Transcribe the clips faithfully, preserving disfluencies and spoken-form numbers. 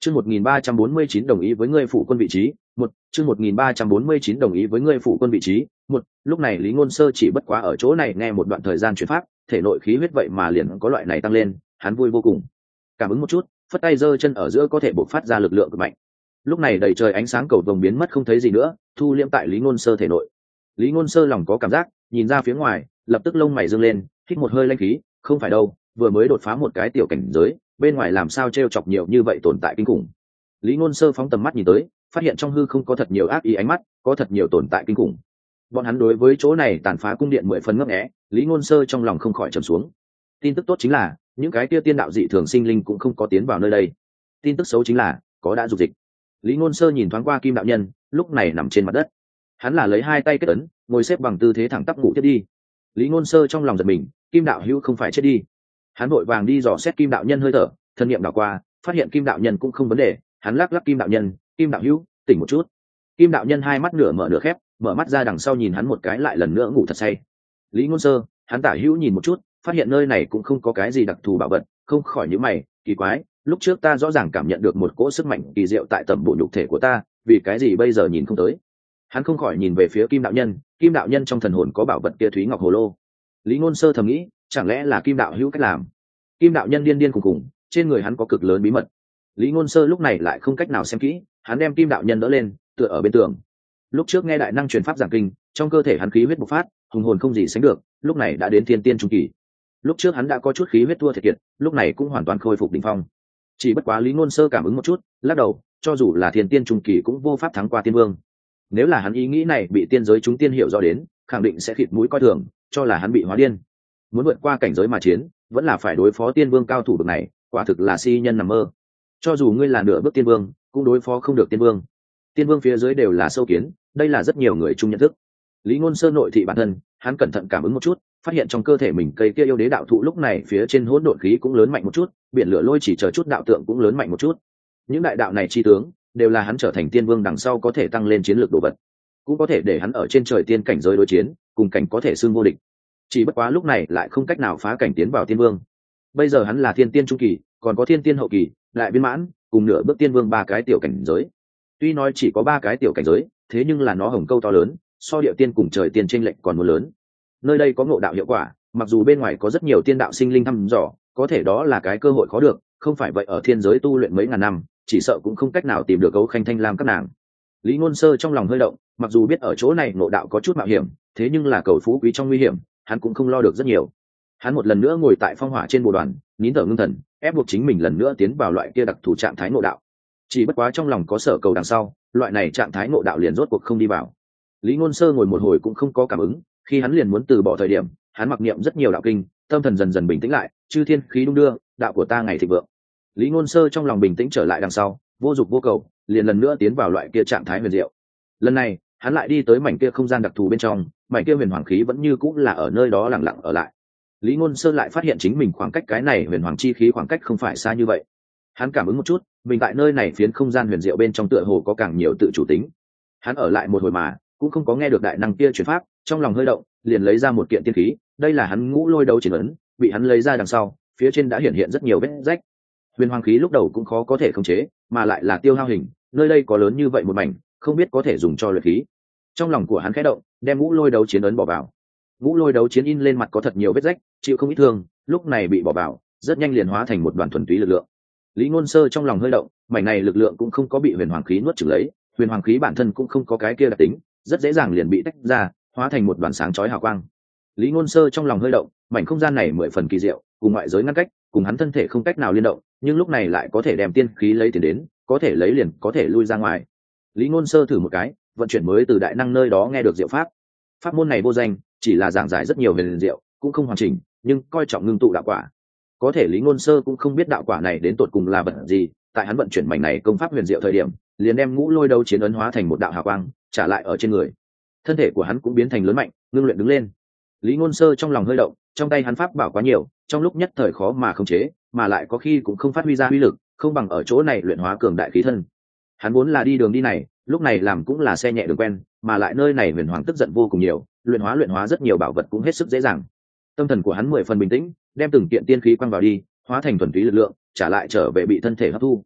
Chương một nghìn ba trăm bốn mươi chín đồng ý với ngươi phụ quân vị trí, một, chương một nghìn ba trăm bốn mươi chín đồng ý với ngươi phụ quân vị trí, một, lúc này Lý Ngôn Sơ chỉ bất quá ở chỗ này nghe một đoạn thời gian chuyển pháp, thể nội khí huyết vậy mà liền có loại này tăng lên, hắn vui vô cùng. Cảm ứng một chút, phất tay giơ chân ở giữa có thể bộc phát ra lực lượng cực mạnh. Lúc này đầy trời ánh sáng cầu vồng biến mất không thấy gì nữa, thu liễm tại Lý Ngôn Sơ thể nội. Lý Ngôn Sơ lòng có cảm giác, nhìn ra phía ngoài, lập tức lông mày dương lên, hít một hơi linh khí, không phải đâu, vừa mới đột phá một cái tiểu cảnh giới, bên ngoài làm sao trêu chọc nhiều như vậy tồn tại kinh khủng. Lý Ngôn Sơ phóng tầm mắt nhìn tới, phát hiện trong hư không có thật nhiều ác ý ánh mắt, có thật nhiều tồn tại kinh khủng. Bọn hắn đối với chỗ này tàn phá cung điện mười phần ngấp nghé, Lý Ngôn Sơ trong lòng không khỏi trầm xuống. Tin tức tốt chính là, những cái kia tiên đạo dị thường sinh linh cũng không có tiến vào nơi đây. Tin tức xấu chính là, có đã dục dịch. Lý Ngôn Sơ nhìn thoáng qua Kim đạo nhân, lúc này nằm trên mặt đất. Hắn là lấy hai tay kết ấn, ngồi xếp bằng tư thế thẳng tắp ngủ tiếp đi. Lý Ngôn Sơ trong lòng giật mình, Kim đạo hữu không phải chết đi. Hắn vội vàng đi dò xét Kim đạo nhân hơi thở, thân niệm đảo qua, phát hiện Kim đạo nhân cũng không vấn đề, hắn lắc lắc Kim đạo nhân, Kim đạo hữu, tỉnh một chút. Kim đạo nhân hai mắt nửa mở nửa khép, mở mắt ra đằng sau nhìn hắn một cái lại lần nữa ngủ thật say. Lý Ngôn Sơ, hắn tả hữu nhìn một chút, phát hiện nơi này cũng không có cái gì đặc thù bảo vật, không khỏi nhíu mày, kỳ quái, lúc trước ta rõ ràng cảm nhận được một cỗ sức mạnh kỳ diệu tại tầm bộ nhục thể của ta, vì cái gì bây giờ nhìn không tới? Hắn không khỏi nhìn về phía Kim đạo nhân, Kim đạo nhân trong thần hồn có bảo vật kia Thúy Ngọc Hồ Lô. Lý Ngôn Sơ thầm nghĩ, chẳng lẽ là Kim đạo hữu cách làm? Kim đạo nhân điên điên cùng cùng, trên người hắn có cực lớn bí mật. Lý Ngôn Sơ lúc này lại không cách nào xem kỹ, hắn đem Kim đạo nhân đỡ lên, tựa ở bên tường. Lúc trước nghe đại năng truyền pháp giảng kinh, trong cơ thể hắn khí huyết bộc phát, hùng hồn không gì sánh được, lúc này đã đến thiên tiên trung kỳ. Lúc trước hắn đã có chút khí huyết thua thiệt kiệt, lúc này cũng hoàn toàn khôi phục đỉnh phong. Chỉ bất quá Lý Ngôn Sơ cảm ứng một chút, lắc đầu, cho dù là thiên tiên trung kỳ cũng vô pháp thắng qua tiên vương. Nếu là hắn ý nghĩ này bị tiên giới chúng tiên hiểu rõ đến, khẳng định sẽ khịt mũi coi thường, cho là hắn bị hóa điên. Muốn vượt qua cảnh giới mà chiến, vẫn là phải đối phó tiên vương cao thủ bậc này, quả thực là si nhân nằm mơ. Cho dù ngươi là nửa bước tiên vương, cũng đối phó không được tiên vương. Tiên vương phía dưới đều là sâu kiến, đây là rất nhiều người chung nhận thức. Lý Ngôn Sơ nội thị bản thân, hắn cẩn thận cảm ứng một chút, phát hiện trong cơ thể mình cây kia yêu đế đạo thụ lúc này phía trên hỗn độn khí cũng lớn mạnh một chút, biển lửa lôi chỉ chờ chút đạo tượng cũng lớn mạnh một chút. Những đại đạo này chi tướng, đều là hắn trở thành tiên vương đằng sau có thể tăng lên chiến lược đồ vật, cũng có thể để hắn ở trên trời tiên cảnh giới đối chiến, cùng cảnh có thể xưng vô địch. Chỉ bất quá lúc này lại không cách nào phá cảnh tiến vào tiên vương. Bây giờ hắn là thiên tiên trung kỳ, còn có thiên tiên hậu kỳ, lại viên mãn, cùng nửa bước tiên vương ba cái tiểu cảnh giới. Tuy nói chỉ có ba cái tiểu cảnh giới, thế nhưng là nó hồng câu to lớn, so địa tiên cùng trời tiên chênh lệch còn muốn lớn. Nơi đây có ngộ đạo hiệu quả, mặc dù bên ngoài có rất nhiều tiên đạo sinh linh thăm dò, có thể đó là cái cơ hội khó được, không phải vậy ở thiên giới tu luyện mấy ngàn năm, chỉ sợ cũng không cách nào tìm được Cấu Khanh Thanh Lam các nàng. Lý Ngôn Sơ trong lòng hơi động, mặc dù biết ở chỗ này ngộ đạo có chút mạo hiểm, thế nhưng là cầu phú quý trong nguy hiểm, hắn cũng không lo được rất nhiều. Hắn một lần nữa ngồi tại phong hỏa trên bồ đoàn, nín thở ngưng thần, ép buộc chính mình lần nữa tiến vào loại kia đặc thù trạng thái ngộ đạo. Chỉ bất quá trong lòng có sở cầu đằng sau, loại này trạng thái ngộ đạo liền rốt cuộc không đi vào. Lý Ngôn Sơ ngồi một hồi cũng không có cảm ứng, khi hắn liền muốn từ bỏ thời điểm, hắn mặc niệm rất nhiều đạo kinh, tâm thần dần dần bình tĩnh lại, chư thiên khí đung đưa, đạo của ta ngày thịnh vượng. Lý Ngôn Sơ trong lòng bình tĩnh trở lại đằng sau, vô dục vô cầu, liền lần nữa tiến vào loại kia trạng thái huyền diệu. Lần này, hắn lại đi tới mảnh kia không gian đặc thù bên trong, mảnh kia huyền hoàng khí vẫn như cũ là ở nơi đó lặng lặng ở lại. Lý Ngôn Sơ lại phát hiện chính mình khoảng cách cái này huyền hoàng chi khí khoảng cách không phải xa như vậy. Hắn cảm ứng một chút, mình tại nơi này phiến không gian huyền diệu bên trong tựa hồ có càng nhiều tự chủ tính. Hắn ở lại một hồi mà cũng không có nghe được đại năng kia truyền pháp, trong lòng hơi động, liền lấy ra một kiện tiên khí, đây là hắn ngũ lôi đấu chiến ấn, bị hắn lấy ra đằng sau, phía trên đã hiện hiện rất nhiều vết rách. Huyền hoàng khí lúc đầu cũng khó có thể khống chế, mà lại là tiêu hao hình, nơi đây có lớn như vậy một mảnh, không biết có thể dùng cho luyện khí. Trong lòng của hắn khẽ động, đem ngũ lôi đấu chiến ấn bỏ vào. Ngũ lôi đấu chiến in lên mặt có thật nhiều vết rách, chịu không ít thương, lúc này bị bỏ vào, rất nhanh liền hóa thành một đoàn thuần túy lực lượng. Lý Ngôn Sơ trong lòng hơi động, mảnh này lực lượng cũng không có bị huyền hoàng khí nuốt chửng lấy, huyền hoàng khí bản thân cũng không có cái kia đặc tính, rất dễ dàng liền bị tách ra, hóa thành một đoàn sáng chói hào quang. Lý Ngôn Sơ trong lòng hơi động, mảnh không gian này mười phần kỳ diệu, cùng ngoại giới ngăn cách, cùng hắn thân thể không cách nào liên động, nhưng lúc này lại có thể đem tiên khí lấy tiền đến, có thể lấy liền có thể lui ra ngoài. Lý Ngôn Sơ thử một cái, vận chuyển mới từ đại năng nơi đó nghe được diệu pháp. Pháp môn này vô danh, chỉ là giảng giải rất nhiều về diệu, cũng không hoàn chỉnh, nhưng coi trọng ngưng tụ đạo quả. Có thể Lý Ngôn Sơ cũng không biết đạo quả này đến tột cùng là vật gì, tại hắn vận chuyển mảnh này công pháp huyền diệu thời điểm, liền đem ngũ lôi đấu chiến ấn hóa thành một đạo hào quang, trả lại ở trên người. Thân thể của hắn cũng biến thành lớn mạnh, ngưng luyện đứng lên. Lý Ngôn Sơ trong lòng hơi động, trong tay hắn pháp bảo quá nhiều, trong lúc nhất thời khó mà khống chế, mà lại có khi cũng không phát huy ra uy lực, không bằng ở chỗ này luyện hóa cường đại khí thân. Hắn vốn là đi đường đi này, lúc này làm cũng là xe nhẹ đường quen, mà lại nơi này huyền hoàng tức giận vô cùng nhiều, luyện hóa luyện hóa rất nhiều bảo vật cũng hết sức dễ dàng. Tâm thần của hắn mười phần bình tĩnh, đem từng kiện tiên khí quăng vào đi, hóa thành thuần túy lực lượng, trả lại trở về bị thân thể hấp thu.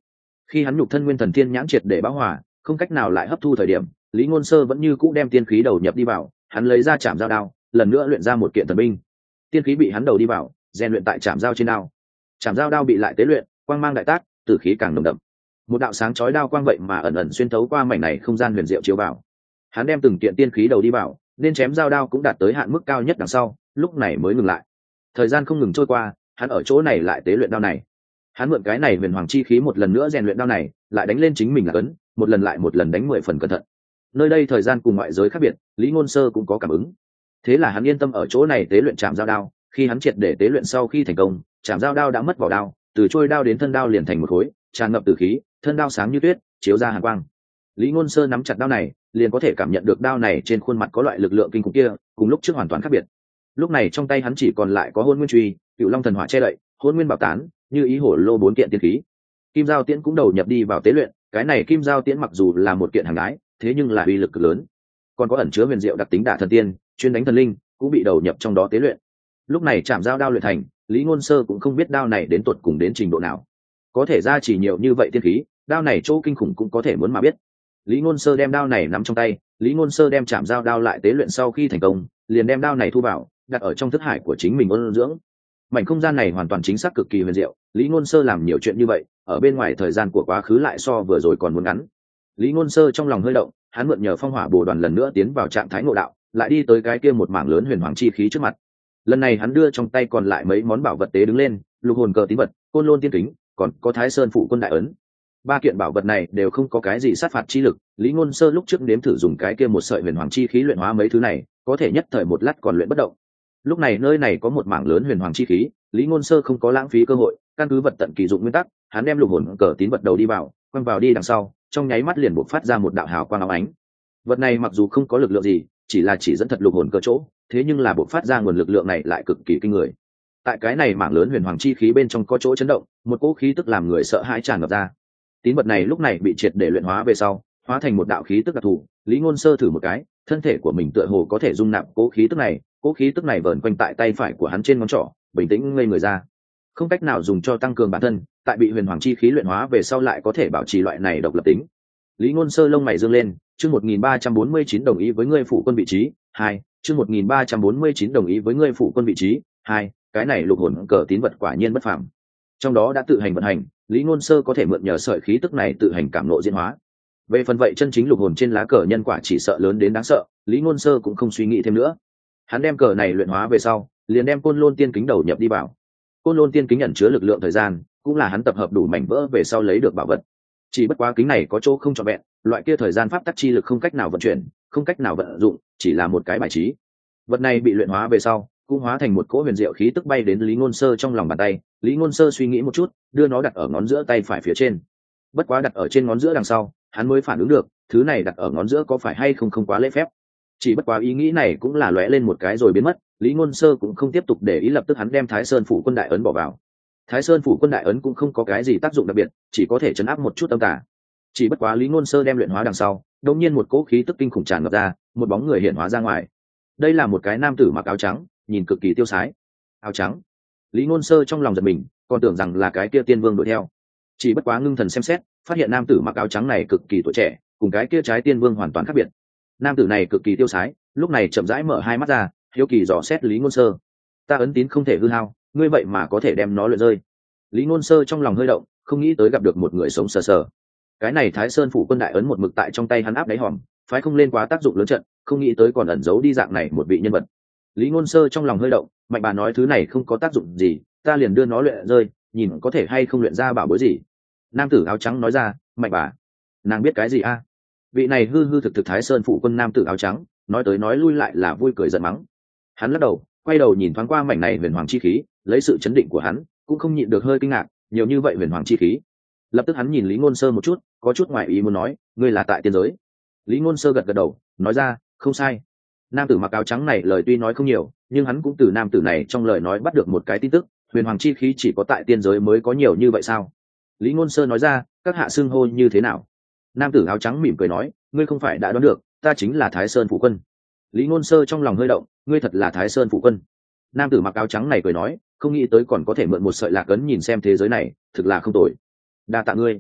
Khi hắn nhục thân nguyên thần thiên nhãn triệt để bão hòa, không cách nào lại hấp thu thời điểm, Lý Ngôn Sơ vẫn như cũ đem tiên khí đầu nhập đi vào, hắn lấy ra chạm dao đao, lần nữa luyện ra một kiện thần binh. Tiên khí bị hắn đầu đi vào, rèn luyện tại chạm dao trên đao. Chạm dao đao bị lại tế luyện, quang mang đại tác, tử khí càng nồng đậm. Một đạo sáng chói đao quang vậy mà ẩn ẩn xuyên thấu qua mảnh này không gian huyền diệu chiếu vào. Hắn đem từng kiện tiên khí đầu đi vào, nên chém dao đao cũng đạt tới hạn mức cao nhất đằng sau, lúc này mới ngừng lại. Thời gian không ngừng trôi qua, hắn ở chỗ này lại tế luyện đao này. Hắn mượn cái này huyền hoàng chi khí một lần nữa rèn luyện đao này, lại đánh lên chính mình là ấn, một lần lại một lần đánh mười phần cẩn thận. Nơi đây thời gian cùng ngoại giới khác biệt, Lý Ngôn Sơ cũng có cảm ứng. Thế là hắn yên tâm ở chỗ này tế luyện chạm dao đao. Khi hắn triệt để tế luyện sau khi thành công, chạm dao đao đã mất vỏ đao, từ trôi đao đến thân đao liền thành một khối, tràn ngập tử khí, thân đao sáng như tuyết, chiếu ra hàn quang. Lý Ngôn Sơ nắm chặt đao này, liền có thể cảm nhận được đao này trên khuôn mặt có loại lực lượng kinh khủng kia, cùng lúc trước hoàn toàn khác biệt. Lúc này trong tay hắn chỉ còn lại có Hôn Nguyên Truy, Cựu Long Thần Hỏa che đậy, Hôn Nguyên Bảo Tán, như ý hổ lô bốn kiện tiên khí. Kim Giao Tiễn cũng đầu nhập đi vào tế luyện, cái này Kim Giao Tiễn mặc dù là một kiện hàng ái, thế nhưng là uy lực cực lớn. Còn có ẩn chứa huyền diệu đặc tính đả thần tiên, chuyên đánh thần linh, cũng bị đầu nhập trong đó tế luyện. Lúc này chạm dao đao luyện thành, Lý Ngôn Sơ cũng không biết đao này đến tuột cùng đến trình độ nào. Có thể ra chỉ nhiều như vậy tiên khí, đao này chỗ kinh khủng cũng có thể muốn mà biết. Lý Ngôn Sơ đem đao này nắm trong tay, Lý Ngôn Sơ đem chạm dao đao lại tế luyện sau khi thành công, liền đem đao này thu vào, đặt ở trong thức hải của chính mình ôn dưỡng. Mảnh không gian này hoàn toàn chính xác cực kỳ huyền diệu, Lý Ngôn Sơ làm nhiều chuyện như vậy, ở bên ngoài thời gian của quá khứ lại so vừa rồi còn muốn ngắn. Lý Ngôn Sơ trong lòng hơi động, hắn mượn nhờ phong hỏa bồ đoàn lần nữa tiến vào trạng thái ngộ đạo, lại đi tới cái kia một mảng lớn huyền hoàng chi khí trước mặt. Lần này hắn đưa trong tay còn lại mấy món bảo vật tế đứng lên, lục hồn cờ tín vật, côn lôn tiên kính, còn có Thái Sơn phụ quân đại ấn. Ba kiện bảo vật này đều không có cái gì sát phạt chi lực, Lý Ngôn Sơ lúc trước nếm thử dùng cái kia một sợi huyền hoàng chi khí luyện hóa mấy thứ này, có thể nhất thời một lát còn luyện bất động. Lúc này nơi này có một mảng lớn huyền hoàng chi khí, Lý Ngôn Sơ không có lãng phí cơ hội, căn cứ vật tận kỳ dụng nguyên tắc, hắn đem lục hồn cờ tín vật đầu đi vào, quăng vào đi đằng sau, trong nháy mắt liền bộc phát ra một đạo hào quang óng ánh. Vật này mặc dù không có lực lượng gì, chỉ là chỉ dẫn thật lục hồn cờ chỗ, thế nhưng là bộc phát ra nguồn lực lượng này lại cực kỳ kinh người. Tại cái này mảng lớn huyền hoàng chi khí bên trong có chỗ chấn động, một cỗ khí tức làm người sợ hãi tràn ngập ra. Tín vật này lúc này bị triệt để luyện hóa về sau, hóa thành một đạo khí tức đặc thù. Lý Ngôn Sơ thử một cái, thân thể của mình tựa hồ có thể dung nạp cỗ khí tức này, cỗ khí tức này vờn quanh tại tay phải của hắn trên ngón trỏ, bình tĩnh ngây người ra. Không cách nào dùng cho tăng cường bản thân, tại bị huyền hoàng chi khí luyện hóa về sau lại có thể bảo trì loại này độc lập tính. Lý Ngôn Sơ lông mày dương lên, chương một nghìn ba trăm bốn mươi chín đồng ý với ngươi phụ quân vị trí, hai, chương một nghìn ba trăm bốn mươi chín đồng ý với ngươi phụ quân vị trí, hai, cái này lục hồn cờ tín vật quả nhiên bất phàm. Trong đó đã tự hành vận hành, Lý Ngôn Sơ có thể mượn nhờ sợi khí tức này tự hành cảm ngộ diễn hóa. Về phần vậy chân chính lục hồn trên lá cờ nhân quả chỉ sợ lớn đến đáng sợ, Lý Ngôn Sơ cũng không suy nghĩ thêm nữa. Hắn đem cờ này luyện hóa về sau, liền đem Côn Lôn Tiên Kính đầu nhập đi vào. Côn Lôn Tiên Kính ẩn chứa lực lượng thời gian, cũng là hắn tập hợp đủ mảnh vỡ về sau lấy được bảo vật. Chỉ bất quá kính này có chỗ không trọn vẹn, loại kia thời gian pháp tắc chi lực không cách nào vận chuyển, không cách nào vận dụng, chỉ là một cái bài trí. Vật này bị luyện hóa về sau, cũng hóa thành một cỗ huyền diệu khí tức bay đến Lý Ngôn Sơ trong lòng bàn tay. Lý Ngôn Sơ suy nghĩ một chút, đưa nó đặt ở ngón giữa tay phải phía trên. Bất quá đặt ở trên ngón giữa đằng sau, hắn mới phản ứng được, thứ này đặt ở ngón giữa có phải hay không không quá lễ phép. Chỉ bất quá ý nghĩ này cũng là lóe lên một cái rồi biến mất, Lý Ngôn Sơ cũng không tiếp tục để ý, lập tức hắn đem Thái Sơn phủ quân đại ấn bỏ vào. Thái Sơn phủ quân đại ấn cũng không có cái gì tác dụng đặc biệt, chỉ có thể trấn áp một chút âm tà. Chỉ bất quá Lý Ngôn Sơ đem luyện hóa đằng sau, đột nhiên một cỗ khí tức kinh khủng tràn ngập ra, một bóng người hiện hóa ra ngoài. Đây là một cái nam tử mặc áo trắng, nhìn cực kỳ tiêu sái. Áo trắng. Lý Ngôn Sơ trong lòng giật mình, còn tưởng rằng là cái kia tiên vương đuổi theo. Chỉ bất quá ngưng thần xem xét, phát hiện nam tử mặc áo trắng này cực kỳ tuổi trẻ, cùng cái kia trái tiên vương hoàn toàn khác biệt. Nam tử này cực kỳ tiêu sái, lúc này chậm rãi mở hai mắt ra, hiếu kỳ dò xét Lý Ngôn Sơ. Ta ấn tín không thể hư hao, ngươi vậy mà có thể đem nó luyện rơi. Lý Ngôn Sơ trong lòng hơi động, không nghĩ tới gặp được một người sống sờ sờ. Cái này Thái Sơn phủ quân đại ấn một mực tại trong tay hắn áp đáy hòm, phái không lên quá tác dụng lớn trận, không nghĩ tới còn ẩn giấu đi dạng này một vị nhân vật. Lý Ngôn Sơ trong lòng hơi động, mạnh bà nói thứ này không có tác dụng gì, ta liền đưa nó luyện rơi, nhìn có thể hay không luyện ra bảo bối gì. Nam tử áo trắng nói ra, mạnh bà, nàng biết cái gì a? Vị này hư hư thực thực Thái Sơn phủ quân nam tử áo trắng, nói tới nói lui lại là vui cười giận mắng. Hắn lắc đầu, quay đầu nhìn thoáng qua mảnh này huyền hoàng chi khí, lấy sự chấn định của hắn, cũng không nhịn được hơi kinh ngạc, nhiều như vậy huyền hoàng chi khí. Lập tức hắn nhìn Lý Ngôn Sơ một chút, có chút ngoài ý muốn nói, ngươi là tại tiên giới. Lý Ngôn Sơ gật gật đầu, nói ra, không sai. Nam tử mặc áo trắng này lời tuy nói không nhiều, nhưng hắn cũng từ nam tử này trong lời nói bắt được một cái tin tức, huyền hoàng chi khí chỉ có tại tiên giới mới có nhiều như vậy sao? Lý Ngôn Sơ nói ra, các hạ xưng hô như thế nào? Nam tử áo trắng mỉm cười nói, ngươi không phải đã đoán được, ta chính là Thái Sơn phủ quân. Lý Ngôn Sơ trong lòng hơi động, ngươi thật là Thái Sơn phủ quân. Nam tử mặc áo trắng này cười nói, không nghĩ tới còn có thể mượn một sợi lạc ấn nhìn xem thế giới này, thực là không tồi. Đa tạ ngươi.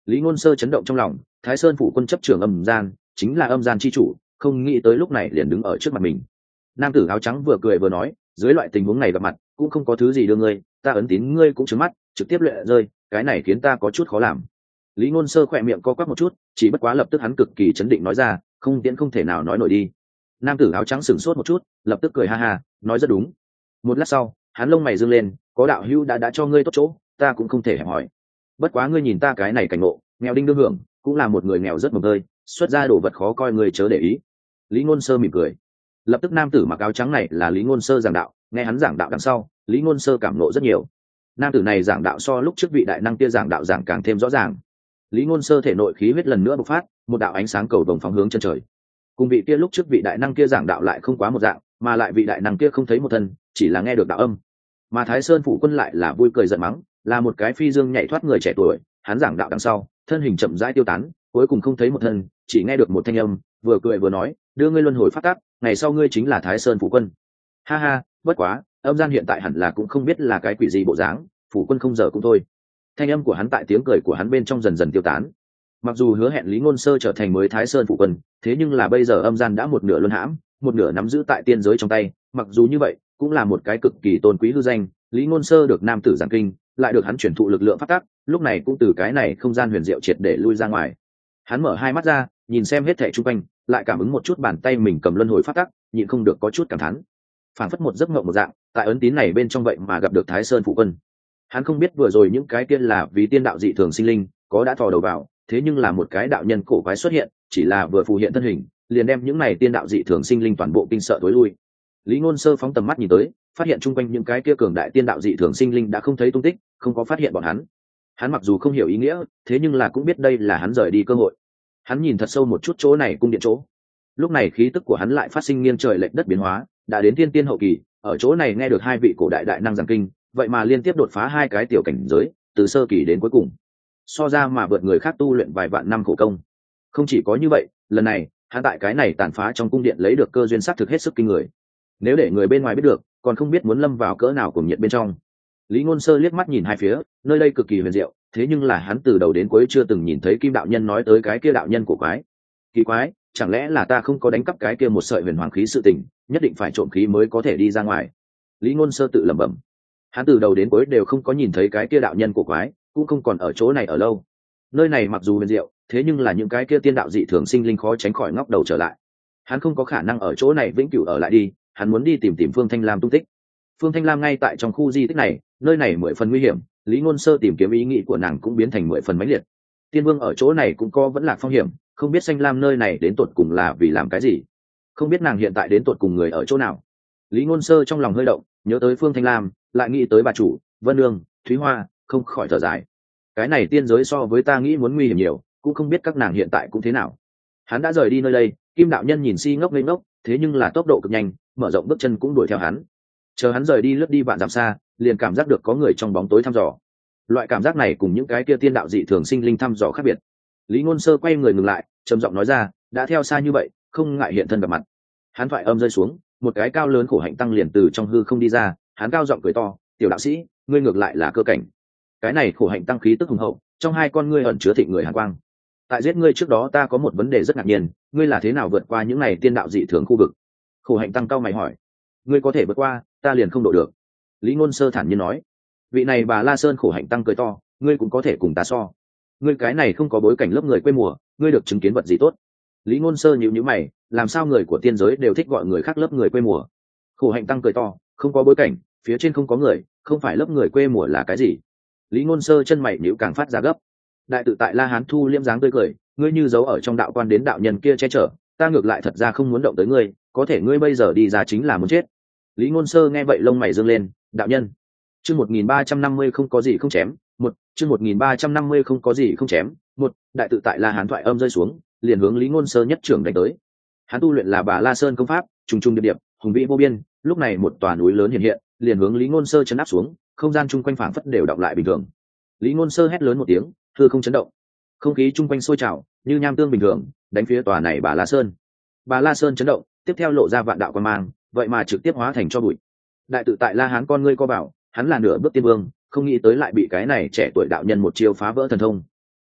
Lý Ngôn Sơ chấn động trong lòng, Thái Sơn phủ quân chấp trưởng âm gian, chính là âm gian chi chủ, không nghĩ tới lúc này liền đứng ở trước mặt mình. Nam tử áo trắng vừa cười vừa nói, dưới loại tình huống này gặp mặt, cũng không có thứ gì đưa ngươi, ta ấn tín ngươi cũng trừng mắt, trực tiếp luyện rơi, cái này khiến ta có chút khó làm. Lý Ngôn Sơ khỏe miệng co quắp một chút, chỉ bất quá lập tức hắn cực kỳ chấn định nói ra, không tiễn không thể nào nói nổi đi. Nam tử áo trắng sửng sốt một chút, lập tức cười ha ha, nói rất đúng. Một lát sau, hắn lông mày dương lên, có đạo hữu đã đã cho ngươi tốt chỗ, ta cũng không thể hẹp hỏi. Bất quá ngươi nhìn ta cái này cảnh ngộ, nghèo đinh đương hưởng, cũng là một người nghèo rất mồng tơi, xuất ra đồ vật khó coi người chớ để ý. Lý Ngôn Sơ mỉm cười. Lập tức nam tử mặc áo trắng này là Lý Ngôn Sơ giảng đạo, nghe hắn giảng đạo đằng sau, Lý Ngôn Sơ cảm nộ rất nhiều. Nam tử này giảng đạo so lúc trước vị đại năng kia giảng đạo giảng càng thêm rõ ràng. Lý Ngôn Sơ thể nội khí huyết lần nữa bộc phát, một đạo ánh sáng cầu vồng phóng hướng chân trời. Cùng vị kia lúc trước vị đại năng kia giảng đạo lại không quá một dạng, mà lại vị đại năng kia không thấy một thân, chỉ là nghe được đạo âm. Mà Thái Sơn phủ quân lại là vui cười giận mắng, là một cái phi dương nhảy thoát người trẻ tuổi, hắn giảng đạo đằng sau, thân hình chậm rãi tiêu tán, cuối cùng không thấy một thân, chỉ nghe được một thanh âm, vừa cười vừa nói, đưa ngươi luân hồi phát tác, ngày sau ngươi chính là Thái Sơn phủ quân. Ha ha, bất quá, âm gian hiện tại hẳn là cũng không biết là cái quỷ gì bộ dáng, phủ quân không giờ cũng thôi. Thanh âm của hắn tại tiếng cười của hắn bên trong dần dần tiêu tán. Mặc dù hứa hẹn Lý Ngôn Sơ trở thành mới Thái Sơn phủ quân, thế nhưng là bây giờ âm gian đã một nửa luân hãm, một nửa nắm giữ tại tiên giới trong tay, mặc dù như vậy, cũng là một cái cực kỳ tôn quý hư danh. Lý Ngôn Sơ được nam tử giảng kinh, lại được hắn chuyển thụ lực lượng phát tác, lúc này cũng từ cái này không gian huyền diệu triệt để lui ra ngoài. Hắn mở hai mắt ra, nhìn xem hết thảy xung quanh, lại cảm ứng một chút bàn tay mình cầm luân hồi phát tác, nhịn không được có chút cảm thán. Phản phất một giấc mộng một dạng, tại ấn tín này bên trong vậy mà gặp được Thái Sơn phụ quân. Hắn không biết vừa rồi những cái kia là vì tiên đạo dị thường sinh linh, có đã thò đầu vào, thế nhưng là một cái đạo nhân cổ quái xuất hiện, chỉ là vừa phù hiện thân hình, liền đem những này tiên đạo dị thường sinh linh toàn bộ kinh sợ tối lui. Lý Ngôn Sơ phóng tầm mắt nhìn tới, phát hiện chung quanh những cái kia cường đại tiên đạo dị thường sinh linh đã không thấy tung tích, không có phát hiện bọn hắn. Hắn mặc dù không hiểu ý nghĩa, thế nhưng là cũng biết đây là hắn rời đi cơ hội. Hắn nhìn thật sâu một chút chỗ này cung điện chỗ. Lúc này khí tức của hắn lại phát sinh nghiêng trời lệch đất biến hóa, đã đến tiên tiên hậu kỳ, ở chỗ này nghe được hai vị cổ đại đại năng giảng kinh, vậy mà liên tiếp đột phá hai cái tiểu cảnh giới, từ sơ kỳ đến cuối cùng. So ra mà vượt người khác tu luyện vài vạn năm khổ công. Không chỉ có như vậy, lần này, hắn tại cái này tàn phá trong cung điện lấy được cơ duyên xác thực hết sức kinh người. Nếu để người bên ngoài biết được, còn không biết muốn lâm vào cỡ nào cùng nhiệt bên trong. Lý Ngôn Sơ liếc mắt nhìn hai phía, nơi đây cực kỳ huyền diệu, thế nhưng là hắn từ đầu đến cuối chưa từng nhìn thấy Kim đạo nhân nói tới cái kia đạo nhân của quái. Kỳ quái, chẳng lẽ là ta không có đánh cắp cái kia một sợi huyền hoàng khí sự tình, nhất định phải trộm khí mới có thể đi ra ngoài. Lý Ngôn Sơ tự lẩm bẩm. Hắn từ đầu đến cuối đều không có nhìn thấy cái kia đạo nhân của quái, cũng không còn ở chỗ này ở lâu. Nơi này mặc dù huyền diệu, thế nhưng là những cái kia tiên đạo dị thường sinh linh khó tránh khỏi ngóc đầu trở lại. Hắn không có khả năng ở chỗ này vĩnh cửu ở lại đi, hắn muốn đi tìm tìm Phương Thanh Lam tung tích. Phương Thanh Lam ngay tại trong khu di tích này, nơi này mười phần nguy hiểm, Lý Ngôn Sơ tìm kiếm ý nghĩ của nàng cũng biến thành mười phần mãnh liệt. Tiên Vương ở chỗ này cũng có vẫn là phong hiểm, không biết Xanh Lam nơi này đến tột cùng là vì làm cái gì, không biết nàng hiện tại đến tột cùng người ở chỗ nào. Lý Ngôn Sơ trong lòng hơi động, nhớ tới Phương Thanh Lam, lại nghĩ tới bà chủ Vân Nương, Thúy Hoa, không khỏi thở dài. Cái này tiên giới so với ta nghĩ muốn nguy hiểm nhiều, cũng không biết các nàng hiện tại cũng thế nào. Hắn đã rời đi nơi đây, Kim đạo nhân nhìn si ngốc lên ngốc, thế nhưng là tốc độ cực nhanh, mở rộng bước chân cũng đuổi theo hắn. Chờ hắn rời đi lướt đi vạn dặm xa, liền cảm giác được có người trong bóng tối thăm dò. Loại cảm giác này cùng những cái kia tiên đạo dị thường sinh linh thăm dò khác biệt. Lý Ngôn Sơ quay người ngừng lại, trầm giọng nói ra, đã theo xa như vậy, không ngại hiện thân gặp mặt. Hắn thoại âm rơi xuống, một cái cao lớn khổ hạnh tăng liền từ trong hư không đi ra, hắn cao giọng cười to, tiểu đạo sĩ, ngươi ngược lại là cơ cảnh. Cái này khổ hạnh tăng khí tức hùng hậu, trong hai con ngươi ẩn chứa thịnh người hàn quang. Tại giết ngươi trước đó ta có một vấn đề rất ngạc nhiên, ngươi là thế nào vượt qua những này tiên đạo dị thường khu vực? Khổ hạnh tăng cao mày hỏi. Ngươi có thể vượt qua, ta liền không độ được. Lý Ngôn Sơ thản nhiên nói. Vị này bà La Sơn khổ hạnh tăng cười to, ngươi cũng có thể cùng ta so. Ngươi cái này không có bối cảnh lớp người quê mùa, ngươi được chứng kiến vật gì tốt? Lý Ngôn Sơ nhíu nhíu mày, làm sao người của tiên giới đều thích gọi người khác lớp người quê mùa? Khổ hạnh tăng cười to, không có bối cảnh, phía trên không có người, không phải lớp người quê mùa là cái gì? Lý Ngôn Sơ chân mày nhíu càng phát ra gấp. Đại tự tại La Hán thu liêm dáng tươi cười, ngươi như giấu ở trong đạo quan đến đạo nhân kia che chở, ta ngược lại thật ra không muốn động tới ngươi, có thể ngươi bây giờ đi ra chính là muốn chết. Lý Ngôn Sơ nghe vậy lông mày dương lên, đạo nhân. Chương một nghìn ba trăm năm mươi không có gì không chém, một, chương một nghìn ba trăm năm mươi không có gì không chém, một, đại tự tại La Hán thoại âm rơi xuống, liền hướng Lý Ngôn Sơ nhất trưởng đánh tới. Hắn tu luyện là Bà La Sơn công pháp, trùng trùng điệp điệp, hùng vĩ vô biên, lúc này một tòa núi lớn hiện hiện, liền hướng Lý Ngôn Sơ chấn áp xuống, không gian chung quanh phảng phất đều đọng lại bình thường. Lý Ngôn Sơ hét lớn một tiếng, hư không chấn động. Không khí chung quanh sôi trào, như nham tương bình thường, đánh phía tòa này Bà La Sơn. Bà La Sơn chấn động, tiếp theo lộ ra vạn đạo quang mang, vậy mà trực tiếp hóa thành cho bụi. Đại tự tại La Hán con ngươi co bảo, hắn là nửa bước tiên vương, không nghĩ tới lại bị cái này trẻ tuổi đạo nhân một chiêu phá vỡ thần thông.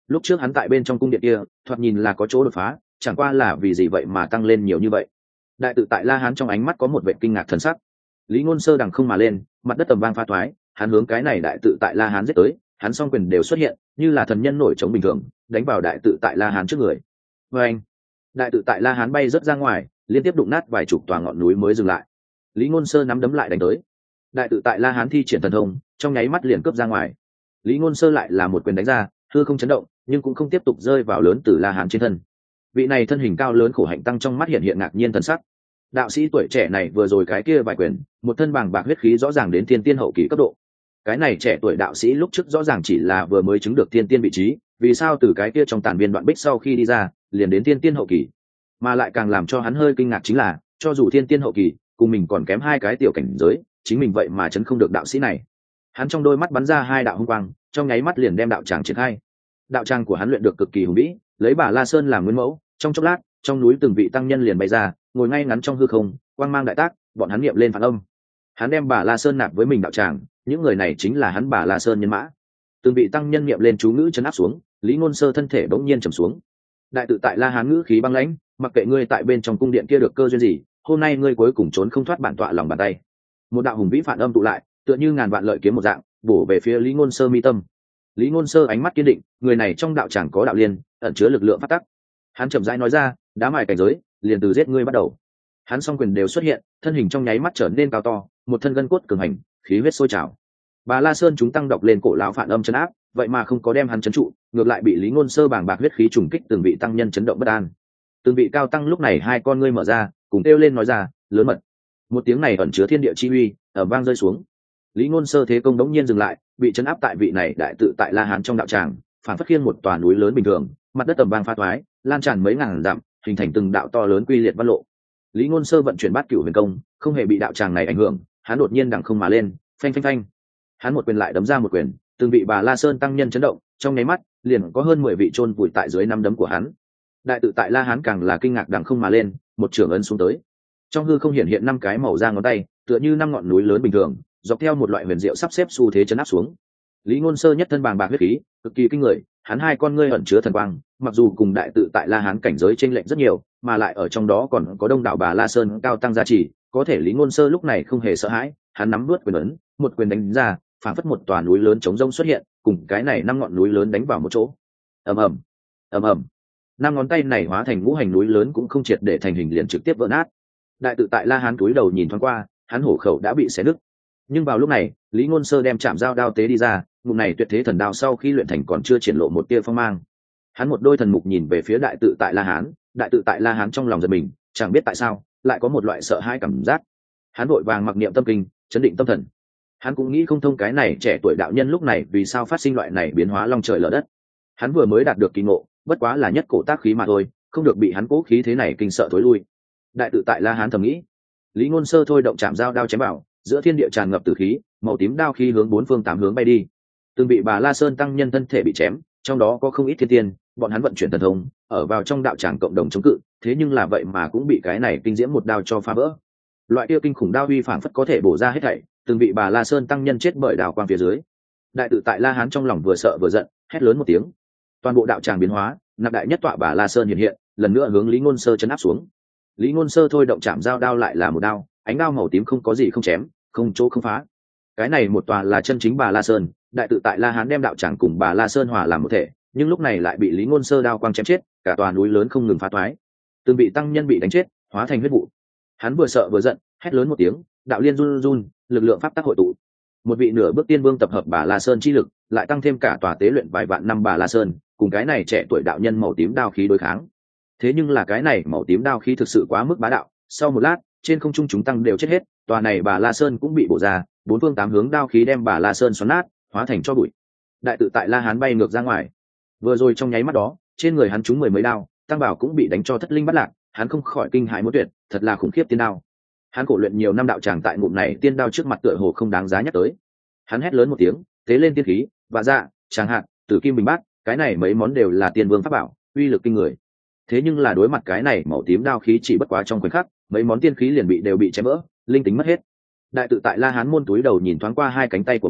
lúc trước hắn tại bên trong cung điện kia thoạt nhìn là có chỗ đột phá, chẳng qua là vì gì vậy mà tăng lên nhiều như vậy. Đại tự tại La Hán trong ánh mắt có một vẻ kinh ngạc thần sắc. Lý Ngôn Sơ đằng không mà lên, mặt đất tầm vang pha thoái, hắn hướng cái này đại tự tại La Hán giết tới, hắn song quyền đều xuất hiện như là thần nhân nổi trống bình thường, đánh vào đại tự tại La Hán trước người. Và anh, đại tự tại La Hán bay rất ra ngoài, liên tiếp đụng nát vài chục tòa ngọn núi mới dừng lại. Lý Ngôn Sơ nắm đấm lại đánh tới, đại tự tại La Hán thi triển thần thông, trong nháy mắt liền cướp ra ngoài. Lý Ngôn Sơ lại là một quyền đánh ra, hư không chấn động, nhưng cũng không tiếp tục rơi vào lớn từ La Hán trên thân. Vị này thân hình cao lớn khổ hạnh tăng trong mắt hiện hiện ngạc nhiên thần sắc. Đạo sĩ tuổi trẻ này vừa rồi cái kia vài quyền, một thân bàng bạc huyết khí rõ ràng đến thiên tiên hậu kỳ cấp độ. Cái này trẻ tuổi đạo sĩ lúc trước rõ ràng chỉ là vừa mới chứng được thiên tiên vị trí, vì sao từ cái kia trong tàn viên đoạn bích sau khi đi ra, liền đến thiên tiên hậu kỳ? Mà lại càng làm cho hắn hơi kinh ngạc chính là, cho dù thiên tiên hậu kỳ, cùng mình còn kém hai cái tiểu cảnh giới, chính mình vậy mà chấn không được đạo sĩ này. Hắn trong đôi mắt bắn ra hai đạo hung quang, trong nháy mắt liền đem đạo tràng triển khai. Đạo tràng của hắn luyện được cực kỳ hùng vĩ, lấy Bà La Sơn làm nguyên mẫu, trong chốc lát, trong núi từng vị tăng nhân liền bay ra, ngồi ngay ngắn trong hư không, quang mang đại tác, bọn hắn niệm lên phản âm. Hắn đem Bà La Sơn nạp với mình đạo tràng, những người này chính là hắn Bà La Sơn nhân mã. Từng vị tăng nhân niệm lên chú ngữ trấn áp xuống, Lý Ngôn Sơ thân thể bỗng nhiên trầm xuống. Đại tự tại La Hán ngữ khí băng lãnh, mặc kệ ngươi tại bên trong cung điện kia được cơ duyên gì, hôm nay ngươi cuối cùng trốn không thoát bản tọa lòng bàn tay. Một đạo hùng vĩ phản âm tụ lại, tựa như ngàn vạn lợi kiếm một dạng, bổ về phía Lý Ngôn Sơ mi tâm. Lý Ngôn Sơ ánh mắt kiên định, người này trong đạo tràng có đạo liên, ẩn chứa lực lượng phát tắc. Hắn chậm rãi nói ra, đá mài cảnh giới, liền từ giết ngươi bắt đầu. Hắn song quyền đều xuất hiện, thân hình trong nháy mắt trở nên cao to, một thân gân cốt cường hành, khí huyết sôi trào. Bà La Sơn chúng tăng đọc lên cổ lão phản âm chấn áp, vậy mà không có đem hắn chấn trụ, ngược lại bị Lý Ngôn Sơ bàng bạc huyết khí trùng kích, từng vị tăng nhân chấn động bất an. Từng vị cao tăng lúc này hai con ngươi mở ra, cùng kêu lên nói ra, lớn mật. Một tiếng này ẩn chứa thiên địa chi uy, ở vang rơi xuống. Lý Ngôn Sơ thế công đống nhiên dừng lại, bị chấn áp tại vị này đại tự tại La Hán trong đạo tràng, phản phất khiên một tòa núi lớn bình thường, mặt đất tầm vang pha thoái, lan tràn mấy ngàn dặm, hình thành từng đạo to lớn quy liệt văn lộ. Lý Ngôn Sơ vận chuyển bát cửu huyền công, không hề bị đạo tràng này ảnh hưởng, hắn đột nhiên đằng không mà lên, phanh phanh phanh. Hắn một quyền lại đấm ra một quyền, từng vị Bà La Sơn tăng nhân chấn động, trong nháy mắt, liền có hơn mười vị chôn vùi tại dưới năm đấm của hắn. Đại tự tại La Hán càng là kinh ngạc đằng không mà lên, một trường ấn xuống tới. Trong hư không hiện hiện năm cái màu da ngón tay, tựa như năm ngọn núi lớn bình thường, dọc theo một loại huyền diệu sắp xếp xu thế chấn áp xuống. Lý Ngôn Sơ nhất thân bàng bạc huyết khí, cực kỳ kinh người, hắn hai con ngươi ẩn chứa thần quang, mặc dù cùng đại tự tại La Hán cảnh giới chênh lệch rất nhiều, mà lại ở trong đó còn có đông đảo Bà La Sơn cao tăng gia trì, có thể Lý Ngôn Sơ lúc này không hề sợ hãi, hắn nắm nuốt quyền ấn, một quyền đánh ra, phảng phất một tòa núi lớn chống rông xuất hiện, cùng cái này năm ngọn núi lớn đánh vào một chỗ. Ầm ầm, ầm ầm. Năm ngón tay này hóa thành ngũ hành núi lớn cũng không triệt để thành hình liền trực tiếp vỡ nát. Đại tự tại La Hán cúi đầu nhìn thoáng qua, hắn hổ khẩu đã bị xé nứt. Nhưng vào lúc này, Lý Ngôn Sơ đem chạm dao đao tế đi ra, ngụm này tuyệt thế thần đao sau khi luyện thành còn chưa triển lộ một tia phong mang. Hắn một đôi thần mục nhìn về phía đại tự tại La Hán, đại tự tại La Hán trong lòng giật mình, chẳng biết tại sao, lại có một loại sợ hãi cảm giác. Hắn vội vàng mặc niệm tâm kinh, chấn định tâm thần. Hắn cũng nghĩ không thông cái này trẻ tuổi đạo nhân lúc này vì sao phát sinh loại này biến hóa long trời lở đất. Hắn vừa mới đạt được kỳ ngộ, bất quá là nhất cổ tác khí mà thôi, không được bị hắn cố khí thế này kinh sợ thối lui. Đại tự tại La Hán thầm nghĩ. Lý Ngôn Sơ thôi động chạm dao đao chém vào, giữa thiên địa tràn ngập tử khí, màu tím đao khí hướng bốn phương tám hướng bay đi. Từng bị Bà La Sơn tăng nhân thân thể bị chém, trong đó có không ít thiên tiên, bọn hắn vận chuyển thần thông, ở vào trong đạo tràng cộng đồng chống cự, thế nhưng là vậy mà cũng bị cái này kinh diễm một đao cho phá vỡ. Loại kia kinh khủng đao uy phảng phất có thể bổ ra hết thảy, từng bị Bà La Sơn tăng nhân chết bởi đao quang phía dưới. Đại tự tại La Hán trong lòng vừa sợ vừa giận, hét lớn một tiếng. Toàn bộ đạo tràng biến hóa, nạp đại nhất tọa Bà La Sơn hiện hiện, lần nữa hướng Lý Ngôn Sơ chấn áp xuống. Lý Ngôn Sơ thôi động chạm dao đao lại là một đao, ánh đao màu tím không có gì không chém, không chỗ không phá. Cái này một tòa là chân chính Bà La Sơn, đại tự tại La Hán đem đạo tràng cùng Bà La Sơn hòa làm một thể, nhưng lúc này lại bị Lý Ngôn Sơ đao quang chém chết, cả tòa núi lớn không ngừng phá toái. Từng bị tăng nhân bị đánh chết, hóa thành huyết vụ. Hắn vừa sợ vừa giận, hét lớn một tiếng, đạo liên run run, lực lượng pháp tắc hội tụ. Một vị nửa bước tiên vương tập hợp Bà La Sơn chi lực, lại tăng thêm cả tòa tế luyện vài vạn năm Bà La Sơn, cùng cái này trẻ tuổi đạo nhân màu tím đao khí đối kháng. Thế nhưng là cái này màu tím đao khí thực sự quá mức bá đạo, sau một lát, trên không trung chúng tăng đều chết hết, tòa này Bà La Sơn cũng bị bổ ra, bốn phương tám hướng đao khí đem Bà La Sơn xoắn nát, hóa thành tro bụi. Đại tự tại La Hán bay ngược ra ngoài. Vừa rồi trong nháy mắt đó, trên người hắn trúng mười mấy đao, tăng bảo cũng bị đánh cho thất linh bất lạc, hắn không khỏi kinh hãi muốn tuyệt, thật là khủng khiếp tiên đao. Hắn khổ luyện nhiều năm đạo tràng tại ngụm này tiên đao trước mặt tựa hồ không đáng giá nhắc tới. Hắn hét lớn một tiếng, tế lên tiên khí, và dạ, tràng hạt, tử kim bình bát, cái này mấy món đều là tiên vương pháp bảo, uy lực kinh người. Thế nhưng là đối mặt cái này màu tím đao khí chỉ bất quá trong khoảnh khắc, mấy món tiên khí liền bị đều bị chém vỡ, linh tính mất hết. Đại tự tại La Hán môn túi đầu nhìn thoáng qua hai cánh tay của mình,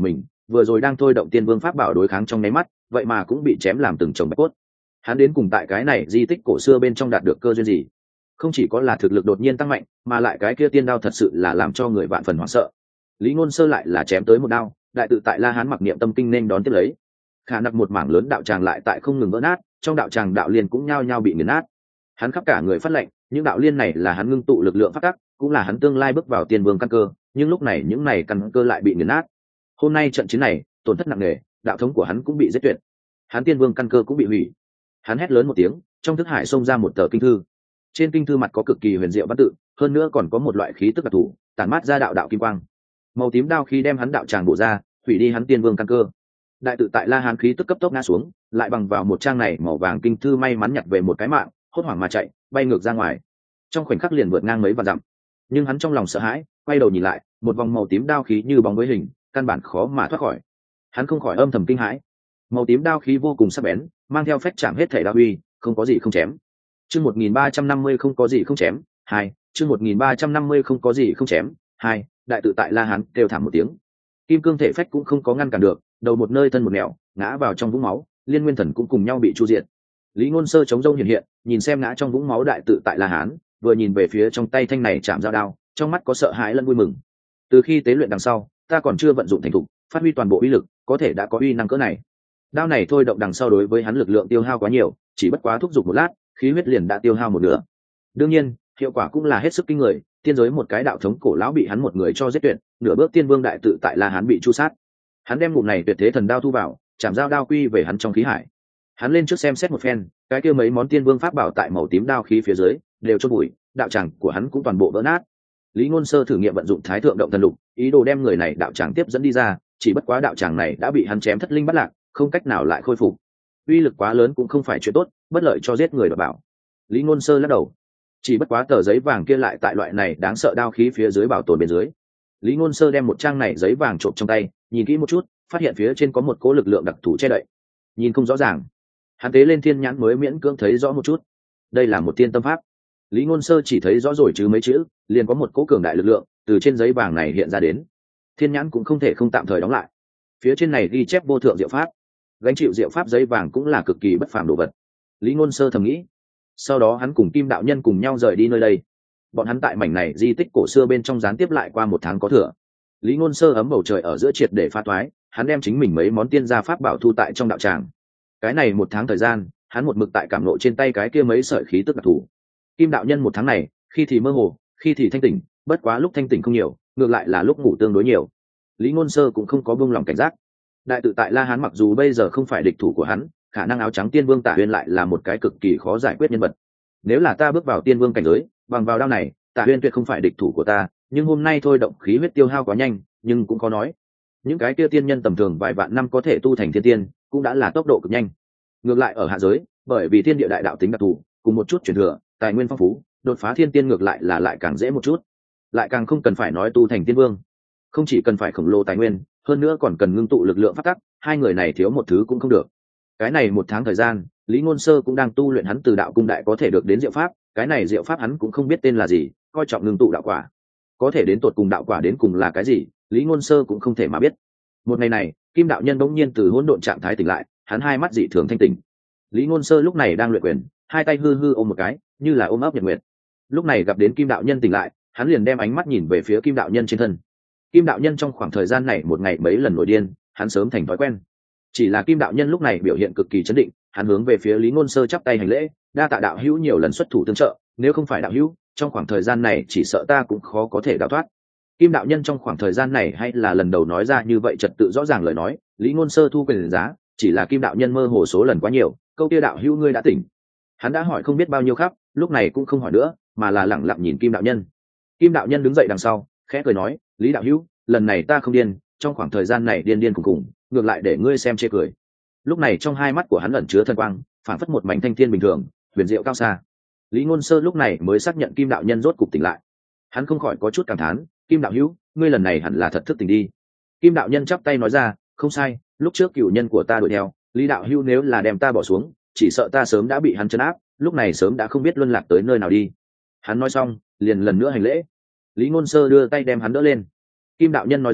vừa rồi đang thôi động tiên vương pháp bảo đối kháng trong nháy mắt vậy mà cũng bị chém làm từng chồng bạch cốt. Hắn đến cùng tại cái này di tích cổ xưa bên trong đạt được cơ duyên gì? Không chỉ có là thực lực đột nhiên tăng mạnh, mà lại cái kia tiên đao thật sự là làm cho người vạn phần hoảng sợ. Lý Ngôn Sơ lại là chém tới một đao, đại tự tại La Hán mặc niệm tâm kinh nên đón tiếp lấy. Khả nặc một mảng lớn đạo tràng lại tại không ngừng vỡ nát, trong đạo tràng đạo liên cũng nhao nhao bị nghiền nát. Hắn khắp cả người phát lệnh, những đạo liên này là hắn ngưng tụ lực lượng phát tắc, cũng là hắn tương lai bước vào tiên vương căn cơ, nhưng lúc này những này căn cơ lại bị nghiền nát. Hôm nay trận chiến này, tổn thất nặng nề, đạo thống của hắn cũng bị giết tuyệt. Hắn tiên vương căn cơ cũng bị hủy. Hắn hét lớn một tiếng, trong thức hải xông ra một tờ kinh thư. Trên kinh thư mặt có cực kỳ huyền diệu văn tự, hơn nữa còn có một loại khí tức đặc thù, tản mát ra đạo đạo kim quang. Màu tím đao khí đem hắn đạo tràng bổ ra, hủy đi hắn tiên vương căn cơ. Đại tự tại La Hán khí tức cấp tốc ngã xuống, lại bằng vào một trang này màu vàng kinh thư may mắn nhặt về một cái mạng, hốt hoảng mà chạy, bay ngược ra ngoài. Trong khoảnh khắc liền vượt ngang mấy vạn dặm. Nhưng hắn trong lòng sợ hãi, quay đầu nhìn lại, một vòng màu tím đao khí như bóng với hình, căn bản khó mà thoát khỏi. Hắn không khỏi âm thầm kinh hãi. Màu tím đao khí vô cùng sắc bén, mang theo phách chạm hết thể đao uy, không có gì không chém. Chương một nghìn ba trăm năm mươi không có gì không chém, hai, chương một nghìn ba trăm năm mươi không có gì không chém, hai, đại tự tại La Hán kêu thảm một tiếng. Kim cương thể phách cũng không có ngăn cản được, đầu một nơi thân một nẻo, ngã vào trong vũng máu, liên nguyên thần cũng cùng nhau bị chu diệt. Lý Ngôn Sơ chống rông hiện hiện, nhìn xem ngã trong vũng máu đại tự tại La Hán, vừa nhìn về phía trong tay thanh này chạm dao đao, trong mắt có sợ hãi lẫn vui mừng. Từ khi tế luyện đằng sau, ta còn chưa vận dụng thành thục, phát huy toàn bộ uy lực, có thể đã có uy năng cỡ này. Đao này thôi động đằng sau đối với hắn lực lượng tiêu hao quá nhiều, chỉ bất quá thúc giục một lát, khí huyết liền đã tiêu hao một nửa. Đương nhiên, hiệu quả cũng là hết sức kinh người, tiên giới một cái đạo thống cổ lão bị hắn một người cho giết tuyệt, nửa bước tiên vương đại tự tại La Hán bị chu sát. Hắn đem ngụm này tuyệt thế thần đao thu vào, chạm dao đao quy về hắn trong khí hải. Hắn lên trước xem xét một phen, cái kia mấy món tiên vương pháp bảo tại màu tím đao khí phía dưới đều chôn bụi, đạo tràng của hắn cũng toàn bộ vỡ nát. Lý Ngôn Sơ thử nghiệm vận dụng Thái Thượng Động Thần Lục, ý đồ đem người này đạo tràng tiếp dẫn đi ra, chỉ bất quá đạo tràng này đã bị hắn chém thất linh bắt lạc, không cách nào lại khôi phục. Uy lực quá lớn cũng không phải chuyện tốt, bất lợi cho giết người đoạt bảo. Lý Ngôn Sơ lắc đầu. Chỉ bất quá tờ giấy vàng kia lại tại loại này đáng sợ đao khí phía dưới bảo tồn bên dưới. Lý Ngôn Sơ đem một trang này giấy vàng trộm trong tay, nhìn kỹ một chút, phát hiện phía trên có một cỗ lực lượng đặc thù che đậy. Nhìn không rõ ràng. Hắn tế lên thiên nhãn mới miễn cưỡng thấy rõ một chút. Đây là một tiên tâm pháp. Lý Ngôn Sơ chỉ thấy rõ rồi chứ mấy chữ, liền có một cỗ cường đại lực lượng từ trên giấy vàng này hiện ra đến. Thiên nhãn cũng không thể không tạm thời đóng lại. Phía trên này ghi chép vô thượng diệu pháp, gánh chịu diệu pháp giấy vàng cũng là cực kỳ bất phàm đồ vật. Lý Ngôn Sơ thầm nghĩ. Sau đó hắn cùng Kim đạo nhân cùng nhau rời đi nơi đây. Bọn hắn tại mảnh này di tích cổ xưa bên trong gián tiếp lại qua một tháng có thừa. Lý Ngôn Sơ ấm bầu trời ở giữa triệt để phá toái, hắn đem chính mình mấy món tiên gia pháp bảo thu tại trong đạo tràng. Cái này một tháng thời gian, hắn một mực tại cảm nộ trên tay cái kia mấy sợi khí tức đặc thù. Kim đạo nhân một tháng này, khi thì mơ hồ, khi thì thanh tỉnh, bất quá lúc thanh tỉnh không nhiều, ngược lại là lúc ngủ tương đối nhiều. Lý Ngôn Sơ cũng không có buông lòng cảnh giác. Đại tự tại La Hán mặc dù bây giờ không phải địch thủ của hắn, khả năng áo trắng tiên vương Tả Huyên lại là một cái cực kỳ khó giải quyết nhân vật. Nếu là ta bước vào tiên vương cảnh giới, bằng vào đao này, Tả Huyên tuyệt không phải địch thủ của ta, nhưng hôm nay thôi động khí huyết tiêu hao quá nhanh, nhưng cũng khó nói. Những cái kia tiên nhân tầm thường vài vạn năm có thể tu thành thiên tiên, cũng đã là tốc độ cực nhanh. Ngược lại ở hạ giới, bởi vì thiên địa đại đạo tính đặc thù, cùng một chút truyền thừa, tài nguyên phong phú, đột phá thiên tiên ngược lại là lại càng dễ một chút. Lại càng không cần phải nói tu thành tiên vương. Không chỉ cần phải khổng lồ tài nguyên, hơn nữa còn cần ngưng tụ lực lượng phát tắc, hai người này thiếu một thứ cũng không được. Cái này một tháng thời gian, Lý Ngôn Sơ cũng đang tu luyện hắn từ đạo cung đại có thể được đến diệu pháp, cái này diệu pháp hắn cũng không biết tên là gì, coi trọng ngưng tụ đạo quả. Có thể đến tột cùng đạo quả đến cùng là cái gì, Lý Ngôn Sơ cũng không thể mà biết. Một ngày này, Kim đạo nhân bỗng nhiên từ hỗn độn trạng thái tỉnh lại, hắn hai mắt dị thường thanh tỉnh. Lý Ngôn Sơ lúc này đang luyện quyền, hai tay hư hư ôm một cái, như là ôm ấp nhật nguyệt. Lúc này gặp đến Kim đạo nhân tỉnh lại, hắn liền đem ánh mắt nhìn về phía Kim đạo nhân trên thân. Kim đạo nhân trong khoảng thời gian này một ngày mấy lần nổi điên, hắn sớm thành thói quen. Chỉ là Kim đạo nhân lúc này biểu hiện cực kỳ chấn định, hắn hướng về phía Lý Ngôn Sơ chắp tay hành lễ, đa tạ đạo hữu nhiều lần xuất thủ tương trợ, nếu không phải đạo hữu, trong khoảng thời gian này chỉ sợ ta cũng khó có thể đào thoát. Kim đạo nhân trong khoảng thời gian này hay là lần đầu nói ra như vậy trật tự rõ ràng lời nói, Lý Ngôn Sơ thu quyền giá, chỉ là Kim đạo nhân mơ hồ số lần quá nhiều, câu kia đạo hữu ngươi đã tỉnh. Hắn đã hỏi không biết bao nhiêu khắp, lúc này cũng không hỏi nữa, mà là lẳng lặng nhìn Kim đạo nhân. Kim đạo nhân đứng dậy đằng sau, khẽ cười nói, Lý đạo hữu, lần này ta không điên, trong khoảng thời gian này điên điên cùng cùng, ngược lại để ngươi xem chê cười. Lúc này trong hai mắt của hắn ẩn chứa thần quang, phản phất một mảnh thanh thiên bình thường, huyền diệu cao xa. Lý Ngôn Sơ lúc này mới xác nhận Kim đạo nhân rốt cục tỉnh lại. Hắn không khỏi có chút cảm thán, Kim đạo hữu, ngươi lần này hẳn là thật thức tỉnh đi. Kim đạo nhân chắp tay nói ra, không sai, lúc trước cựu nhân của ta đuổi theo, Lý đạo hữu nếu là đem ta bỏ xuống, chỉ sợ ta sớm đã bị hắn trấn áp, lúc này sớm đã không biết luân lạc tới nơi nào đi. Hắn nói xong, liền lần nữa hành lễ. Lý Ngôn Sơ đưa tay đem hắn đỡ lên. Kim đạo nhân nói ra,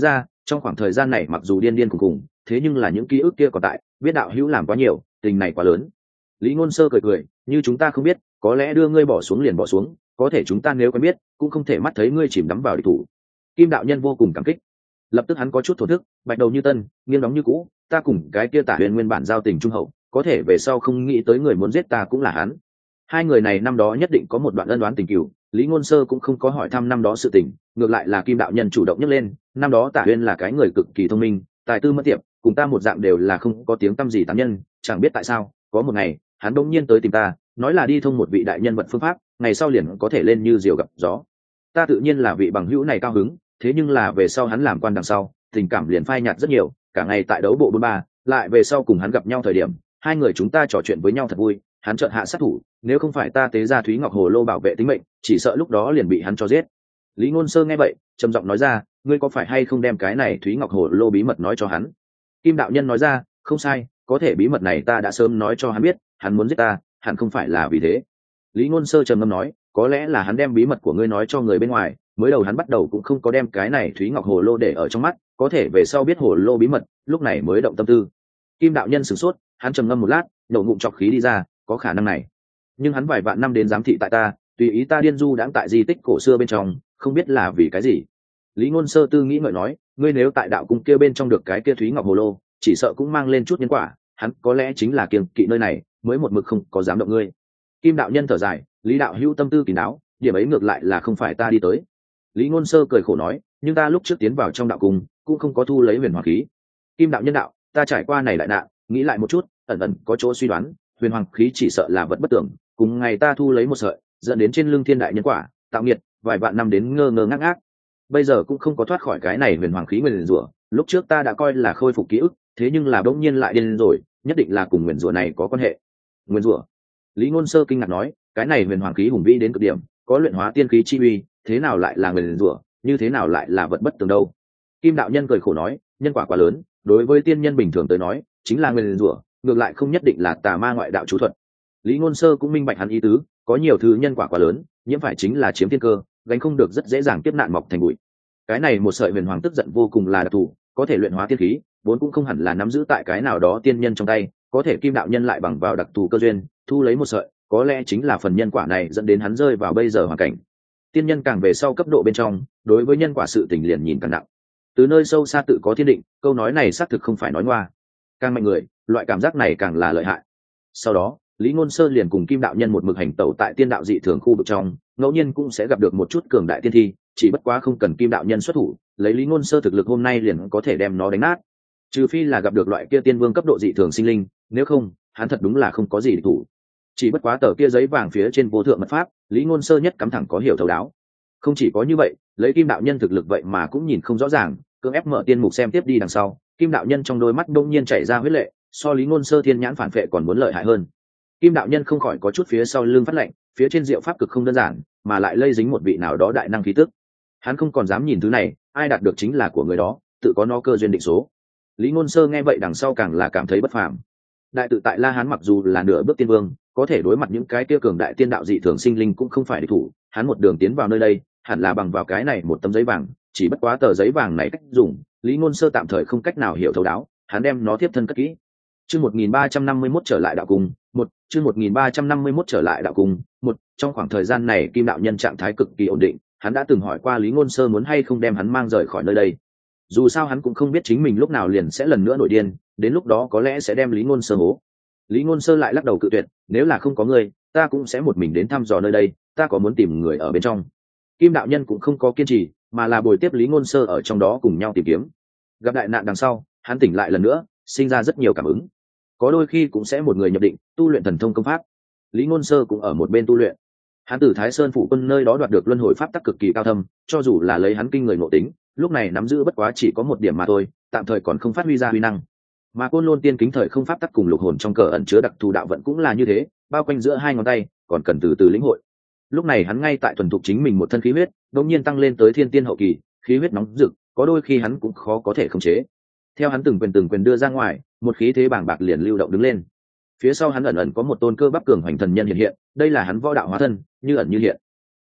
trong khoảng thời gian này mặc dù điên điên cùng cùng, thế nhưng là những ký ức kia còn tại, biết đạo hữu làm quá nhiều, tình này quá lớn. Lý Ngôn Sơ cười cười, như chúng ta không biết, có lẽ đưa ngươi bỏ xuống liền bỏ xuống, có thể chúng ta nếu quen biết, cũng không thể mắt thấy ngươi chìm đắm vào địch thủ. Kim đạo nhân vô cùng cảm kích, lập tức hắn có chút thổ thức, bạch đầu như tân, nghiêng đóng như cũ, ta cùng cái kia Tả Huyền nguyên bản giao tình trung hậu, có thể về sau không nghĩ tới người muốn giết ta cũng là hắn. Hai người này năm đó nhất định có một đoạn ân oán tình cừu, Lý Ngôn Sơ cũng không có hỏi thăm năm đó sự tình, ngược lại là Kim đạo nhân chủ động nhắc lên, năm đó Tả Huyền là cái người cực kỳ thông minh, tài tư mất tiệp, cùng ta một dạng đều là không có tiếng tăm gì tán nhân, chẳng biết tại sao, có một ngày, hắn đột nhiên tới tìm ta, nói là đi thông một vị đại nhân vật phương pháp, ngày sau liền có thể lên như diều gặp gió. Ta tự nhiên là vị bằng hữu này cao hứng, thế nhưng là về sau hắn làm quan đằng sau, tình cảm liền phai nhạt rất nhiều, cả ngày tại đấu bộ bốn ba, lại về sau cùng hắn gặp nhau thời điểm, hai người chúng ta trò chuyện với nhau thật vui, hắn chợt hạ sát thủ, nếu không phải ta tế ra Thúy Ngọc Hồ Lô bảo vệ tính mệnh, chỉ sợ lúc đó liền bị hắn cho giết. Lý Ngôn Sơ nghe vậy, trầm giọng nói ra, ngươi có phải hay không đem cái này Thúy Ngọc Hồ Lô bí mật nói cho hắn? Kim đạo nhân nói ra, không sai, có thể bí mật này ta đã sớm nói cho hắn biết, hắn muốn giết ta, hẳn không phải là vì thế. Lý Ngôn Sơ trầm ngâm nói, có lẽ là hắn đem bí mật của ngươi nói cho người bên ngoài, mới đầu hắn bắt đầu cũng không có đem cái này Thúy Ngọc Hồ Lô để ở trong mắt, có thể về sau biết hồ lô bí mật, lúc này mới động tâm tư. Kim đạo nhân sửng sốt, hắn trầm ngâm một lát, nổ ngụm trọc khí đi ra, có khả năng này. Nhưng hắn vài vạn năm đến giám thị tại ta, tùy ý ta điên du đãng tại di tích cổ xưa bên trong, không biết là vì cái gì. Lý Ngôn Sơ tư nghĩ ngợi nói, ngươi nếu tại đạo cung kia bên trong được cái kia Thúy Ngọc Hồ Lô, chỉ sợ cũng mang lên chút nhân quả, hắn có lẽ chính là kiêng kỵ nơi này, mới một mực không có dám động ngươi. Kim đạo nhân thở dài, Lý đạo hữu tâm tư kín đáo, điểm ấy ngược lại là không phải ta đi tới. Lý Ngôn Sơ cười khổ nói, nhưng ta lúc trước tiến vào trong đạo cung, cũng không có thu lấy huyền hoàng khí. Kim đạo nhân đạo, ta trải qua này đại nạn, nghĩ lại một chút, ẩn ẩn có chỗ suy đoán, huyền hoàng khí chỉ sợ là vật bất tưởng, cùng ngày ta thu lấy một sợi, dẫn đến trên lưng thiên đại nhân quả, tạo nghiệt, vài vạn năm đến ngơ ngơ ngác ngác. Bây giờ cũng không có thoát khỏi cái này huyền hoàng khí nguyền rủa, lúc trước ta đã coi là khôi phục ký ức, thế nhưng là bỗng nhiên lại điên rồi, nhất định là cùng nguyền rủa này có quan hệ. Nguyền rủa? Lý Ngôn Sơ kinh ngạc nói, cái này huyền hoàng khí hùng vĩ đến cực điểm, có luyện hóa tiên khí chi uy, thế nào lại là nguyền rủa, như thế nào lại là vật bất tường đâu? Kim đạo nhân cười khổ nói, nhân quả quá lớn, đối với tiên nhân bình thường tới nói, chính là nguyền rủa, ngược lại không nhất định là tà ma ngoại đạo chú thuật. Lý Ngôn Sơ cũng minh bạch hắn ý tứ, có nhiều thứ nhân quả quá lớn, nhiễm phải chính là chiếm thiên cơ, gánh không được rất dễ dàng tiếp nạn mọc thành bụi. Cái này một sợi huyền hoàng tức giận vô cùng là đặc thù, có thể luyện hóa tiên khí, vốn cũng không hẳn là nắm giữ tại cái nào đó tiên nhân trong tay, có thể Kim đạo nhân lại bằng vào đặc thù cơ duyên, thu lấy một sợi, có lẽ chính là phần nhân quả này dẫn đến hắn rơi vào bây giờ hoàn cảnh. Tiên nhân càng về sau cấp độ bên trong, đối với nhân quả sự tình liền nhìn càng nặng. Từ nơi sâu xa tự có thiên định, câu nói này xác thực không phải nói ngoa. Càng mạnh người, loại cảm giác này càng là lợi hại. Sau đó, Lý Ngôn Sơ liền cùng Kim đạo nhân một mực hành tẩu tại tiên đạo dị thường khu vực trong, ngẫu nhiên cũng sẽ gặp được một chút cường đại tiên thi, chỉ bất quá không cần Kim đạo nhân xuất thủ, lấy Lý Ngôn Sơ thực lực hôm nay liền có thể đem nó đánh nát. Trừ phi là gặp được loại kia tiên vương cấp độ dị thường sinh linh, nếu không, hắn thật đúng là không có gì để thủ. Chỉ bất quá tờ kia giấy vàng phía trên vô thượng mật pháp, Lý Ngôn Sơ nhất cắm thẳng có hiểu thấu đáo. Không chỉ có như vậy, lấy Kim đạo nhân thực lực vậy mà cũng nhìn không rõ ràng, cưỡng ép mở tiên mục xem tiếp đi đằng sau, Kim đạo nhân trong đôi mắt đông nhiên chảy ra huyết lệ, so Lý Ngôn Sơ thiên nhãn phản phệ còn muốn lợi hại hơn. Kim đạo nhân không khỏi có chút phía sau lưng phát lạnh, phía trên diệu pháp cực không đơn giản, mà lại lây dính một vị nào đó đại năng khí tức. Hắn không còn dám nhìn thứ này, ai đạt được chính là của người đó, tự có nó cơ duyên định số. Lý Ngôn Sơ nghe vậy đằng sau càng là cảm thấy bất phàm. Đại tự tại La Hán mặc dù là nửa bước tiên vương, có thể đối mặt những cái tiêu cường đại tiên đạo dị thường sinh linh cũng không phải địch thủ, hắn một đường tiến vào nơi đây, hẳn là bằng vào cái này một tấm giấy vàng, chỉ bất quá tờ giấy vàng này cách dùng, Lý Ngôn Sơ tạm thời không cách nào hiểu thấu đáo, hắn đem nó tiếp thân cất kỹ. Chương một nghìn ba trăm năm mươi mốt trở lại đạo cung, một, chương một nghìn ba trăm năm mươi mốt trở lại đạo cung, một, trong khoảng thời gian này Kim đạo nhân trạng thái cực kỳ ổn định, hắn đã từng hỏi qua Lý Ngôn Sơ muốn hay không đem hắn mang rời khỏi nơi đây. Dù sao hắn cũng không biết chính mình lúc nào liền sẽ lần nữa nổi điên, đến lúc đó có lẽ sẽ đem Lý Ngôn Sơ hố. Lý Ngôn Sơ lại lắc đầu cự tuyệt, nếu là không có người, ta cũng sẽ một mình đến thăm dò nơi đây, ta có muốn tìm người ở bên trong. Kim đạo nhân cũng không có kiên trì, mà là bồi tiếp Lý Ngôn Sơ ở trong đó cùng nhau tìm kiếm. Gặp đại nạn đằng sau, hắn tỉnh lại lần nữa, sinh ra rất nhiều cảm ứng. Có đôi khi cũng sẽ một người nhập định, tu luyện thần thông công pháp. Lý Ngôn Sơ cũng ở một bên tu luyện. Hắn từ Thái Sơn phủ quân nơi đó đoạt được luân hồi pháp tắc cực kỳ cao thâm, cho dù là lấy hắn kinh người ngộ tính, lúc này nắm giữ bất quá chỉ có một điểm mà thôi, tạm thời còn không phát huy ra huy năng. Mà Côn Lôn Tiên Kính thời không pháp tắc cùng lục hồn trong cờ ẩn chứa đặc thù đạo vận cũng là như thế, bao quanh giữa hai ngón tay, còn cần từ từ lĩnh hội. Lúc này hắn ngay tại thuần thục chính mình một thân khí huyết, đột nhiên tăng lên tới thiên tiên hậu kỳ, khí huyết nóng rực, có đôi khi hắn cũng khó có thể khống chế. Theo hắn từng quyền từng quyền đưa ra ngoài, một khí thế bàng bạc liền lưu động đứng lên. Phía sau hắn ẩn ẩn có một tôn cơ bắp cường hoành thần nhân hiện hiện, đây là hắn võ đạo hóa thân, như ẩn như hiện.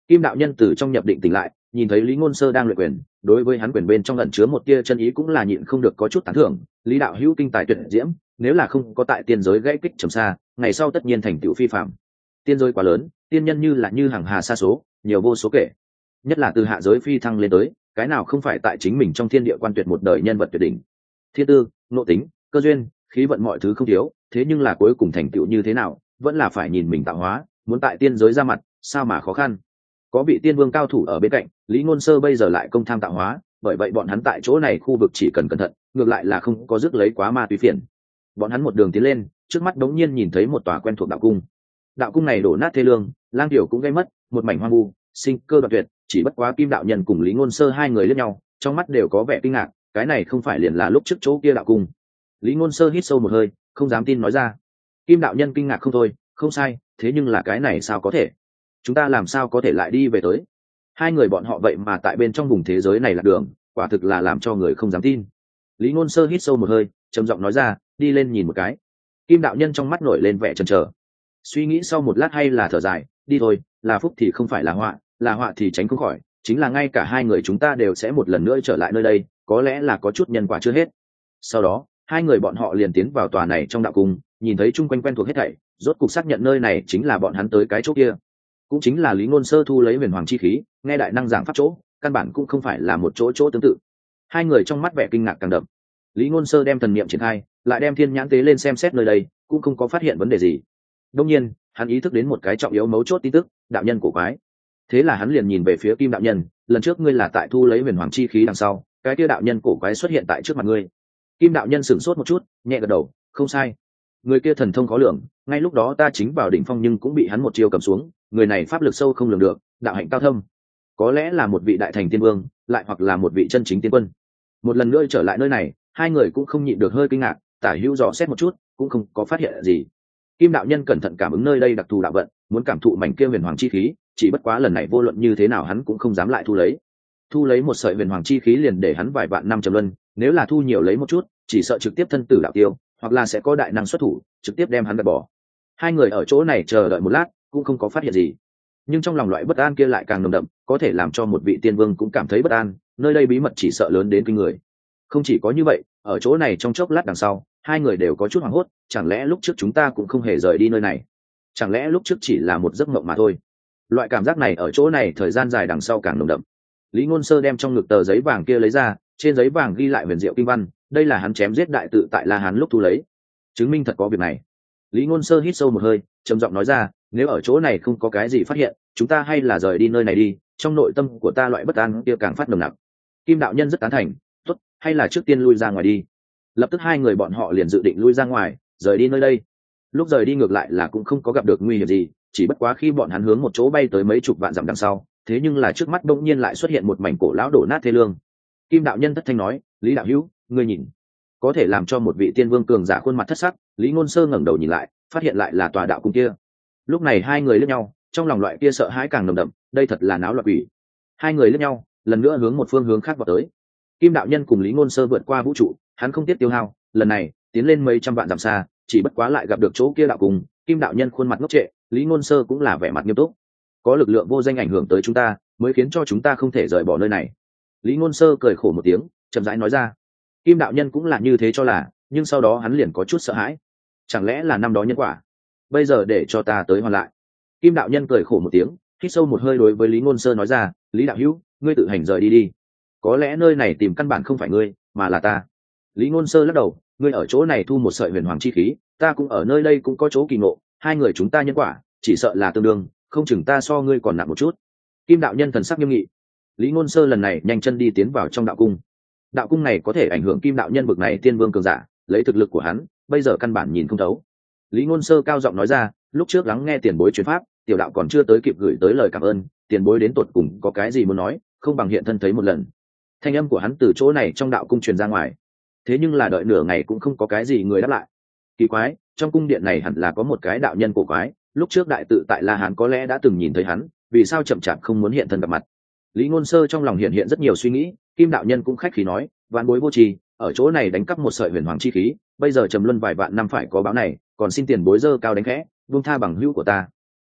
Kim đạo nhân từ trong nhập định tỉnh lại, nhìn thấy Lý Ngôn Sơ đang luyện quyền, đối với hắn quyền bên trong ẩn chứa một tia chân ý cũng là nhịn không được có chút tán thưởng. Lý đạo hữu kinh tài tuyệt diễm, nếu là không có tại tiên giới gãy kích trầm xa, ngày sau tất nhiên thành tựu phi phàm. Tiên giới quá lớn, tiên nhân như là như hàng hà sa số, nhiều vô số kể. Nhất là từ hạ giới phi thăng lên tới, cái nào không phải tại chính mình trong thiên địa quan tuyệt một đời nhân vật tuyệt đỉnh. Thiên tư, nội tính, cơ duyên, khí vận mọi thứ không thiếu, thế nhưng là cuối cùng thành tựu như thế nào, vẫn là phải nhìn mình tạo hóa, muốn tại tiên giới ra mặt, sao mà khó khăn. Có vị tiên vương cao thủ ở bên cạnh, Lý Ngôn Sơ bây giờ lại công tham tạo hóa, bởi vậy bọn hắn tại chỗ này khu vực chỉ cần cẩn thận, ngược lại là không có rước lấy quá ma túy phiền. Bọn hắn một đường tiến lên, trước mắt đống nhiên nhìn thấy một tòa quen thuộc đạo cung. Đạo cung này đổ nát thê lương, lang tiểu cũng gây mất, một mảnh hoang vu, sinh cơ đoạn tuyệt, chỉ bất quá Kim đạo nhân cùng Lý Ngôn Sơ hai người liếc nhau, trong mắt đều có vẻ kinh ngạc, cái này không phải liền là lúc trước chỗ kia đạo cung. Lý Ngôn Sơ hít sâu một hơi, không dám tin nói ra. Kim đạo nhân kinh ngạc không thôi, không sai, thế nhưng là cái này sao có thể? Chúng ta làm sao có thể lại đi về tới? Hai người bọn họ vậy mà tại bên trong vùng thế giới này lạc đường, quả thực là làm cho người không dám tin. Lý Ngôn Sơ hít sâu một hơi, trầm giọng nói ra, đi lên nhìn một cái. Kim đạo nhân trong mắt nổi lên vẻ chần chờ, suy nghĩ sau một lát hay là thở dài, đi thôi, là phúc thì không phải là họa, là họa thì tránh không khỏi, chính là ngay cả hai người chúng ta đều sẽ một lần nữa trở lại nơi đây, có lẽ là có chút nhân quả chưa hết. Sau đó hai người bọn họ liền tiến vào tòa này trong đạo cung, nhìn thấy chung quanh quen thuộc hết thảy, rốt cục xác nhận nơi này chính là bọn hắn tới cái chỗ kia, cũng chính là Lý Ngôn Sơ thu lấy huyền hoàng chi khí, nghe đại năng giảng pháp chỗ, căn bản cũng không phải là một chỗ chỗ tương tự. Hai người trong mắt vẻ kinh ngạc càng đậm. Lý Ngôn Sơ đem thần niệm triển khai, lại đem thiên nhãn tế lên xem xét nơi đây, cũng không có phát hiện vấn đề gì. Đương nhiên, hắn ý thức đến một cái trọng yếu mấu chốt tin tức, đạo nhân cổ quái. Thế là hắn liền nhìn về phía Kim đạo nhân, lần trước ngươi là tại thu lấy huyền hoàng chi khí đằng sau, cái kia đạo nhân cổ quái xuất hiện tại trước mặt ngươi. Kim đạo nhân sửng sốt một chút, nhẹ gật đầu, không sai. Người kia thần thông khó lường, ngay lúc đó ta chính vào đỉnh phong nhưng cũng bị hắn một chiêu cầm xuống, người này pháp lực sâu không lường được, đạo hạnh cao thâm, có lẽ là một vị đại thành tiên vương, lại hoặc là một vị chân chính tiên quân. Một lần nữa trở lại nơi này, hai người cũng không nhịn được hơi kinh ngạc, tả hữu dò xét một chút, cũng không có phát hiện gì. Kim đạo nhân cẩn thận cảm ứng nơi đây đặc thù đạo vận, muốn cảm thụ mảnh kia huyền hoàng chi khí, chỉ bất quá lần này vô luận như thế nào hắn cũng không dám lại thu lấy. Thu lấy một sợi huyền hoàng chi khí liền để hắn vài vạn năm trầm luân, nếu là thu nhiều lấy một chút, chỉ sợ trực tiếp thân tử đạo tiêu, hoặc là sẽ có đại năng xuất thủ, trực tiếp đem hắn gạt bỏ. Hai người ở chỗ này chờ đợi một lát, cũng không có phát hiện gì. Nhưng trong lòng loại bất an kia lại càng nồng đậm, có thể làm cho một vị tiên vương cũng cảm thấy bất an, nơi đây bí mật chỉ sợ lớn đến kinh người. Không chỉ có như vậy, ở chỗ này trong chốc lát đằng sau, hai người đều có chút hoảng hốt, chẳng lẽ lúc trước chúng ta cũng không hề rời đi nơi này? Chẳng lẽ lúc trước chỉ là một giấc mộng mà thôi? Loại cảm giác này ở chỗ này thời gian dài đằng sau càng nồng đậm. Lý Ngôn Sơ đem trong ngực tờ giấy vàng kia lấy ra, trên giấy vàng ghi lại huyền diệu kinh văn, đây là hắn chém giết đại tự tại La Hán lúc thu lấy, chứng minh thật có việc này. Lý Ngôn Sơ hít sâu một hơi, trầm giọng nói ra, nếu ở chỗ này không có cái gì phát hiện, chúng ta hay là rời đi nơi này đi, trong nội tâm của ta loại bất an kia càng phát nồng nặc. Kim đạo nhân rất tán thành, tốt, hay là trước tiên lui ra ngoài đi. Lập tức hai người bọn họ liền dự định lui ra ngoài, rời đi nơi đây. Lúc rời đi ngược lại là cũng không có gặp được nguy hiểm gì, chỉ bất quá khi bọn hắn hướng một chỗ bay tới mấy chục vạn dặm đằng sau, thế nhưng là trước mắt đột nhiên lại xuất hiện một mảnh cổ lão đổ nát thê lương. Kim đạo nhân thất thanh nói, Lý đạo hữu, ngươi nhìn. Có thể làm cho một vị tiên vương cường giả khuôn mặt thất sắc. Lý Ngôn Sơ ngẩng đầu nhìn lại, phát hiện lại là tòa đạo cung kia. Lúc này hai người liếc nhau, trong lòng loại kia sợ hãi càng nồng đậm, đây thật là náo loạn quỷ. Hai người liếc nhau, lần nữa hướng một phương hướng khác vào tới. Kim đạo nhân cùng Lý Ngôn Sơ vượt qua vũ trụ, hắn không tiếc tiêu hao, lần này tiến lên mấy trăm vạn dặm xa, chỉ bất quá lại gặp được chỗ kia đạo cung. Kim đạo nhân khuôn mặt ngốc trệ, Lý Ngôn Sơ cũng là vẻ mặt nghiêm túc. Có lực lượng vô danh ảnh hưởng tới chúng ta, mới khiến cho chúng ta không thể rời bỏ nơi này. Lý Ngôn Sơ cười khổ một tiếng, chậm rãi nói ra. Kim đạo nhân cũng là như thế cho là, nhưng sau đó hắn liền có chút sợ hãi. Chẳng lẽ là năm đó nhân quả, bây giờ để cho ta tới hoàn lại? Kim đạo nhân cười khổ một tiếng, hít sâu một hơi đối với Lý Ngôn Sơ nói ra, Lý đạo hữu, ngươi tự hành rời đi đi. Có lẽ nơi này tìm căn bản không phải ngươi, mà là ta. Lý Ngôn Sơ lắc đầu, ngươi ở chỗ này thu một sợi huyền hoàng chi khí, ta cũng ở nơi đây cũng có chỗ kỳ ngộ, hai người chúng ta nhân quả, chỉ sợ là tương đương, không chừng ta so ngươi còn nặng một chút. Kim đạo nhân thần sắc nghiêm nghị. Lý Ngôn Sơ lần này nhanh chân đi tiến vào trong đạo cung. Đạo cung này có thể ảnh hưởng Kim đạo nhân bực này tiên vương cường giả, lấy thực lực của hắn, bây giờ căn bản nhìn không thấu. Lý Ngôn Sơ cao giọng nói ra, lúc trước lắng nghe tiền bối truyền pháp, tiểu đạo còn chưa tới kịp gửi tới lời cảm ơn, tiền bối đến tột cùng có cái gì muốn nói, không bằng hiện thân thấy một lần. Thanh âm của hắn từ chỗ này trong đạo cung truyền ra ngoài. Thế nhưng là đợi nửa ngày cũng không có cái gì người đáp lại. Kỳ quái, trong cung điện này hẳn là có một cái đạo nhân cổ quái, lúc trước đại tự tại La Hán có lẽ đã từng nhìn thấy hắn, vì sao chậm chạp không muốn hiện thân gặp mặt? Lý Ngôn Sơ trong lòng hiện hiện rất nhiều suy nghĩ. Kim đạo nhân cũng khách khí nói, vạn bối vô tri, ở chỗ này đánh cắp một sợi huyền hoàng chi khí, bây giờ trầm luân vài vạn năm phải có báo này, còn xin tiền bối dơ cao đánh khẽ, buông tha bằng hữu của ta.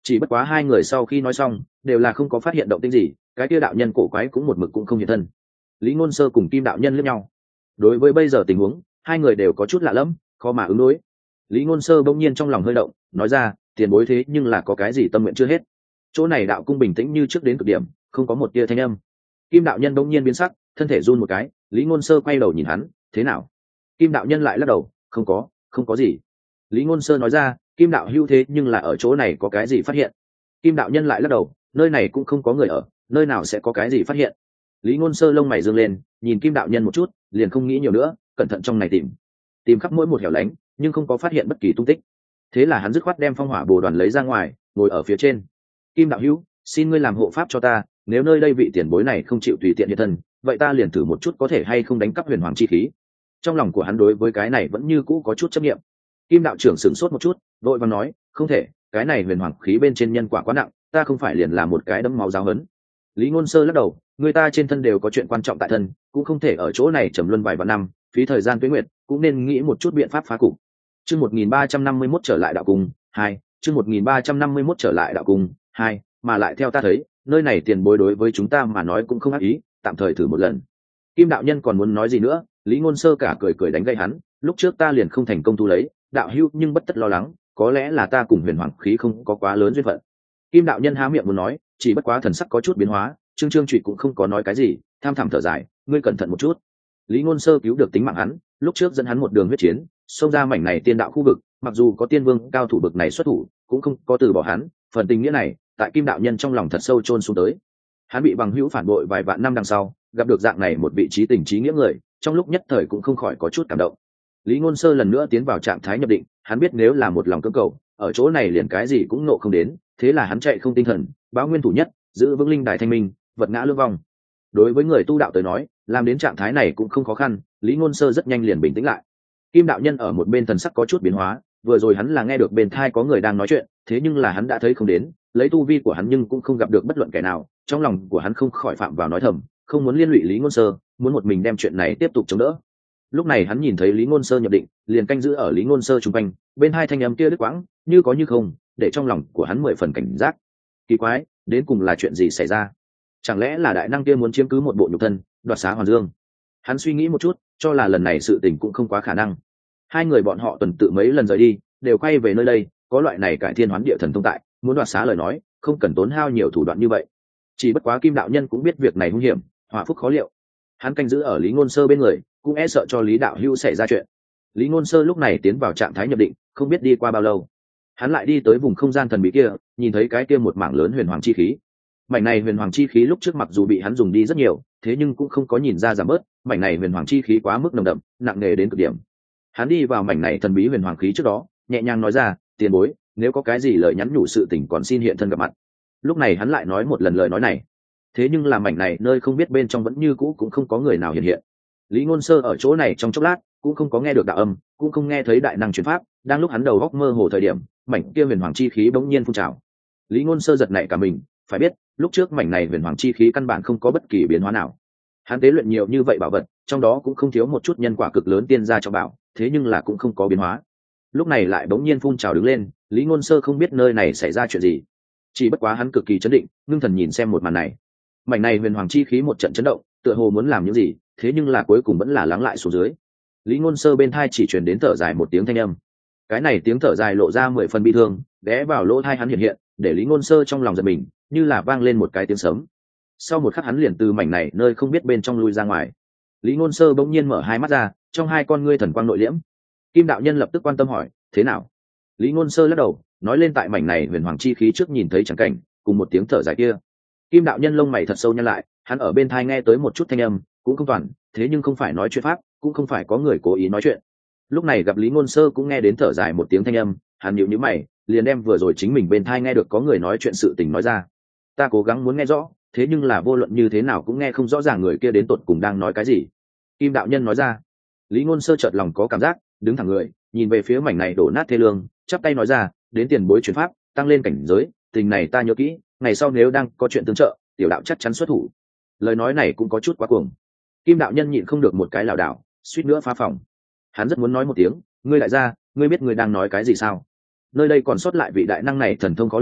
Chỉ bất quá hai người sau khi nói xong đều là không có phát hiện động tĩnh gì, cái kia đạo nhân cổ quái cũng một mực cũng không hiện thân. Lý Ngôn Sơ cùng Kim đạo nhân liếc nhau, đối với bây giờ tình huống hai người đều có chút lạ lẫm, khó mà ứng đối. Lý Ngôn Sơ bỗng nhiên trong lòng hơi động, nói ra, tiền bối thế nhưng là có cái gì tâm nguyện chưa hết. Chỗ này đạo cung bình tĩnh như trước đến cực điểm, không có một tia thanh âm. Kim đạo nhân bỗng nhiên biến sắc, thân thể run một cái. Lý Ngôn Sơ quay đầu nhìn hắn, thế nào? Kim đạo nhân lại lắc đầu, không có, không có gì. Lý Ngôn Sơ nói ra, Kim đạo hưu thế nhưng là ở chỗ này có cái gì phát hiện? Kim đạo nhân lại lắc đầu, nơi này cũng không có người ở, nơi nào sẽ có cái gì phát hiện? Lý Ngôn Sơ lông mày dương lên, nhìn Kim đạo nhân một chút, liền không nghĩ nhiều nữa, cẩn thận trong này tìm, tìm khắp mỗi một hẻo lánh, nhưng không có phát hiện bất kỳ tung tích. Thế là hắn dứt khoát đem phong hỏa bồ đoàn lấy ra ngoài, ngồi ở phía trên. Kim đạo hữu, xin ngươi làm hộ pháp cho ta, nếu nơi đây vị tiền bối này không chịu tùy tiện hiện thân, vậy ta liền thử một chút có thể hay không đánh cắp huyền hoàng chi khí. Trong lòng của hắn đối với cái này vẫn như cũ có chút chấp niệm. Kim đạo trưởng sửng sốt một chút, vội vàng nói, không thể, cái này huyền hoàng khí bên trên nhân quả quá nặng, ta không phải liền là một cái đấm máu giáo hấn. Lý Ngôn Sơ lắc đầu, người ta trên thân đều có chuyện quan trọng tại thân, cũng không thể ở chỗ này trầm luân vài vạn năm, phí thời gian tuế nguyệt, cũng nên nghĩ một chút biện pháp phá cục. Chương một nghìn ba trăm năm mươi mốt trở lại đạo cung, hai, chương một nghìn ba trăm năm mươi mốt trở lại đạo cung, hai, mà lại theo ta thấy, nơi này tiền bối đối với chúng ta mà nói cũng không ác ý, tạm thời thử một lần. Kim đạo nhân còn muốn nói gì nữa, Lý Ngôn Sơ cả cười cười đánh gây hắn, lúc trước ta liền không thành công thu lấy, đạo hữu nhưng bất tất lo lắng, có lẽ là ta cùng huyền hoàng khí không có quá lớn duyên phận. Kim đạo nhân há miệng muốn nói, chỉ bất quá thần sắc có chút biến hóa, Trương Trương Trụy cũng không có nói cái gì, tham thẳm thở dài, ngươi cẩn thận một chút. Lý Ngôn Sơ cứu được tính mạng hắn, lúc trước dẫn hắn một đường huyết chiến, xông ra mảnh này tiên đạo khu vực, mặc dù có tiên vương cao thủ bực này xuất thủ, cũng không có từ bỏ hắn, phần tình nghĩa này, tại Kim đạo nhân trong lòng thật sâu chôn xuống tới. Hắn bị bằng hữu phản bội vài vạn năm đằng sau, gặp được dạng này một vị trí tình trí nghĩa người, trong lúc nhất thời cũng không khỏi có chút cảm động. Lý Ngôn Sơ lần nữa tiến vào trạng thái nhập định, hắn biết nếu là một lòng cưỡng cầu, ở chỗ này liền cái gì cũng nộ không đến, thế là hắn chạy không tinh thần, báo nguyên thủ nhất, giữ vững linh đài thanh minh, vật ngã lương vong. Đối với người tu đạo tới nói, làm đến trạng thái này cũng không khó khăn, Lý Ngôn Sơ rất nhanh liền bình tĩnh lại. Kim đạo nhân ở một bên thần sắc có chút biến hóa, vừa rồi hắn là nghe được bên tai có người đang nói chuyện, thế nhưng là hắn đã thấy không đến, lấy tu vi của hắn nhưng cũng không gặp được bất luận kẻ nào, trong lòng của hắn không khỏi phạm vào nói thầm, không muốn liên lụy Lý Ngôn Sơ, muốn một mình đem chuyện này tiếp tục chống đỡ. Lúc này hắn nhìn thấy Lý Ngôn Sơ nhập định, liền canh giữ ở Lý Ngôn Sơ trung quanh, bên hai thanh âm kia đứt quãng, như có như không, để trong lòng của hắn mười phần cảnh giác. Kỳ quái, đến cùng là chuyện gì xảy ra? Chẳng lẽ là đại năng kia muốn chiếm cứ một bộ nhục thân, đoạt xá Hoàn Dương? Hắn suy nghĩ một chút, cho là lần này sự tình cũng không quá khả năng. Hai người bọn họ tuần tự mấy lần rời đi, đều quay về nơi đây, có loại này cải thiên hoán địa thần thông tại, muốn đoạt xá lời nói, không cần tốn hao nhiều thủ đoạn như vậy. Chỉ bất quá Kim đạo nhân cũng biết việc này hung hiểm, họa phúc khó liệu. Hắn canh giữ ở Lý Ngôn Sơ bên người, cũng e sợ cho Lý đạo hữu xảy ra chuyện. Lý Ngôn Sơ lúc này tiến vào trạng thái nhập định, không biết đi qua bao lâu, hắn lại đi tới vùng không gian thần bí kia, nhìn thấy cái kia một mảng lớn huyền hoàng chi khí. Mảnh này huyền hoàng chi khí lúc trước mặc dù bị hắn dùng đi rất nhiều, thế nhưng cũng không có nhìn ra giảm bớt, mảnh này huyền hoàng chi khí quá mức nồng đậm, nặng nề đến cực điểm. Hắn đi vào mảnh này thần bí huyền hoàng khí trước đó, nhẹ nhàng nói ra, tiền bối, nếu có cái gì lời nhắn nhủ sự tình còn xin hiện thân gặp mặt. Lúc này hắn lại nói một lần lời nói này, thế nhưng là mảnh này nơi không biết bên trong vẫn như cũ cũng không có người nào hiện hiện. Lý Ngôn Sơ ở chỗ này trong chốc lát cũng không có nghe được đạo âm, cũng không nghe thấy đại năng truyền pháp, đang lúc hắn đầu góc mơ hồ thời điểm, mảnh kia huyền hoàng chi khí bỗng nhiên phun trào. Lý Ngôn Sơ giật nảy cả mình, phải biết, lúc trước mảnh này huyền hoàng chi khí căn bản không có bất kỳ biến hóa nào. Hắn tế luyện nhiều như vậy bảo vật, trong đó cũng không thiếu một chút nhân quả cực lớn tiên gia cho bảo, thế nhưng là cũng không có biến hóa. Lúc này lại bỗng nhiên phun trào đứng lên, Lý Ngôn Sơ không biết nơi này xảy ra chuyện gì, chỉ bất quá hắn cực kỳ chấn định, ngưng thần nhìn xem một màn này. Mảnh này huyền hoàng chi khí một trận chấn động, tựa hồ muốn làm những gì, thế nhưng là cuối cùng vẫn là lắng lại xuống dưới. Lý Ngôn Sơ bên tai chỉ truyền đến thở dài một tiếng thanh âm. Cái này tiếng thở dài lộ ra mười phần bi thương, ghé vào lỗ tai hắn hiện hiện, để Lý Ngôn Sơ trong lòng giật mình, như là vang lên một cái tiếng sấm. Sau một khắc hắn liền từ mảnh này nơi không biết bên trong lui ra ngoài. Lý Ngôn Sơ bỗng nhiên mở hai mắt ra, trong hai con ngươi thần quang nội liễm. Kim đạo nhân lập tức quan tâm hỏi, thế nào? Lý Ngôn Sơ lắc đầu, nói lên tại mảnh này huyền hoàng chi khí trước nhìn thấy chẳng cảnh, cùng một tiếng thở dài kia. Kim đạo nhân lông mày thật sâu nhăn lại, hắn ở bên tai nghe tới một chút thanh âm, cũng không toàn, thế nhưng không phải nói chuyện pháp, cũng không phải có người cố ý nói chuyện. Lúc này gặp Lý Ngôn Sơ cũng nghe đến thở dài một tiếng thanh âm, hắn nhíu nhíu mày, liền đem vừa rồi chính mình bên tai nghe được có người nói chuyện sự tình nói ra. Ta cố gắng muốn nghe rõ, thế nhưng là vô luận như thế nào cũng nghe không rõ ràng người kia đến tột cùng đang nói cái gì. Kim đạo nhân nói ra. Lý Ngôn Sơ chợt lòng có cảm giác, đứng thẳng người, nhìn về phía mảnh này đổ nát thê lương, chắp tay nói ra, đến tiền bối truyền pháp, tăng lên cảnh giới, tình này ta nhớ kỹ, ngày sau nếu đang có chuyện tương trợ, tiểu đạo chắc chắn xuất thủ. Lời nói này cũng có chút quá cuồng. Kim đạo nhân nhịn không được một cái lảo đảo, suýt nữa phá phòng. Hắn rất muốn nói một tiếng, ngươi đại gia, ngươi biết ngươi đang nói cái gì sao? Nơi đây còn sót lại vị đại năng này thần thông khó lường,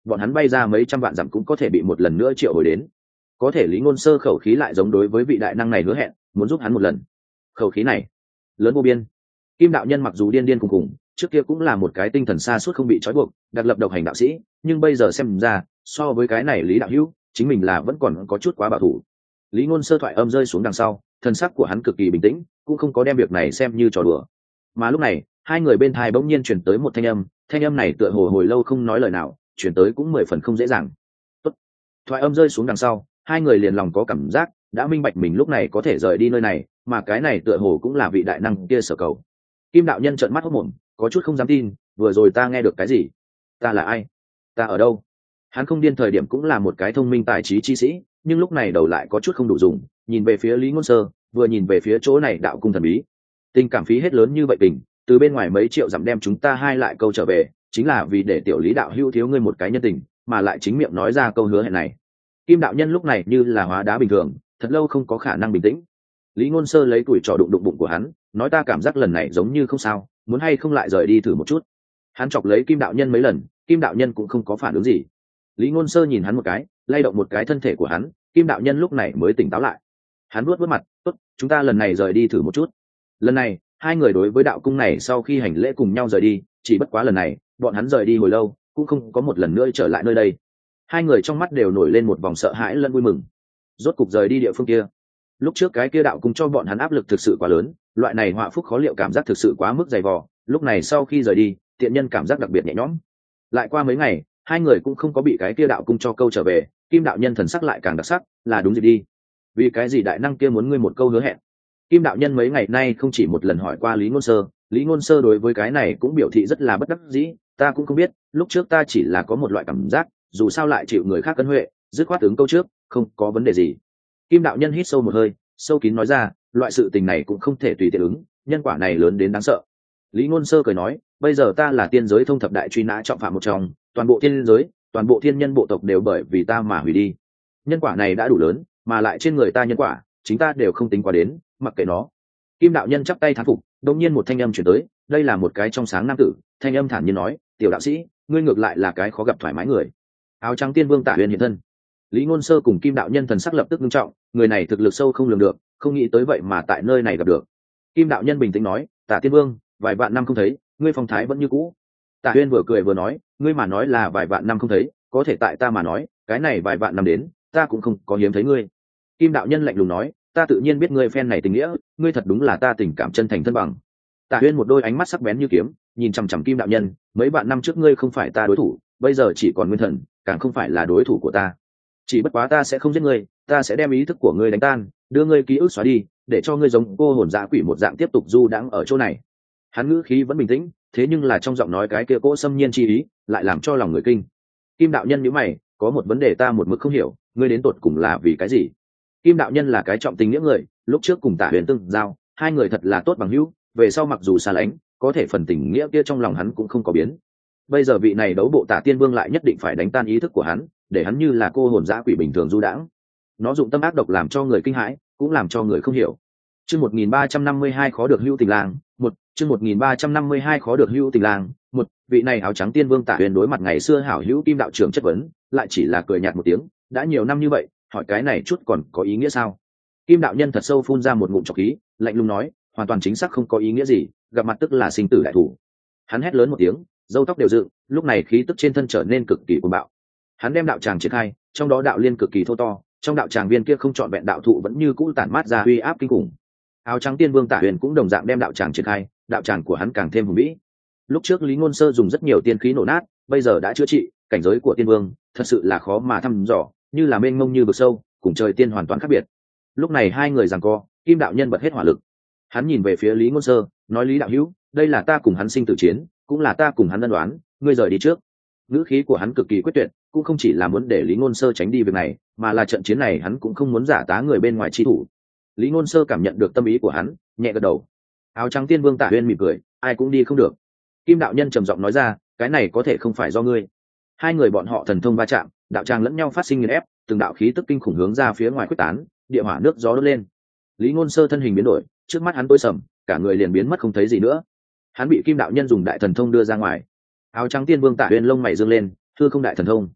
bọn hắn bay ra mấy trăm vạn dặm cũng có thể bị một lần nữa triệu hồi đến. Có thể Lý Ngôn Sơ khẩu khí lại giống đối với vị đại năng này hứa hẹn muốn giúp hắn một lần. Khẩu khí này lớn vô biên. Kim đạo nhân mặc dù điên điên cùng cùng, trước kia cũng là một cái tinh thần xa suốt không bị trói buộc, đặc lập độc hành đạo sĩ, nhưng bây giờ xem ra, so với cái này Lý đạo hữu, chính mình là vẫn còn có chút quá bảo thủ. Lý Ngôn Sơ thoại âm rơi xuống đằng sau, thần sắc của hắn cực kỳ bình tĩnh, cũng không có đem việc này xem như trò đùa. Mà lúc này, hai người bên tai bỗng nhiên truyền tới một thanh âm, thanh âm này tựa hồ hồi lâu không nói lời nào, truyền tới cũng mười phần không dễ dàng. Tốt. Thoại âm rơi xuống đằng sau, hai người liền lòng có cảm giác, đã minh bạch mình lúc này có thể rời đi nơi này, mà cái này tựa hồ cũng là vị đại năng kia sở cầu. Kim đạo nhân trợn mắt hốt mồm, có chút không dám tin, vừa rồi ta nghe được cái gì? Ta là ai? Ta ở đâu? Hắn không điên thời điểm cũng là một cái thông minh tài trí chi sĩ, nhưng lúc này đầu lại có chút không đủ dùng, nhìn về phía Lý Ngôn Sơ, vừa nhìn về phía chỗ này đạo cung thần bí. Tình cảm phí hết lớn như vậy tình, từ bên ngoài mấy triệu dặm đem chúng ta hai lại câu trở về, chính là vì để tiểu Lý đạo hữu thiếu ngươi một cái nhân tình, mà lại chính miệng nói ra câu hứa hẹn này. Kim đạo nhân lúc này như là hóa đá bình thường, thật lâu không có khả năng bình tĩnh. Lý Ngôn Sơ lấy tuổi trò đụng đụng bụng của hắn, nói ta cảm giác lần này giống như không sao, muốn hay không lại rời đi thử một chút. Hắn chọc lấy Kim đạo nhân mấy lần, Kim đạo nhân cũng không có phản ứng gì. Lý Ngôn Sơ nhìn hắn một cái, lay động một cái thân thể của hắn, Kim đạo nhân lúc này mới tỉnh táo lại. Hắn vuốt vuốt mặt, tốt, chúng ta lần này rời đi thử một chút. Lần này, hai người đối với đạo cung này sau khi hành lễ cùng nhau rời đi, chỉ bất quá lần này, bọn hắn rời đi hồi lâu, cũng không có một lần nữa trở lại nơi đây. Hai người trong mắt đều nổi lên một vòng sợ hãi lẫn vui mừng. Rốt cục rời đi địa phương kia. Lúc trước cái kia đạo cung cho bọn hắn áp lực thực sự quá lớn, loại này họa phúc khó liệu cảm giác thực sự quá mức dày vò, lúc này sau khi rời đi, tiện nhân cảm giác đặc biệt nhẹ nhõm. Lại qua mấy ngày, hai người cũng không có bị cái kia đạo cung cho câu trở về, Kim đạo nhân thần sắc lại càng đặc sắc, là đúng gì đi. Vì cái gì đại năng kia muốn ngươi một câu hứa hẹn? Kim đạo nhân mấy ngày nay không chỉ một lần hỏi qua Lý Ngôn Sơ, Lý Ngôn Sơ đối với cái này cũng biểu thị rất là bất đắc dĩ, ta cũng không biết, lúc trước ta chỉ là có một loại cảm giác, dù sao lại chịu người khác cân huệ, dứt khoát ứng câu trước, không có vấn đề gì. Kim đạo nhân hít sâu một hơi, sâu kín nói ra, loại sự tình này cũng không thể tùy tiện ứng, nhân quả này lớn đến đáng sợ. Lý Ngôn Sơ cười nói, bây giờ ta là tiên giới thông thập đại truy nã trọng phạm một trong, toàn bộ tiên giới, toàn bộ thiên nhân bộ tộc đều bởi vì ta mà hủy đi. Nhân quả này đã đủ lớn, mà lại trên người ta nhân quả, chính ta đều không tính qua đến, mặc kệ nó. Kim đạo nhân chắp tay thán phục, đột nhiên một thanh âm truyền tới, đây là một cái trong sáng nam tử, thanh âm thản nhiên nói, tiểu đạo sĩ, ngươi ngược lại là cái khó gặp thoải mái người. Áo trắng tiên vương Tả Huyền hiện thân. Lý Ngôn Sơ cùng Kim đạo nhân thần sắc lập tức nghiêm trọng, người này thực lực sâu không lường được, không nghĩ tới vậy mà tại nơi này gặp được. Kim đạo nhân bình tĩnh nói, Tả tiên vương, vài vạn năm không thấy, ngươi phong thái vẫn như cũ. Tả Huyền vừa cười vừa nói, ngươi mà nói là vài vạn năm không thấy, có thể tại ta mà nói, cái này vài vạn năm đến, ta cũng không có hiếm thấy ngươi. Kim đạo nhân lạnh lùng nói, ta tự nhiên biết ngươi phen này tình nghĩa, ngươi thật đúng là ta tình cảm chân thành thân bằng. Tả Huyền một đôi ánh mắt sắc bén như kiếm, nhìn chằm chằm Kim đạo nhân, mấy vạn năm trước ngươi không phải ta đối thủ, bây giờ chỉ còn nguyên thần, càng không phải là đối thủ của ta. Chỉ bất quá ta sẽ không giết ngươi, ta sẽ đem ý thức của ngươi đánh tan, đưa ngươi ký ức xóa đi, để cho ngươi giống cô hồn dã quỷ một dạng tiếp tục du đãng ở chỗ này. Hắn ngữ khí vẫn bình tĩnh, thế nhưng là trong giọng nói cái kia cỗ xâm nhiên chi ý, lại làm cho lòng người kinh. Kim đạo nhân nhíu mày, có một vấn đề ta một mực không hiểu, ngươi đến tột cùng là vì cái gì? Kim đạo nhân là cái trọng tình nghĩa người, lúc trước cùng Tả Huyền tương giao, hai người thật là tốt bằng hữu, về sau mặc dù xa lánh, có thể phần tình nghĩa kia trong lòng hắn cũng không có biến. Bây giờ vị này đấu bộ Tả Tiên Vương lại nhất định phải đánh tan ý thức của hắn, để hắn như là cô hồn dã quỷ bình thường du đãng. Nó dụng tâm ác độc làm cho người kinh hãi, cũng làm cho người không hiểu. Chương một nghìn ba trăm năm mươi hai khó được hữu tình lang, một, chương một nghìn ba trăm năm mươi hai khó được hữu tình lang, một, vị này áo trắng tiên vương Tả Huyền đối mặt ngày xưa hảo hữu Kim đạo trưởng chất vấn, lại chỉ là cười nhạt một tiếng, đã nhiều năm như vậy, hỏi cái này chút còn có ý nghĩa sao? Kim đạo nhân thật sâu phun ra một ngụm trọc khí, lạnh lùng nói, hoàn toàn chính xác không có ý nghĩa gì, gặp mặt tức là sinh tử đại thủ. Hắn hét lớn một tiếng, râu tóc đều dựng, lúc này khí tức trên thân trở nên cực kỳ cuồng bạo. Hắn đem đạo tràng triển khai, trong đó đạo liên cực kỳ thô to, trong đạo tràng viên kia không chọn vẹn đạo thụ vẫn như cũ tản mát ra uy áp kinh khủng. Áo trắng tiên vương Tả Huyền cũng đồng dạng đem đạo tràng triển khai, đạo tràng của hắn càng thêm hùng vĩ. Lúc trước Lý Ngôn Sơ dùng rất nhiều tiên khí nổ nát, bây giờ đã chữa trị, cảnh giới của tiên vương thật sự là khó mà thăm dò, như là mênh mông như vực sâu, cùng trời tiên hoàn toàn khác biệt. Lúc này hai người giằng co, Kim đạo nhân bật hết hỏa lực. Hắn nhìn về phía Lý Ngôn Sơ, nói Lý đạo hữu, đây là ta cùng hắn sinh tử chiến, cũng là ta cùng hắn ân đoán, ngươi rời đi trước. Ngữ khí của hắn cực kỳ quyết tuyệt, cũng không chỉ là muốn để Lý Ngôn Sơ tránh đi việc này, mà là trận chiến này hắn cũng không muốn giả tá người bên ngoài chi thủ. Lý Ngôn Sơ cảm nhận được tâm ý của hắn, nhẹ gật đầu. Áo trắng tiên vương Tả Huyền mỉm cười, ai cũng đi không được. Kim đạo nhân trầm giọng nói ra, cái này có thể không phải do ngươi. Hai người bọn họ thần thông va chạm, đạo tràng lẫn nhau phát sinh nghiền ép, từng đạo khí tức kinh khủng hướng ra phía ngoài quyết tán, địa hỏa nước gió đốt lên. Lý Ngôn Sơ thân hình biến đổi, trước mắt hắn tối sầm, cả người liền biến mất không thấy gì nữa. Hắn bị Kim đạo nhân dùng đại thần thông đưa ra ngoài. Áo trắng tiên vương Tả Huyền lông mày dương lên, hư không đại thần thông,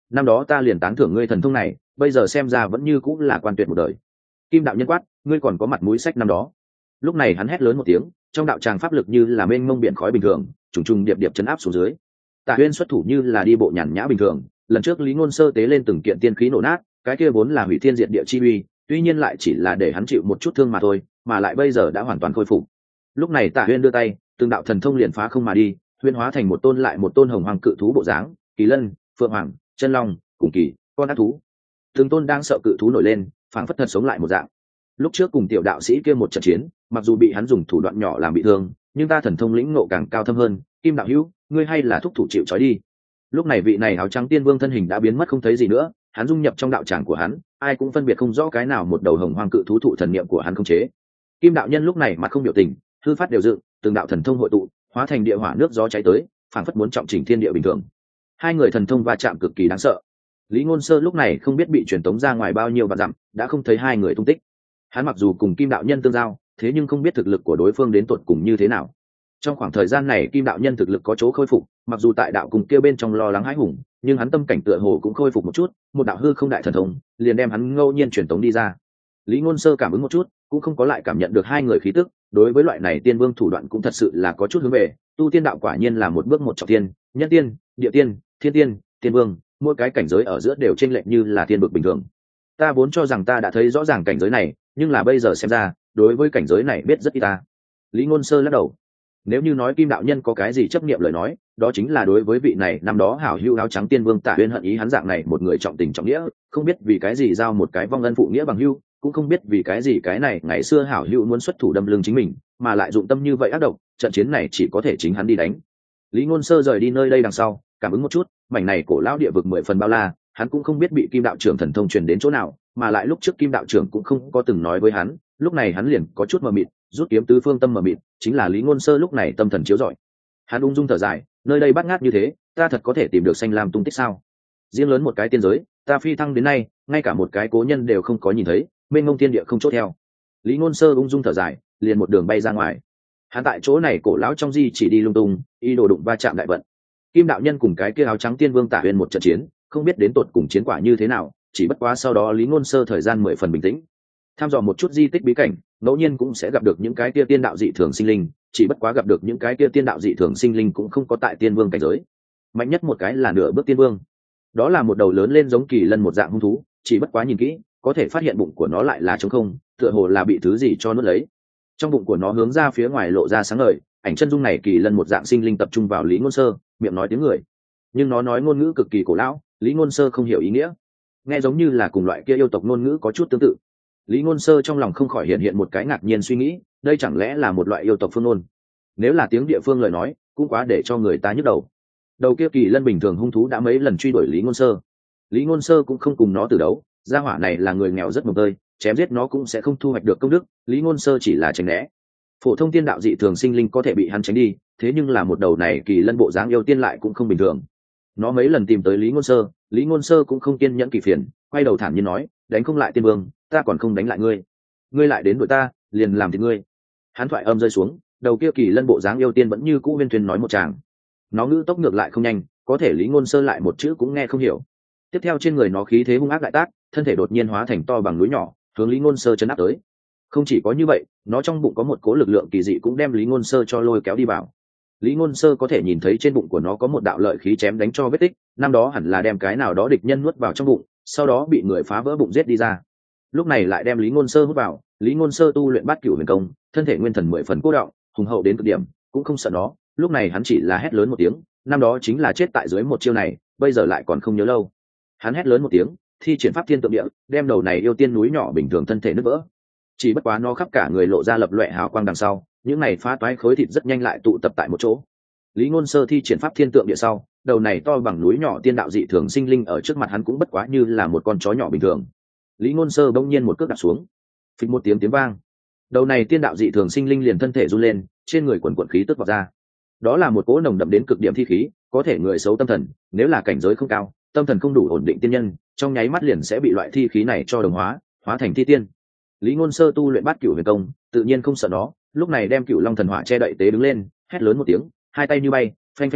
năm đó ta liền tán thưởng ngươi thần thông này, bây giờ xem ra vẫn như cũng là quan tuyệt một đời. Kim đạo nhân quát, ngươi còn có mặt mũi sách năm đó. Lúc này hắn hét lớn một tiếng, trong đạo tràng pháp lực như là mênh mông biển khói bình thường, trùng trùng điệp điệp chấn áp xuống dưới. Tạ Huyên xuất thủ như là đi bộ nhàn nhã bình thường, lần trước Lý Ngôn Sơ tế lên từng kiện tiên khí nổ nát, cái kia vốn là hủy thiên diệt địa chi uy, tuy nhiên lại chỉ là để hắn chịu một chút thương mà thôi, mà lại bây giờ đã hoàn toàn khôi phục. Lúc này Tạ Huyên đưa tay, từng đạo thần thông liền phá không mà đi, huyên hóa thành một tôn lại một tôn hồng hoàng cự thú bộ dáng, kỳ lân, phượng hoàng, chân long, cùng kỳ, con ác thú. Từng tôn đang sợ cự thú nổi lên, phảng phất thật sống lại một dạng. Lúc trước cùng tiểu đạo sĩ kia một trận chiến, mặc dù bị hắn dùng thủ đoạn nhỏ làm bị thương, nhưng ta thần thông lĩnh ngộ càng cao thâm hơn, Kim đạo hữu, ngươi hay là thúc thủ chịu trói đi. Lúc này vị này áo trắng tiên vương thân hình đã biến mất không thấy gì nữa, hắn dung nhập trong đạo tràng của hắn, ai cũng phân biệt không rõ cái nào một đầu hồng hoang cự thú thụ thần niệm của hắn không chế. Kim đạo nhân lúc này mặt không biểu tình, hư phát đều dựng, từng đạo thần thông hội tụ, hóa thành địa hỏa nước gió cháy tới, phảng phất muốn trọng chỉnh thiên địa bình thường. Hai người thần thông va chạm cực kỳ đáng sợ. Lý Ngôn Sơ lúc này không biết bị truyền tống ra ngoài bao nhiêu vạn dặm, đã không thấy hai người tung tích. Hắn mặc dù cùng Kim đạo nhân tương giao, thế nhưng không biết thực lực của đối phương đến tột cùng như thế nào. Trong khoảng thời gian này Kim đạo nhân thực lực có chỗ khôi phục, mặc dù tại đạo cùng kia bên trong lo lắng hãi hùng, nhưng hắn tâm cảnh tựa hồ cũng khôi phục một chút, một đạo hư không đại thần thông liền đem hắn ngẫu nhiên truyền tống đi ra. Lý Ngôn Sơ cảm ứng một chút, cũng không có lại cảm nhận được hai người khí tức, đối với loại này tiên vương thủ đoạn cũng thật sự là có chút hướng về, tu tiên đạo quả nhiên là một bước một trọng tiên, nhân tiên, địa tiên, thiên tiên, tiên vương, mỗi cái cảnh giới ở giữa đều chênh lệch như là tiên bực bình thường. Ta vốn cho rằng ta đã thấy rõ ràng cảnh giới này, nhưng là bây giờ xem ra, đối với cảnh giới này biết rất ít ta. Lý Ngôn Sơ lắc đầu. Nếu như nói Kim đạo nhân có cái gì chấp niệm lời nói, đó chính là đối với vị này năm đó hảo hữu áo trắng tiên vương Tạ Huyên hận ý hắn dạng này một người trọng tình trọng nghĩa, không biết vì cái gì giao một cái vong ân phụ nghĩa bằng hữu, cũng không biết vì cái gì cái này ngày xưa hảo hữu muốn xuất thủ đâm lưng chính mình, mà lại dụng tâm như vậy ác độc, trận chiến này chỉ có thể chính hắn đi đánh. Lý Ngôn Sơ rời đi nơi đây đằng sau, cảm ứng một chút, mảnh này cổ lão địa vực mười phần bao la, hắn cũng không biết bị Kim đạo trưởng thần thông truyền đến chỗ nào, mà lại lúc trước Kim đạo trưởng cũng không có từng nói với hắn, lúc này hắn liền có chút mờ mịt, rút kiếm tứ phương tâm mờ mịt, chính là Lý Ngôn Sơ lúc này tâm thần chiếu rọi. Hắn ung dung thở dài, nơi đây bát ngát như thế, ta thật có thể tìm được Xanh Lam tung tích sao? Riêng lớn một cái tiên giới, ta phi thăng đến nay, ngay cả một cái cố nhân đều không có nhìn thấy, mênh mông thiên địa không chốt theo. Lý Ngôn Sơ ung dung thở dài, liền một đường bay ra ngoài. Hắn tại chỗ này cổ lão trong di chỉ đi lung tung, ý đồ đụng va chạm đại vận. Kim đạo nhân cùng cái kia áo trắng tiên vương Tạ Huyên một trận chiến, không biết đến tột cùng chiến quả như thế nào, chỉ bất quá sau đó Lý Ngôn Sơ thời gian mười phần bình tĩnh, tham dò một chút di tích bí cảnh, ngẫu nhiên cũng sẽ gặp được những cái kia tiên đạo dị thường sinh linh, chỉ bất quá gặp được những cái kia tiên đạo dị thường sinh linh cũng không có tại tiên vương cảnh giới. Mạnh nhất một cái là nửa bước tiên vương, đó là một đầu lớn lên giống kỳ lân một dạng hung thú, chỉ bất quá nhìn kỹ, có thể phát hiện bụng của nó lại là trống không, tựa hồ là bị thứ gì cho nuốt lấy. Trong bụng của nó hướng ra phía ngoài lộ ra sáng ngời, ảnh chân dung này kỳ lân một dạng sinh linh tập trung vào Lý Ngôn Sơ, miệng nói tiếng người, nhưng nó nói ngôn ngữ cực kỳ cổ lão, Lý Ngôn Sơ không hiểu ý nghĩa, nghe giống như là cùng loại kia yêu tộc ngôn ngữ có chút tương tự. Lý Ngôn Sơ trong lòng không khỏi hiện hiện một cái ngạc nhiên suy nghĩ, đây chẳng lẽ là một loại yêu tộc phương ngôn? Nếu là tiếng địa phương lời nói, cũng quá để cho người ta nhức đầu. Đầu kia kỳ lân bình thường hung thú đã mấy lần truy đuổi Lý Ngôn Sơ, Lý Ngôn Sơ cũng không cùng nó từ đấu, gia hỏa này là người nghèo rất mồng tơi, chém giết nó cũng sẽ không thu hoạch được công đức, Lý Ngôn Sơ chỉ là tránh né. Phổ thông tiên đạo dị thường sinh linh có thể bị hắn tránh đi, thế nhưng là một đầu này kỳ lân bộ dáng yêu tiên lại cũng không bình thường. Nó mấy lần tìm tới Lý Ngôn Sơ, Lý Ngôn Sơ cũng không kiên nhẫn kỳ phiền, quay đầu thản nhiên nói, đánh không lại tiên vương, ta còn không đánh lại ngươi, ngươi lại đến đuổi ta, liền làm thì ngươi. Hắn thoại âm rơi xuống, đầu kia kỳ lân bộ dáng yêu tiên vẫn như cũ viên thuyền nói một tràng. Nó ngữ tốc ngược lại không nhanh, có thể Lý Ngôn Sơ lại một chữ cũng nghe không hiểu. Tiếp theo trên người nó khí thế hung ác đại tác, thân thể đột nhiên hóa thành to bằng núi nhỏ, hướng Lý Ngôn Sơ chấn áp tới. Không chỉ có như vậy, nó trong bụng có một cố lực lượng kỳ dị cũng đem Lý Ngôn Sơ cho lôi kéo đi vào. Lý Ngôn Sơ có thể nhìn thấy trên bụng của nó có một đạo lợi khí chém đánh cho vết tích, năm đó hẳn là đem cái nào đó địch nhân nuốt vào trong bụng, sau đó bị người phá vỡ bụng giết đi ra. Lúc này lại đem Lý Ngôn Sơ hút vào, Lý Ngôn Sơ tu luyện Bát Cửu Huyền Công, thân thể nguyên thần mười phần cố động, hùng hậu đến cực điểm, cũng không sợ nó. Lúc này hắn chỉ là hét lớn một tiếng, năm đó chính là chết tại dưới một chiêu này, bây giờ lại còn không nhớ lâu. Hắn hét lớn một tiếng, thi triển pháp thiên tượng địa, đem đầu này yêu tiên núi nhỏ bình thường thân thể nứt vỡ. Chỉ bất quá nó khắp cả người lộ ra lập loè hào quang đằng sau, những này phá toái khối thịt rất nhanh lại tụ tập tại một chỗ. Lý Ngôn Sơ thi triển pháp thiên tượng địa sau, đầu này to bằng núi nhỏ tiên đạo dị thường sinh linh ở trước mặt hắn cũng bất quá như là một con chó nhỏ bình thường. Lý Ngôn Sơ bỗng nhiên một cước đạp xuống, phịch một tiếng tiếng vang, đầu này tiên đạo dị thường sinh linh liền thân thể run lên, trên người quần quần khí tức vọt ra. Đó là một cỗ nồng đậm đến cực điểm thi khí, có thể người xấu tâm thần, nếu là cảnh giới không cao, tâm thần không đủ ổn định tiên nhân, trong nháy mắt liền sẽ bị loại thi khí này cho đồng hóa, hóa thành thi tiên. Lý Ngôn Sơ tu luyện Bát Cửu Huyền Công, tự nhiên không sợ nó, lúc này đem Cửu Long thần hỏa che đậy tế đứng lên, hét lớn một tiếng, hai tay như bay, phanh phanh phanh,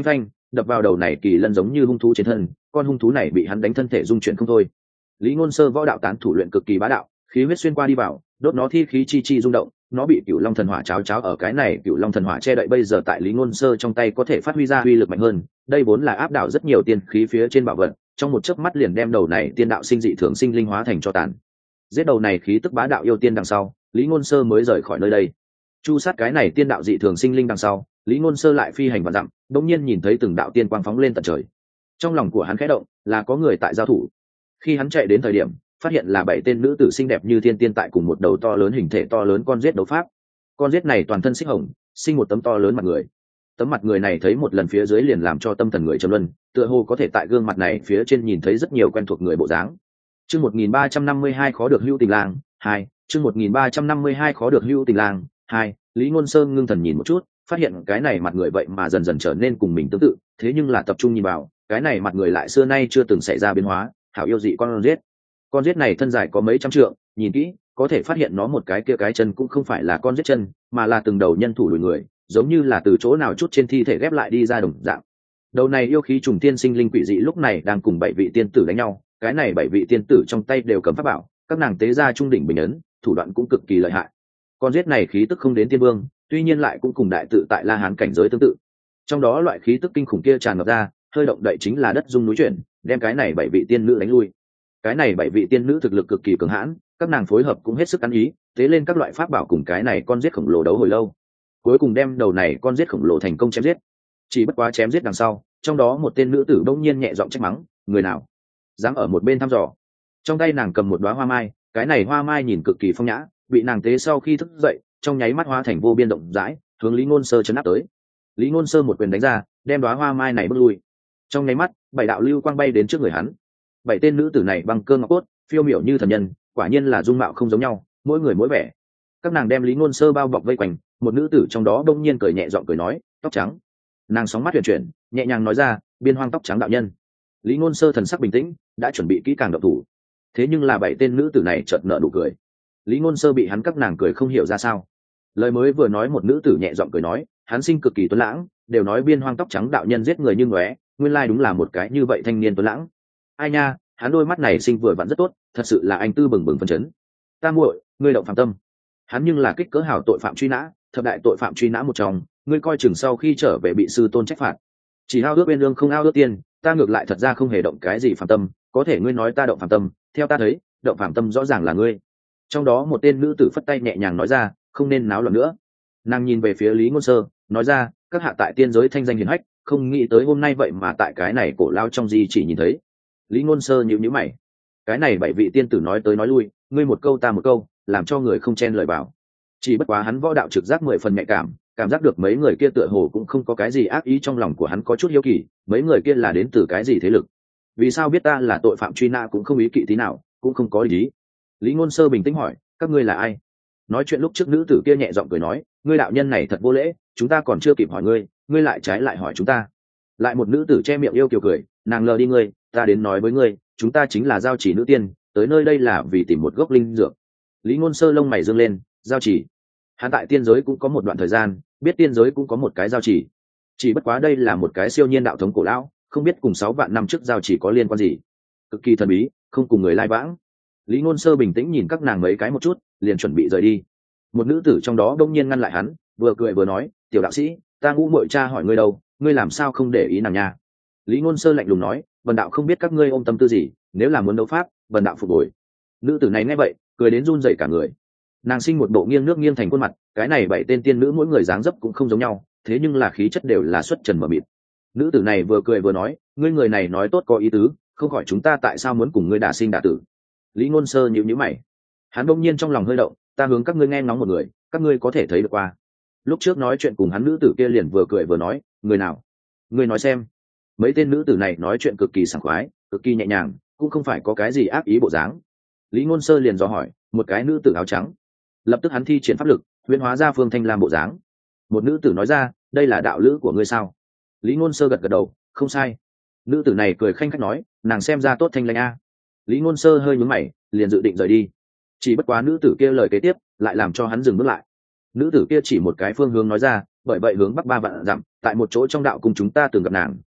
đập vào đầu này kỳ lân giống như hung thú trên thân, con hung thú này bị hắn đánh thân thể dung chuyển không thôi. Lý Ngôn Sơ võ đạo tán thủ luyện cực kỳ bá đạo, khí huyết xuyên qua đi vào, đốt nó thi khí chi chi rung động, nó bị Cửu Long thần hỏa cháo cháo ở cái này Cửu Long thần hỏa che đậy, bây giờ tại Lý Ngôn Sơ trong tay có thể phát huy ra uy lực mạnh hơn, đây vốn là áp đảo rất nhiều tiên khí phía trên bảo vật, trong một chớp mắt liền đem đầu này tiên đạo sinh dị thường sinh linh hóa thành cho tàn. Giết đầu này khí tức bá đạo yêu tiên đằng sau, Lý Ngôn Sơ mới rời khỏi nơi đây. Chu sát cái này tiên đạo dị thường sinh linh đằng sau, Lý Ngôn Sơ lại phi hành vạn dặm, đột nhiên nhìn thấy từng đạo tiên quang phóng lên tận trời. Trong lòng của hắn khẽ động, là có người tại giao thủ. Khi hắn chạy đến thời điểm, phát hiện là bảy tên nữ tử xinh đẹp như thiên tiên tại cùng một đầu to lớn hình thể to lớn con giết đấu pháp. Con giết này toàn thân xích hồng, sinh một tấm to lớn mặt người. Tấm mặt người này thấy một lần phía dưới liền làm cho tâm thần người trầm luân, tựa hồ có thể tại gương mặt này phía trên nhìn thấy rất nhiều quen thuộc người bộ dáng. Chương một nghìn ba trăm năm mươi hai khó được hữu tình lang, hai, chương một nghìn ba trăm năm mươi hai khó được hữu tình lang, hai. Lý Ngôn Sơn ngưng thần nhìn một chút, phát hiện cái này mặt người vậy mà dần dần trở nên cùng mình tương tự, thế nhưng là tập trung nhìn vào, cái này mặt người lại xưa nay chưa từng xảy ra biến hóa, hảo yêu dị con giết. Con giết này thân dài có mấy trăm trượng, nhìn kỹ, có thể phát hiện nó một cái kia cái chân cũng không phải là con giết chân, mà là từng đầu nhân thủ đùi người, giống như là từ chỗ nào chút trên thi thể ghép lại đi ra đồng dạng. Đầu này yêu khí trùng tiên sinh linh quỷ dị lúc này đang cùng bảy vị tiên tử đánh nhau, cái này bảy vị tiên tử trong tay đều cầm pháp bảo, các nàng tế ra trung đỉnh bình ấn, thủ đoạn cũng cực kỳ lợi hại. Con giết này khí tức không đến tiên vương, tuy nhiên lại cũng cùng đại tự tại La Hán cảnh giới tương tự. Trong đó loại khí tức kinh khủng kia tràn ngập ra, hơi động đậy chính là đất rung núi chuyển, đem cái này bảy vị tiên nữ đánh lui. Cái này bảy vị tiên nữ thực lực cực kỳ cường hãn, các nàng phối hợp cũng hết sức ăn ý, tế lên các loại pháp bảo cùng cái này con giết khổng lồ đấu hồi lâu, cuối cùng đem đầu này con giết khổng lồ thành công chém giết. Chỉ bất quá chém giết đằng sau, trong đó một tên nữ tử bỗng nhiên nhẹ giọng trách mắng, người nào dám ở một bên thăm dò. Trong tay nàng cầm một đóa hoa mai, cái này hoa mai nhìn cực kỳ phong nhã, bị nàng tế sau khi thức dậy, trong nháy mắt hóa thành vô biên động rãi, hướng Lý Ngôn Sơ chấn áp tới. Lý Ngôn Sơ một quyền đánh ra, đem đóa hoa mai này bước lui. Trong nháy mắt, bảy đạo lưu quang bay đến trước người hắn. Bảy tên nữ tử này băng cơ ngọc cốt, phiêu miểu như thần nhân, quả nhiên là dung mạo không giống nhau, mỗi người mỗi vẻ. Các nàng đem Lý Ngôn Sơ bao bọc vây quanh, một nữ tử trong đó đông nhiên cười nhẹ giọng cười nói, tóc trắng. Nàng sóng mắt huyền chuyển, nhẹ nhàng nói ra, biên hoang tóc trắng đạo nhân. Lý Ngôn Sơ thần sắc bình tĩnh, đã chuẩn bị kỹ càng động thủ. Thế nhưng là bảy tên nữ tử này chợt nở nụ cười. Lý Ngôn Sơ bị hắn các nàng cười không hiểu ra sao. Lời mới vừa nói một nữ tử nhẹ giọng cười nói, hắn sinh cực kỳ tuấn lãng, đều nói biên hoang tóc trắng đạo nhân giết người như ngóe, nguyên lai đúng là một cái như vậy thanh niên tuấn lãng. Ai nha, hắn đôi mắt này sinh vừa vặn rất tốt, thật sự là anh tư bừng bừng phấn chấn. Ta muội, ngươi động phạm tâm. Hắn nhưng là kích cỡ hảo tội phạm truy nã, thập đại tội phạm truy nã một trong, ngươi coi chừng sau khi trở về bị sư tôn trách phạt. Chỉ ao ước bên lương không ao ước tiền, ta ngược lại thật ra không hề động cái gì phạm tâm, có thể ngươi nói ta động phạm tâm, theo ta thấy, động phạm tâm rõ ràng là ngươi. Trong đó một tên nữ tử phất tay nhẹ nhàng nói ra, không nên náo loạn nữa. Nàng nhìn về phía Lý Ngôn Sơ, nói ra, các hạ tại tiên giới thanh danh hiển hách, không nghĩ tới hôm nay vậy mà tại cái này cổ lao trong di chỉ nhìn thấy. Lý Ngôn Sơ nhíu nhíu mày. Cái này bảy vị tiên tử nói tới nói lui, ngươi một câu ta một câu, làm cho người không chen lời bảo. Chỉ bất quá hắn võ đạo trực giác mười phần nhạy cảm, cảm giác được mấy người kia tựa hồ cũng không có cái gì ác ý, trong lòng của hắn có chút hiếu kỳ, mấy người kia là đến từ cái gì thế lực? Vì sao biết ta là tội phạm truy nã cũng không ý kỵ tí nào, cũng không có ý. Lý Ngôn Sơ bình tĩnh hỏi, các ngươi là ai? Nói chuyện lúc trước nữ tử kia nhẹ giọng cười nói, ngươi đạo nhân này thật vô lễ, chúng ta còn chưa kịp hỏi ngươi, ngươi lại trái lại hỏi chúng ta. Lại một nữ tử che miệng yêu kiều cười, nàng lờ đi ngươi, ta đến nói với ngươi, chúng ta chính là giao chỉ nữ tiên, tới nơi đây là vì tìm một gốc linh dược. Lý Ngôn Sơ lông mày dương lên, giao chỉ. Hắn tại tiên giới cũng có một đoạn thời gian, biết tiên giới cũng có một cái giao chỉ. Chỉ bất quá đây là một cái siêu nhiên đạo thống cổ lão, không biết cùng sáu vạn năm trước giao chỉ có liên quan gì. Cực kỳ thần bí, không cùng người lai vãng. Lý Ngôn Sơ bình tĩnh nhìn các nàng mấy cái một chút, liền chuẩn bị rời đi. Một nữ tử trong đó đông nhiên ngăn lại hắn, vừa cười vừa nói, tiểu đạo sĩ, ta ngũ muội cha hỏi ngươi đâu, ngươi làm sao không để ý nàng nha? Lý Ngôn Sơ lạnh lùng nói, vần đạo không biết các ngươi ôm tâm tư gì, nếu là muốn đấu pháp, vần đạo phục hồi. Nữ tử này nghe vậy, cười đến run rẩy cả người. Nàng sinh một bộ nghiêng nước nghiêng thành khuôn mặt, cái này bảy tên tiên nữ mỗi người dáng dấp cũng không giống nhau, thế nhưng là khí chất đều là xuất trần mờ mịt. Nữ tử này vừa cười vừa nói, ngươi người này nói tốt có ý tứ, không hỏi chúng ta tại sao muốn cùng ngươi đả sinh đả tử. Lý Ngôn Sơ nhíu nhíu mày. Hắn bỗng nhiên trong lòng hơi động, ta hướng các ngươi nghe ngóng một người, các ngươi có thể thấy được qua. Lúc trước nói chuyện cùng hắn nữ tử kia liền vừa cười vừa nói, người nào? Ngươi nói xem. Mấy tên nữ tử này nói chuyện cực kỳ sảng khoái, cực kỳ nhẹ nhàng, cũng không phải có cái gì ác ý bộ dáng. Lý Ngôn Sơ liền dò hỏi, một cái nữ tử áo trắng. Lập tức hắn thi triển pháp lực, huyễn hóa ra Phương Thanh Lam bộ dáng. Một nữ tử nói ra, đây là đạo lữ của ngươi sao? Lý Ngôn Sơ gật gật đầu, không sai. Nữ tử này cười khanh khách nói, nàng xem ra tốt thanh lãnh a. Lý Ngôn Sơ hơi nhướng mày, liền dự định rời đi. Chỉ bất quá nữ tử kia lời kế tiếp lại làm cho hắn dừng bước lại. Nữ tử kia chỉ một cái phương hướng nói ra, bởi vậy hướng bắc ba vạn dặm, tại một chỗ trong đạo cùng chúng ta từng gặp nàng,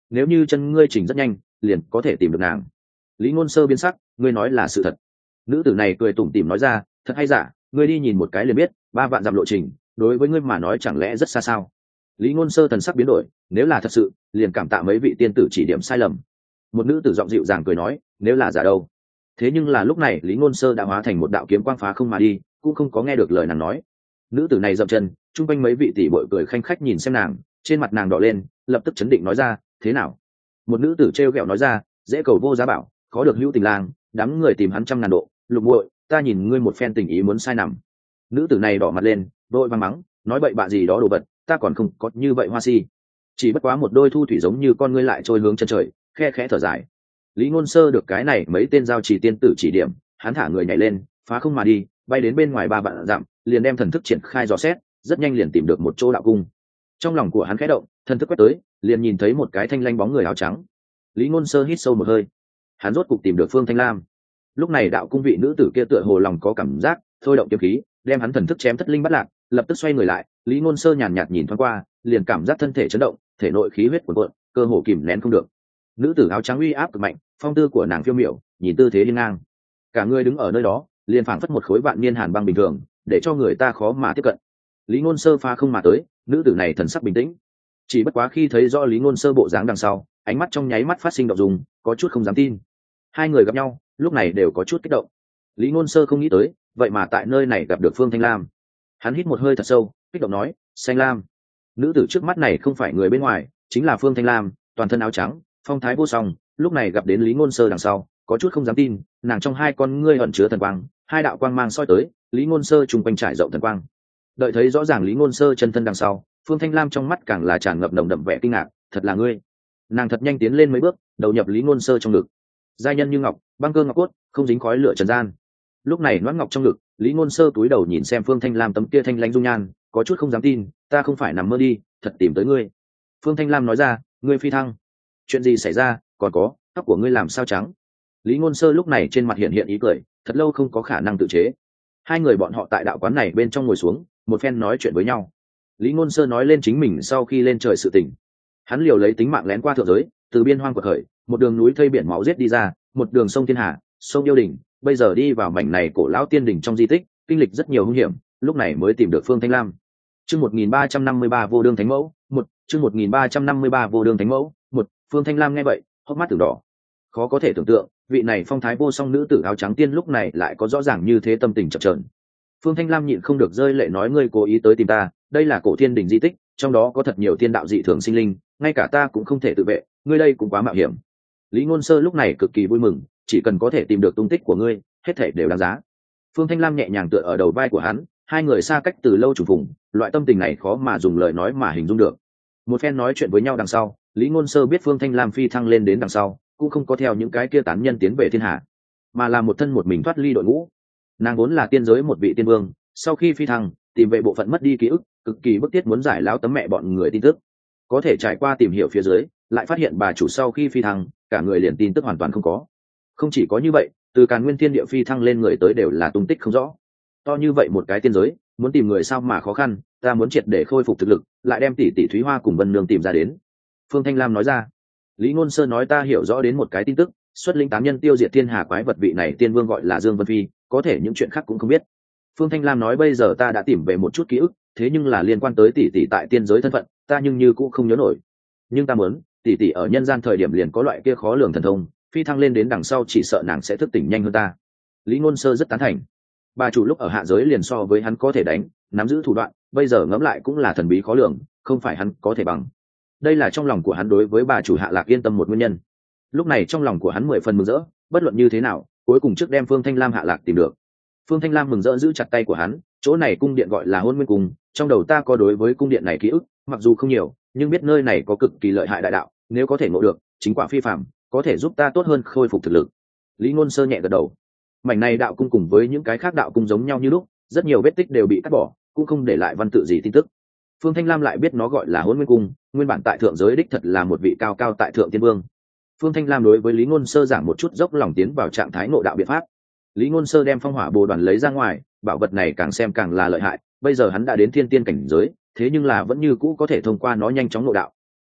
nếu như chân ngươi chỉnh rất nhanh liền có thể tìm được nàng. Lý Ngôn Sơ biến sắc, ngươi nói là sự thật? Nữ tử này cười tủm tỉm nói ra, thật hay giả, ngươi đi nhìn một cái liền biết, ba vạn dặm lộ trình đối với ngươi mà nói chẳng lẽ rất xa sao? Lý Ngôn Sơ thần sắc biến đổi, nếu là thật sự liền cảm tạ mấy vị tiên tử chỉ điểm sai lầm. Một nữ tử giọng dịu dàng cười nói, nếu là giả đâu? Thế nhưng là lúc này Lý Ngôn Sơ đã hóa thành một đạo kiếm quang phá không mà đi, cũng không có nghe được lời nàng nói. Nữ tử này dậm chân, chung quanh mấy vị tỷ bội cười khanh khách nhìn xem nàng, trên mặt nàng đỏ lên, lập tức chấn định nói ra, thế nào? Một nữ tử trêu ghẹo nói ra, dễ cầu vô giá bảo, khó được hữu tình lang, đám người tìm hắn trăm ngàn độ, Lục muội, ta nhìn ngươi một phen tình ý muốn sai nằm. Nữ tử này đỏ mặt lên, vội vàng mắng, nói bậy bạ gì đó đồ vật, ta còn không có như vậy hoa si. Chỉ bất quá một đôi thu thủy giống như con ngươi lại trôi hướng chân trời, khe khẽ thở dài. Lý Ngôn Sơ được cái này mấy tên giao trì tiên tử chỉ điểm, hắn thả người nhảy lên, phá không mà đi, bay đến bên ngoài ba vạn dặm, liền đem thần thức triển khai dò xét, rất nhanh liền tìm được một chỗ đạo cung. Trong lòng của hắn khẽ động, thần thức quét tới, liền nhìn thấy một cái thanh lanh bóng người áo trắng. Lý Ngôn Sơ hít sâu một hơi, hắn rốt cục tìm được Phương Thanh Lam. Lúc này đạo cung vị nữ tử kia tựa hồ lòng có cảm giác, thôi động kiếm khí, đem hắn thần thức chém thất linh bắt lạc, lập tức xoay người lại. Lý Ngôn Sơ nhàn nhạt nhìn thoáng qua, liền cảm giác thân thể chấn động, thể nội khí huyết cuồn cuộn, cơ hồ kìm nén không được. Nữ tử áo trắng uy áp cực mạnh, phong tư của nàng phiêu miểu, nhìn tư thế hiên ngang, cả người đứng ở nơi đó, liền phảng phất một khối vạn niên hàn băng bình thường, để cho người ta khó mà tiếp cận. Lý Ngôn Sơ pha không mà tới, nữ tử này thần sắc bình tĩnh, chỉ bất quá khi thấy rõ Lý Ngôn Sơ bộ dáng đằng sau, ánh mắt trong nháy mắt phát sinh động dung, có chút không dám tin. Hai người gặp nhau, lúc này đều có chút kích động. Lý Ngôn Sơ không nghĩ tới, vậy mà tại nơi này gặp được Phương Thanh Lam. Hắn hít một hơi thật sâu, kích động nói, "Xanh Lam." Nữ tử trước mắt này không phải người bên ngoài, chính là Phương Thanh Lam, toàn thân áo trắng, phong thái vô song, lúc này gặp đến Lý Ngôn Sơ đằng sau, có chút không dám tin, nàng trong hai con ngươi ẩn chứa thần quang, hai đạo quang mang soi tới, Lý Ngôn Sơ trùng quanh trải rộng thần quang. Đợi thấy rõ ràng Lý Ngôn Sơ chân thân đằng sau, Phương Thanh Lam trong mắt càng là tràn ngập nồng đậm vẻ kinh ngạc, "Thật là ngươi?" Nàng thật nhanh tiến lên mấy bước, đầu nhập Lý Ngôn Sơ trong ngực. Giai nhân như ngọc, băng cơ ngọc cốt, không dính khói lửa trần gian. Lúc này Noãn Ngọc trong ngực, Lý Ngôn Sơ túi đầu nhìn xem Phương Thanh Lam tấm kia thanh lãnh dung nhan, có chút không dám tin, "Ta không phải nằm mơ đi, thật tìm tới ngươi." Phương Thanh Lam nói ra, "Ngươi phi thăng, chuyện gì xảy ra, còn có, tóc của ngươi làm sao trắng?" Lý Ngôn Sơ lúc này trên mặt hiện hiện ý cười, thật lâu không có khả năng tự chế. Hai người bọn họ tại đạo quán này bên trong ngồi xuống, một phen nói chuyện với nhau. Lý Ngôn Sơ nói lên chính mình sau khi lên trời sự tình. Hắn liều lấy tính mạng lén qua thượng giới, từ biên hoang quật khởi, một đường núi thây biển máu giết đi ra, một đường sông thiên hà, sông yêu đình, bây giờ đi vào mảnh này cổ lão tiên đỉnh trong di tích, kinh lịch rất nhiều hung hiểm, lúc này mới tìm được Phương Thanh Lam. Chương một nghìn ba trăm năm mươi ba vô đương thánh mẫu, một, chương một nghìn ba trăm năm mươi ba vô đương thánh mẫu, một. Phương Thanh Lam nghe vậy, hốc mắt ửng đỏ. Khó có thể tưởng tượng, vị này phong thái vô song nữ tử áo trắng tiên lúc này lại có rõ ràng như thế tâm tình chập chờn. Phương Thanh Lam nhịn không được rơi lệ nói, ngươi cố ý tới tìm ta, đây là cổ thiên đỉnh di tích, trong đó có thật nhiều tiên đạo dị thường sinh linh, ngay cả ta cũng không thể tự vệ, ngươi đây cũng quá mạo hiểm. Lý Ngôn Sơ lúc này cực kỳ vui mừng, chỉ cần có thể tìm được tung tích của ngươi, hết thảy đều đáng giá. Phương Thanh Lam nhẹ nhàng tựa ở đầu vai của hắn, hai người xa cách từ lâu trùng phùng, loại tâm tình này khó mà dùng lời nói mà hình dung được. Một phen nói chuyện với nhau đằng sau, Lý Ngôn Sơ biết Phương Thanh Lam phi thăng lên đến đằng sau, cũng không có theo những cái kia tán nhân tiến về thiên hạ, mà là một thân một mình thoát ly đội ngũ. Nàng vốn là tiên giới một vị tiên vương, sau khi phi thăng, tìm về bộ phận mất đi ký ức, cực kỳ bức thiết muốn giải lão tấm mẹ bọn người tin tức. Có thể trải qua tìm hiểu phía dưới, lại phát hiện bà chủ sau khi phi thăng, cả người liền tin tức hoàn toàn không có. Không chỉ có như vậy, từ Càn Nguyên Thiên Địa phi thăng lên người tới đều là tung tích không rõ. To như vậy một cái tiên giới, muốn tìm người sao mà khó khăn, ta muốn triệt để khôi phục thực lực, lại đem tỷ tỷ Thúy Hoa cùng Vân Nương tìm ra đến. Phương Thanh Lam nói ra. Lý Ngôn Sơ nói, ta hiểu rõ đến một cái tin tức, xuất linh tám nhân tiêu diệt thiên hà quái vật vị này tiên vương gọi là Dương Vân Phi, có thể những chuyện khác cũng không biết. Phương Thanh Lam nói, bây giờ ta đã tìm về một chút ký ức, thế nhưng là liên quan tới tỷ tỷ tại tiên giới thân phận, ta nhưng như cũng không nhớ nổi. Nhưng ta muốn, tỷ tỷ ở nhân gian thời điểm liền có loại kia khó lường thần thông, phi thăng lên đến đằng sau chỉ sợ nàng sẽ thức tỉnh nhanh hơn ta. Lý Ngôn Sơ rất tán thành. Bà chủ lúc ở hạ giới liền so với hắn có thể đánh, nắm giữ thủ đoạn, bây giờ ngẫm lại cũng là thần bí khó lường, không phải hắn có thể bằng. Đây là trong lòng của hắn đối với bà chủ Hạ Lạc yên tâm một nguyên nhân. Lúc này trong lòng của hắn mười phần mừng rỡ, bất luận như thế nào, cuối cùng trước đem Phương Thanh Lam Hạ Lạc tìm được. Phương Thanh Lam mừng rỡ giữ chặt tay của hắn, chỗ này cung điện gọi là Hôn Nguyên Cung, trong đầu ta có đối với cung điện này ký ức, mặc dù không nhiều, nhưng biết nơi này có cực kỳ lợi hại đại đạo, nếu có thể ngộ được, chính quả phi phàm, có thể giúp ta tốt hơn khôi phục thực lực. Lý Ngôn Sơ nhẹ gật đầu. Mảnh này đạo cung cùng với những cái khác đạo cung giống nhau như lúc, rất nhiều vết tích đều bị cắt bỏ, cũng không để lại văn tự gì tin tức. Phương Thanh Lam lại biết nó gọi là Hôn Nguyên Cung, nguyên bản tại thượng giới đích thật là một vị cao cao tại thượng tiên vương. Phương Thanh Lam đối với Lý Ngôn Sơ giảng một chút, dốc lòng tiến vào trạng thái ngộ đạo biện pháp. Lý Ngôn Sơ đem Phong Hỏa Bồ Đoàn lấy ra ngoài, bảo vật này càng xem càng là lợi hại, bây giờ hắn đã đến thiên tiên cảnh giới, thế nhưng là vẫn như cũ có thể thông qua nó nhanh chóng ngộ đạo.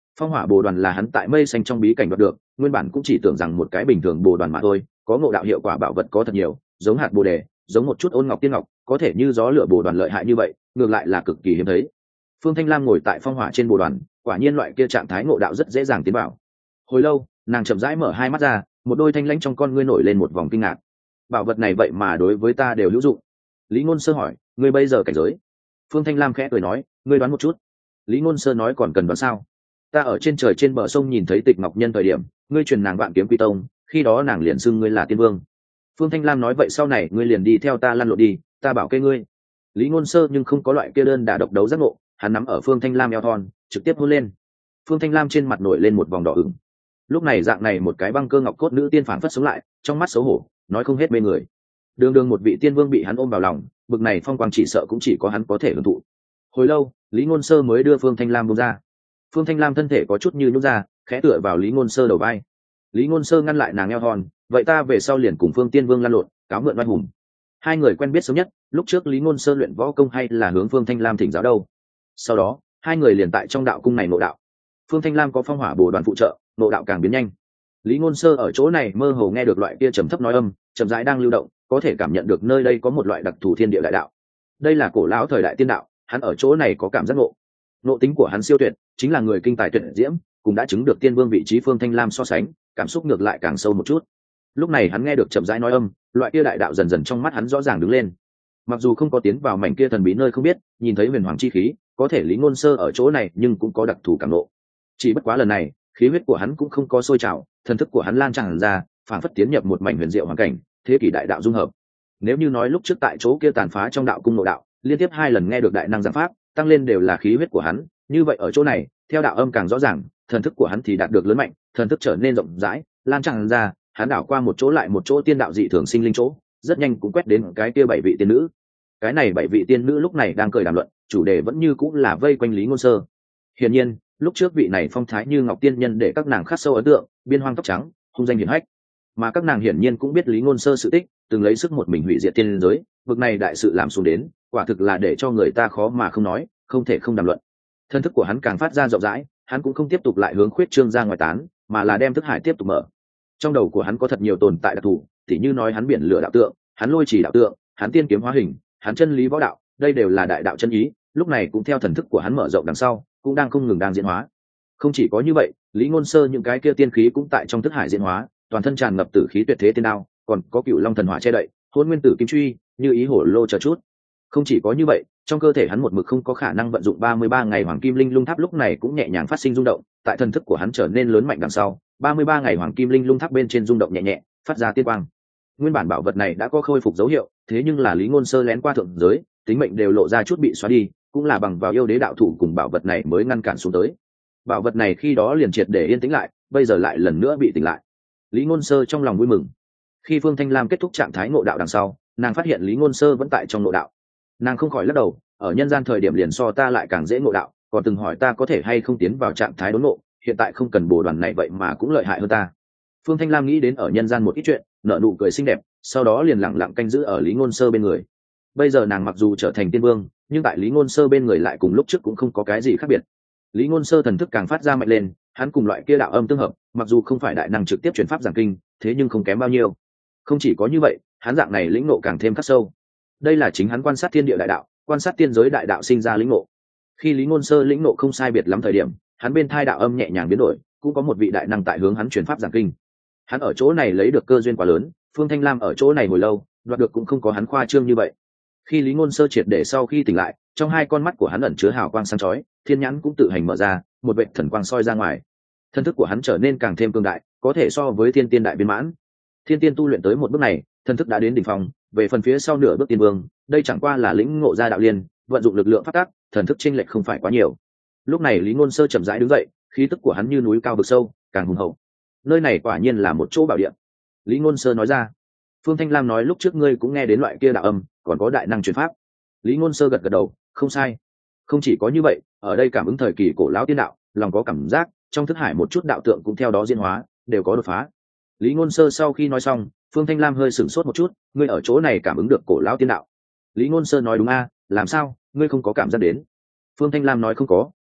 Phong hỏa bồ đoàn là hắn tại mây xanh trong bí cảnh đoạt được, nguyên bản cũng chỉ tưởng rằng một cái bình thường bồ đoàn mà thôi, có ngộ đạo hiệu quả bảo vật có thật nhiều, giống hạt bồ đề, giống một chút ôn ngọc tiên ngọc, có thể như gió lửa bồ đoàn lợi hại như vậy, ngược lại là cực kỳ hiếm thấy. Phương Thanh Lam ngồi tại phong hỏa trên bồ đoàn, quả nhiên loại kia trạng thái ngộ đạo rất dễ dàng tiến vào. Hồi lâu, nàng chậm rãi mở hai mắt ra, một đôi thanh lãnh trong con ngươi nổi lên một vòng kinh ngạc. Bảo vật này vậy mà đối với ta đều hữu dụng. Lý Ngôn Sơ hỏi, ngươi bây giờ cảnh giới? Phương Thanh Lam khẽ cười nói, ngươi đoán một chút. Lý Ngôn Sơ nói, còn cần đoán sao? Ta ở trên trời trên bờ sông nhìn thấy Tịch Ngọc Nhân thời điểm, ngươi truyền nàng Vạn Kiếm Quy Tông, khi đó nàng liền xưng ngươi là tiên vương. Phương Thanh Lam nói, vậy sau này ngươi liền đi theo ta lăn lộn đi, ta bảo kê ngươi. Lý Ngôn Sơ nhưng không có loại kia đơn đả độc đấu giác ngộ, hắn nắm ở Phương Thanh Lam eo thon, trực tiếp hôn lên. Phương Thanh Lam trên mặt nổi lên một vòng đỏ ửng. Lúc này dạng này một cái băng cơ ngọc cốt nữ tiên phản phất sống lại, trong mắt xấu hổ, nói không hết mê người. Đường đường một vị tiên vương bị hắn ôm vào lòng, bực này phong quang chỉ sợ cũng chỉ có hắn có thể hưởng thụ. Hồi lâu, Lý Ngôn Sơ mới đưa Phương Thanh Lam buông ra. Phương Thanh Lam thân thể có chút như nhũn ra, khẽ tựa vào Lý Ngôn Sơ đầu vai. Lý Ngôn Sơ ngăn lại nàng eo thon, vậy ta về sau liền cùng Phương Tiên Vương lăn lộn, cáo mượn oai hùng. Hai người quen biết sớm nhất, lúc trước Lý Ngôn Sơ luyện võ công hay là hướng Phương Thanh Lam thỉnh giáo đâu. Sau đó, hai người liền tại trong đạo cung này ngộ đạo. Phương Thanh Lam có phong hỏa bồ đoàn phụ trợ, ngộ đạo càng biến nhanh. Lý Ngôn Sơ ở chỗ này mơ hồ nghe được loại kia trầm thấp nói âm, chậm rãi đang lưu động, có thể cảm nhận được nơi đây có một loại đặc thù thiên địa đại đạo. Đây là cổ lão thời đại tiên đạo, hắn ở chỗ này có cảm giác ngộ. Ngộ tính của hắn siêu tuyệt, chính là người kinh tài tuyệt diễm, cũng đã chứng được tiên vương vị trí Phương Thanh Lam so sánh, cảm xúc ngược lại càng sâu một chút. Lúc này hắn nghe được chậm rãi nói âm, loại kia đại đạo dần dần trong mắt hắn rõ ràng đứng lên. Mặc dù không có tiến vào mảnh kia thần bí nơi không biết, nhìn thấy huyền hoàng chi khí, có thể Lý Ngôn Sơ ở chỗ này nhưng cũng có đặc thù cảm ngộ. Chỉ bất quá lần này, khí huyết của hắn cũng không có sôi trào, thần thức của hắn lan tràn ra, phản phất tiến nhập một mảnh huyền diệu hoàn cảnh, thế kỷ đại đạo dung hợp. Nếu như nói lúc trước tại chỗ kia tàn phá trong đạo cung nội đạo, liên tiếp hai lần nghe được đại năng giảng pháp, tăng lên đều là khí huyết của hắn, như vậy ở chỗ này, theo đạo âm càng rõ ràng, thần thức của hắn thì đạt được lớn mạnh, thần thức trở nên rộng rãi, lan tràn ra, hắn đảo qua một chỗ lại một chỗ tiên đạo dị thường sinh linh chỗ, rất nhanh cũng quét đến cái kia bảy vị tiên nữ. Cái này bảy vị tiên nữ lúc này đang cười đàm luận, chủ đề vẫn như cũng là vây quanh Lý Ngôn Sơ. Hiển nhiên, lúc trước vị này phong thái như ngọc tiên nhân để các nàng khắc sâu ấn tượng, biên hoang tóc trắng, hung danh hiển hách. Mà các nàng hiển nhiên cũng biết Lý Ngôn Sơ sự tích, từng lấy sức một mình hủy diệt tiên giới, vực này đại sự làm xuống đến, quả thực là để cho người ta khó mà không nói, không thể không đàm luận. Thân thức của hắn càng phát ra rộng rãi, hắn cũng không tiếp tục lại hướng khuyết trương ra ngoài tán, mà là đem thức hải tiếp tục mở. Trong đầu của hắn có thật nhiều tồn tại đặc thù, tỉ như nói hắn biển lửa đạo tượng, hắn lôi chỉ đạo tượng, hắn tiên kiếm hóa hình, hắn chân lý võ đạo, đây đều là đại đạo chân ý, lúc này cũng theo thần thức của hắn mở rộng đằng sau, cũng đang không ngừng đang diễn hóa. Không chỉ có như vậy, Lý Ngôn Sơ những cái kia tiên khí cũng tại trong thức hải diễn hóa, toàn thân tràn ngập tử khí tuyệt thế tiên đao, còn có cựu long thần hỏa che đậy, hôn nguyên tử kim truy, như ý hổ lô chờ chút. Không chỉ có như vậy, trong cơ thể hắn một mực không có khả năng vận dụng ba mươi ba ngày hoàng kim linh lung tháp lúc này cũng nhẹ nhàng phát sinh rung động, tại thần thức của hắn trở nên lớn mạnh đằng sau, ba mươi ba ngày hoàng kim linh lung tháp bên trên rung động nhẹ nhẹ, phát ra tiên quang. Nguyên bản bảo vật này đã có khôi phục dấu hiệu, thế nhưng là Lý Ngôn Sơ lén qua thượng giới, tính mệnh đều lộ ra chút bị xóa đi, cũng là bằng vào yêu đế đạo thủ cùng bảo vật này mới ngăn cản xuống tới. Bảo vật này khi đó liền triệt để yên tĩnh lại, bây giờ lại lần nữa bị tỉnh lại. Lý Ngôn Sơ trong lòng vui mừng. Khi Phương Thanh Lam kết thúc trạng thái ngộ đạo đằng sau, nàng phát hiện Lý Ngôn Sơ vẫn tại trong ngộ đạo. Nàng không khỏi lắc đầu, ở nhân gian thời điểm liền so ta lại càng dễ ngộ đạo, còn từng hỏi ta có thể hay không tiến vào trạng thái đốn ngộ, hiện tại không cần bồ đoàn này vậy mà cũng lợi hại hơn ta. Phương Thanh Lam nghĩ đến ở nhân gian một ít chuyện, nở nụ cười xinh đẹp, sau đó liền lặng lặng canh giữ ở Lý Ngôn Sơ bên người. Bây giờ nàng mặc dù trở thành tiên vương, nhưng tại Lý Ngôn Sơ bên người lại cùng lúc trước cũng không có cái gì khác biệt. Lý Ngôn Sơ thần thức càng phát ra mạnh lên, hắn cùng loại kia đạo âm tương hợp, mặc dù không phải đại năng trực tiếp truyền pháp giảng kinh, thế nhưng không kém bao nhiêu. Không chỉ có như vậy, hắn dạng này lĩnh ngộ càng thêm khắc sâu. Đây là chính hắn quan sát thiên địa đại đạo, quan sát tiên giới đại đạo sinh ra lĩnh ngộ. Khi Lý Ngôn Sơ lĩnh ngộ không sai biệt lắm thời điểm, hắn bên thai đạo âm nhẹ nhàng biến đổi, cũng có một vị đại năng tại hướng hắn truyền pháp giảng kinh. Hắn ở chỗ này lấy được cơ duyên quá lớn, Phương Thanh Lam ở chỗ này hồi lâu, đoạt được cũng không có hắn khoa trương như vậy. Khi Lý Ngôn Sơ triệt để sau khi tỉnh lại, trong hai con mắt của hắn ẩn chứa hào quang sáng chói, thiên nhãn cũng tự hành mở ra, một vệt thần quang soi ra ngoài. Thân thức của hắn trở nên càng thêm cường đại, có thể so với thiên tiên đại viên mãn. Thiên tiên tu luyện tới một bước này, thân thức đã đến đỉnh phong, về phần phía sau nửa bước tiên vương, đây chẳng qua là lĩnh ngộ ra đạo liên, vận dụng lực lượng phát tác, thần thức chênh lệch không phải quá nhiều. Lúc này Lý Ngôn Sơ chậm rãi đứng dậy, khí tức của hắn như núi cao vực sâu, càng hùng hậu. Nơi này quả nhiên là một chỗ bảo địa. Lý Ngôn Sơ nói ra. Phương Thanh Lam nói lúc trước ngươi cũng nghe đến loại kia đạo âm, còn có đại năng truyền pháp. Lý Ngôn Sơ gật gật đầu, không sai. Không chỉ có như vậy, ở đây cảm ứng thời kỳ cổ lão tiên đạo, lòng có cảm giác, trong thức hải một chút đạo tượng cũng theo đó diễn hóa, đều có đột phá. Lý Ngôn Sơ sau khi nói xong, Phương Thanh Lam hơi sửng sốt một chút, ngươi ở chỗ này cảm ứng được cổ lão tiên đạo. Lý Ngôn Sơ nói đúng a, làm sao, ngươi không có cảm giác đến? Phương Thanh Lam nói không có,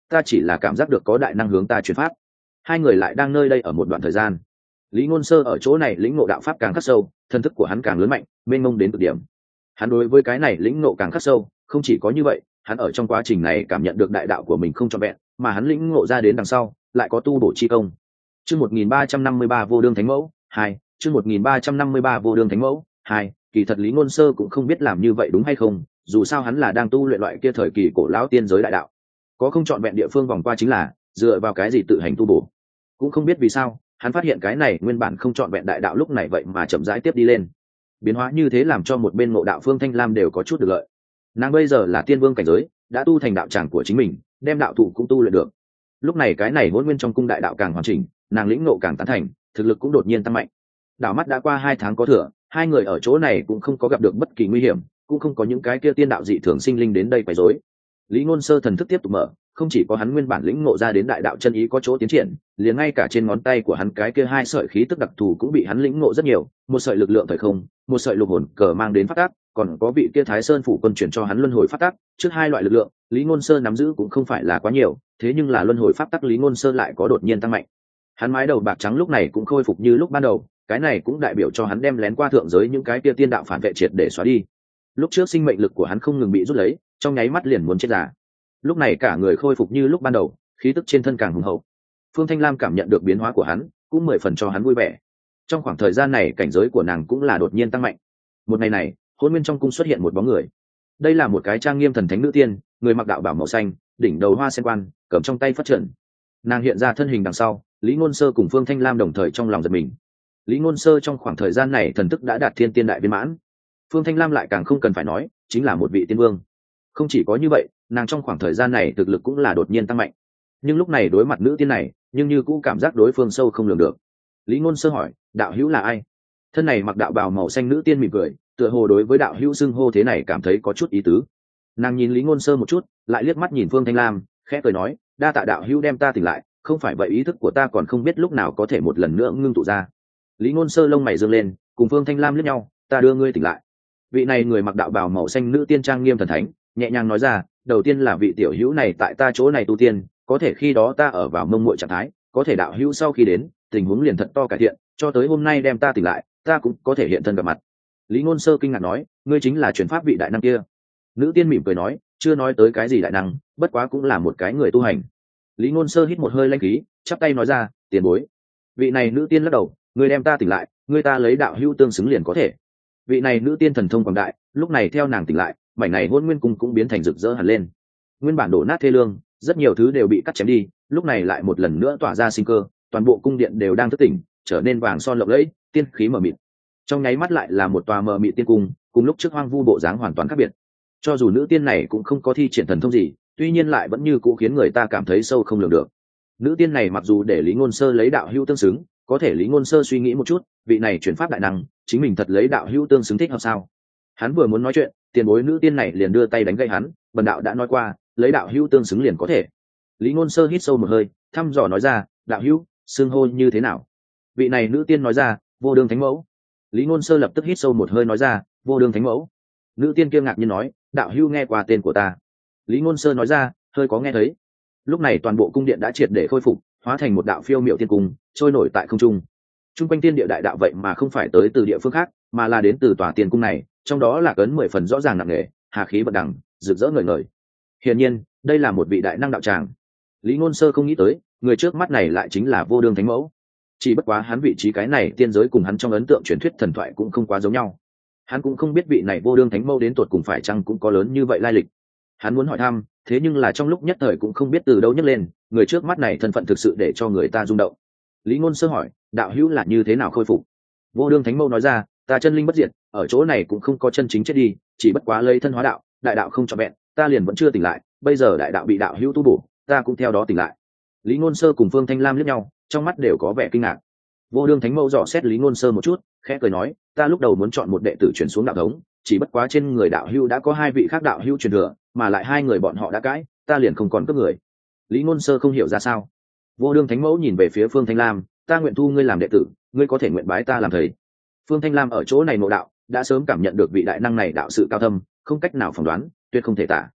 ta chỉ là cảm giác được có đại năng hướng ta chuyển pháp. Hai người lại đang nơi đây ở một đoạn thời gian. Lý Ngôn Sơ ở chỗ này lĩnh ngộ đạo pháp càng khắc sâu, thân thức của hắn càng lớn mạnh, mênh mông đến cực điểm. Hắn đối với cái này lĩnh ngộ càng khắc sâu, không chỉ có như vậy, hắn ở trong quá trình này cảm nhận được đại đạo của mình không trọn vẹn, mà hắn lĩnh ngộ ra đến đằng sau, lại có tu bổ chi công. Chương một nghìn ba trăm năm mươi ba Vô Đương Thánh Mẫu hai, chương một nghìn ba trăm năm mươi ba Vô Đương Thánh Mẫu hai, kỳ thật Lý Ngôn Sơ cũng không biết làm như vậy đúng hay không, dù sao hắn là đang tu luyện loại kia thời kỳ cổ lão tiên giới đại đạo. Có không trọn vẹn địa phương vòng qua chính là dựa vào cái gì tự hành tu bổ. Cũng không biết vì sao, hắn phát hiện cái này nguyên bản không trọn vẹn đại đạo lúc này vậy mà chậm rãi tiếp đi lên. Biến hóa như thế làm cho một bên Ngộ Đạo Phương Thanh Lam đều có chút được lợi. Nàng bây giờ là tiên vương cảnh giới, đã tu thành đạo tràng của chính mình, đem đạo thụ cũng tu luyện được. Lúc này cái này hỗn nguyên trong cung đại đạo càng hoàn chỉnh, nàng lĩnh ngộ càng tán thành, thực lực cũng đột nhiên tăng mạnh. Đảo mắt đã qua hai tháng có thừa, hai người ở chỗ này cũng không có gặp được bất kỳ nguy hiểm, cũng không có những cái kia tiên đạo dị thường sinh linh đến đây quấy rối. Lý Ngôn Sơ thần thức tiếp tục mở, không chỉ có hắn nguyên bản lĩnh ngộ ra đến đại đạo chân ý có chỗ tiến triển, liền ngay cả trên ngón tay của hắn cái kia hai sợi khí tức đặc thù cũng bị hắn lĩnh ngộ rất nhiều, một sợi lực lượng thời không, một sợi lục hồn cờ mang đến phát tác, còn có vị kia Thái Sơn phủ quân chuyển cho hắn luân hồi phát tác, trước hai loại lực lượng, Lý Ngôn Sơ nắm giữ cũng không phải là quá nhiều, thế nhưng là luân hồi pháp tắc Lý Ngôn Sơ lại có đột nhiên tăng mạnh. Hắn mái đầu bạc trắng lúc này cũng khôi phục như lúc ban đầu, cái này cũng đại biểu cho hắn đem lén qua thượng giới những cái kia tiên đạo phản vệ triệt để xóa đi. Lúc trước sinh mệnh lực của hắn không ngừng bị rút lấy, trong nháy mắt liền muốn chết già. Lúc này cả người khôi phục như lúc ban đầu, khí tức trên thân càng hùng hậu. Phương Thanh Lam cảm nhận được biến hóa của hắn, cũng mười phần cho hắn vui vẻ. Trong khoảng thời gian này cảnh giới của nàng cũng là đột nhiên tăng mạnh. Một ngày này, hôn nguyên trong cung xuất hiện một bóng người. Đây là một cái trang nghiêm thần thánh nữ tiên, người mặc đạo bào màu xanh, đỉnh đầu hoa sen quan, cầm trong tay phất trần. Nàng hiện ra thân hình đằng sau, Lý Ngôn Sơ cùng Phương Thanh Lam đồng thời trong lòng giật mình. Lý Ngôn Sơ trong khoảng thời gian này thần thức đã đạt thiên tiên đại viên mãn. Phương Thanh Lam lại càng không cần phải nói, chính là một vị tiên vương. Không chỉ có như vậy, nàng trong khoảng thời gian này thực lực cũng là đột nhiên tăng mạnh. Nhưng lúc này đối mặt nữ tiên này, nhưng như cũng cảm giác đối phương sâu không lường được. Lý Ngôn Sơ hỏi, đạo hữu là ai? Thân này mặc đạo bào màu xanh nữ tiên mỉm cười, tựa hồ đối với đạo hữu xưng hô thế này cảm thấy có chút ý tứ. Nàng nhìn Lý Ngôn Sơ một chút, lại liếc mắt nhìn Phương Thanh Lam, khẽ cười nói, đa tạ đạo hữu đem ta tỉnh lại, không phải vậy ý thức của ta còn không biết lúc nào có thể một lần nữa ngưng tụ ra. Lý Ngôn Sơ lông mày dương lên, cùng Phương Thanh Lam liếc nhau, ta đưa ngươi tỉnh lại. Vị này người mặc đạo bào màu xanh nữ tiên trang nghiêm thần thánh, nhẹ nhàng nói ra, đầu tiên là vị tiểu hữu này tại ta chỗ này tu tiên, có thể khi đó ta ở vào mông muội trạng thái, có thể đạo hữu sau khi đến, tình huống liền thật to cải thiện, cho tới hôm nay đem ta tỉnh lại, ta cũng có thể hiện thân gặp mặt. Lý Ngôn Sơ kinh ngạc nói, ngươi chính là truyền pháp vị đại năng kia. Nữ tiên mỉm cười nói, chưa nói tới cái gì đại năng, bất quá cũng là một cái người tu hành. Lý Ngôn Sơ hít một hơi lãnh khí, chắp tay nói ra, tiền bối. Vị này nữ tiên lắc đầu, ngươi đem ta tỉnh lại, ngươi ta lấy đạo hữu tương xứng liền có thể. Vị này nữ tiên thần thông quảng đại, lúc này theo nàng tỉnh lại, mảnh này hôn nguyên cung cũng biến thành rực rỡ hẳn lên. Nguyên bản đổ nát thê lương, rất nhiều thứ đều bị cắt chém đi, lúc này lại một lần nữa tỏa ra sinh cơ, toàn bộ cung điện đều đang thức tỉnh, trở nên vàng son lộng lẫy, tiên khí mờ mịt. Trong nháy mắt lại là một tòa mờ mịt tiên cung, cùng lúc trước hoang vu bộ dáng hoàn toàn khác biệt. Cho dù nữ tiên này cũng không có thi triển thần thông gì, tuy nhiên lại vẫn như cũ khiến người ta cảm thấy sâu không lường được. Nữ tiên này mặc dù để Lý Ngôn Sơ lấy đạo hữu tương xứng, có thể Lý Ngôn Sơ suy nghĩ một chút, vị này chuyển pháp đại năng, chính mình thật lấy đạo hữu tương xứng thích hợp sao? Hắn vừa muốn nói chuyện, tiền bối nữ tiên này liền đưa tay đánh gãy hắn, bần đạo đã nói qua, lấy đạo hữu tương xứng liền có thể. Lý Ngôn Sơ hít sâu một hơi, thăm dò nói ra, đạo hữu, xưng hô như thế nào? Vị này nữ tiên nói ra, Vô Đương Thánh Mẫu. Lý Ngôn Sơ lập tức hít sâu một hơi nói ra, Vô Đương Thánh Mẫu. Nữ tiên kia ngạc nhiên nói, đạo hữu nghe qua tên của ta. Lý Ngôn Sơ nói ra, hơi có nghe thấy. Lúc này toàn bộ cung điện đã triệt để khôi phục, hóa thành một đạo phiêu miệu tiên cung, trôi nổi tại không trung. Trung quanh tiên địa đại đạo vậy mà không phải tới từ địa phương khác, mà là đến từ tòa tiên cung này, trong đó là cấn mười phần rõ ràng nặng nề, hà khí bật đằng, rực rỡ ngời ngời. Hiển nhiên, đây là một vị đại năng đạo tràng. Lý Ngôn Sơ không nghĩ tới, người trước mắt này lại chính là Vô Đương Thánh Mẫu. Chỉ bất quá hắn vị trí cái này tiên giới cùng hắn trong ấn tượng truyền thuyết thần thoại cũng không quá giống nhau. Hắn cũng không biết vị này Vô Đương Thánh Mẫu đến tuột cùng phải chăng cũng có lớn như vậy lai lịch. Hắn muốn hỏi thăm, thế nhưng là trong lúc nhất thời cũng không biết từ đâu nhấc lên, người trước mắt này thân phận thực sự để cho người ta rung động. Lý Ngôn Sơ hỏi, đạo hữu là như thế nào khôi phục? Vô Đương Thánh Mẫu nói ra, ta chân linh bất diệt, ở chỗ này cũng không có chân chính chết đi, chỉ bất quá lấy thân hóa đạo, đại đạo không trọn vẹn, ta liền vẫn chưa tỉnh lại, bây giờ đại đạo bị đạo hữu tu bổ, ta cũng theo đó tỉnh lại. Lý Ngôn Sơ cùng Phương Thanh Lam liếc nhau, trong mắt đều có vẻ kinh ngạc. Vô Đương Thánh Mẫu dò xét Lý Ngôn Sơ một chút, khẽ cười nói, ta lúc đầu muốn chọn một đệ tử chuyển xuống đạo thống, chỉ bất quá trên người đạo hữu đã có hai vị khác đạo hữu truyền thừa, mà lại hai người bọn họ đã cãi, ta liền không còn cướp người. Lý Ngôn Sơ không hiểu ra sao. Vô Đương Thánh Mẫu nhìn về phía Phương Thanh Lam, ta nguyện thu ngươi làm đệ tử, ngươi có thể nguyện bái ta làm thầy. Phương Thanh Lam ở chỗ này ngộ đạo, đã sớm cảm nhận được vị đại năng này đạo sự cao thâm, không cách nào phỏng đoán, tuyệt không thể tả.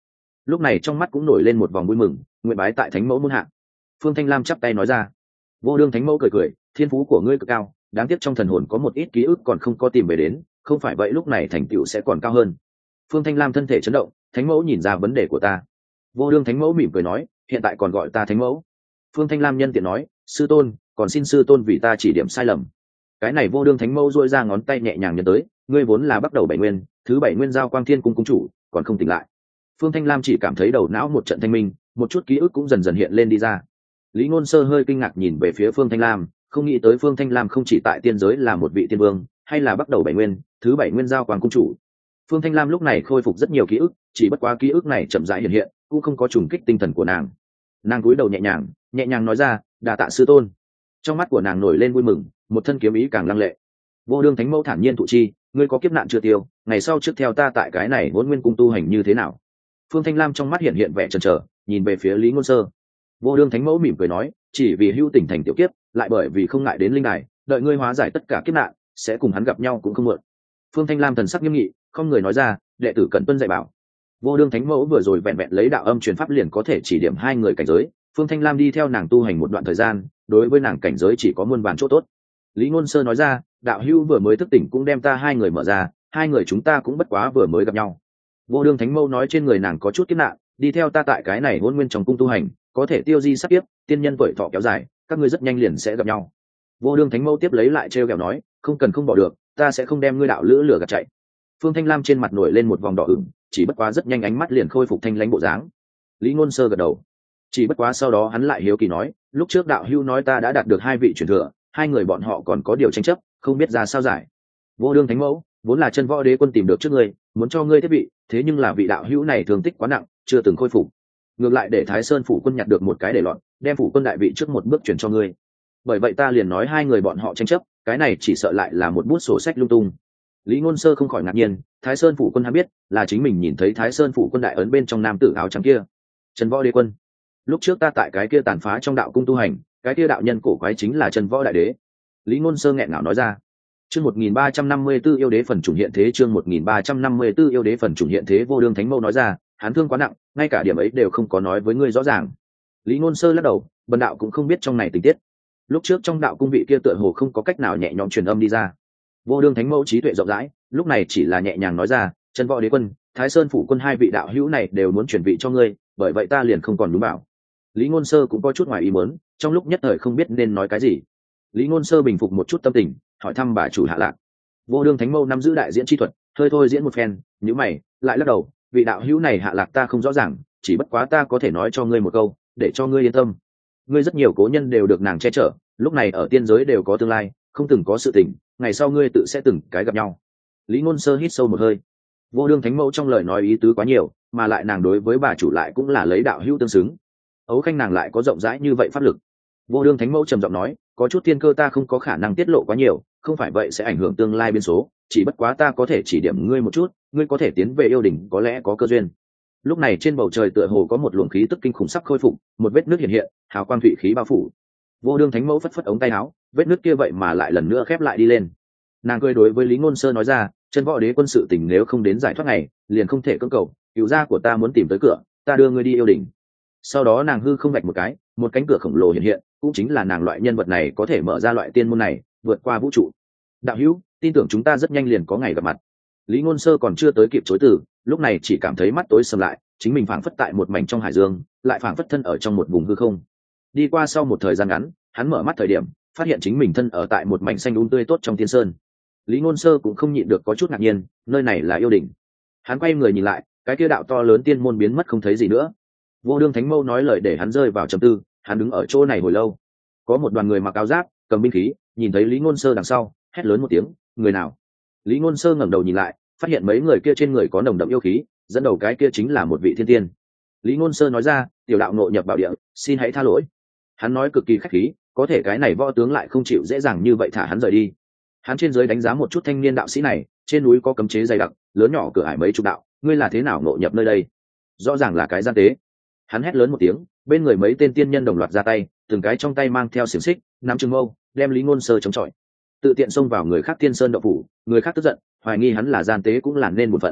lúc này trong mắt cũng nổi lên một vòng vui mừng, nguyện bái tại thánh mẫu muôn hạng. Phương Thanh Lam chắp tay nói ra. Vô đương thánh mẫu cười cười, thiên phú của ngươi cực cao, đáng tiếc trong thần hồn có một ít ký ức còn không có tìm về đến, không phải vậy lúc này thành tựu sẽ còn cao hơn. Phương Thanh Lam thân thể chấn động, thánh mẫu nhìn ra vấn đề của ta. Vô đương thánh mẫu mỉm cười nói, hiện tại còn gọi ta thánh mẫu. Phương Thanh Lam nhân tiện nói, sư tôn, còn xin sư tôn vì ta chỉ điểm sai lầm. Cái này vô đương thánh mẫu duỗi ra ngón tay nhẹ nhàng nhấn tới, ngươi vốn là bắt đầu bảy nguyên, thứ bảy nguyên giao quang thiên cung cung chủ, còn không tỉnh lại. Phương Thanh Lam chỉ cảm thấy đầu não một trận thanh minh, một chút ký ức cũng dần dần hiện lên đi ra. Lý Ngôn Sơ hơi kinh ngạc nhìn về phía Phương Thanh Lam, không nghĩ tới Phương Thanh Lam không chỉ tại tiên giới là một vị tiên vương, hay là bắt đầu bảy nguyên, thứ bảy nguyên giao quang cung chủ. Phương Thanh Lam lúc này khôi phục rất nhiều ký ức, chỉ bất quá ký ức này chậm rãi hiện hiện, cũng không có trùng kích tinh thần của nàng. Nàng cúi đầu nhẹ nhàng, nhẹ nhàng nói ra, đà tạ sư tôn. Trong mắt của nàng nổi lên vui mừng, một thân kiếm ý càng lăng lệ. Vô đương thánh mẫu thản nhiên thụ chi, ngươi có kiếp nạn chưa tiêu, ngày sau trước theo ta tại cái này Hỗn Nguyên cung tu hành như thế nào? Phương Thanh Lam trong mắt hiện hiện vẻ chần chờ, nhìn về phía Lý Ngôn Sơ. Vô đương thánh mẫu mỉm cười nói, chỉ vì hưu tình thành tiểu kiếp, lại bởi vì không ngại đến linh đài, đợi ngươi hóa giải tất cả kiếp nạn, sẽ cùng hắn gặp nhau cũng không muộn. Phương Thanh Lam thần sắc nghiêm nghị, không người nói ra, đệ tử cần tuân dạy bảo. Vô đương thánh mẫu vừa rồi vẹn vẹn lấy đạo âm truyền pháp liền có thể chỉ điểm hai người cảnh giới, Phương Thanh Lam đi theo nàng tu hành một đoạn thời gian, đối với nàng cảnh giới chỉ có muôn vàn chỗ tốt. Lý Ngôn Sơ nói ra, đạo hữu vừa mới thức tỉnh cũng đem ta hai người mở ra, hai người chúng ta cũng bất quá vừa mới gặp nhau. Vô đương thánh mẫu nói trên người nàng có chút kiếp nạn, đi theo ta tại cái này Hỗn Nguyên trong cung tu hành, có thể tiêu di sát kiếp, tiên nhân tuổi thọ kéo dài, các ngươi rất nhanh liền sẽ gặp nhau. Vô đương thánh mẫu tiếp lấy lại trêu ghẹo nói, không cần không bỏ được, ta sẽ không đem ngươi đạo lữ lừa gạt chạy. Phương Thanh Lam trên mặt nổi lên một vòng đỏ ửng, chỉ bất quá rất nhanh ánh mắt liền khôi phục thanh lãnh bộ dáng. Lý Ngôn Sơ gật đầu. Chỉ bất quá sau đó hắn lại hiếu kỳ nói, lúc trước đạo hữu nói ta đã đạt được hai vị truyền thừa, hai người bọn họ còn có điều tranh chấp, không biết ra sao giải. Vô đương thánh mẫu, vốn là chân võ đế quân tìm được trước ngươi, muốn cho ngươi thiết bị, thế nhưng là vị đạo hữu này thường tích quá nặng, chưa từng khôi phục. Ngược lại để Thái Sơn phủ quân nhặt được một cái để lọt, đem phủ quân đại vị trước một bước chuyển cho ngươi. Bởi vậy ta liền nói hai người bọn họ tranh chấp, cái này chỉ sợ lại là một bút sổ sách lung tung. Lý Ngôn Sơ không khỏi ngạc nhiên, Thái Sơn phủ quân hắn biết, là chính mình nhìn thấy Thái Sơn phủ quân đại ấn bên trong nam tử áo trắng kia. Trần Võ Đế quân. Lúc trước ta tại cái kia tàn phá trong đạo cung tu hành, cái kia đạo nhân cổ quái chính là Trần Võ đại đế. Lý Ngôn Sơ nghẹn ngào nói ra. Chương một nghìn ba trăm năm mươi tư yêu đế phần chủng hiện thế, chương một nghìn ba trăm năm mươi tư yêu đế phần chủng hiện thế. Vô đương thánh mẫu nói ra, hắn thương quá nặng, ngay cả điểm ấy đều không có nói với ngươi rõ ràng. Lý Ngôn Sơ lắc đầu, bần đạo cũng không biết trong này tình tiết. Lúc trước trong đạo cung vị kia tựa hồ không có cách nào nhẹ nhõm truyền âm đi ra. Vô đương thánh mẫu trí tuệ rộng rãi, lúc này chỉ là nhẹ nhàng nói ra, Trần Võ Đế quân, Thái Sơn phủ quân hai vị đạo hữu này đều muốn chuyển vị cho ngươi, bởi vậy ta liền không còn đúng bảo. Lý Ngôn Sơ cũng có chút ngoài ý muốn, trong lúc nhất thời không biết nên nói cái gì. Lý Ngôn Sơ bình phục một chút tâm tình, hỏi thăm bà chủ Hạ Lạc. Vô đương thánh mẫu nắm giữ đại diễn chi thuật, hơi thôi diễn một phen, nhíu mày, lại lắc đầu, vị đạo hữu này Hạ Lạc ta không rõ ràng, chỉ bất quá ta có thể nói cho ngươi một câu, để cho ngươi yên tâm. Ngươi rất nhiều cố nhân đều được nàng che chở, lúc này ở tiên giới đều có tương lai, không từng có sự tình, ngày sau ngươi tự sẽ từng cái gặp nhau. Lý Ngôn Sơ hít sâu một hơi. Vô đương thánh mẫu trong lời nói ý tứ quá nhiều, mà lại nàng đối với bà chủ lại cũng là lấy đạo hữu tương xứng. Ấu khanh nàng lại có rộng rãi như vậy pháp lực. Vô đương thánh mẫu trầm giọng nói, có chút thiên cơ ta không có khả năng tiết lộ quá nhiều, không phải vậy sẽ ảnh hưởng tương lai biên số, chỉ bất quá ta có thể chỉ điểm ngươi một chút, ngươi có thể tiến về yêu đỉnh có lẽ có cơ duyên. Lúc này trên bầu trời tựa hồ có một luồng khí tức kinh khủng sắp khôi phục, một vết nước hiện hiện, hào quang thủy khí bao phủ. Vô đương thánh mẫu phất phất ống tay áo, vết nước kia vậy mà lại lần nữa khép lại đi lên. Nàng cười đối với Lý Ngôn Sơ nói ra, Chân Võ Đế quân sự tình nếu không đến giải thoát này, liền không thể cưỡng cầu, cửu gia của ta muốn tìm tới cửa, ta đưa ngươi đi yêu đỉnh. Sau đó nàng hư không vạch một cái, một cánh cửa khổng lồ hiện hiện, cũng chính là nàng loại nhân vật này có thể mở ra loại tiên môn này, vượt qua vũ trụ. Đạo hữu, tin tưởng chúng ta rất nhanh liền có ngày gặp mặt. Lý Ngôn Sơ còn chưa tới kịp chối từ, lúc này chỉ cảm thấy mắt tối sầm lại, chính mình phảng phất tại một mảnh trong hải dương, lại phảng phất thân ở trong một vùng hư không. Đi qua sau một thời gian ngắn, hắn mở mắt thời điểm, phát hiện chính mình thân ở tại một mảnh xanh um tươi tốt trong tiên sơn. Lý Ngôn Sơ cũng không nhịn được có chút ngạc nhiên, nơi này là yêu đỉnh. Hắn quay người nhìn lại, cái kia đạo to lớn tiên môn biến mất không thấy gì nữa. Vô đương thánh mâu nói lời để hắn rơi vào trầm tư, hắn đứng ở chỗ này hồi lâu. Có một đoàn người mặc áo giáp, cầm binh khí, nhìn thấy Lý Ngôn Sơ đằng sau, hét lớn một tiếng, người nào? Lý Ngôn Sơ ngẩng đầu nhìn lại, phát hiện mấy người kia trên người có nồng đậm yêu khí, dẫn đầu cái kia chính là một vị thiên tiên. Lý Ngôn Sơ nói ra, tiểu đạo ngộ nhập bảo địa, xin hãy tha lỗi. Hắn nói cực kỳ khách khí, có thể cái này võ tướng lại không chịu dễ dàng như vậy thả hắn rời đi. Hắn trên dưới đánh giá một chút thanh niên đạo sĩ này, trên núi có cấm chế dày đặc, lớn nhỏ cửa ải mấy chục đạo, ngươi là thế nào ngộ nhập nơi đây? Rõ ràng là cái gian tế. Hắn hét lớn một tiếng, bên người mấy tên tiên nhân đồng loạt ra tay, từng cái trong tay mang theo xiềng xích, nắm trường mâu, đem Lý Ngôn Sơ chống chọi. Tự tiện xông vào người khác Thiên Sơn động phủ, người khác tức giận, hoài nghi hắn là gian tế cũng là nên một phận.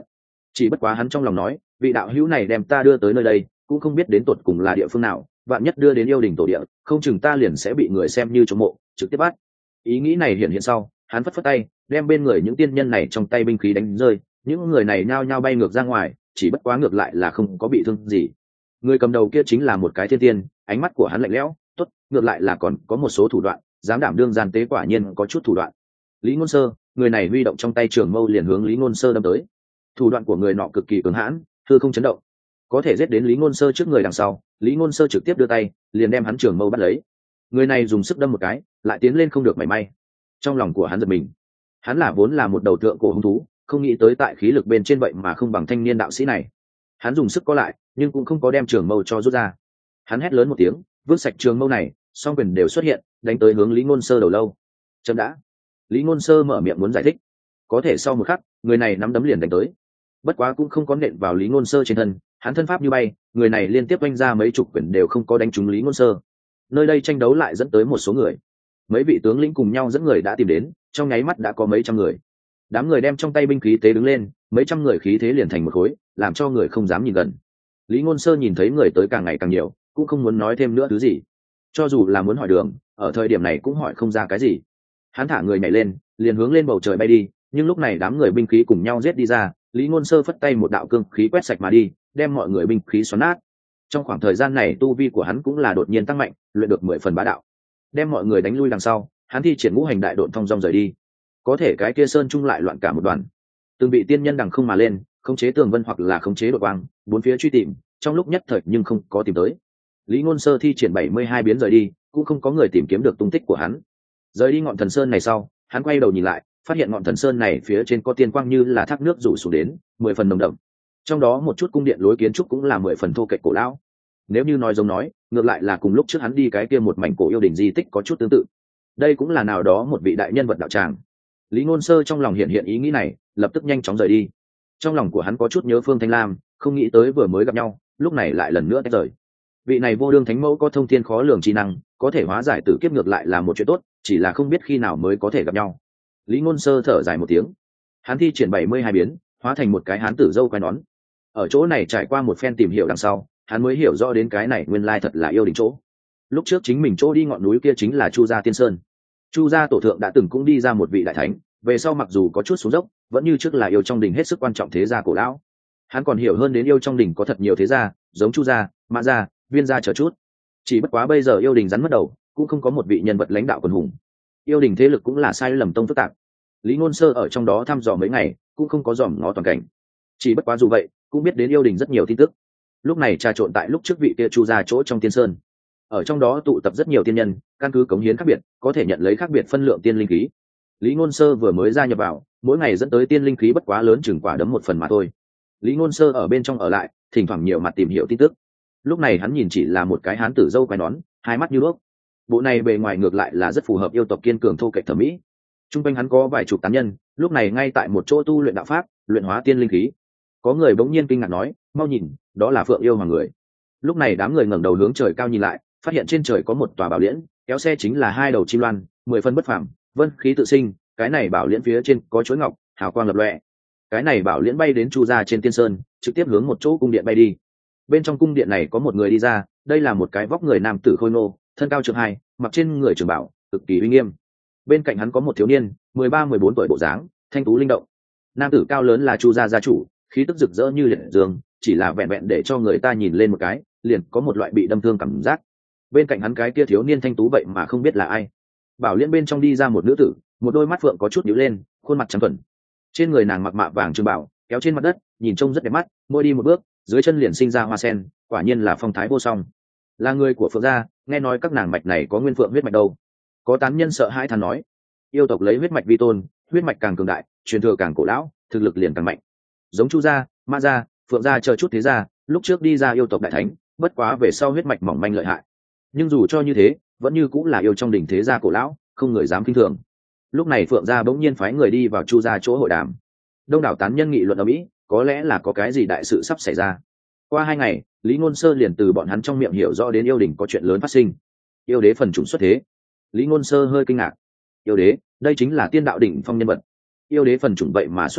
Chỉ bất quá hắn trong lòng nói, vị đạo hữu này đem ta đưa tới nơi đây cũng không biết đến tột cùng là địa phương nào, vạn nhất đưa đến yêu đình tổ địa, không chừng ta liền sẽ bị người xem như chống mộ trực tiếp bắt. Ý nghĩ này hiện hiện sau, hắn phất phất tay, đem bên người những tiên nhân này trong tay binh khí đánh rơi, những người này nhao nhao bay ngược ra ngoài, chỉ bất quá ngược lại là không có bị thương gì. Người cầm đầu kia chính là một cái thiên tiên, ánh mắt của hắn lạnh lẽo, tốt, ngược lại là còn có một số thủ đoạn, dám đảm đương gian tế quả nhiên có chút thủ đoạn. Lý Ngôn Sơ, người này huy động trong tay trường mâu liền hướng Lý Ngôn Sơ đâm tới. Thủ đoạn của người nọ cực kỳ cứng hãn, hư không chấn động, có thể giết đến Lý Ngôn Sơ trước người đằng sau. Lý Ngôn Sơ trực tiếp đưa tay, liền đem hắn trường mâu bắt lấy. Người này dùng sức đâm một cái, lại tiến lên không được mảy may. Trong lòng của hắn giật mình, hắn là vốn là một đầu tượng cổ hung thú, không nghĩ tới tại khí lực bên trên vậy mà không bằng thanh niên đạo sĩ này. Hắn dùng sức co lại, nhưng cũng không có đem trường mâu cho rút ra. Hắn hét lớn một tiếng, vứt sạch trường mâu này, song quyền đều xuất hiện, đánh tới hướng Lý Ngôn Sơ đầu lâu. Chấm đã. Lý Ngôn Sơ mở miệng muốn giải thích, có thể sau một khắc, người này nắm đấm liền đánh tới. Bất quá cũng không có nện vào Lý Ngôn Sơ trên thân, hắn thân pháp như bay, người này liên tiếp vung ra mấy chục quyền đều không có đánh trúng Lý Ngôn Sơ. Nơi đây tranh đấu lại dẫn tới một số người, mấy vị tướng lĩnh cùng nhau dẫn người đã tìm đến, trong nháy mắt đã có mấy trăm người. Đám người đem trong tay binh khí tế đứng lên, mấy trăm người khí thế liền thành một khối, làm cho người không dám nhìn gần. Lý Ngôn Sơ nhìn thấy người tới càng ngày càng nhiều, cũng không muốn nói thêm nữa thứ gì. Cho dù là muốn hỏi đường, ở thời điểm này cũng hỏi không ra cái gì. Hắn thả người nhảy lên, liền hướng lên bầu trời bay đi, nhưng lúc này đám người binh khí cùng nhau giết đi ra, Lý Ngôn Sơ phất tay một đạo cương khí quét sạch mà đi, đem mọi người binh khí xoắn nát. Trong khoảng thời gian này tu vi của hắn cũng là đột nhiên tăng mạnh, luyện được mười phần bá đạo. Đem mọi người đánh lui đằng sau, hắn thi triển ngũ hành đại độn thông dong rời đi. Có thể cái kia sơn trung lại loạn cả một đoàn, từng bị tiên nhân đằng không mà lên, khống chế tường vân hoặc là khống chế đội quang, bốn phía truy tìm, trong lúc nhất thời nhưng không có tìm tới. Lý Ngôn Sơ thi triển bảy mươi hai biến rời đi, cũng không có người tìm kiếm được tung tích của hắn. Rời đi ngọn thần sơn này sau, hắn quay đầu nhìn lại, phát hiện ngọn thần sơn này phía trên có tiên quang như là thác nước rủ xuống đến, mười phần nồng đậm. Trong đó một chút cung điện lối kiến trúc cũng là mười phần thô kệch cổ lão. Nếu như nói giống nói, ngược lại là cùng lúc trước hắn đi cái kia một mảnh cổ yêu đình di tích có chút tương tự. Đây cũng là nào đó một vị đại nhân vật đạo tràng. Lý Ngôn Sơ trong lòng hiện hiện ý nghĩ này, lập tức nhanh chóng rời đi. Trong lòng của hắn có chút nhớ Phương Thanh Lam, không nghĩ tới vừa mới gặp nhau, lúc này lại lần nữa tách rời. Vị này vô đương thánh mẫu có thông thiên khó lường trí năng, có thể hóa giải tử kiếp ngược lại là một chuyện tốt, chỉ là không biết khi nào mới có thể gặp nhau. Lý Ngôn Sơ thở dài một tiếng, hắn thi triển bảy mươi hai biến, hóa thành một cái hán tử râu quai nón. Ở chỗ này trải qua một phen tìm hiểu đằng sau, hắn mới hiểu rõ đến cái này nguyên lai thật là yêu đình chỗ. Lúc trước chính mình chỗ đi ngọn núi kia chính là Chu Gia Tiên Sơn. Chu Gia tổ thượng đã từng cũng đi ra một vị đại thánh, về sau mặc dù có chút xuống dốc, vẫn như trước là yêu trong đình hết sức quan trọng thế gia cổ lão. Hắn còn hiểu hơn đến yêu trong đình có thật nhiều thế gia, giống Chu Gia, Mã Gia, Viên Gia chờ chút. Chỉ bất quá bây giờ yêu đình rắn mất đầu, cũng không có một vị nhân vật lãnh đạo quần hùng. Yêu đình thế lực cũng là sai lầm tông phức tạp. Lý Ngôn Sơ ở trong đó thăm dò mấy ngày, cũng không có dòm ngó toàn cảnh. Chỉ bất quá dù vậy, cũng biết đến yêu đình rất nhiều tin tức. Lúc này trà trộn tại lúc trước vị kia Chu Gia chỗ trong Tiên Sơn, ở trong đó tụ tập rất nhiều tiên nhân, căn cứ cống hiến khác biệt, có thể nhận lấy khác biệt phân lượng tiên linh khí. Lý Ngôn Sơ vừa mới gia nhập vào, mỗi ngày dẫn tới tiên linh khí bất quá lớn chừng quả đấm một phần mà thôi. Lý Ngôn Sơ ở bên trong ở lại, thỉnh thoảng nhiều mặt tìm hiểu tin tức. Lúc này hắn nhìn chỉ là một cái hán tử râu quai nón, hai mắt như đuốc. Bộ này bề ngoài ngược lại là rất phù hợp yêu tộc kiên cường thô kệch thẩm mỹ. Trung quanh hắn có vài chục tán nhân, lúc này ngay tại một chỗ tu luyện đạo pháp, luyện hóa tiên linh khí. Có người bỗng nhiên kinh ngạc nói, mau nhìn, đó là Phượng yêu hoàng người. Lúc này đám người ngẩng đầu hướng trời cao nhìn lại, phát hiện trên trời có một tòa bảo liễn, kéo xe chính là hai đầu chim loan, mười phân bất phàm, vân khí tự sinh. Cái này bảo liễn phía trên có chuỗi ngọc, hào quang lập lòe. Cái này bảo liễn bay đến Chu Gia trên Tiên Sơn, trực tiếp hướng một chỗ cung điện bay đi. Bên trong cung điện này có một người đi ra, đây là một cái vóc người nam tử khôi ngô, thân cao trượng hai, mặc trên người trường bảo, cực kỳ uy nghiêm. Bên cạnh hắn có một thiếu niên, mười ba mười bốn tuổi bộ dáng, thanh tú linh động. Nam tử cao lớn là Chu Gia gia chủ, khí tức rực rỡ như liệt dương, chỉ là vẹn vẹn để cho người ta nhìn lên một cái, liền có một loại bị đâm thương cảm giác. Bên cạnh hắn cái kia thiếu niên thanh tú vậy mà không biết là ai. Bảo liễn bên trong đi ra một nữ tử, một đôi mắt phượng có chút nhíu lên, khuôn mặt trắng thuần. Trên người nàng mặc mạ vàng trường bảo, kéo trên mặt đất, nhìn trông rất đẹp mắt, mỗi đi một bước, dưới chân liền sinh ra hoa sen, quả nhiên là phong thái vô song. Là người của Phượng gia, nghe nói các nàng mạch này có nguyên phượng huyết mạch đâu. Có tán nhân sợ hãi than nói, yêu tộc lấy huyết mạch vi tôn, huyết mạch càng cường đại, truyền thừa càng cổ lão, thực lực liền càng mạnh. Giống Chu gia, Mã gia, Phượng gia chờ chút thế gia, lúc trước đi ra yêu tộc đại thánh, bất quá về sau huyết mạch mỏng manh lợi hại. Nhưng dù cho như thế, vẫn như cũng là yêu trong đỉnh thế gia cổ lão, không người dám khinh thường. Lúc này Phượng gia bỗng nhiên phái người đi vào Chu gia chỗ hội đàm. Đông đảo tán nhân nghị luận ở mỹ, có lẽ là có cái gì đại sự sắp xảy ra. Qua hai ngày, Lý Ngôn Sơ liền từ bọn hắn trong miệng hiểu rõ đến yêu đỉnh có chuyện lớn phát sinh. Yêu đế phần chủng xuất thế. Lý Ngôn Sơ hơi kinh ngạc. Yêu đế, đây chính là tiên đạo đỉnh phong nhân vật. Yêu đế phần chủng vậy mà xuất thế,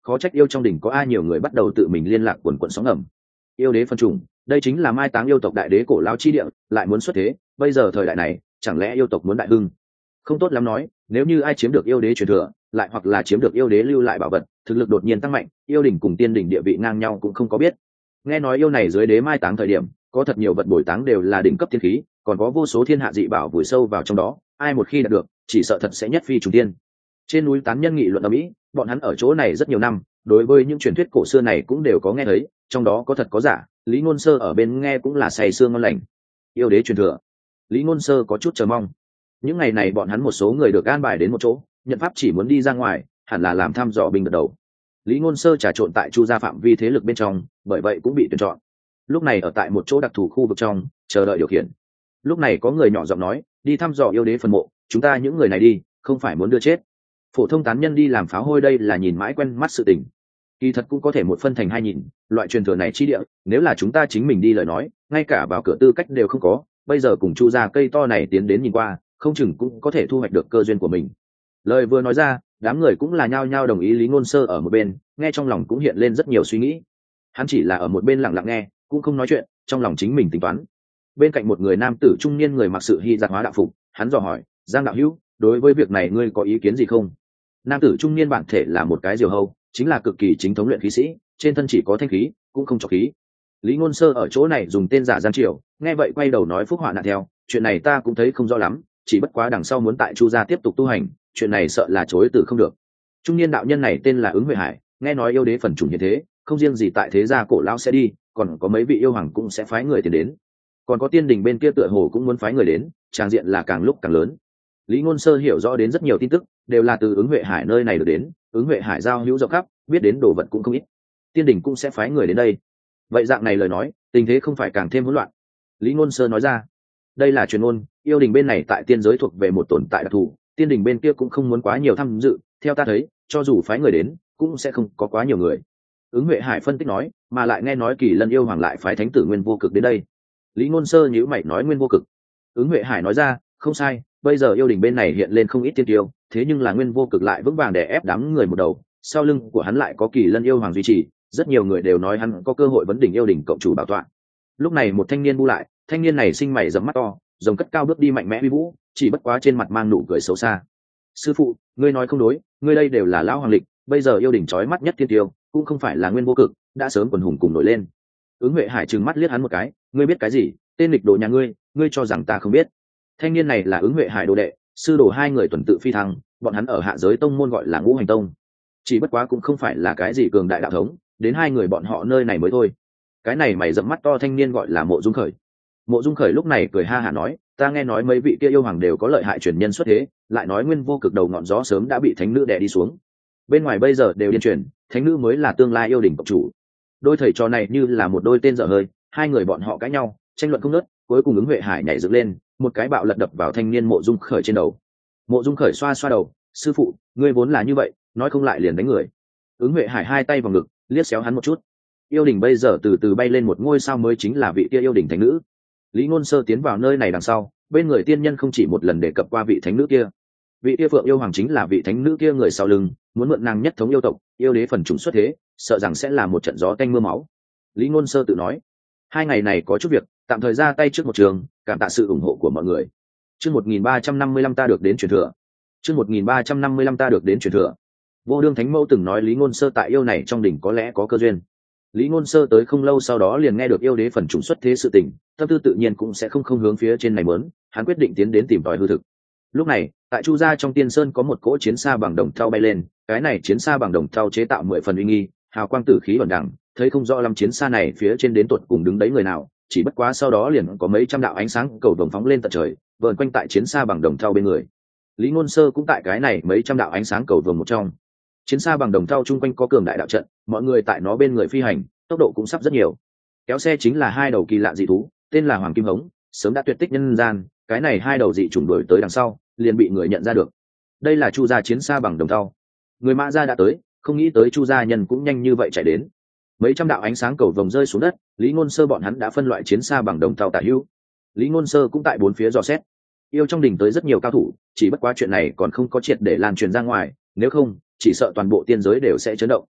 khó trách yêu trong đỉnh có ai nhiều người bắt đầu tự mình liên lạc quần quận sóng ngầm. Yêu đế phân chủng, đây chính là mai táng yêu tộc đại đế cổ lao chi địa, lại muốn xuất thế, bây giờ thời đại này chẳng lẽ yêu tộc muốn đại hưng? Không tốt lắm nói, nếu như ai chiếm được yêu đế truyền thừa, lại hoặc là chiếm được yêu đế lưu lại bảo vật, thực lực đột nhiên tăng mạnh, yêu đỉnh cùng tiên đỉnh địa vị ngang nhau cũng không có biết. Nghe nói yêu này dưới đế mai táng thời điểm, có thật nhiều vật bồi táng đều là đỉnh cấp tiên khí, còn có vô số thiên hạ dị bảo vùi sâu vào trong đó, ai một khi đạt được, chỉ sợ thật sẽ nhất phi trùng tiên. Trên núi tán nhân nghị luận ở mỹ, bọn hắn ở chỗ này rất nhiều năm, đối với những truyền thuyết cổ xưa này cũng đều có nghe thấy, trong đó có thật có giả, Lý Ngôn Sơ ở bên nghe cũng là say sương ngon lành. Yêu đế truyền thừa, Lý Ngôn Sơ có chút chờ mong. Những ngày này bọn hắn một số người được an bài đến một chỗ, nhận pháp chỉ muốn đi ra ngoài, hẳn là làm thăm dò binh đợt đầu. Lý Ngôn Sơ trà trộn tại Chu gia phạm vi thế lực bên trong, bởi vậy cũng bị tuyển chọn. Lúc này ở tại một chỗ đặc thù khu vực trong, chờ đợi điều khiển. Lúc này có người nhỏ giọng nói, đi thăm dò yêu đế phần mộ, chúng ta những người này đi, không phải muốn đưa chết. Phổ thông tán nhân đi làm pháo hôi đây là nhìn mãi quen mắt sự tình. Kỳ thật cũng có thể một phân thành hai nhìn, loại truyền thừa này chi địa, nếu là chúng ta chính mình đi lời nói, ngay cả vào cửa tư cách đều không có, bây giờ cùng Chu gia cây to này tiến đến nhìn qua, không chừng cũng có thể thu hoạch được cơ duyên của mình. Lời vừa nói ra, đám người cũng là nhao nhao đồng ý. Lý Ngôn Sơ ở một bên, nghe trong lòng cũng hiện lên rất nhiều suy nghĩ. Hắn chỉ là ở một bên lặng lặng nghe, cũng không nói chuyện, trong lòng chính mình tính toán. Bên cạnh một người nam tử trung niên người mặc sự hy giặc hóa đạo phục, hắn dò hỏi, Giang đạo hữu, đối với việc này ngươi có ý kiến gì không? Nam tử trung niên bản thể là một cái diều hâu, chính là cực kỳ chính thống luyện khí sĩ, trên thân chỉ có thanh khí, cũng không trọc khí. Lý Ngôn Sơ ở chỗ này dùng tên giả Giang Triều, nghe vậy quay đầu nói phúc họa nạn theo, chuyện này ta cũng thấy không rõ lắm, chỉ bất quá đằng sau muốn tại Chu gia tiếp tục tu hành, chuyện này sợ là chối từ không được. Trung niên đạo nhân này tên là Ứng Huệ Hải, nghe nói yêu đế phần chủng như thế, không riêng gì tại thế gia cổ lão sẽ đi, còn có mấy vị yêu hoàng cũng sẽ phái người tiền đến, còn có tiên đình bên kia tựa hồ cũng muốn phái người đến, tràng diện là càng lúc càng lớn. Lý Ngôn Sơ hiểu rõ đến rất nhiều tin tức, đều là từ Ứng Huệ Hải nơi này được đến, Ứng Huệ Hải giao hữu rộng khắp, biết đến đồ vật cũng không ít. Tiên đình cũng sẽ phái người đến đây. Vậy dạng này lời nói, tình thế không phải càng thêm hỗn loạn. Lý Ngôn Sơ nói ra, đây là truyền ngôn, yêu đình bên này tại tiên giới thuộc về một tồn tại đặc thù, tiên đình bên kia cũng không muốn quá nhiều tham dự, theo ta thấy, cho dù phái người đến, cũng sẽ không có quá nhiều người. Ứng Huệ Hải phân tích nói, mà lại nghe nói Kỳ Lân yêu hoàng lại phái thánh tử Nguyên Vô Cực đến đây. Lý Ngôn Sơ nhíu mày nói Nguyên Vô Cực. Ứng Huệ Hải nói ra, không sai, bây giờ yêu đình bên này hiện lên không ít tiên tiêu, thế nhưng là Nguyên Vô Cực lại vững vàng đè ép đám người một đầu, sau lưng của hắn lại có Kỳ Lân yêu hoàng duy trì, rất nhiều người đều nói hắn có cơ hội vấn đỉnh yêu đình cộng chủ bảo tọa. Lúc này một thanh niên bu lại, thanh niên này sinh mày rậm mắt to, rồng cất cao bước đi mạnh mẽ uy vũ, chỉ bất quá trên mặt mang nụ cười xấu xa. Sư phụ, ngươi nói không đối, ngươi đây đều là lão hoàng lịch, bây giờ yêu đình chói mắt nhất tiên tiêu, cũng không phải là Nguyên Vô Cực, đã sớm quần hùng cùng nổi lên. Ứng Huệ Hải trừng mắt liếc hắn một cái, ngươi biết cái gì? Tên lịch đồ nhà ngươi, ngươi cho rằng ta không biết? Thanh niên này là Ứng Huệ Hải đồ đệ, sư đồ hai người tuần tự phi thăng, bọn hắn ở hạ giới tông môn gọi là Ngũ Hành Tông. Chỉ bất quá cũng không phải là cái gì cường đại đạo thống, đến hai người bọn họ nơi này mới thôi. Cái này mày rậm mắt to thanh niên gọi là Mộ Dung Khởi. Mộ Dung Khởi lúc này cười ha hả nói, ta nghe nói mấy vị kia yêu hoàng đều có lợi hại truyền nhân xuất thế, lại nói Nguyên Vô Cực đầu ngọn gió sớm đã bị thánh nữ đè đi xuống. Bên ngoài bây giờ đều điên truyền, thánh nữ mới là tương lai yêu đỉnh cộng chủ. Đôi thầy trò này như là một đôi tên dở hơi, hai người bọn họ cãi nhau, tranh luận không ngớt, cuối cùng Ứng Huệ Hải nhảy dựng lên, một cái bạo lật đập vào thanh niên Mộ Dung Khởi trên đầu. Mộ Dung Khởi xoa xoa đầu, sư phụ, ngươi vốn là như vậy, nói không lại liền đánh người. Ứng Huệ Hải hai tay vào ngực, liếc xéo hắn một chút. Yêu đỉnh bây giờ từ từ bay lên một ngôi sao mới, chính là vị kia yêu đỉnh thánh nữ. Lý Ngôn Sơ tiến vào nơi này đằng sau, bên người tiên nhân không chỉ một lần đề cập qua vị thánh nữ kia. Vị kia Phượng yêu hoàng chính là vị thánh nữ kia người sau lưng, muốn mượn nàng nhất thống yêu tộc, yêu đế phần chủng xuất thế, sợ rằng sẽ là một trận gió tanh mưa máu. Lý Ngôn Sơ tự nói, hai ngày này có chút việc, tạm thời ra tay trước một trường, cảm tạ sự ủng hộ của mọi người. Chương một nghìn ba trăm năm mươi lăm ta được đến truyền thừa. Chương một nghìn ba trăm năm mươi lăm ta được đến truyền thừa. Vô Đương Thánh Mẫu từng nói Lý Ngôn Sơ tại yêu này trong đỉnh có lẽ có cơ duyên. Lý Ngôn Sơ tới không lâu sau đó liền nghe được yêu đế phần chủng xuất thế sự tình, tâm tư tự nhiên cũng sẽ không không hướng phía trên này muốn, hắn quyết định tiến đến tìm tòi hư thực. Lúc này, tại Chu gia trong Tiên Sơn có một cỗ chiến xa bằng đồng thau bay lên, cái này chiến xa bằng đồng thau chế tạo mười phần uy nghi, hào quang tử khí ẩn đằng, thấy không rõ lắm chiến xa này phía trên đến tuột cùng đứng đấy người nào, chỉ bất quá sau đó liền có mấy trăm đạo ánh sáng cầu vồng phóng lên tận trời, vờn quanh tại chiến xa bằng đồng thau bên người. Lý Ngôn Sơ cũng tại cái này mấy trăm đạo ánh sáng cầu vồng một trong. Chiến xa bằng đồng thau chung quanh có cường đại đạo trận, mọi người tại nó bên người phi hành, tốc độ cũng sắp rất nhiều. Kéo xe chính là hai đầu kỳ lạ dị thú, tên là Hoàng Kim Hống, sớm đã tuyệt tích nhân gian, cái này hai đầu dị trùng đuổi tới đằng sau, liền bị người nhận ra được. Đây là Chu gia chiến xa bằng đồng thau. Người Mã gia đã tới, không nghĩ tới Chu gia nhân cũng nhanh như vậy chạy đến. Mấy trăm đạo ánh sáng cầu vồng rơi xuống đất, Lý Ngôn Sơ bọn hắn đã phân loại chiến xa bằng đồng thau tả hữu. Lý Ngôn Sơ cũng tại bốn phía dò xét. Yêu trong đình tới rất nhiều cao thủ, chỉ bất quá chuyện này còn không có triệt để lan truyền ra ngoài, nếu không, chỉ sợ toàn bộ tiên giới đều sẽ chấn động.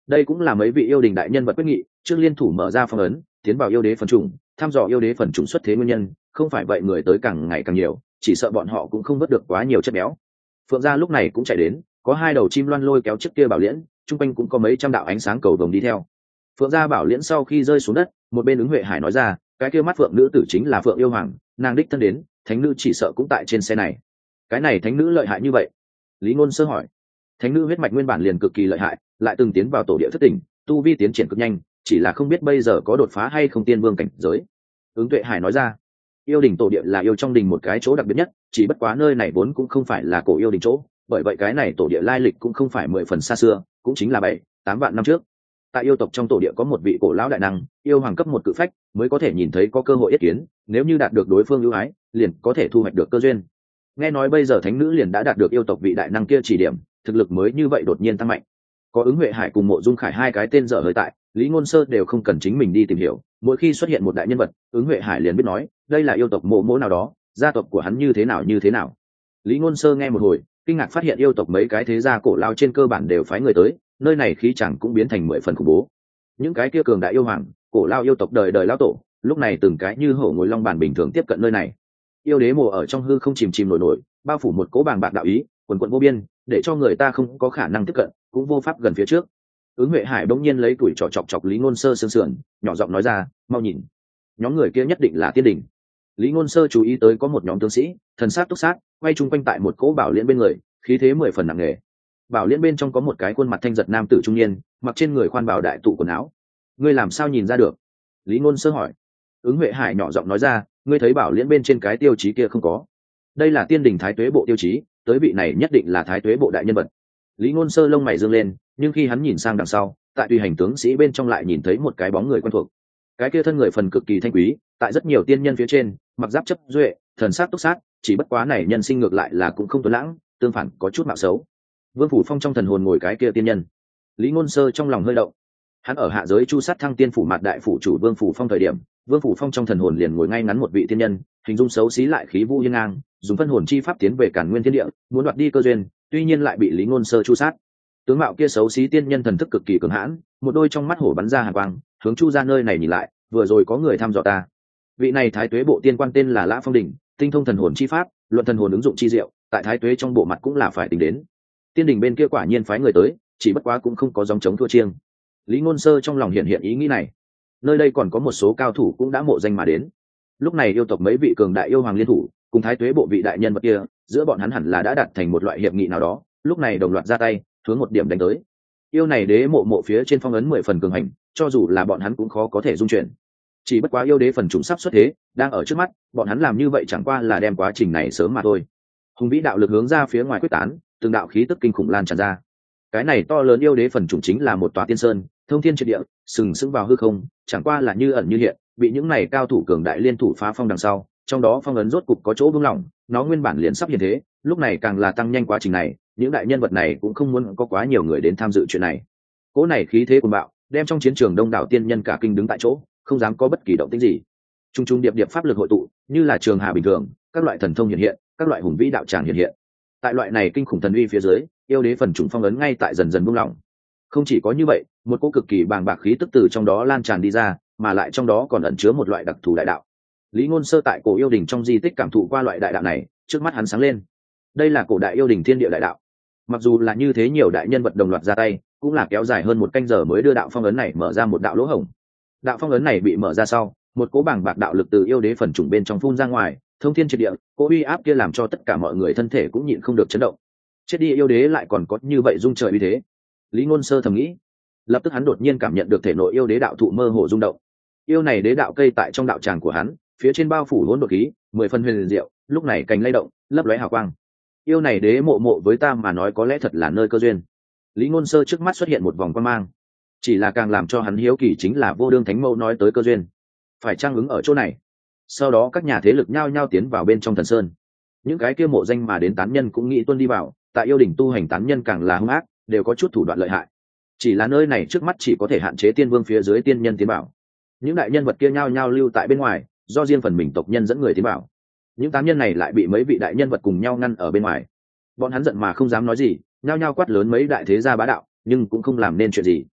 Đây cũng là mấy vị yêu đình đại nhân vật quyết nghị trước liên thủ mở ra phong ấn, tiến vào yêu đế phần chủng, thăm dò yêu đế phần chủng xuất thế nguyên nhân. Không phải vậy người tới càng ngày càng nhiều, chỉ sợ bọn họ cũng không vớt được quá nhiều chất béo. Phượng gia lúc này cũng chạy đến, có hai đầu chim loan lôi kéo chiếc kia bảo liễn, chung quanh cũng có mấy trăm đạo ánh sáng cầu vồng đi theo. Phượng gia bảo liễn sau khi rơi xuống đất, một bên ứng Huệ Hải nói ra, cái kia mắt phượng nữ tử chính là Phượng yêu hoàng, nàng đích thân đến, thánh nữ chỉ sợ cũng tại trên xe này. Cái này thánh nữ lợi hại như vậy? Lý Ngôn Sơ hỏi. Thánh nữ huyết mạch nguyên bản liền cực kỳ lợi hại, lại từng tiến vào tổ địa thất tỉnh, tu vi tiến triển cực nhanh, chỉ là không biết bây giờ có đột phá hay không tiên vương cảnh giới. Ứng Tuệ Hải nói ra, yêu đình tổ địa là yêu trong đình một cái chỗ đặc biệt nhất, chỉ bất quá nơi này vốn cũng không phải là cổ yêu đình chỗ, bởi vậy cái này tổ địa lai lịch cũng không phải mười phần xa xưa, cũng chính là bảy tám vạn năm trước. Tại yêu tộc trong tổ địa có một vị cổ lão đại năng, yêu hoàng cấp một cự phách, mới có thể nhìn thấy có cơ hội yết kiến, nếu như đạt được đối phương ưu ái, liền có thể thu hoạch được cơ duyên. Nghe nói bây giờ thánh nữ liền đã đạt được yêu tộc vị đại năng kia chỉ điểm, thực lực mới như vậy đột nhiên tăng mạnh. Có ứng Huệ Hải cùng Mộ Dung Khải hai cái tên dở hơi tại, Lý Ngôn Sơ đều không cần chính mình đi tìm hiểu, mỗi khi xuất hiện một đại nhân vật, ứng Huệ Hải liền biết nói, đây là yêu tộc mộ mỗ nào đó, gia tộc của hắn như thế nào như thế nào. Lý Ngôn Sơ nghe một hồi, kinh ngạc phát hiện yêu tộc mấy cái thế gia cổ lao trên cơ bản đều phái người tới, nơi này khí chẳng cũng biến thành mười phần khủng bố. Những cái kia cường đại yêu hoàng, cổ lao yêu tộc đời đời lao tổ, lúc này từng cái như hổ ngồi long bàn bình thường tiếp cận nơi này. Yêu đế mộ ở trong hư không chìm chìm nổi nổi, bao phủ một cỗ bàng bạc đạo ý, quần quần vô biên, để cho người ta không có khả năng tiếp cận, cũng vô pháp gần phía trước. Ứng Huệ Hải bỗng nhiên lấy tuổi trọ chọc chọc Lý Ngôn Sơ sương sườn, nhỏ giọng nói ra, mau nhìn, nhóm người kia nhất định là tiên đình. Lý Ngôn Sơ chú ý tới có một nhóm tướng sĩ, thần sát túc sát, quay chung quanh tại một cỗ bảo liễn bên người, khí thế mười phần nặng nề. Bảo liễn bên trong có một cái khuôn mặt thanh giật nam tử trung niên, mặc trên người khoan bảo đại tụ quần áo. Ngươi làm sao nhìn ra được? Lý Ngôn Sơ hỏi. Ứng Huệ Hải nhỏ giọng nói ra, ngươi thấy bảo liễn bên trên cái tiêu chí kia không có? Đây là tiên đình thái tuế bộ tiêu chí, tới vị này nhất định là thái tuế bộ đại nhân vật. Lý Ngôn Sơ lông mày dương lên, nhưng khi hắn nhìn sang đằng sau, tại tùy hành tướng sĩ bên trong lại nhìn thấy một cái bóng người quen thuộc. Cái kia thân người phần cực kỳ thanh quý, tại rất nhiều tiên nhân phía trên, mặc giáp chấp duệ, thần sát túc sát, chỉ bất quá này nhân sinh ngược lại là cũng không tuấn lãng, tương phản có chút mạo xấu. Vương Phủ Phong trong thần hồn ngồi cái kia tiên nhân. Lý Ngôn Sơ trong lòng hơi động. Hắn ở hạ giới chu sát thăng tiên phủ mặt đại phủ chủ Vương Phủ Phong thời điểm, Vương Phủ Phong trong thần hồn liền ngồi ngay ngắn một vị tiên nhân, hình dung xấu xí lại khí vũ hiên ngang, dùng phân hồn chi pháp tiến về Càn Nguyên Thiên Địa, muốn đoạt đi cơ duyên, tuy nhiên lại bị Lý Ngôn Sơ chu sát. Tướng mạo kia xấu xí tiên nhân thần thức cực kỳ cường hãn, một đôi trong mắt hổ bắn ra hàn quang, hướng Chu ra nơi này nhìn lại, vừa rồi có người thăm dò ta. Vị này thái tuế bộ tiên quan tên là Lã Phong Đỉnh, tinh thông thần hồn chi pháp, luận thần hồn ứng dụng chi diệu, tại thái tuế trong bộ mặt cũng là phải tính đến. Tiên đình bên kia quả nhiên phái người tới, chỉ bất quá cũng không có dòng chống thua chiêng. Lý Ngôn Sơ trong lòng hiện hiện ý nghĩ này. Nơi đây còn có một số cao thủ cũng đã mộ danh mà đến. Lúc này yêu tộc mấy vị cường đại yêu hoàng liên thủ, cùng thái tuế bộ vị đại nhân vật kia, giữa bọn hắn hẳn là đã đạt thành một loại hiệp nghị nào đó, lúc này đồng loạt ra tay, hướng một điểm đánh tới. Yêu này đế mộ mộ phía trên phong ấn mười phần cường hành, cho dù là bọn hắn cũng khó có thể dung chuyển. Chỉ bất quá yêu đế phần chủng sắp xuất thế, đang ở trước mắt, bọn hắn làm như vậy chẳng qua là đem quá trình này sớm mà thôi. Hùng vĩ đạo lực hướng ra phía ngoài quyết tán, từng đạo khí tức kinh khủng lan tràn ra. Cái này to lớn yêu đế phần chủng chính là một tòa tiên sơn, thông thiên triệt địa, sừng sững vào hư không, chẳng qua là như ẩn như hiện, bị những này cao thủ cường đại liên thủ phá phong đằng sau, trong đó phong ấn rốt cục có chỗ buông lỏng, nó nguyên bản liền sắp hiện thế, lúc này càng là tăng nhanh quá trình này, những đại nhân vật này cũng không muốn có quá nhiều người đến tham dự chuyện này. Cỗ này khí thế cuồng bạo, đem trong chiến trường đông đảo tiên nhân cả kinh đứng tại chỗ, không dám có bất kỳ động tĩnh gì. Trung trung điệp điệp pháp lực hội tụ, như là trường hà bình thường, các loại thần thông hiện hiện, các loại hùng vĩ đạo tràng hiện hiện. Tại loại này kinh khủng thần uy phía dưới, yêu đế phần chủng phong ấn ngay tại dần dần buông lỏng. Không chỉ có như vậy, một cỗ cực kỳ bàng bạc khí tức từ trong đó lan tràn đi ra, mà lại trong đó còn ẩn chứa một loại đặc thù đại đạo. Lý Ngôn Sơ tại cổ yêu đình trong di tích cảm thụ qua loại đại đạo này, trước mắt hắn sáng lên. Đây là cổ đại yêu đình thiên địa đại đạo. Mặc dù là như thế nhiều đại nhân vật đồng loạt ra tay, cũng là kéo dài hơn một canh giờ mới đưa đạo phong ấn này mở ra một đạo lỗ hổng. Đạo phong ấn này bị mở ra sau, một cỗ bàng bạc đạo lực từ yêu đế phần chủng bên trong phun ra ngoài, thông thiên triệt địa, cỗ uy áp kia làm cho tất cả mọi người thân thể cũng nhịn không được chấn động. Chết đi yêu đế lại còn có như vậy dung trời uy thế. Lý Ngôn Sơ thầm nghĩ. Lập tức hắn đột nhiên cảm nhận được thể nội yêu đế đạo thụ mơ hồ rung động. Yêu này đế đạo cây tại trong đạo tràng của hắn, phía trên bao phủ hỗn độn khí, mười phần huyền diệu, lúc này cành lay động, lấp lóe hào quang. Yêu này đế mộ mộ với ta mà nói có lẽ thật là nơi cơ duyên. Lý Ngôn Sơ trước mắt xuất hiện một vòng quang mang. Chỉ là càng làm cho hắn hiếu kỳ chính là Vô Đương Thánh Mẫu nói tới cơ duyên, phải trang ứng ở chỗ này. Sau đó các nhà thế lực nhao nhao tiến vào bên trong thần sơn. Những cái kia mộ danh mà đến tán nhân cũng nghĩ tuân đi vào, tại yêu đỉnh tu hành tán nhân càng là hung ác, đều có chút thủ đoạn lợi hại. Chỉ là nơi này trước mắt chỉ có thể hạn chế tiên vương phía dưới tiên nhân tiến vào. Những đại nhân vật kia nhao nhao lưu tại bên ngoài, do riêng phần mình tộc nhân dẫn người tiến vào. Những tán nhân này lại bị mấy vị đại nhân vật cùng nhau ngăn ở bên ngoài. Bọn hắn giận mà không dám nói gì, nhao nhao quát lớn mấy đại thế gia bá đạo, nhưng cũng không làm nên chuyện gì.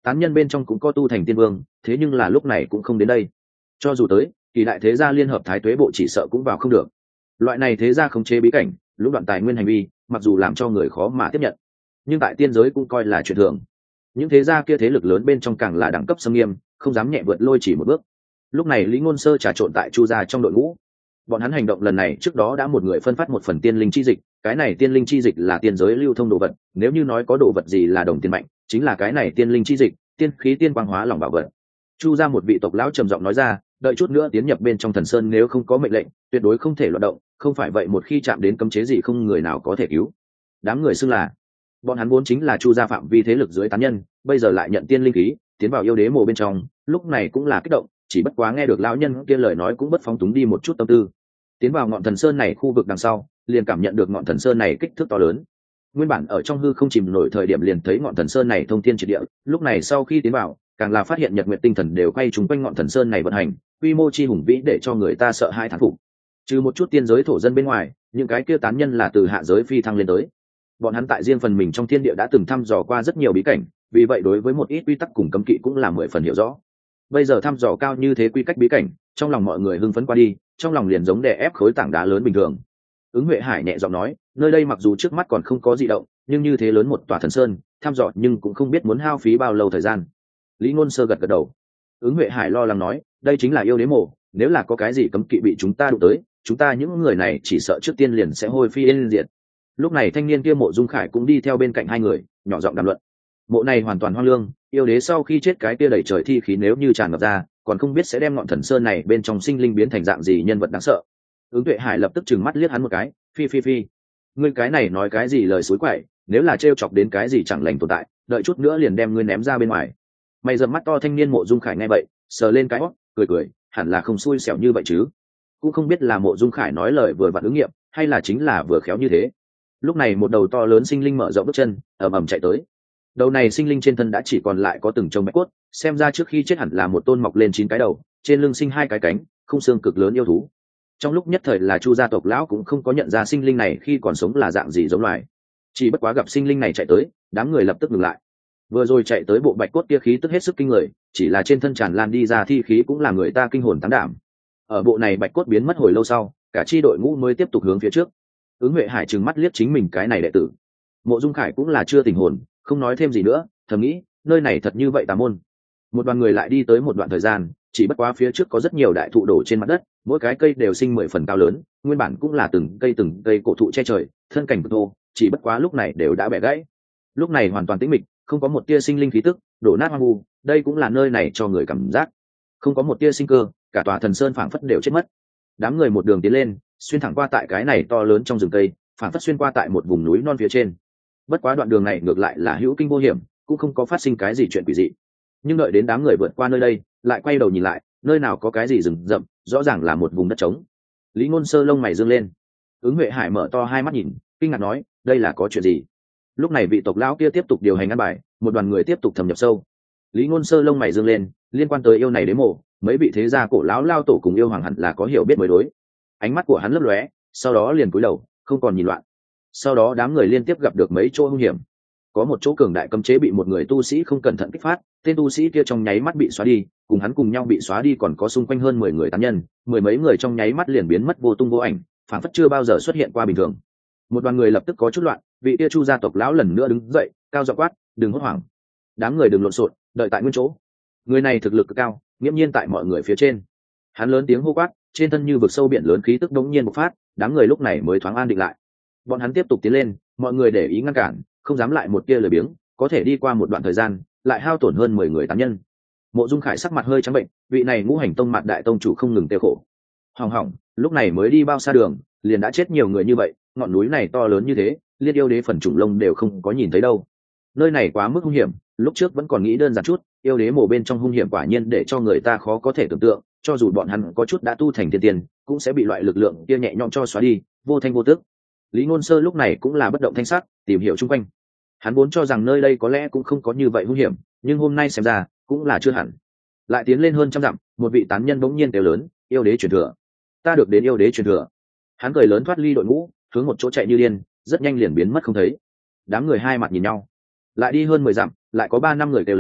tán nhân bên trong cũng có tu thành tiên vương, thế nhưng là lúc này cũng không đến đây. Cho dù tới, kỳ đại thế gia liên hợp thái tuế bộ chỉ sợ cũng vào không được. Loại này thế gia khống chế bí cảnh, lũng đoạn tài nguyên hành vi, mặc dù làm cho người khó mà tiếp nhận, nhưng tại tiên giới cũng coi là chuyện thường. Những thế gia kia thế lực lớn bên trong càng là đẳng cấp xâm nghiêm, không dám nhẹ vượt lôi chỉ một bước. Lúc này Lý Ngôn Sơ trà trộn tại Chu gia trong đội ngũ. Bọn hắn hành động lần này trước đó đã một người phân phát một phần tiên linh chi dịch, cái này tiên linh chi dịch là tiên giới lưu thông đồ vật, nếu như nói có đồ vật gì là đồng tiền mạnh, chính là cái này tiên linh chi dịch, tiên khí tiên quang hóa lòng bảo vật. Chu gia một vị tộc lão trầm giọng nói ra, đợi chút nữa tiến nhập bên trong thần sơn nếu không có mệnh lệnh, tuyệt đối không thể loạn động, không phải vậy một khi chạm đến cấm chế gì không người nào có thể cứu. Đám người xưng là bọn hắn vốn chính là Chu gia phạm vi thế lực dưới tán nhân, bây giờ lại nhận tiên linh khí, tiến vào yêu đế mộ bên trong, lúc này cũng là kích động, chỉ bất quá nghe được lão nhân kia lời nói cũng bất phóng túng đi một chút tâm tư. Tiến vào ngọn thần sơn này khu vực đằng sau, liền cảm nhận được ngọn thần sơn này kích thước to lớn. Nguyên bản ở trong hư không chìm nổi thời điểm liền thấy ngọn thần sơn này thông thiên triệt địa, lúc này sau khi tiến vào, càng là phát hiện nhật nguyệt tinh thần đều quay trúng quanh ngọn thần sơn này vận hành, quy mô chi hùng vĩ để cho người ta sợ hãi thán phục. Trừ một chút tiên giới thổ dân bên ngoài, những cái kia tán nhân là từ hạ giới phi thăng lên tới. Bọn hắn tại riêng phần mình trong thiên địa đã từng thăm dò qua rất nhiều bí cảnh, vì vậy đối với một ít quy tắc cùng cấm kỵ cũng là mười phần hiểu rõ. Bây giờ thăm dò cao như thế quy cách bí cảnh, trong lòng mọi người hưng phấn qua đi, trong lòng liền giống đè ép khối tảng đá lớn bình thường. Ứng Huệ Hải nhẹ giọng nói, nơi đây mặc dù trước mắt còn không có dị động, nhưng như thế lớn một tòa thần sơn, thăm dò nhưng cũng không biết muốn hao phí bao lâu thời gian. Lý Ngôn Sơ gật gật đầu. Ứng Huệ Hải lo lắng nói, đây chính là yêu đế mộ, nếu là có cái gì cấm kỵ bị chúng ta đụng tới, chúng ta những người này chỉ sợ trước tiên liền sẽ hôi phi yên diệt. Lúc này thanh niên kia Mộ Dung Khải cũng đi theo bên cạnh hai người, nhỏ giọng đàm luận. Mộ này hoàn toàn hoang lương, yêu đế sau khi chết cái kia đẩy trời thi khí nếu như tràn ngập ra, còn không biết sẽ đem ngọn thần sơn này bên trong sinh linh biến thành dạng gì nhân vật đáng sợ. Ứng Tuệ Hải lập tức trừng mắt liếc hắn một cái, phi phi phi, ngươi cái này nói cái gì lời suối quậy, nếu là trêu chọc đến cái gì chẳng lành tồn tại, đợi chút nữa liền đem ngươi ném ra bên ngoài. Mày dầm mắt to thanh niên Mộ Dung Khải nghe vậy, sờ lên cái hót, cười cười, hẳn là không xui xẻo như vậy chứ. Cũng không biết là Mộ Dung Khải nói lời vừa vặn ứng nghiệm, hay là chính là vừa khéo như thế. Lúc này một đầu to lớn sinh linh mở rộng bước chân, ầm ầm chạy tới. Đầu này sinh linh trên thân đã chỉ còn lại có từng chồng bạch cốt, xem ra trước khi chết hẳn là một tôn mọc lên chín cái đầu, trên lưng sinh hai cái cánh, khung xương cực lớn yêu thú. Trong lúc nhất thời là Chu gia tộc lão cũng không có nhận ra sinh linh này khi còn sống là dạng gì giống loài. Chỉ bất quá gặp sinh linh này chạy tới, đám người lập tức ngừng lại. Vừa rồi chạy tới bộ bạch cốt kia khí tức hết sức kinh người, chỉ là trên thân tràn lan đi ra thi khí cũng là người ta kinh hồn tán đảm. Ở bộ này bạch cốt biến mất hồi lâu sau, cả chi đội ngũ mới tiếp tục hướng phía trước. Ứng Huệ Hải trừng mắt liếc chính mình cái này đệ tử. Mộ Dung Khải cũng là chưa tỉnh hồn, không nói thêm gì nữa, thầm nghĩ, nơi này thật như vậy tà môn. Một đoàn người lại đi tới một đoạn thời gian, chỉ bất quá phía trước có rất nhiều đại thụ đổ trên mặt đất, mỗi cái cây đều sinh mười phần cao lớn, nguyên bản cũng là từng cây từng cây cổ thụ che trời, thân cảnh cực thô, chỉ bất quá lúc này đều đã bẻ gãy. Lúc này hoàn toàn tĩnh mịch, không có một tia sinh linh khí tức, đổ nát hoang vu, đây cũng là nơi này cho người cảm giác không có một tia sinh cơ, cả tòa thần sơn phảng phất đều chết mất. Đám người một đường tiến lên, xuyên thẳng qua tại cái này to lớn trong rừng cây, phảng phất xuyên qua tại một vùng núi non phía trên. Bất quá đoạn đường này ngược lại là hữu kinh vô hiểm, cũng không có phát sinh cái gì chuyện quỷ dị. Nhưng đợi đến đám người vượt qua nơi đây, lại quay đầu nhìn lại, nơi nào có cái gì rừng rậm, rõ ràng là một vùng đất trống. Lý Ngôn Sơ lông mày dương lên. Ứng Huệ Hải mở to hai mắt nhìn, kinh ngạc nói, đây là có chuyện gì? Lúc này vị tộc lão kia tiếp tục điều hành ăn bài, một đoàn người tiếp tục thâm nhập sâu. Lý Ngôn Sơ lông mày dương lên, liên quan tới yêu này đế mộ, mấy vị thế gia cổ lão lao tổ cùng yêu hoàng hẳn là có hiểu biết mới đối. Ánh mắt của hắn lấp lóe, sau đó liền cúi đầu, không còn nhìn loạn. Sau đó đám người liên tiếp gặp được mấy chỗ hung hiểm. Có một chỗ cường đại cấm chế bị một người tu sĩ không cẩn thận kích phát, tên tu sĩ kia trong nháy mắt bị xóa đi, cùng hắn cùng nhau bị xóa đi còn có xung quanh hơn mười người tán nhân, mười mấy người trong nháy mắt liền biến mất vô tung vô ảnh, phản phất chưa bao giờ xuất hiện qua bình thường. Một đoàn người lập tức có chút loạn, vị kia Chu gia tộc lão lần nữa đứng dậy, cao giọng quát, đừng hốt hoảng. Đám người đừng lộn xộn, đợi tại nguyên chỗ. Người này thực lực cực cao, nghiễm nhiên tại mọi người phía trên. Hắn lớn tiếng hô quát, trên thân như vực sâu biển lớn khí tức đống nhiên bộc phát, đám người lúc này mới thoáng an định lại. Bọn hắn tiếp tục tiến lên, mọi người để ý ngăn cản, không dám lại một tia lời biếng, có thể đi qua một đoạn thời gian, lại hao tổn hơn mười người tán nhân. Mộ Dung Khải sắc mặt hơi trắng bệnh, vị này ngũ hành tông mạn đại tông chủ không ngừng tiêu khổ. Hỏng hỏng, lúc này mới đi bao xa đường, liền đã chết nhiều người như vậy, ngọn núi này to lớn như thế, liên yêu đế phần trùng lông đều không có nhìn thấy đâu. Nơi này quá mức hung hiểm, lúc trước vẫn còn nghĩ đơn giản chút, yêu đế mộ bên trong hung hiểm quả nhiên để cho người ta khó có thể tưởng tượng, cho dù bọn hắn có chút đã tu thành tiên tiên, cũng sẽ bị loại lực lượng kia nhẹ nhõm cho xóa đi, vô thanh vô tức. Lý Ngôn Sơ lúc này cũng là bất động thanh sắc, tìm hiểu xung quanh. Hắn vốn cho rằng nơi đây có lẽ cũng không có như vậy hung hiểm, nhưng hôm nay xem ra cũng là chưa hẳn. Lại tiến lên hơn trăm dặm, một vị tán nhân bỗng nhiên kêu lớn, yêu đế truyền thừa. Ta được đến yêu đế truyền thừa. Hắn cười lớn thoát ly đội ngũ, hướng một chỗ chạy như điên, rất nhanh liền biến mất không thấy. Đám người hai mặt nhìn nhau. Lại đi hơn mười dặm, lại có ba năm người kêu lớn,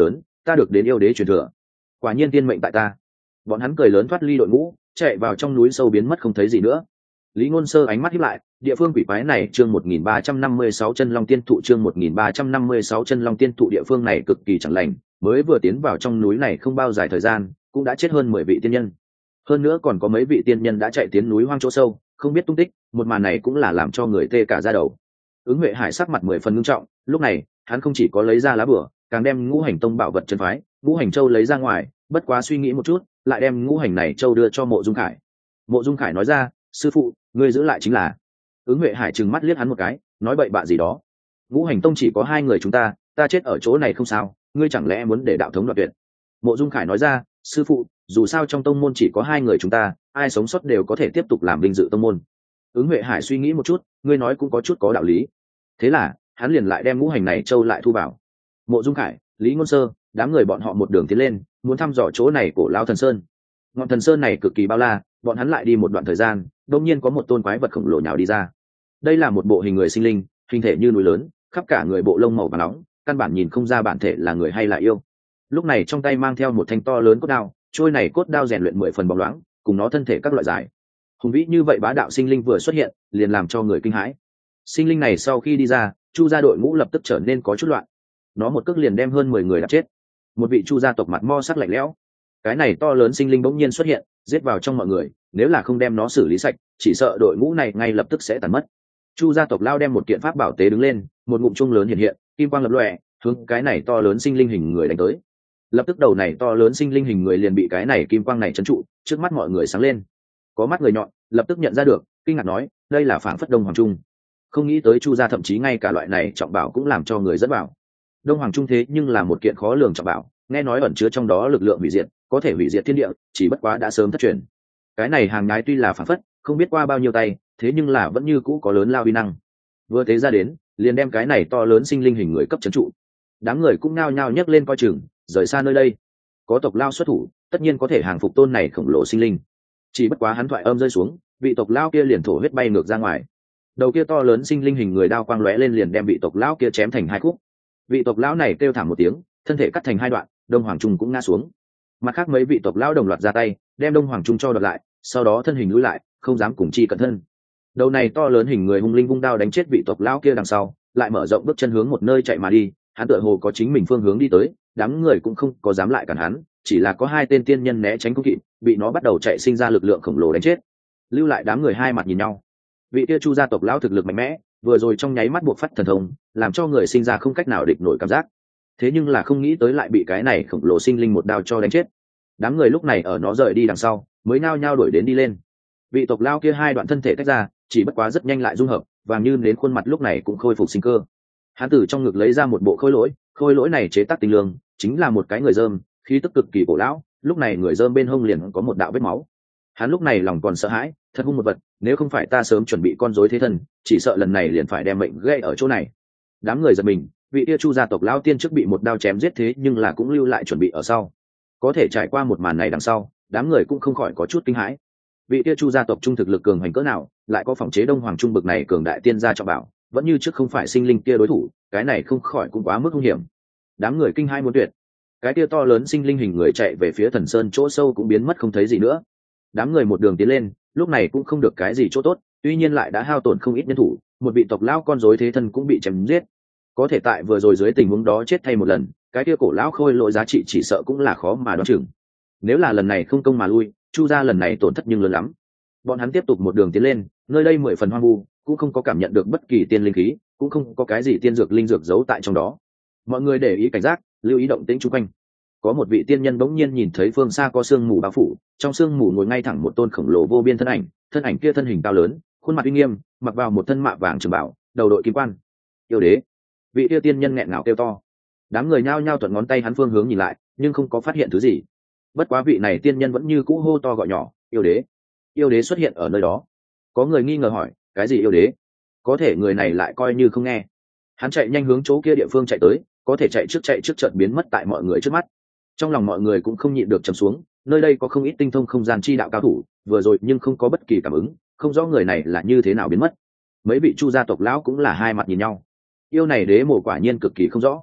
ta được đến yêu đế truyền thừa, quả nhiên tiên mệnh tại ta. Bọn hắn cười lớn thoát ly đội ngũ, chạy vào trong núi sâu biến mất không thấy gì nữa. Lý Ngôn Sơ ánh mắt híp lại, địa phương quỷ quái này chương một nghìn ba trăm năm mươi sáu chân long tiên thụ chương một nghìn ba trăm năm mươi sáu chân long tiên thụ địa phương này cực kỳ chẳng lành, mới vừa tiến vào trong núi này không bao dài thời gian, cũng đã chết hơn mười vị tiên nhân. Hơn nữa còn có mấy vị tiên nhân đã chạy tiến núi hoang chỗ sâu, không biết tung tích, một màn này cũng là làm cho người tê cả da đầu. Ứng Huệ Hải sắc mặt mười phần nghiêm trọng, lúc này, hắn không chỉ có lấy ra lá bùa, càng đem Ngũ Hành Tông bảo vật chân phái, Ngũ Hành Châu lấy ra ngoài, bất quá suy nghĩ một chút, lại đem Ngũ Hành này châu đưa cho Mộ Dung Khải. Mộ Dung Khải nói ra, sư phụ, ngươi giữ lại chính là. Ứng Huệ Hải trừng mắt liếc hắn một cái, nói bậy bạ gì đó. Ngũ Hành Tông chỉ có hai người chúng ta, ta chết ở chỗ này không sao, ngươi chẳng lẽ muốn để đạo thống đoạt tuyệt? Mộ Dung Khải nói ra, sư phụ, dù sao trong tông môn chỉ có hai người chúng ta, ai sống sót đều có thể tiếp tục làm vinh dự tông môn. Ứng Huệ Hải suy nghĩ một chút, ngươi nói cũng có chút có đạo lý. Thế là, hắn liền lại đem Ngũ Hành này châu lại thu vào. Mộ Dung Khải, Lý Ngôn Sơ, đám người bọn họ một đường tiến lên, muốn thăm dò chỗ này của Lão Thần Sơn. Ngọn Thần Sơn này cực kỳ bao la, bọn hắn lại đi một đoạn thời gian, đột nhiên có một tôn quái vật khổng lồ nhào đi ra. Đây là một bộ hình người sinh linh, hình thể như núi lớn, khắp cả người bộ lông màu vàng nóng, căn bản nhìn không ra bản thể là người hay là yêu. Lúc này trong tay mang theo một thanh to lớn cốt đao, trôi này cốt đao rèn luyện mười phần bóng loáng, cùng nó thân thể các loại dài. Hùng vĩ như vậy bá đạo sinh linh vừa xuất hiện, liền làm cho người kinh hãi. Sinh linh này sau khi đi ra, Chu gia đội ngũ lập tức trở nên có chút loạn. Nó một cước liền đem hơn mười người đập chết. Một vị Chu gia tộc mặt mo sắc lạnh lẽo. Cái này to lớn sinh linh bỗng nhiên xuất hiện, giết vào trong mọi người, nếu là không đem nó xử lý sạch, chỉ sợ đội ngũ này ngay lập tức sẽ tàn mất. Chu gia tộc lao đem một kiện pháp bảo tế đứng lên, một ngụm trung lớn hiện hiện, kim quang lập lòe, hướng cái này to lớn sinh linh hình người đánh tới. Lập tức đầu này to lớn sinh linh hình người liền bị cái này kim quang này trấn trụ, trước mắt mọi người sáng lên. Có mắt người nhọn, lập tức nhận ra được, kinh ngạc nói, đây là Phảng Phất Đông Hoàng Trung. Không nghĩ tới Chu gia thậm chí ngay cả loại này trọng bảo cũng làm cho người dẫn bảo. Đông Hoàng Trung thế nhưng là một kiện khó lường trọng bảo, nghe nói ẩn chứa trong đó lực lượng hủy diệt, có thể hủy diệt thiên địa, chỉ bất quá đã sớm thất truyền. Cái này hàng nhái tuy là phảng phất, không biết qua bao nhiêu tay, thế nhưng là vẫn như cũ có lớn lao uy năng. Vừa thế ra đến, liền đem cái này to lớn sinh linh hình người cấp trấn trụ. Đám người cũng nao nhao nhấc lên coi chừng, rời xa nơi đây. Có tộc lao xuất thủ, tất nhiên có thể hàng phục tôn này khổng lồ sinh linh. Chỉ bất quá hắn thoại âm rơi xuống, vị tộc lao kia liền thổ huyết bay ngược ra ngoài. Đầu kia to lớn sinh linh hình người đao quang lóe lên liền đem vị tộc lão kia chém thành hai khúc. Vị tộc lão này kêu thảm một tiếng, thân thể cắt thành hai đoạn, Đông Hoàng Trung cũng ngã xuống. Mặt khác mấy vị tộc lão đồng loạt ra tay, đem Đông Hoàng Trung cho đoạt lại, sau đó thân hình lùi lại, không dám cùng chi cẩn thân. Đầu này to lớn hình người hung linh vung đao đánh chết vị tộc lão kia đằng sau, lại mở rộng bước chân hướng một nơi chạy mà đi, hắn tựa hồ có chính mình phương hướng đi tới, đám người cũng không có dám lại cản hắn, chỉ là có hai tên tiên nhân né tránh không kịp, bị nó bắt đầu chạy sinh ra lực lượng khổng lồ đánh chết. Lưu lại đám người hai mặt nhìn nhau. Vị kia Chu gia tộc lão thực lực mạnh mẽ, vừa rồi trong nháy mắt buộc phát thần thông, làm cho người sinh ra không cách nào địch nổi cảm giác. Thế nhưng là không nghĩ tới lại bị cái này khổng lồ sinh linh một đao cho đánh chết. Đám người lúc này ở nó rời đi đằng sau, mới nao nhao đuổi đến đi lên. Vị tộc lão kia hai đoạn thân thể tách ra, chỉ bất quá rất nhanh lại dung hợp, vàng như đến khuôn mặt lúc này cũng khôi phục sinh cơ. Hắn từ trong ngực lấy ra một bộ khôi lỗi, khôi lỗi này chế tác tinh lương, chính là một cái người dơm, khí tức cực kỳ cổ lão. Lúc này người dơm bên hông liền có một đạo vết máu. Hắn lúc này lòng còn sợ hãi, thật hung một vật, nếu không phải ta sớm chuẩn bị con rối thế thân, chỉ sợ lần này liền phải đem mệnh gây ở chỗ này. Đám người giật mình, vị yêu Chu gia tộc lão tiên trước bị một đao chém giết thế nhưng là cũng lưu lại chuẩn bị ở sau. Có thể trải qua một màn này đằng sau, đám người cũng không khỏi có chút kinh hãi. Vị yêu Chu gia tộc trung thực lực cường hành cỡ nào, lại có phòng chế Đông Hoàng Trung bực này cường đại tiên gia trọng bảo, vẫn như trước không phải sinh linh kia đối thủ, cái này không khỏi cũng quá mức nguy hiểm. Đám người kinh hãi muốn tuyệt. Cái kia to lớn sinh linh hình người chạy về phía Thần Sơn chỗ sâu cũng biến mất không thấy gì nữa. Đám người một đường tiến lên, lúc này cũng không được cái gì chỗ tốt, tuy nhiên lại đã hao tổn không ít nhân thủ, một vị tộc lão con rối thế thân cũng bị chém giết. Có thể tại vừa rồi dưới tình huống đó chết thay một lần, cái kia cổ lão khôi lỗi giá trị chỉ sợ cũng là khó mà đoán chừng. Nếu là lần này không công mà lui, Chu gia lần này tổn thất nhưng lớn lắm. Bọn hắn tiếp tục một đường tiến lên, nơi đây mười phần hoang vu, cũng không có cảm nhận được bất kỳ tiên linh khí, cũng không có cái gì tiên dược linh dược giấu tại trong đó. Mọi người để ý cảnh giác, lưu ý động tĩnh xung quanh. Có một vị tiên nhân bỗng nhiên nhìn thấy phương xa có sương mù bao phủ, trong sương mù ngồi ngay thẳng một tôn khổng lồ vô biên thân ảnh, thân ảnh kia thân hình cao lớn, khuôn mặt uy nghiêm, mặc vào một thân mạ vàng trường bảo, đầu đội kim quan. Yêu đế! Vị yêu tiên nhân nghẹn ngào kêu to. Đám người nhao nhao thuận ngón tay hắn phương hướng nhìn lại, nhưng không có phát hiện thứ gì. Bất quá vị này tiên nhân vẫn như cũ hô to gọi nhỏ, yêu đế! Yêu đế xuất hiện ở nơi đó. Có người nghi ngờ hỏi, cái gì yêu đế? Có thể người này lại coi như không nghe. Hắn chạy nhanh hướng chỗ kia địa phương chạy tới, có thể chạy trước chạy trước chợt biến mất tại mọi người trước mắt. Trong lòng mọi người cũng không nhịn được trầm xuống, nơi đây có không ít tinh thông không gian chi đạo cao thủ, vừa rồi nhưng không có bất kỳ cảm ứng, không rõ người này là như thế nào biến mất. Mấy vị Chu gia tộc lão cũng là hai mặt nhìn nhau. Yêu này đế mộ quả nhiên cực kỳ không rõ.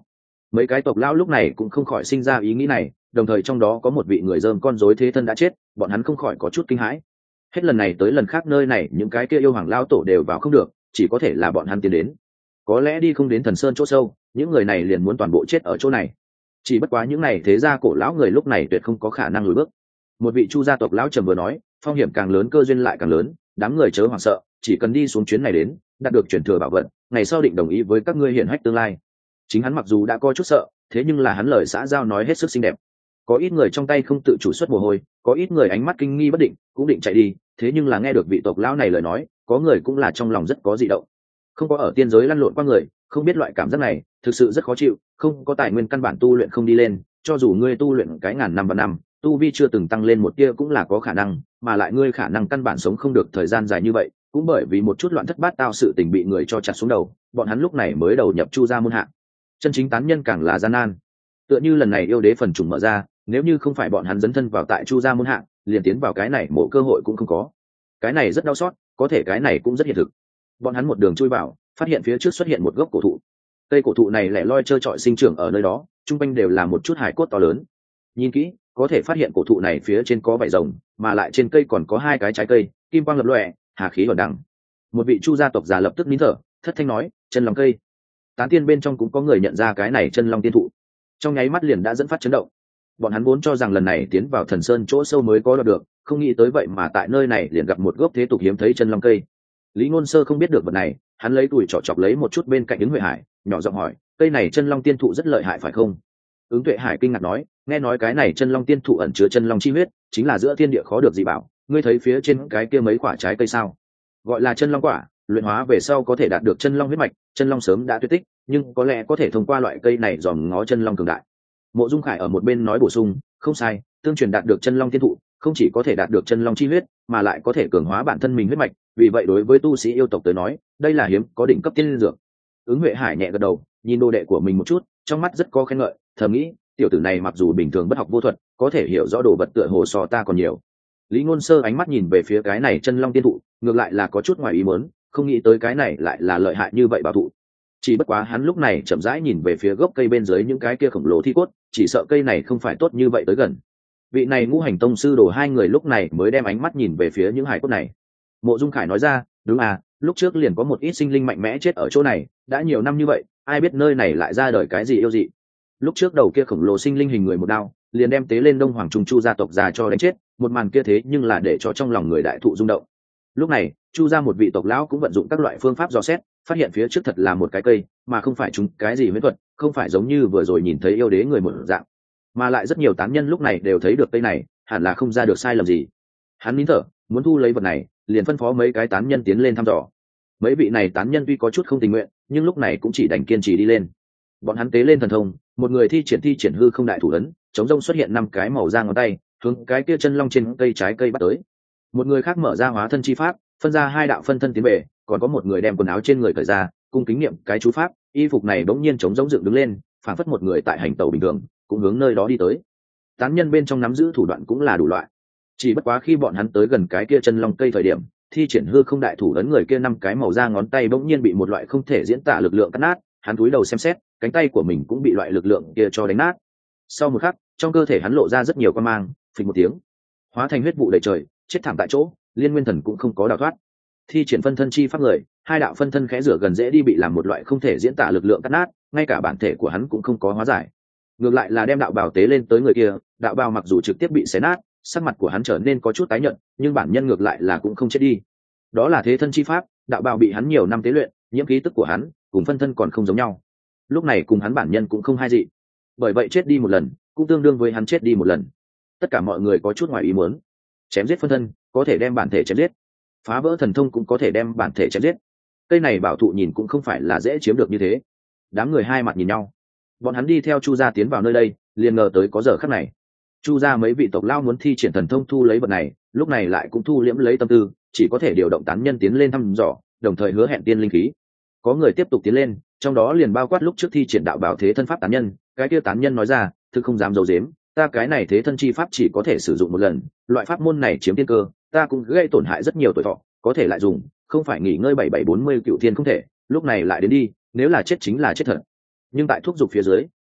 Mấy cái tộc lão lúc này cũng không khỏi sinh ra ý nghĩ này, đồng thời trong đó có một vị người dơm con rối thế thân đã chết, bọn hắn không khỏi có chút kinh hãi. Hết lần này tới lần khác nơi này những cái kia yêu hoàng lão tổ đều vào không được, chỉ có thể là bọn hắn tiến đến. Có lẽ đi không đến thần sơn chỗ sâu, những người này liền muốn toàn bộ chết ở chỗ này. Chỉ bất quá những này thế gia cổ lão người lúc này tuyệt không có khả năng lùi bước. Một vị chu gia tộc lão trầm vừa nói, phong hiểm càng lớn cơ duyên lại càng lớn, đám người chớ hoảng sợ, chỉ cần đi xuống chuyến này đến, đạt được chuyển thừa bảo vật, ngày sau định đồng ý với các ngươi hiển hách tương lai. Chính hắn mặc dù đã có chút sợ, thế nhưng là hắn lời xã giao nói hết sức xinh đẹp. Có ít người trong tay không tự chủ xuất mồ hôi, có ít người ánh mắt kinh nghi bất định, cũng định chạy đi, thế nhưng là nghe được vị tộc lão này lời nói, có người cũng là trong lòng rất có dị động. Không có ở tiên giới lăn lộn qua người, không biết loại cảm giác này, thực sự rất khó chịu, không có tài nguyên căn bản tu luyện không đi lên, cho dù ngươi tu luyện cái ngàn năm và năm, tu vi chưa từng tăng lên một tia cũng là có khả năng, mà lại ngươi khả năng căn bản sống không được thời gian dài như vậy, cũng bởi vì một chút loạn thất bát tao sự tình bị người cho chặt xuống đầu, bọn hắn lúc này mới đầu nhập chu gia môn hạ. Chân chính tán nhân càng là gian nan. Tựa như lần này yêu đế phần trùng mở ra, nếu như không phải bọn hắn dấn thân vào tại chu gia môn hạ, liền tiến vào cái này một cơ hội cũng không có. Cái này rất đau xót, có thể cái này cũng rất hiện thực. Bọn hắn một đường chui vào, phát hiện phía trước xuất hiện một gốc cổ thụ. Cây cổ thụ này lẻ loi trơ trọi sinh trưởng ở nơi đó, trung quanh đều là một chút hải cốt to lớn. Nhìn kỹ, có thể phát hiện cổ thụ này phía trên có vảy rồng, mà lại trên cây còn có hai cái trái cây, kim quang lập lòe, hà khí ẩn đằng. Một vị chu gia tộc già lập tức nín thở, thất thanh nói, chân long cây. Tán tiên bên trong cũng có người nhận ra cái này chân long tiên thụ, trong nháy mắt liền đã dẫn phát chấn động. Bọn hắn vốn cho rằng lần này tiến vào thần sơn chỗ sâu mới có đoạt được, không nghĩ tới vậy mà tại nơi này liền gặp một gốc thế tục hiếm thấy chân long cây. Lý Ngôn Sơ không biết được vật này, hắn lấy tuổi trỏ chọc lấy một chút bên cạnh ứng Huệ Hải, nhỏ giọng hỏi, cây này chân long tiên thụ rất lợi hại phải không? Ứng Tuệ Hải kinh ngạc nói, nghe nói cái này chân long tiên thụ ẩn chứa chân long chi huyết, chính là giữa thiên địa khó được dị bảo, ngươi thấy phía trên cái kia mấy quả trái cây sao? Gọi là chân long quả, luyện hóa về sau có thể đạt được chân long huyết mạch, chân long sớm đã tuyệt tích, nhưng có lẽ có thể thông qua loại cây này dòm ngó chân long cường đại. Mộ Dung Khải ở một bên nói bổ sung, không sai, tương truyền đạt được chân long tiên thụ, không chỉ có thể đạt được chân long chi huyết, mà lại có thể cường hóa bản thân mình huyết mạch, vì vậy đối với tu sĩ yêu tộc tới nói, đây là hiếm có đỉnh cấp tiên dược. Ứng Huệ Hải nhẹ gật đầu, nhìn đồ đệ của mình một chút, trong mắt rất có khen ngợi, thầm nghĩ, tiểu tử này mặc dù bình thường bất học vô thuật, có thể hiểu rõ đồ vật tựa hồ so ta còn nhiều. Lý Ngôn Sơ ánh mắt nhìn về phía cái này chân long tiên thụ, ngược lại là có chút ngoài ý muốn, không nghĩ tới cái này lại là lợi hại như vậy bảo thụ. Chỉ bất quá hắn lúc này chậm rãi nhìn về phía gốc cây bên dưới những cái kia khổng lồ thi cốt, chỉ sợ cây này không phải tốt như vậy tới gần. Vị này Ngũ Hành Tông sư đồ hai người lúc này mới đem ánh mắt nhìn về phía những hải cốt này. Mộ Dung Khải nói ra, đúng à, lúc trước liền có một ít sinh linh mạnh mẽ chết ở chỗ này, đã nhiều năm như vậy, ai biết nơi này lại ra đời cái gì yêu dị. Lúc trước đầu kia khổng lồ sinh linh hình người một đao, liền đem tế lên Đông Hoàng Trung Chu gia tộc già cho đánh chết, một màn kia thế nhưng là để cho trong lòng người đại thụ rung động. Lúc này, Chu gia một vị tộc lão cũng vận dụng các loại phương pháp dò xét, phát hiện phía trước thật là một cái cây, mà không phải chúng cái gì huyễn thuật, không phải giống như vừa rồi nhìn thấy yêu đế người một dạng, mà lại rất nhiều tán nhân lúc này đều thấy được cây này, hẳn là không ra được sai lầm gì. Hắn nín thở, muốn thu lấy vật này, liền phân phó mấy cái tán nhân tiến lên thăm dò. Mấy vị này tán nhân tuy có chút không tình nguyện, nhưng lúc này cũng chỉ đành kiên trì đi lên. Bọn hắn tế lên thần thông, một người thi triển thi triển hư không đại thủ ấn, chống rông xuất hiện năm cái màu da ngón tay, hướng cái kia chân long trên cây trái cây bắt tới. Một người khác mở ra hóa thân chi pháp, phân ra hai đạo phân thân tiến về, còn có một người đem quần áo trên người cởi ra, cung kính niệm cái chú pháp, y phục này bỗng nhiên chống rỗng dựng đứng lên, phảng phất một người tại hành tẩu bình thường, cũng hướng nơi đó đi tới. Tán nhân bên trong nắm giữ thủ đoạn cũng là đủ loại. Chỉ bất quá khi bọn hắn tới gần cái kia chân long cây thời điểm, thi triển hư không đại thủ ấn người kia năm cái màu da ngón tay bỗng nhiên bị một loại không thể diễn tả lực lượng cắt nát, hắn cúi đầu xem xét, cánh tay của mình cũng bị loại lực lượng kia cho đánh nát. Sau một khắc, trong cơ thể hắn lộ ra rất nhiều quang mang, phình một tiếng, hóa thành huyết vụ đầy trời, chết thảm tại chỗ, Liên Nguyên Thần cũng không có đào thoát. Thi triển phân thân chi pháp người, hai đạo phân thân khẽ rửa gần dễ đi bị làm một loại không thể diễn tả lực lượng cắt nát, ngay cả bản thể của hắn cũng không có hóa giải. Ngược lại là đem đạo bào tế lên tới người kia, đạo bào mặc dù trực tiếp bị xé nát, sắc mặt của hắn trở nên có chút tái nhợt, nhưng bản nhân ngược lại là cũng không chết đi. Đó là thế thân chi pháp, đạo bào bị hắn nhiều năm tế luyện, nhiễm khí tức của hắn cùng phân thân còn không giống nhau. Lúc này cùng hắn bản nhân cũng không hai dị. Bởi vậy chết đi một lần, cũng tương đương với hắn chết đi một lần. Tất cả mọi người có chút ngoài ý muốn. Chém giết phân thân, có thể đem bản thể chém giết. Phá vỡ thần thông cũng có thể đem bản thể chém giết. Cây này bảo thụ nhìn cũng không phải là dễ chiếm được như thế. Đám người hai mặt nhìn nhau. Bọn hắn đi theo Chu gia tiến vào nơi đây, liền ngờ tới có giờ khắc này. Chu gia mấy vị tộc lao muốn thi triển thần thông thu lấy vật này, lúc này lại cũng thu liễm lấy tâm tư, chỉ có thể điều động tán nhân tiến lên thăm dò, đồng thời hứa hẹn tiên linh khí. Có người tiếp tục tiến lên, trong đó liền bao quát lúc trước thi triển đạo bảo thế thân pháp tán nhân, cái kia tán nhân nói ra, thực không dám giấu giếm, ta cái này thế thân chi pháp chỉ có thể sử dụng một lần, loại pháp môn này chiếm tiên cơ, ta cũng gây tổn hại rất nhiều tuổi thọ, có thể lại dùng, không phải nghỉ ngơi bảy bảy bốn mươi cựu thiên không thể, lúc này lại đến đi, nếu là chết chính là chết thật. Nhưng tại thuốc dục phía dưới,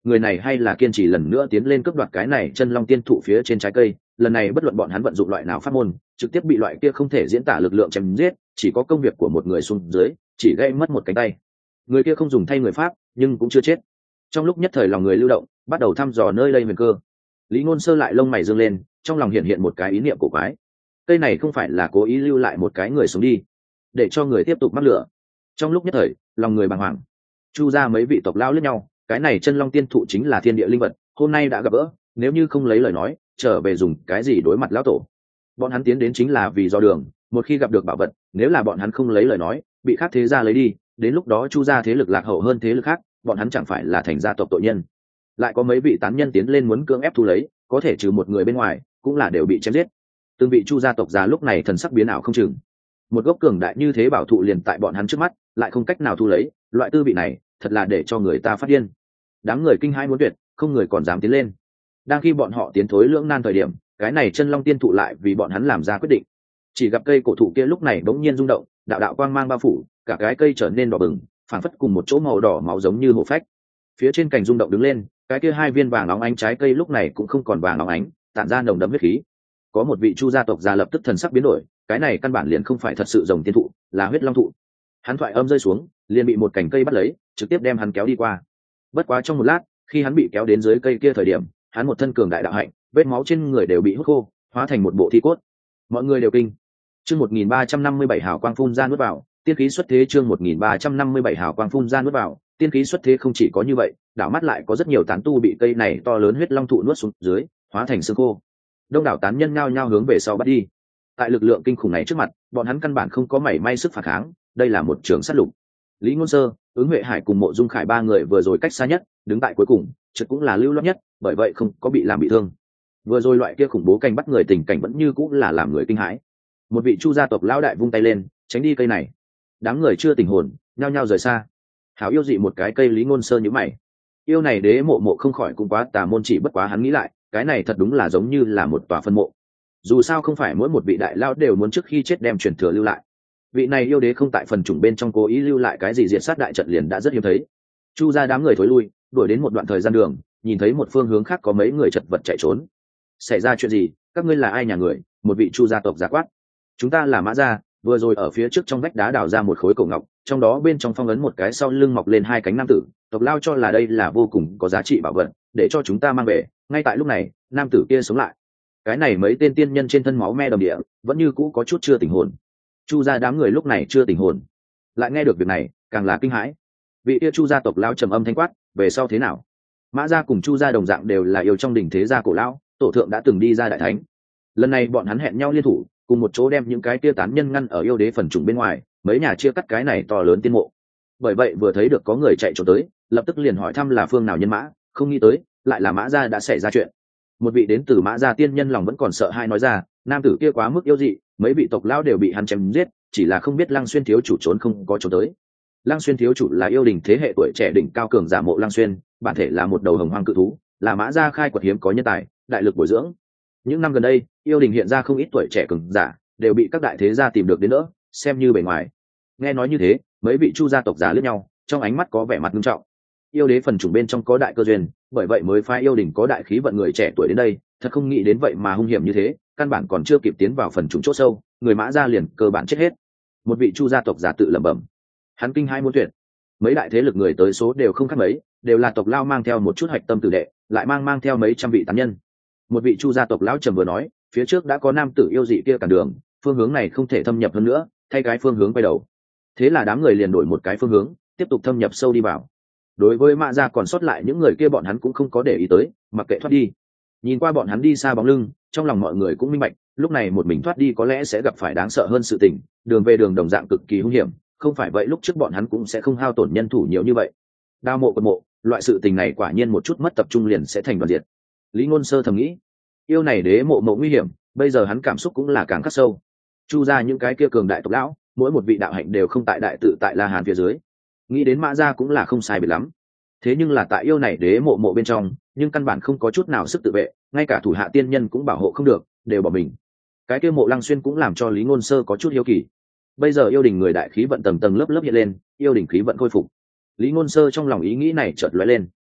người này hay là kiên trì lần nữa tiến lên cướp đoạt cái này chân long tiên thụ phía trên trái cây. Lần này bất luận bọn hắn vận dụng loại nào pháp môn, trực tiếp bị loại kia không thể diễn tả lực lượng chém giết, chỉ có công việc của một người xuống dưới, chỉ gây mất một cánh tay. Người kia không dùng thay người pháp, nhưng cũng chưa chết. Trong lúc nhất thời lòng người lưu động, bắt đầu thăm dò nơi đây huyền cơ. Lý Ngôn Sơ lại lông mày dương lên, trong lòng hiện hiện một cái ý niệm cổ quái. Cây này không phải là cố ý lưu lại một cái người sống đi, để cho người tiếp tục mắc lửa. Trong lúc nhất thời, lòng người bàng hoàng. Chu ra mấy vị tộc lao lẫn nhau, cái này chân long tiên thụ chính là thiên địa linh vật, hôm nay đã gặp gỡ, nếu như không lấy lời nói, trở về dùng cái gì đối mặt lão tổ. Bọn hắn tiến đến chính là vì do đường, một khi gặp được bảo vật, nếu là bọn hắn không lấy lời nói, bị khác thế gia lấy đi, đến lúc đó Chu gia thế lực lạc hậu hơn thế lực khác, bọn hắn chẳng phải là thành gia tộc tội nhân. Lại có mấy vị tán nhân tiến lên muốn cưỡng ép thu lấy, có thể trừ một người bên ngoài, cũng là đều bị chém giết. Từng vị Chu gia tộc già lúc này thần sắc biến ảo không chừng. Một gốc cường đại như thế bảo thụ liền tại bọn hắn trước mắt, lại không cách nào thu lấy, loại tư vị này, thật là để cho người ta phát điên. Đám người kinh hãi muốn tuyệt, không người còn dám tiến lên. Đang khi bọn họ tiến thối lưỡng nan thời điểm, cái này chân long tiên thụ lại vì bọn hắn làm ra quyết định. Chỉ gặp cây cổ thụ kia lúc này bỗng nhiên rung động, đạo đạo quang mang bao phủ, cả cái cây trở nên đỏ bừng, phảng phất cùng một chỗ màu đỏ máu giống như hổ phách. Phía trên cành rung động đứng lên, cái kia hai viên vàng óng ánh trái cây lúc này cũng không còn vàng óng ánh, tản ra nồng đậm huyết khí. Có một vị Chu gia tộc già lập tức thần sắc biến đổi, cái này căn bản liền không phải thật sự rồng tiên thụ, là huyết long thụ. Hắn thoại âm rơi xuống, liền bị một cành cây bắt lấy, trực tiếp đem hắn kéo đi qua. Bất quá trong một lát, khi hắn bị kéo đến dưới cây kia thời điểm, hắn một thân cường đại đạo hạnh, vết máu trên người đều bị hút khô, hóa thành một bộ thi cốt. Mọi người đều kinh. Chương một nghìn ba trăm năm mươi bảy hào quang phun ra nuốt vào, tiên khí xuất thế. Chương một nghìn ba trăm năm mươi bảy hào quang phun ra nuốt vào, tiên khí xuất thế. Không chỉ có như vậy, đảo mắt lại có rất nhiều tán tu bị cây này to lớn huyết long thụ nuốt xuống dưới, hóa thành xương khô. Đông đảo tán nhân nhao nhao hướng về sau bắt đi. Tại lực lượng kinh khủng này trước mặt, bọn hắn căn bản không có mảy may sức phản kháng, đây là một trường sát lục. Lý Ngôn Sơ, Ứng Huệ Hải cùng Mộ Dung Khải ba người vừa rồi cách xa nhất, đứng tại cuối cùng, chợt cũng là lưu loát nhất, bởi vậy không có bị làm bị thương. Vừa rồi loại kia khủng bố canh bắt người tình cảnh vẫn như cũng là làm người kinh hãi. Một vị Chu gia tộc lão đại vung tay lên, tránh đi cây này. Đám người chưa tỉnh hồn, nhao nhao rời xa. Hảo yêu dị một cái cây. Lý Ngôn Sơ nhíu mày. Yêu này đế mộ mộ không khỏi cũng quá tà môn, chỉ bất quá hắn nghĩ lại, cái này thật đúng là giống như là một tòa phân mộ. Dù sao không phải mỗi một vị đại lão đều muốn trước khi chết đem truyền thừa lưu lại. Vị này yêu đế không tại phần chủng bên trong cố ý lưu lại cái gì diệt sát đại trận liền đã rất hiếm thấy. Chu gia đám người thối lui, đuổi đến một đoạn thời gian đường, nhìn thấy một phương hướng khác có mấy người chật vật chạy trốn. Xảy ra chuyện gì? Các ngươi là ai nhà người? Một vị Chu gia tộc giả quát. Chúng ta là Mã gia, vừa rồi ở phía trước trong vách đá đào ra một khối cổ ngọc, trong đó bên trong phong ấn một cái sau lưng mọc lên hai cánh nam tử, tộc lao cho là đây là vô cùng có giá trị bảo vật, để cho chúng ta mang về. Ngay tại lúc này, nam tử kia sống lại. Cái này mấy tên tiên nhân trên thân máu me đầm địa, vẫn như cũ có chút chưa tỉnh hồn. Chu gia đám người lúc này chưa tỉnh hồn, lại nghe được việc này, càng là kinh hãi. Vị kia Chu gia tộc lao trầm âm thanh quát, về sau thế nào? Mã gia cùng Chu gia đồng dạng đều là yêu trong đỉnh thế gia cổ lão, tổ thượng đã từng đi ra đại thánh. Lần này bọn hắn hẹn nhau liên thủ, cùng một chỗ đem những cái kia tán nhân ngăn ở yêu đế phần trùng bên ngoài, mấy nhà chia cắt cái này to lớn tiên mộ. Bởi vậy vừa thấy được có người chạy trốn tới, lập tức liền hỏi thăm là phương nào nhân mã, không nghĩ tới lại là Mã gia đã xảy ra chuyện. Một vị đến từ Mã gia tiên nhân lòng vẫn còn sợ hai nói ra, nam tử kia quá mức yêu dị, mấy vị tộc lão đều bị hắn chém giết, chỉ là không biết Lăng Xuyên thiếu chủ trốn không có trốn tới. Lăng Xuyên thiếu chủ là yêu đình thế hệ tuổi trẻ đỉnh cao cường giả Mộ Lăng Xuyên, bản thể là một đầu hồng hoang cự thú, là Mã gia khai quật hiếm có nhân tài, đại lực bồi dưỡng. Những năm gần đây, yêu đình hiện ra không ít tuổi trẻ cường giả, đều bị các đại thế gia tìm được đến nữa, xem như bề ngoài. Nghe nói như thế, mấy vị Chu gia tộc giả liếc nhau, trong ánh mắt có vẻ mặt nghiêm trọng. Yêu đế phần chủng bên trong có đại cơ duyên, bởi vậy mới phái yêu đình có đại khí vận người trẻ tuổi đến đây, thật không nghĩ đến vậy mà hung hiểm như thế, căn bản còn chưa kịp tiến vào phần chủng chỗ sâu, người Mã gia liền cơ bản chết hết. Một vị Chu gia tộc giả tự lẩm bẩm. Hắn kinh hai muốn tuyệt. Mấy đại thế lực người tới số đều không khác mấy, đều là tộc lao mang theo một chút hạch tâm tử đệ, lại mang mang theo mấy trăm vị tán nhân. Một vị Chu gia tộc lão trầm vừa nói, phía trước đã có nam tử yêu dị kia cản đường, phương hướng này không thể thâm nhập hơn nữa, thay cái phương hướng quay đầu. Thế là đám người liền đổi một cái phương hướng, tiếp tục thâm nhập sâu đi vào. Đối với Mã gia còn sót lại những người kia bọn hắn cũng không có để ý tới, mặc kệ thoát đi. Nhìn qua bọn hắn đi xa bóng lưng, trong lòng mọi người cũng minh bạch, lúc này một mình thoát đi có lẽ sẽ gặp phải đáng sợ hơn sự tình, đường về đường đồng dạng cực kỳ hung hiểm, không phải vậy lúc trước bọn hắn cũng sẽ không hao tổn nhân thủ nhiều như vậy. Đao mộ quật mộ, loại sự tình này quả nhiên một chút mất tập trung liền sẽ thành đoàn diệt. Lý Ngôn Sơ thầm nghĩ, yêu này đế mộ mộ nguy hiểm, bây giờ hắn cảm xúc cũng là càng khắc sâu. Chu gia những cái kia cường đại tộc lão, mỗi một vị đạo hạnh đều không tại đại tự tại La Hàn phía dưới. Nghĩ đến Mã gia cũng là không sai biệt lắm. Thế nhưng là tại yêu này đế mộ mộ bên trong, nhưng căn bản không có chút nào sức tự vệ, ngay cả thủ hạ tiên nhân cũng bảo hộ không được, đều bỏ mình. Cái kia Mộ Lăng Xuyên cũng làm cho Lý Ngôn Sơ có chút hiếu kỳ. Bây giờ yêu đình người đại khí vận tầng tầng lớp lớp hiện lên, yêu đình khí vận khôi phục. Lý Ngôn Sơ trong lòng ý nghĩ này chợt lóe lên.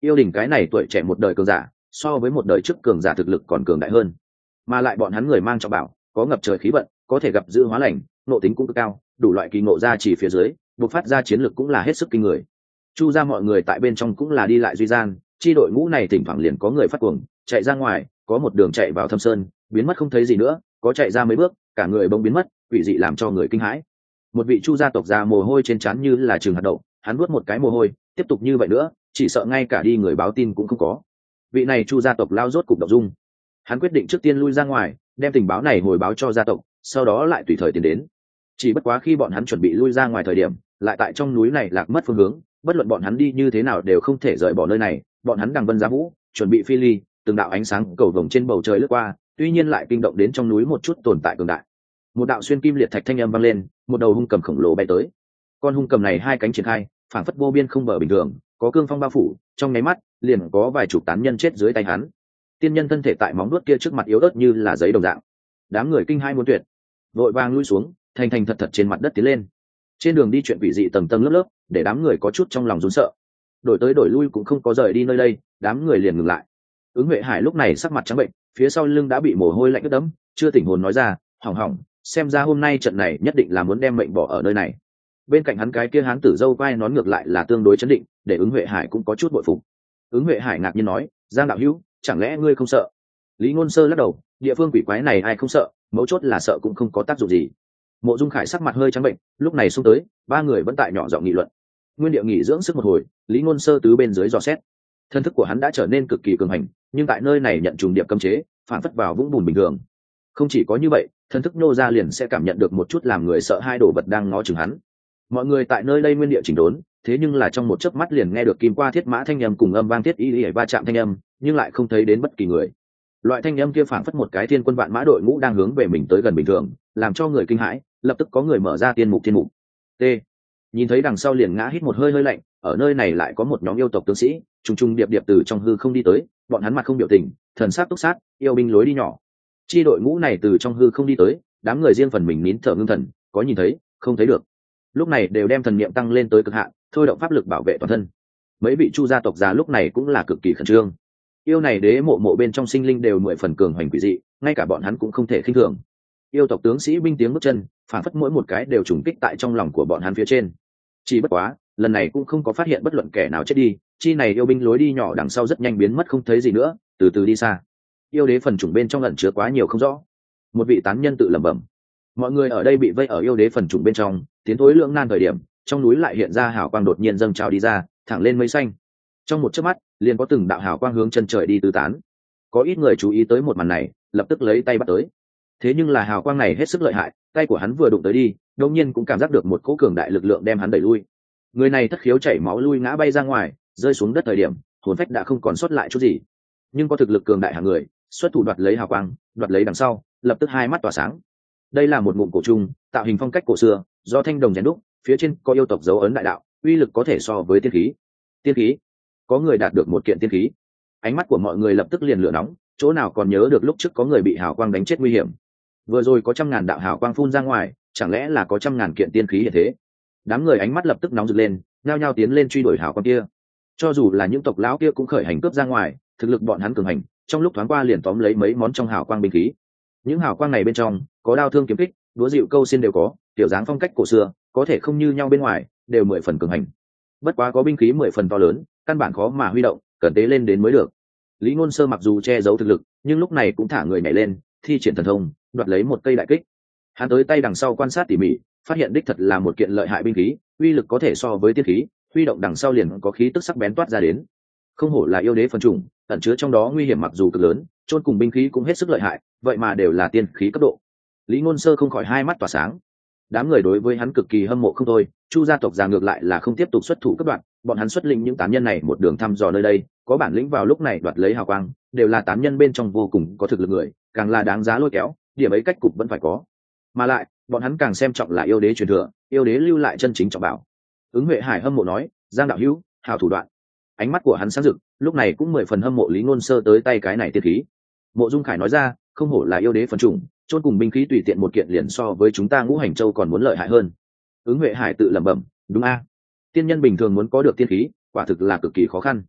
Yêu đình cái này tuổi trẻ một đời cường giả so với một đời trước cường giả thực lực còn cường đại hơn, mà lại bọn hắn người mang trọng bảo, có ngập trời khí vận, có thể gặp dự hóa lành, nộ tính cũng cực cao, đủ loại kỳ ngộ ra chỉ phía dưới bộc phát ra chiến lực cũng là hết sức kinh người. Chu ra mọi người tại bên trong cũng là đi lại duy gian, chi đội ngũ này thỉnh thoảng liền có người phát cuồng chạy ra ngoài, có một đường chạy vào thâm sơn biến mất không thấy gì nữa, có chạy ra mấy bước cả người bỗng biến mất, quỷ dị làm cho người kinh hãi. Một vị Chu gia tộc già mồ hôi trên trán như là trường hạt đậu, hắn nuốt một cái mồ hôi, tiếp tục như vậy nữa chỉ sợ ngay cả đi người báo tin cũng không có. Vị này Chu gia tộc lao rốt cục động dung, hắn quyết định trước tiên lui ra ngoài đem tình báo này hồi báo cho gia tộc, sau đó lại tùy thời tiến đến. Chỉ bất quá khi bọn hắn chuẩn bị lui ra ngoài thời điểm, lại tại trong núi này lạc mất phương hướng, bất luận bọn hắn đi như thế nào đều không thể rời bỏ nơi này. Bọn hắn đằng vân giá vũ, chuẩn bị phi ly, từng đạo ánh sáng cầu vồng trên bầu trời lướt qua, tuy nhiên lại kinh động đến trong núi một chút tồn tại cường đại. Một đạo xuyên kim liệt thạch thanh âm vang lên, một đầu hung cầm khổng lồ bay tới. Con hung cầm này hai cánh triển khai, phảng phất vô biên không bờ bình thường, có cương phong bao phủ, trong nháy mắt liền có vài chục tán nhân chết dưới tay hắn. Tiên nhân thân thể tại móng vuốt kia trước mặt yếu ớt như là giấy đồng dạng. Đám người kinh hai muốn tuyệt, vội vàng lui xuống, thành thành thật thật trên mặt đất tiến lên. Trên đường đi chuyện quỷ dị tầng tầng lớp lớp, để đám người có chút trong lòng run sợ. Đổi tới đổi lui cũng không có rời đi nơi đây, đám người liền ngừng lại. Ứng Huệ Hải lúc này sắc mặt trắng bệnh, phía sau lưng đã bị mồ hôi lạnh ướt đẫm, chưa tỉnh hồn nói ra, hỏng hỏng, xem ra hôm nay trận này nhất định là muốn đem mệnh bỏ ở nơi này. Bên cạnh hắn cái kia hán tử dâu quai nón ngược lại là tương đối chấn định, để Ứng Huệ Hải cũng có chút bội phục. Ứng Huệ Hải ngạc nhiên nói, Giang đạo hữu, chẳng lẽ ngươi không sợ? Lý Ngôn Sơ lắc đầu, địa phương quỷ quái này ai không sợ, mấu chốt là sợ cũng không có tác dụng gì. Mộ Dung Khải sắc mặt hơi trắng bệnh, lúc này xông tới, ba người vẫn tại nhỏ giọng nghị luận. Nguyên địa nghỉ dưỡng sức một hồi, Lý Ngôn Sơ tứ bên dưới dò xét. Thân thức của hắn đã trở nên cực kỳ cường hành, nhưng tại nơi này nhận trùng điệp cấm chế, phản phất vào vũng bùn bình thường. Không chỉ có như vậy, thân thức nô ra liền sẽ cảm nhận được một chút làm người sợ hai đồ vật đang ngó chừng hắn. Mọi người tại nơi đây nguyên địa chỉnh đốn, thế nhưng là trong một chớp mắt liền nghe được kim qua thiết mã thanh âm cùng âm vang thiết y y va chạm thanh âm, nhưng lại không thấy đến bất kỳ người. Loại thanh âm kia phản phất một cái thiên quân vạn mã đội ngũ đang hướng về mình tới gần bình thường, làm cho người kinh hãi, lập tức có người mở ra tiên mục thiên mục. T. Nhìn thấy đằng sau liền ngã hít một hơi hơi lạnh, ở nơi này lại có một nhóm yêu tộc tướng sĩ, trùng trùng điệp điệp từ trong hư không đi tới, bọn hắn mặt không biểu tình, thần sắc túc sát, yêu binh lối đi nhỏ. Chi đội ngũ này từ trong hư không đi tới, đám người riêng phần mình nín thở ngưng thần, có nhìn thấy, không thấy được. Lúc này đều đem thần niệm tăng lên tới cực hạn, thôi động pháp lực bảo vệ toàn thân. Mấy vị Chu gia tộc già lúc này cũng là cực kỳ khẩn trương. Yêu này đế mộ mộ bên trong sinh linh đều mười phần cường hoành quỷ dị, ngay cả bọn hắn cũng không thể khinh thường. Yêu tộc tướng sĩ binh tiếng bước chân, phản phất mỗi một cái đều trùng kích tại trong lòng của bọn hắn phía trên. Chỉ bất quá, lần này cũng không có phát hiện bất luận kẻ nào chết đi, chi này yêu binh lối đi nhỏ đằng sau rất nhanh biến mất không thấy gì nữa, từ từ đi xa. Yêu đế phần chủng bên trong ẩn chứa quá nhiều không rõ. Một vị tán nhân tự lẩm bẩm. Mọi người ở đây bị vây ở yêu đế phần chủng bên trong, tiến thối lưỡng nan thời điểm, trong núi lại hiện ra hào quang đột nhiên dâng trào đi ra, thẳng lên mây xanh. Trong một chớp mắt, liền có từng đạo hào quang hướng chân trời đi tứ tán. Có ít người chú ý tới một màn này, lập tức lấy tay bắt tới. Thế nhưng là hào quang này hết sức lợi hại, tay của hắn vừa đụng tới đi, đột nhiên cũng cảm giác được một cỗ cường đại lực lượng đem hắn đẩy lui. Người này thất khiếu chảy máu lui ngã bay ra ngoài, rơi xuống đất thời điểm, hồn phách đã không còn sót lại chút gì. Nhưng có thực lực cường đại hàng người, xuất thủ đoạt lấy hào quang, đoạt lấy đằng sau, lập tức hai mắt tỏa sáng. Đây là một ngụm cổ trùng, tạo hình phong cách cổ xưa, do thanh đồng rèn đúc, phía trên có yêu tộc dấu ấn đại đạo, uy lực có thể so với tiên khí. Tiên khí? Có người đạt được một kiện tiên khí. Ánh mắt của mọi người lập tức liền lửa nóng, chỗ nào còn nhớ được lúc trước có người bị hào quang đánh chết nguy hiểm. Vừa rồi có trăm ngàn đạo hào quang phun ra ngoài, chẳng lẽ là có trăm ngàn kiện tiên khí hiện thế? Đám người ánh mắt lập tức nóng rực lên, nhao nhao tiến lên truy đuổi hào quang kia. Cho dù là những tộc lão kia cũng khởi hành cướp ra ngoài, thực lực bọn hắn cường hành, trong lúc thoáng qua liền tóm lấy mấy món trong hào quang binh khí. Những hào quang này bên trong có đao thương kiếm kích, đũa dịu câu xiên đều có, kiểu dáng phong cách cổ xưa, có thể không như nhau bên ngoài, đều mười phần cường hành. Bất quá có binh khí mười phần to lớn, căn bản khó mà huy động, cần tế lên đến mới được. Lý Ngôn Sơ mặc dù che giấu thực lực, nhưng lúc này cũng thả người nhảy lên, thi triển thần thông, đoạt lấy một cây đại kích. Hắn tới tay đằng sau quan sát tỉ mỉ, phát hiện đích thật là một kiện lợi hại binh khí, uy lực có thể so với tiên khí, huy động đằng sau liền có khí tức sắc bén toát ra đến. Không hổ là yêu đế phần chủng, ẩn chứa trong đó nguy hiểm mặc dù cực lớn, chôn cùng binh khí cũng hết sức lợi hại, vậy mà đều là tiên khí cấp độ. Lý Ngôn Sơ không khỏi hai mắt tỏa sáng. Đám người đối với hắn cực kỳ hâm mộ không thôi, Chu gia tộc già ngược lại là không tiếp tục xuất thủ cấp đoạn, bọn hắn xuất lĩnh những tán nhân này một đường thăm dò nơi đây, có bản lĩnh vào lúc này đoạt lấy hào quang, đều là tán nhân bên trong vô cùng có thực lực người, càng là đáng giá lôi kéo, điểm ấy cách cục vẫn phải có. Mà lại, bọn hắn càng xem trọng là yêu đế truyền thừa, yêu đế lưu lại chân chính trọng bảo. Ứng Huệ Hải hâm mộ nói, Giang đạo hữu, hào thủ đoạn. Ánh mắt của hắn sáng rực, lúc này cũng mười phần hâm mộ Lý Ngôn Sơ tới tay cái này tiên khí. Mộ Dung Khải nói ra, không hổ là yêu đế phần chủng, chôn cùng binh khí tùy tiện một kiện liền so với chúng ta Ngũ Hành Châu còn muốn lợi hại hơn. Ứng Huệ Hải tự lẩm bẩm, đúng a, tiên nhân bình thường muốn có được tiên khí, quả thực là cực kỳ khó khăn.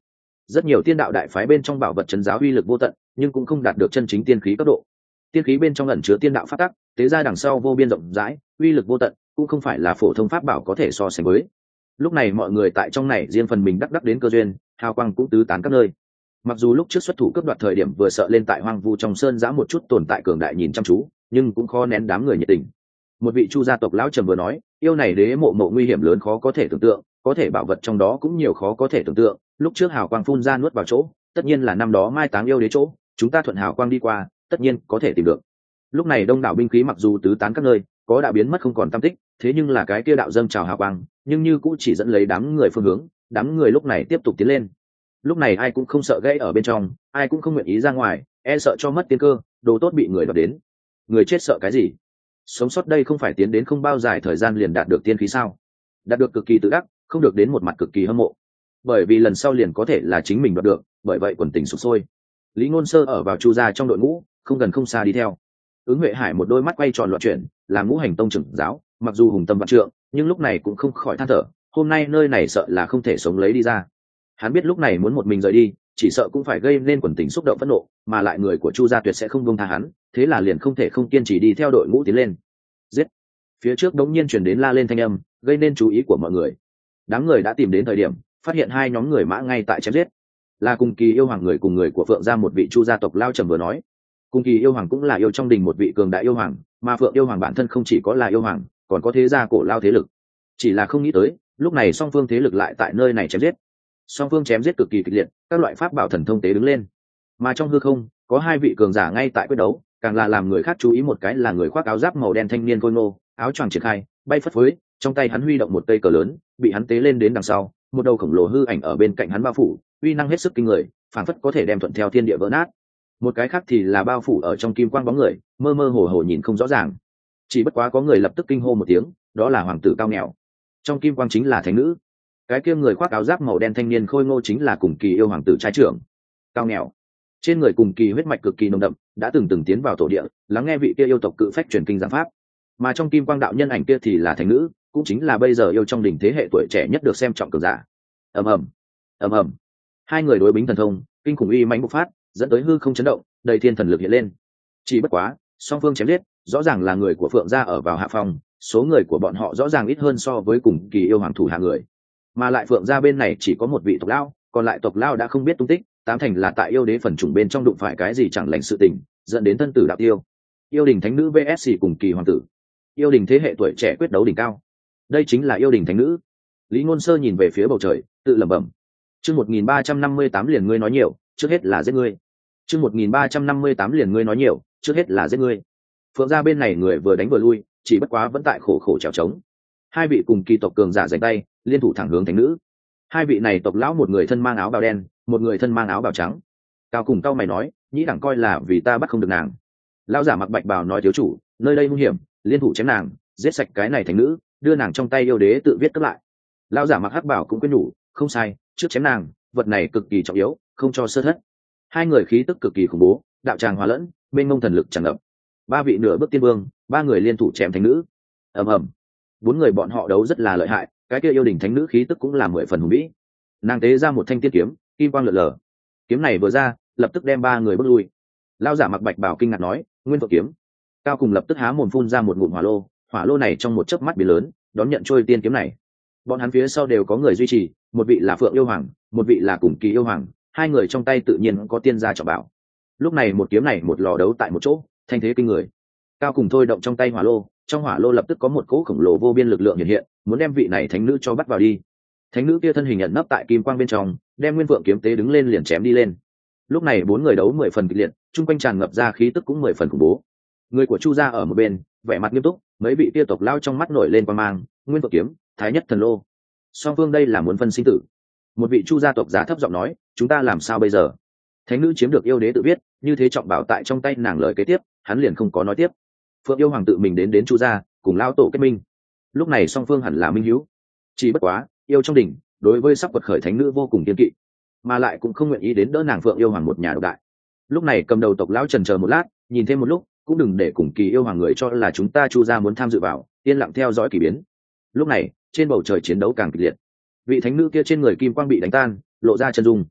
rất nhiều tiên đạo đại phái bên trong bảo vật trấn giáo uy lực vô tận, nhưng cũng không đạt được chân chính tiên khí cấp độ. Tiên khí bên trong ẩn chứa tiên đạo pháp tắc, tế ra đằng sau vô biên rộng rãi, uy lực vô tận, cũng không phải là phổ thông pháp bảo có thể so sánh với. Lúc này mọi người tại trong này riêng phần mình đắc đắc đến cơ duyên, hào quang cũng tứ tán các nơi. Mặc dù lúc trước xuất thủ cướp đoạt thời điểm vừa sợ lên tại hoang vu trong sơn giã một chút tồn tại cường đại nhìn chăm chú, nhưng cũng khó nén đám người nhiệt tình. Một vị chu gia tộc lão trầm vừa nói, yêu này đế mộ mộ nguy hiểm lớn khó có thể tưởng tượng, có thể bảo vật trong đó cũng nhiều khó có thể tưởng tượng. Lúc trước hào quang phun ra nuốt vào chỗ, tất nhiên là năm đó mai táng yêu đế chỗ, chúng ta thuận hào quang đi qua, tất nhiên có thể tìm được. Lúc này đông đảo binh khí mặc dù tứ tán các nơi, có đã biến mất không còn tăm tích, thế nhưng là cái kia đạo dâng trào hào quang, nhưng như cũng chỉ dẫn lấy đám người phương hướng, đám người lúc này tiếp tục tiến lên. Lúc này ai cũng không sợ gãy ở bên trong, ai cũng không nguyện ý ra ngoài, e sợ cho mất tiên cơ, đồ tốt bị người đoạt đến. Người chết sợ cái gì? Sống sót đây không phải tiến đến không bao dài thời gian liền đạt được tiên khí sao? Đạt được cực kỳ tự đắc, không được đến một mặt cực kỳ hâm mộ. Bởi vì lần sau liền có thể là chính mình đoạt được, bởi vậy quần tình sục sôi. Lý Ngôn Sơ ở vào chu gia trong đội ngũ, không gần không xa đi theo. Ứng Huệ Hải một đôi mắt quay tròn loạn chuyển, làm ngũ hành tông trưởng giáo, mặc dù hùng tâm vạn trượng, nhưng lúc này cũng không khỏi than thở, hôm nay nơi này sợ là không thể sống lấy đi ra. Hắn biết lúc này muốn một mình rời đi, chỉ sợ cũng phải gây nên quần tình xúc động phẫn nộ, mà lại người của Chu gia tuyệt sẽ không buông tha hắn, thế là liền không thể không kiên trì đi theo đội ngũ tiến lên. Giết! Phía trước đống nhiên truyền đến la lên thanh âm, gây nên chú ý của mọi người. Đám người đã tìm đến thời điểm, phát hiện hai nhóm người mã ngay tại chém giết. Là Cùng Kỳ yêu hoàng người cùng người của Phượng gia một vị Chu gia tộc lao trầm vừa nói. Cùng Kỳ yêu hoàng cũng là yêu trong đình một vị cường đại yêu hoàng, mà Phượng yêu hoàng bản thân không chỉ có là yêu hoàng, còn có thế gia cổ lao thế lực. Chỉ là không nghĩ tới, lúc này song phương thế lực lại tại nơi này chém giết. Song phương chém giết cực kỳ kịch liệt, các loại pháp bảo thần thông tế đứng lên. Mà trong hư không, có hai vị cường giả ngay tại quyết đấu, càng là làm người khác chú ý một cái là người khoác áo giáp màu đen thanh niên khôi ngô, áo choàng triển khai, bay phất phới, trong tay hắn huy động một cây cờ lớn, bị hắn tế lên đến đằng sau, một đầu khổng lồ hư ảnh ở bên cạnh hắn bao phủ, uy năng hết sức kinh người, phảng phất có thể đem thuận theo thiên địa vỡ nát. Một cái khác thì là bao phủ ở trong kim quang bóng người, mơ mơ hồ hồ nhìn không rõ ràng. Chỉ bất quá có người lập tức kinh hô một tiếng, đó là hoàng tử Cao Nghèo. Trong kim quang chính là thánh nữ. Cái kia người khoác áo giáp màu đen thanh niên khôi ngô chính là Cùng Kỳ yêu hoàng tử trai trưởng Cao Nghèo. Trên người Cùng Kỳ huyết mạch cực kỳ nồng đậm, đã từng từng tiến vào tổ địa, lắng nghe vị kia yêu tộc cự phách truyền kinh giảng pháp. Mà trong kim quang đạo nhân ảnh kia thì là thánh nữ, cũng chính là bây giờ yêu trong đỉnh thế hệ tuổi trẻ nhất được xem trọng cường giả. Ầm ầm, ầm ầm. Hai người đối bính thần thông, kinh khủng uy mãnh bộc phát, dẫn tới hư không chấn động, đầy thiên thần lực hiện lên. Chỉ bất quá, song phương chém giết, rõ ràng là người của Phượng gia ở vào hạ phòng, số người của bọn họ rõ ràng ít hơn so với Cùng Kỳ yêu hoàng thủ hạ người. Mà lại Phượng gia bên này chỉ có một vị tộc lão, còn lại tộc lão đã không biết tung tích, tám thành là tại yêu đế phần chủng bên trong đụng phải cái gì chẳng lành sự tình, dẫn đến thân tử đạo tiêu. Yêu đình thánh nữ vs Cùng Kỳ hoàng tử. Yêu đình thế hệ tuổi trẻ quyết đấu đỉnh cao. Đây chính là yêu đình thánh nữ. Lý Ngôn Sơ nhìn về phía bầu trời, tự lẩm bẩm. Chương một nghìn ba trăm năm mươi tám liền ngươi nói nhiều, trước hết là giết ngươi. Chương một nghìn ba trăm năm mươi tám liền ngươi nói nhiều, trước hết là giết ngươi. Phượng gia bên này người vừa đánh vừa lui, chỉ bất quá vẫn tại khổ khổ trèo trống. Hai vị Cùng Kỳ tộc cường giả giành tay, liên thủ thẳng hướng thánh nữ. Hai vị này tộc lão một người thân mang áo bào đen, một người thân mang áo bào trắng. Cao cùng cao mày nói, nhĩ đẳng coi là vì ta bắt không được nàng. Lão giả mặc bạch bào nói thiếu chủ, nơi đây nguy hiểm, liên thủ chém nàng, giết sạch cái này thánh nữ, đưa nàng trong tay yêu đế tự viết cất lại. Lão giả mặc hắc bào cũng quyết nhủ, không sai, trước chém nàng, vật này cực kỳ trọng yếu, không cho sơ thất. Hai người khí tức cực kỳ khủng bố, đạo tràng hòa lẫn, bên ngông thần lực tràn ngập. Ba vị nửa bước tiên vương, ba người liên thủ chém thánh nữ. Ầm ầm. Bốn người bọn họ đấu rất là lợi hại, cái kia yêu đình thánh nữ khí tức cũng là mười phần hùng vĩ. Nàng tế ra một thanh tiên kiếm, kim quang lượn lờ. Kiếm này vừa ra, lập tức đem ba người bước lui. Lão giả mặc bạch bào kinh ngạc nói, nguyên phượng kiếm. Cao cùng lập tức há mồm phun ra một ngụm hỏa lô, hỏa lô này trong một chớp mắt biến lớn, đón nhận trôi tiên kiếm này. Bọn hắn phía sau đều có người duy trì, một vị là Phượng yêu hoàng, một vị là Cùng Kỳ yêu hoàng, hai người trong tay tự nhiên có tiên gia trọng bảo. Lúc này một kiếm này một lò đấu tại một chỗ, thanh thế kinh người. Cao cùng thôi động trong tay hỏa lô, trong hỏa lô lập tức có một cỗ khổng lồ vô biên lực lượng hiện hiện, muốn đem vị này thánh nữ cho bắt vào đi. Thánh nữ kia thân hình nhận nấp tại kim quang bên trong, đem nguyên vượng kiếm tế đứng lên liền chém đi lên. Lúc này bốn người đấu mười phần kịch liệt, chung quanh tràn ngập ra khí tức cũng mười phần khủng bố. Người của Chu gia ở một bên, vẻ mặt nghiêm túc, mấy vị kia tộc lao trong mắt nổi lên quang mang, nguyên vượng kiếm, thái nhất thần lô. Song phương đây là muốn phân sinh tử. Một vị Chu gia tộc giả thấp giọng nói, chúng ta làm sao bây giờ? Thánh nữ chiếm được yêu đế tự viết, như thế trọng bảo tại trong tay nàng lời kế tiếp, hắn liền không có nói tiếp. Phượng yêu hoàng tự mình đến đến Chu gia, cùng lao tổ kết minh. Lúc này song phương hẳn là minh hữu. Chỉ bất quá, yêu trong đỉnh, đối với sắp quật khởi thánh nữ vô cùng kiên kỵ, mà lại cũng không nguyện ý đến đỡ nàng Phượng yêu hoàng một nhà độc đại. Lúc này cầm đầu tộc lão trần chờ một lát, nhìn thêm một lúc, cũng đừng để Cùng Kỳ yêu hoàng người cho là chúng ta Chu gia muốn tham dự vào, yên lặng theo dõi kỳ biến. Lúc này, trên bầu trời chiến đấu càng kịch liệt. Vị thánh nữ kia trên người kim quang bị đánh tan, lộ ra chân dung.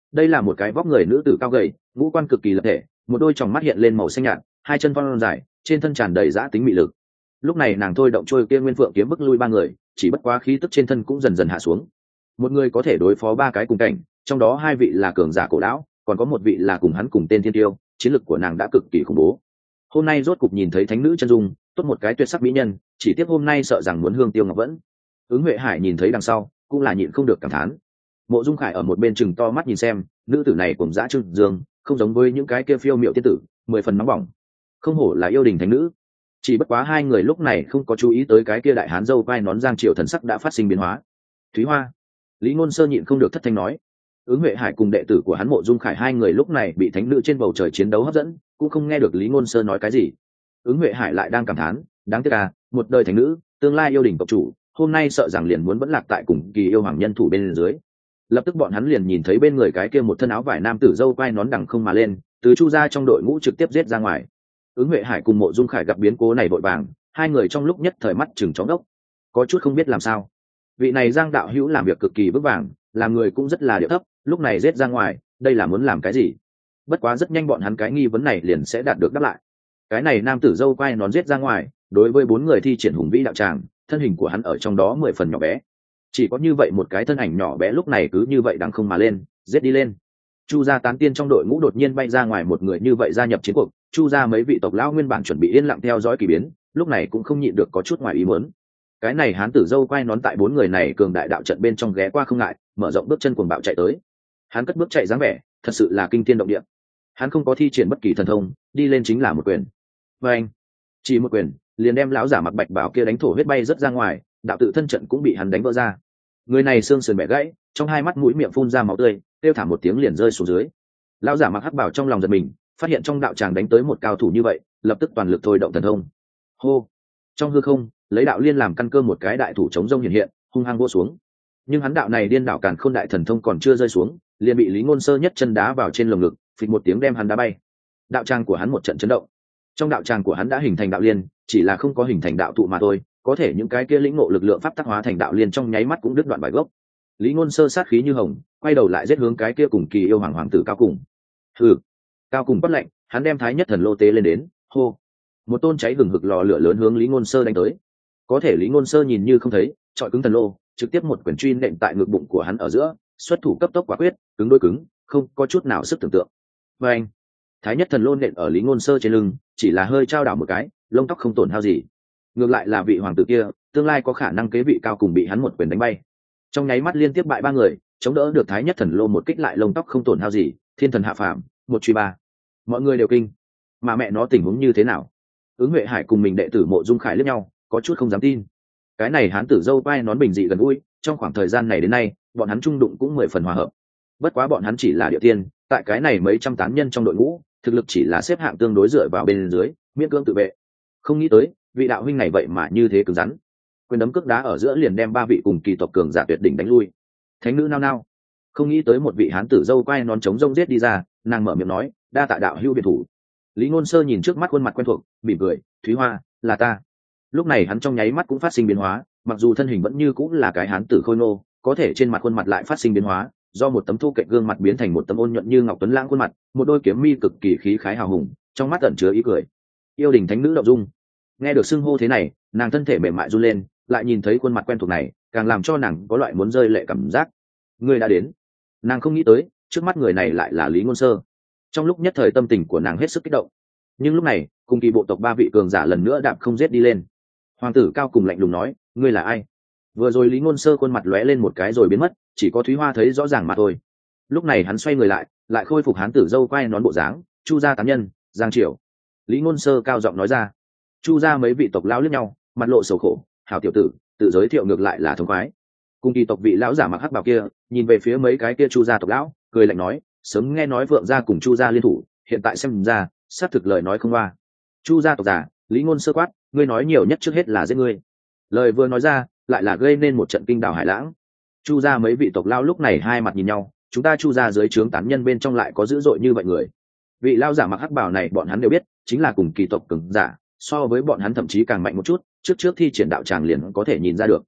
đây là một cái vóc người nữ tử cao gầy, ngũ quan cực kỳ lập thể, một đôi tròng mắt hiện lên màu xanh nhạt, hai chân thon dài, trên thân tràn đầy dã tính mị lực. Lúc này nàng thôi động trôi kia nguyên phượng kiếm bức lui ba người, chỉ bất quá khí tức trên thân cũng dần dần hạ xuống. Một người có thể đối phó ba cái cùng cảnh, trong đó hai vị là cường giả cổ lão, còn có một vị là cùng hắn cùng tên thiên tiêu, chiến lực của nàng đã cực kỳ khủng bố. Hôm nay rốt cục nhìn thấy thánh nữ chân dung, tốt một cái tuyệt sắc mỹ nhân, chỉ tiếc hôm nay sợ rằng muốn hương tiêu ngọc vẫn. Ứng Huệ Hải nhìn thấy đằng sau, cũng là nhịn không được cảm thán. Mộ Dung Khải ở một bên chừng to mắt nhìn xem, nữ tử này cùng dã trưng dương, không giống với những cái kia phiêu miệu tiên tử, mười phần nóng bỏng. Không hổ là yêu đình thánh nữ. Chỉ bất quá hai người lúc này không có chú ý tới cái kia đại hán dâu quai nón Giang Triều thần sắc đã phát sinh biến hóa. Thúy Hoa, Lý Ngôn Sơ nhịn không được thất thanh nói. Ứng Huệ Hải cùng đệ tử của hắn Mộ Dung Khải hai người lúc này bị thánh nữ trên bầu trời chiến đấu hấp dẫn, cũng không nghe được Lý Ngôn Sơ nói cái gì. Ứng Huệ Hải lại đang cảm thán, đáng tiếc à, một đời thánh nữ, tương lai yêu đình tộc chủ, hôm nay sợ rằng liền muốn vẫn lạc tại cùng kỳ yêu hoàng nhân thủ bên dưới. Lập tức bọn hắn liền nhìn thấy bên người cái kia một thân áo vải nam tử dâu quai nón đằng không mà lên, từ Chu gia trong đội ngũ trực tiếp giết ra ngoài. Ứng Huệ Hải cùng Mộ Dung Khải gặp biến cố này vội vàng, hai người trong lúc nhất thời mắt chừng chóng đốc, có chút không biết làm sao. Vị này Giang đạo hữu làm việc cực kỳ vững vàng, làm người cũng rất là điệu thấp, lúc này giết ra ngoài, đây là muốn làm cái gì? Bất quá rất nhanh bọn hắn cái nghi vấn này liền sẽ đạt được đáp lại. Cái này nam tử dâu quai nón giết ra ngoài, đối với bốn người thi triển hùng vĩ đạo tràng, thân hình của hắn ở trong đó mười phần nhỏ bé. Chỉ có như vậy một cái thân ảnh nhỏ bé lúc này cứ như vậy đằng không mà lên, giết đi lên. Chu gia tán tiên trong đội ngũ đột nhiên bay ra ngoài một người như vậy gia nhập chiến cuộc, Chu gia mấy vị tộc lão nguyên bản chuẩn bị yên lặng theo dõi kỳ biến, lúc này cũng không nhịn được có chút ngoài ý muốn. Cái này hán tử dâu quai nón tại bốn người này cường đại đạo trận bên trong ghé qua không ngại, mở rộng bước chân cuồng bạo chạy tới. Hắn cất bước chạy dáng vẻ, thật sự là kinh thiên động địa. Hắn không có thi triển bất kỳ thần thông, đi lên chính là một quyền. Và anh, chỉ một quyền, liền đem lão giả mặc bạch bào kia đánh thổ huyết bay rất ra ngoài, đạo tự thân trận cũng bị hắn đánh vỡ ra. Người này xương sườn bẻ gãy, trong hai mắt mũi miệng phun ra máu tươi, kêu thảm một tiếng liền rơi xuống dưới. Lão giả mặc hắc bào trong lòng giật mình, phát hiện trong đạo tràng đánh tới một cao thủ như vậy, lập tức toàn lực thôi động thần thông. Hô! Trong hư không, lấy đạo liên làm căn cơ một cái đại thủ chống rông hiện hiện, hung hăng vô xuống. Nhưng hắn đạo này điên đảo càn khôn đại thần thông còn chưa rơi xuống, liền bị Lý Ngôn Sơ nhất chân đá vào trên lồng ngực, phịch một tiếng đem hắn đá bay. Đạo tràng của hắn một trận chấn động. Trong đạo tràng của hắn đã hình thành đạo liên, chỉ là không có hình thành đạo tụ mà thôi, có thể những cái kia lĩnh ngộ lực lượng pháp tắc hóa thành đạo liên trong nháy mắt cũng đứt đoạn bài gốc. Lý Ngôn Sơ sát khí như hồng, quay đầu lại giết hướng cái kia cùng kỳ yêu hoàng hoàng tử Cao Cùng. Hừ. Cao Cùng quát lạnh, hắn đem Thái Nhất Thần Lô tế lên đến, hô. Một tôn cháy hừng hực lò lửa lớn hướng Lý Ngôn Sơ đánh tới. Có thể Lý Ngôn Sơ nhìn như không thấy, trọi cứng thần lô, trực tiếp một quyền truy nện tại ngực bụng của hắn ở giữa, xuất thủ cấp tốc quả quyết, cứng đối cứng, không có chút nào sức tưởng tượng. Và anh, Thái Nhất Thần Lô nện ở Lý Ngôn Sơ trên lưng, chỉ là hơi trao đảo một cái, lông tóc không tổn hao gì. Ngược lại là vị hoàng tử kia, tương lai có khả năng kế vị Cao Cùng bị hắn một quyền đánh bay. Trong nháy mắt liên tiếp bại ba người, chống đỡ được Thái Nhất Thần Lô một kích lại lông tóc không tổn hao gì, thiên thần hạ phàm, một truy ba. Mọi người đều kinh, mà mẹ nó tình huống như thế nào? Ứng Huệ Hải cùng mình đệ tử Mộ Dung Khải liếc nhau, có chút không dám tin. Cái này hán tử dâu quai nón bình dị gần gũi, trong khoảng thời gian này đến nay, bọn hắn trung đụng cũng mười phần hòa hợp. Bất quá bọn hắn chỉ là địa tiên, tại cái này mấy trăm tán nhân trong đội ngũ, thực lực chỉ là xếp hạng tương đối dựa vào bên dưới, miễn cưỡng tự vệ. Không nghĩ tới, vị đạo huynh này vậy mà như thế cứng rắn. Quyền đấm cước đá ở giữa liền đem ba vị cùng kỳ tộc cường giả tuyệt đỉnh đánh lui. Thánh nữ nao nao, không nghĩ tới một vị hán tử dâu quai nón chống rông giết đi ra, nàng mở miệng nói, đa tạ đạo hữu biệt thủ. Lý Ngôn Sơ nhìn trước mắt khuôn mặt quen thuộc, mỉm cười, Thúy Hoa, là ta. Lúc này hắn trong nháy mắt cũng phát sinh biến hóa, mặc dù thân hình vẫn như cũng là cái hán tử khôi nô, có thể trên mặt khuôn mặt lại phát sinh biến hóa, do một tấm thu cạnh gương mặt biến thành một tấm ôn nhuận như ngọc tuấn lãng khuôn mặt, một đôi kiếm mi cực kỳ khí khái hào hùng, trong mắt ẩn chứa ý cười. Yêu đình thánh nữ động dung. Nghe được xưng hô thế này, nàng thân thể mềm mại run lên, lại nhìn thấy khuôn mặt quen thuộc này, càng làm cho nàng có loại muốn rơi lệ cảm giác. Người đã đến. Nàng không nghĩ tới, trước mắt người này lại là Lý Ngôn Sơ. Trong lúc nhất thời tâm tình của nàng hết sức kích động. Nhưng lúc này, cùng kỳ bộ tộc ba vị cường giả lần nữa đạp không giết đi lên. Hoàng tử Cao Cùng lạnh lùng nói, ngươi là ai? Vừa rồi Lý Ngôn Sơ khuôn mặt lóe lên một cái rồi biến mất, chỉ có Thúy Hoa thấy rõ ràng mà thôi. Lúc này hắn xoay người lại, lại khôi phục hán tử dâu quai nón bộ dáng, Chu gia tán nhân, Giang Triều. Lý Ngôn Sơ cao giọng nói ra. Chu gia mấy vị tộc lão liếc nhau, mặt lộ sầu khổ, hảo tiểu tử, tự giới thiệu ngược lại là thống khoái. Cùng kỳ tộc vị lão giả mặc hắc bào kia, nhìn về phía mấy cái kia Chu gia tộc lão, cười lạnh nói, sớm nghe nói Vượng gia cùng Chu gia liên thủ, hiện tại xem ra, xác thực lời nói không qua. Chu gia tộc giả, Lý Ngôn Sơ quát, ngươi nói nhiều nhất trước hết là giết ngươi. Lời vừa nói ra, lại là gây nên một trận kinh đảo hải lãng. Chu gia mấy vị tộc lao lúc này hai mặt nhìn nhau, chúng ta Chu gia dưới trướng tán nhân bên trong lại có dữ dội như vậy người. Vị lao giả mặc hắc bào này bọn hắn đều biết, chính là cùng kỳ tộc cường giả, so với bọn hắn thậm chí càng mạnh một chút, trước trước thi triển đạo tràng liền có thể nhìn ra được.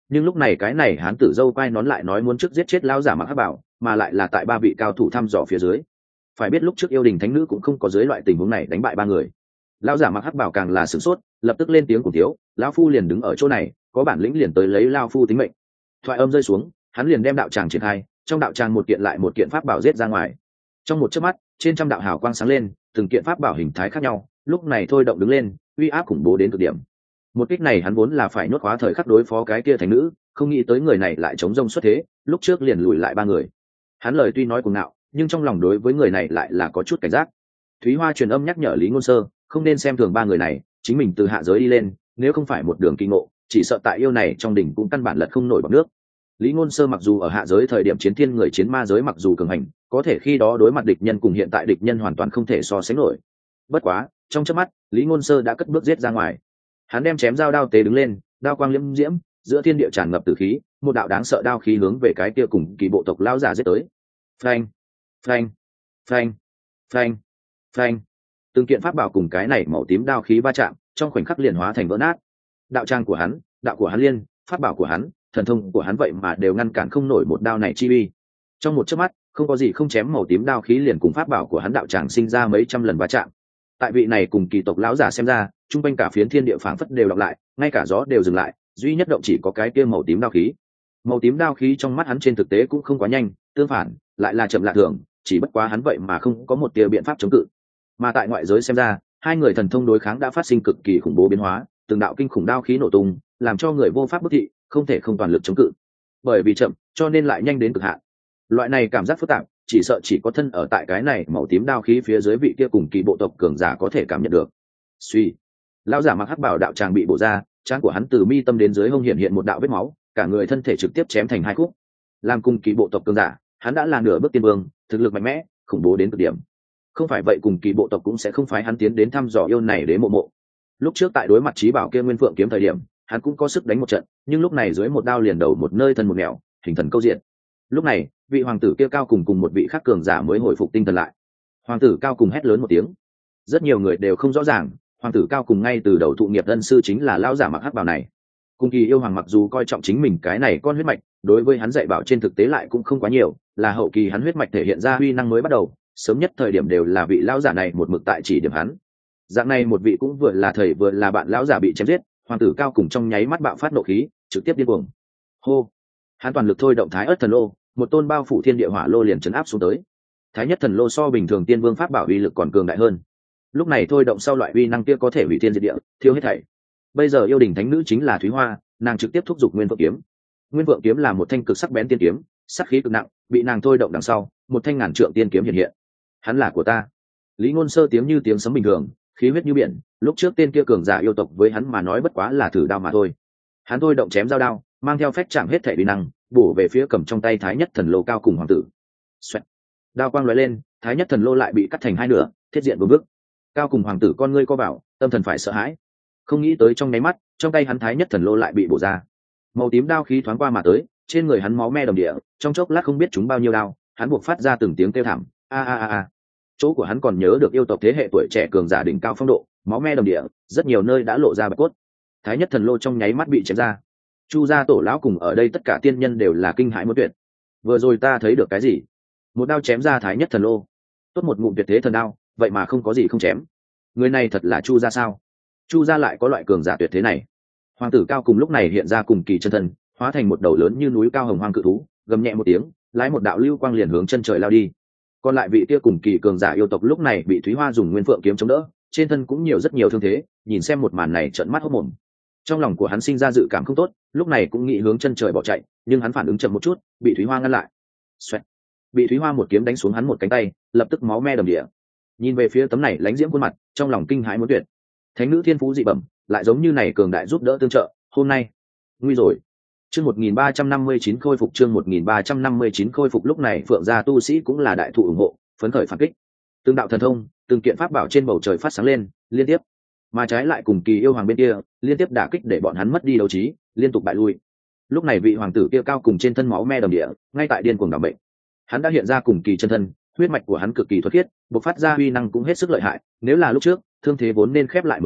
nhưng lúc này cái này hán tử dâu quay nón lại nói muốn trước giết chết lão giả mặc hắc bảo, mà lại là tại ba vị cao thủ thăm dò phía dưới. Phải biết lúc trước yêu đình thánh nữ cũng không có dưới loại tình huống này đánh bại ba người. Lão giả mặc hắc bảo càng là sửng sốt, lập tức lên tiếng cùng thiếu, lão phu liền đứng ở chỗ này, có bản lĩnh liền tới lấy lão phu tính mệnh. Thoại âm rơi xuống, hắn liền đem đạo tràng triển khai, trong đạo tràng một kiện lại một kiện pháp bảo giết ra ngoài. Trong một chớp mắt, trên trăm đạo hào quang sáng lên, từng kiện pháp bảo hình thái khác nhau, lúc này thôi động đứng lên, uy áp khủng bố đến cực điểm. Một kích này hắn vốn là phải nhốt khóa thời khắc đối phó cái kia thành nữ, không nghĩ tới người này lại chống rông xuất thế, lúc trước liền lùi lại ba người. Hắn lời tuy nói cuồng ngạo, nhưng trong lòng đối với người này lại là có chút cảnh giác. Thúy Hoa truyền âm nhắc nhở Lý Ngôn Sơ, không nên xem thường ba người này, chính mình từ hạ giới đi lên, nếu không phải một đường kỳ ngộ, chỉ sợ tại yêu này trong đỉnh cũng căn bản lật không nổi bọt nước. Lý Ngôn Sơ mặc dù ở hạ giới thời điểm chiến thiên người chiến ma giới mặc dù cường hành, có thể khi đó đối mặt địch nhân cùng hiện tại địch nhân hoàn toàn không thể so sánh nổi. Bất quá, trong chớp mắt, Lý Ngôn Sơ đã cất bước giết ra ngoài. Hắn đem chém dao đao tế đứng lên, đao quang liễm diễm, giữa thiên địa tràn ngập tử khí, một đạo đáng sợ đao khí hướng về cái kia cùng kỳ bộ tộc lão giả giết tới. Phanh, phanh, phanh, phanh, phanh. Từng kiện pháp bảo cùng cái này màu tím đao khí va chạm, trong khoảnh khắc liền hóa thành vỡ nát. Đạo trang của hắn, đạo của hắn liên, pháp bảo của hắn, thần thông của hắn vậy mà đều ngăn cản không nổi một đao này chi uy. Trong một chớp mắt, không có gì không chém màu tím đao khí liền cùng pháp bảo của hắn đạo tràng sinh ra mấy trăm lần va chạm. Tại vị này cùng kỳ tộc lão giả xem ra, trung quanh cả phiến thiên địa phảng phất đều đọc lại, ngay cả gió đều dừng lại, duy nhất động chỉ có cái kia màu tím đao khí. Màu tím đao khí trong mắt hắn trên thực tế cũng không quá nhanh, tương phản, lại là chậm lạ thường, chỉ bất quá hắn vậy mà không có một tia biện pháp chống cự. Mà tại ngoại giới xem ra, hai người thần thông đối kháng đã phát sinh cực kỳ khủng bố biến hóa, từng đạo kinh khủng đao khí nổ tung, làm cho người vô pháp bất thị, không thể không toàn lực chống cự. Bởi vì chậm, cho nên lại nhanh đến cực hạn. Loại này cảm giác phức tạp, chỉ sợ chỉ có thân ở tại cái này màu tím đao khí phía dưới vị kia cùng kỳ bộ tộc cường giả có thể cảm nhận được. Suy, lão giả mặc hắc bảo đạo tràng bị bổ ra, trán của hắn từ mi tâm đến dưới hông hiện hiện một đạo vết máu, cả người thân thể trực tiếp chém thành hai khúc. Làm cùng kỳ bộ tộc cường giả, hắn đã là nửa bước tiên vương, thực lực mạnh mẽ, khủng bố đến cực điểm. Không phải vậy cùng kỳ bộ tộc cũng sẽ không phái hắn tiến đến thăm dò yêu này đế mộ mộ. Lúc trước tại đối mặt trí bảo kia nguyên phượng kiếm thời điểm, hắn cũng có sức đánh một trận, nhưng lúc này dưới một đao liền đầu một nơi thân một nẻo, hình thần câu diện. Lúc này, vị hoàng tử kia cao cùng cùng một vị khác cường giả mới hồi phục tinh thần lại. Hoàng tử cao cùng hét lớn một tiếng. Rất nhiều người đều không rõ ràng, hoàng tử cao cùng ngay từ đầu thụ nghiệp ân sư chính là lão giả mặc hắc bào này. Cùng kỳ yêu hoàng mặc dù coi trọng chính mình cái này con huyết mạch, đối với hắn dạy bảo trên thực tế lại cũng không quá nhiều, là hậu kỳ hắn huyết mạch thể hiện ra uy năng mới bắt đầu, sớm nhất thời điểm đều là vị lão giả này một mực tại chỉ điểm hắn. Dạng này một vị cũng vừa là thầy vừa là bạn lão giả bị chém giết, hoàng tử cao cùng trong nháy mắt bạo phát nộ khí, trực tiếp điên cuồng. Hô, hắn toàn lực thôi động Thái Ức Thần Lô, một tôn bao phủ thiên địa hỏa lô liền chấn áp xuống tới. Thái Nhất Thần Lô so bình thường tiên vương pháp bảo uy lực còn cường đại hơn. Lúc này thôi động sau loại uy năng kia có thể hủy thiên diệt địa, thiêu hết thảy. Bây giờ yêu đình thánh nữ chính là Thúy Hoa, nàng trực tiếp thúc giục Nguyên Vượng kiếm. Nguyên Vượng kiếm là một thanh cực sắc bén tiên kiếm, sắc khí cực nặng, bị nàng thôi động đằng sau, một thanh ngàn trượng tiên kiếm hiện hiện. Hắn là của ta. Lý Ngôn Sơ tiếng như tiếng sấm bình thường, khí huyết như biển, lúc trước tên kia cường giả yêu tộc với hắn mà nói bất quá là thử đao mà thôi. Hắn thôi động chém dao đao, mang theo phách chạm hết thể uy năng, bổ về phía cầm trong tay Thái Nhất Thần Lô cao cùng hoàng tử. Xoẹt. Đao quang lóe lên, Thái Nhất Thần Lô lại bị cắt thành hai nửa, thiết diện vương vức. Cao cùng hoàng tử con ngươi co vào, tâm thần phải sợ hãi. Không nghĩ tới trong nháy mắt, trong tay hắn Thái Nhất Thần Lô lại bị bổ ra. Màu tím đao khí thoáng qua mà tới, trên người hắn máu me đầm địa, trong chốc lát không biết chúng bao nhiêu đao, hắn buộc phát ra từng tiếng kêu thảm, a a a a. Chỗ của hắn còn nhớ được yêu tộc thế hệ tuổi trẻ cường giả đỉnh cao phong độ, máu me đầm địa, rất nhiều nơi đã lộ ra bạch cốt. Thái Nhất Thần Lô trong nháy mắt bị chém ra. Chu gia tổ lão cùng ở đây tất cả tiên nhân đều là kinh hãi muốn tuyệt. Vừa rồi ta thấy được cái gì? Một đao chém ra Thái Nhất Thần Lô. Tốt một ngụm tuyệt thế thần đao, vậy mà không có gì không chém. Người này thật là Chu gia sao? Chu gia lại có loại cường giả tuyệt thế này. Hoàng tử cao cùng lúc này hiện ra cùng kỳ chân thân, hóa thành một đầu lớn như núi cao hồng hoang cự thú, gầm nhẹ một tiếng, lái một đạo lưu quang liền hướng chân trời lao đi. Còn lại vị kia cùng kỳ cường giả yêu tộc lúc này bị Thúy Hoa dùng Nguyên Phượng kiếm chống đỡ, trên thân cũng nhiều rất nhiều thương thế, nhìn xem một màn này trợn mắt hốt mồm. Trong lòng của hắn sinh ra dự cảm không tốt, lúc này cũng nghĩ hướng chân trời bỏ chạy, nhưng hắn phản ứng chậm một chút, bị Thúy Hoa ngăn lại. Xoẹt. Bị Thúy Hoa một kiếm đánh xuống hắn một cánh tay, lập tức máu me đầm địa. Nhìn về phía tấm này lánh diễm khuôn mặt, trong lòng kinh hãi muốn tuyệt. Thánh nữ thiên phú dị bẩm, lại giống như này cường đại giúp đỡ tương trợ, hôm nay nguy rồi. Chương một nghìn ba trăm năm mươi chín khôi phục, chương một nghìn ba trăm năm mươi chín khôi phục. Lúc này Phượng gia tu sĩ cũng là đại thụ ủng hộ, phấn khởi phản kích. Từng đạo thần thông, từng kiện pháp bảo trên bầu trời phát sáng lên, liên tiếp. Mà trái lại cùng kỳ yêu hoàng bên kia, liên tiếp đả kích để bọn hắn mất đi đấu trí, liên tục bại lui. Lúc này vị hoàng tử kia cao cùng trên thân máu me đầm địa, ngay tại điên cuồng đảm bệnh. Hắn đã hiện ra cùng kỳ chân thân, huyết mạch của hắn cực kỳ thuật khiết, bộc phát ra uy năng cũng hết sức lợi hại, nếu là lúc trước, thương thế vốn nên khép lại mới đối,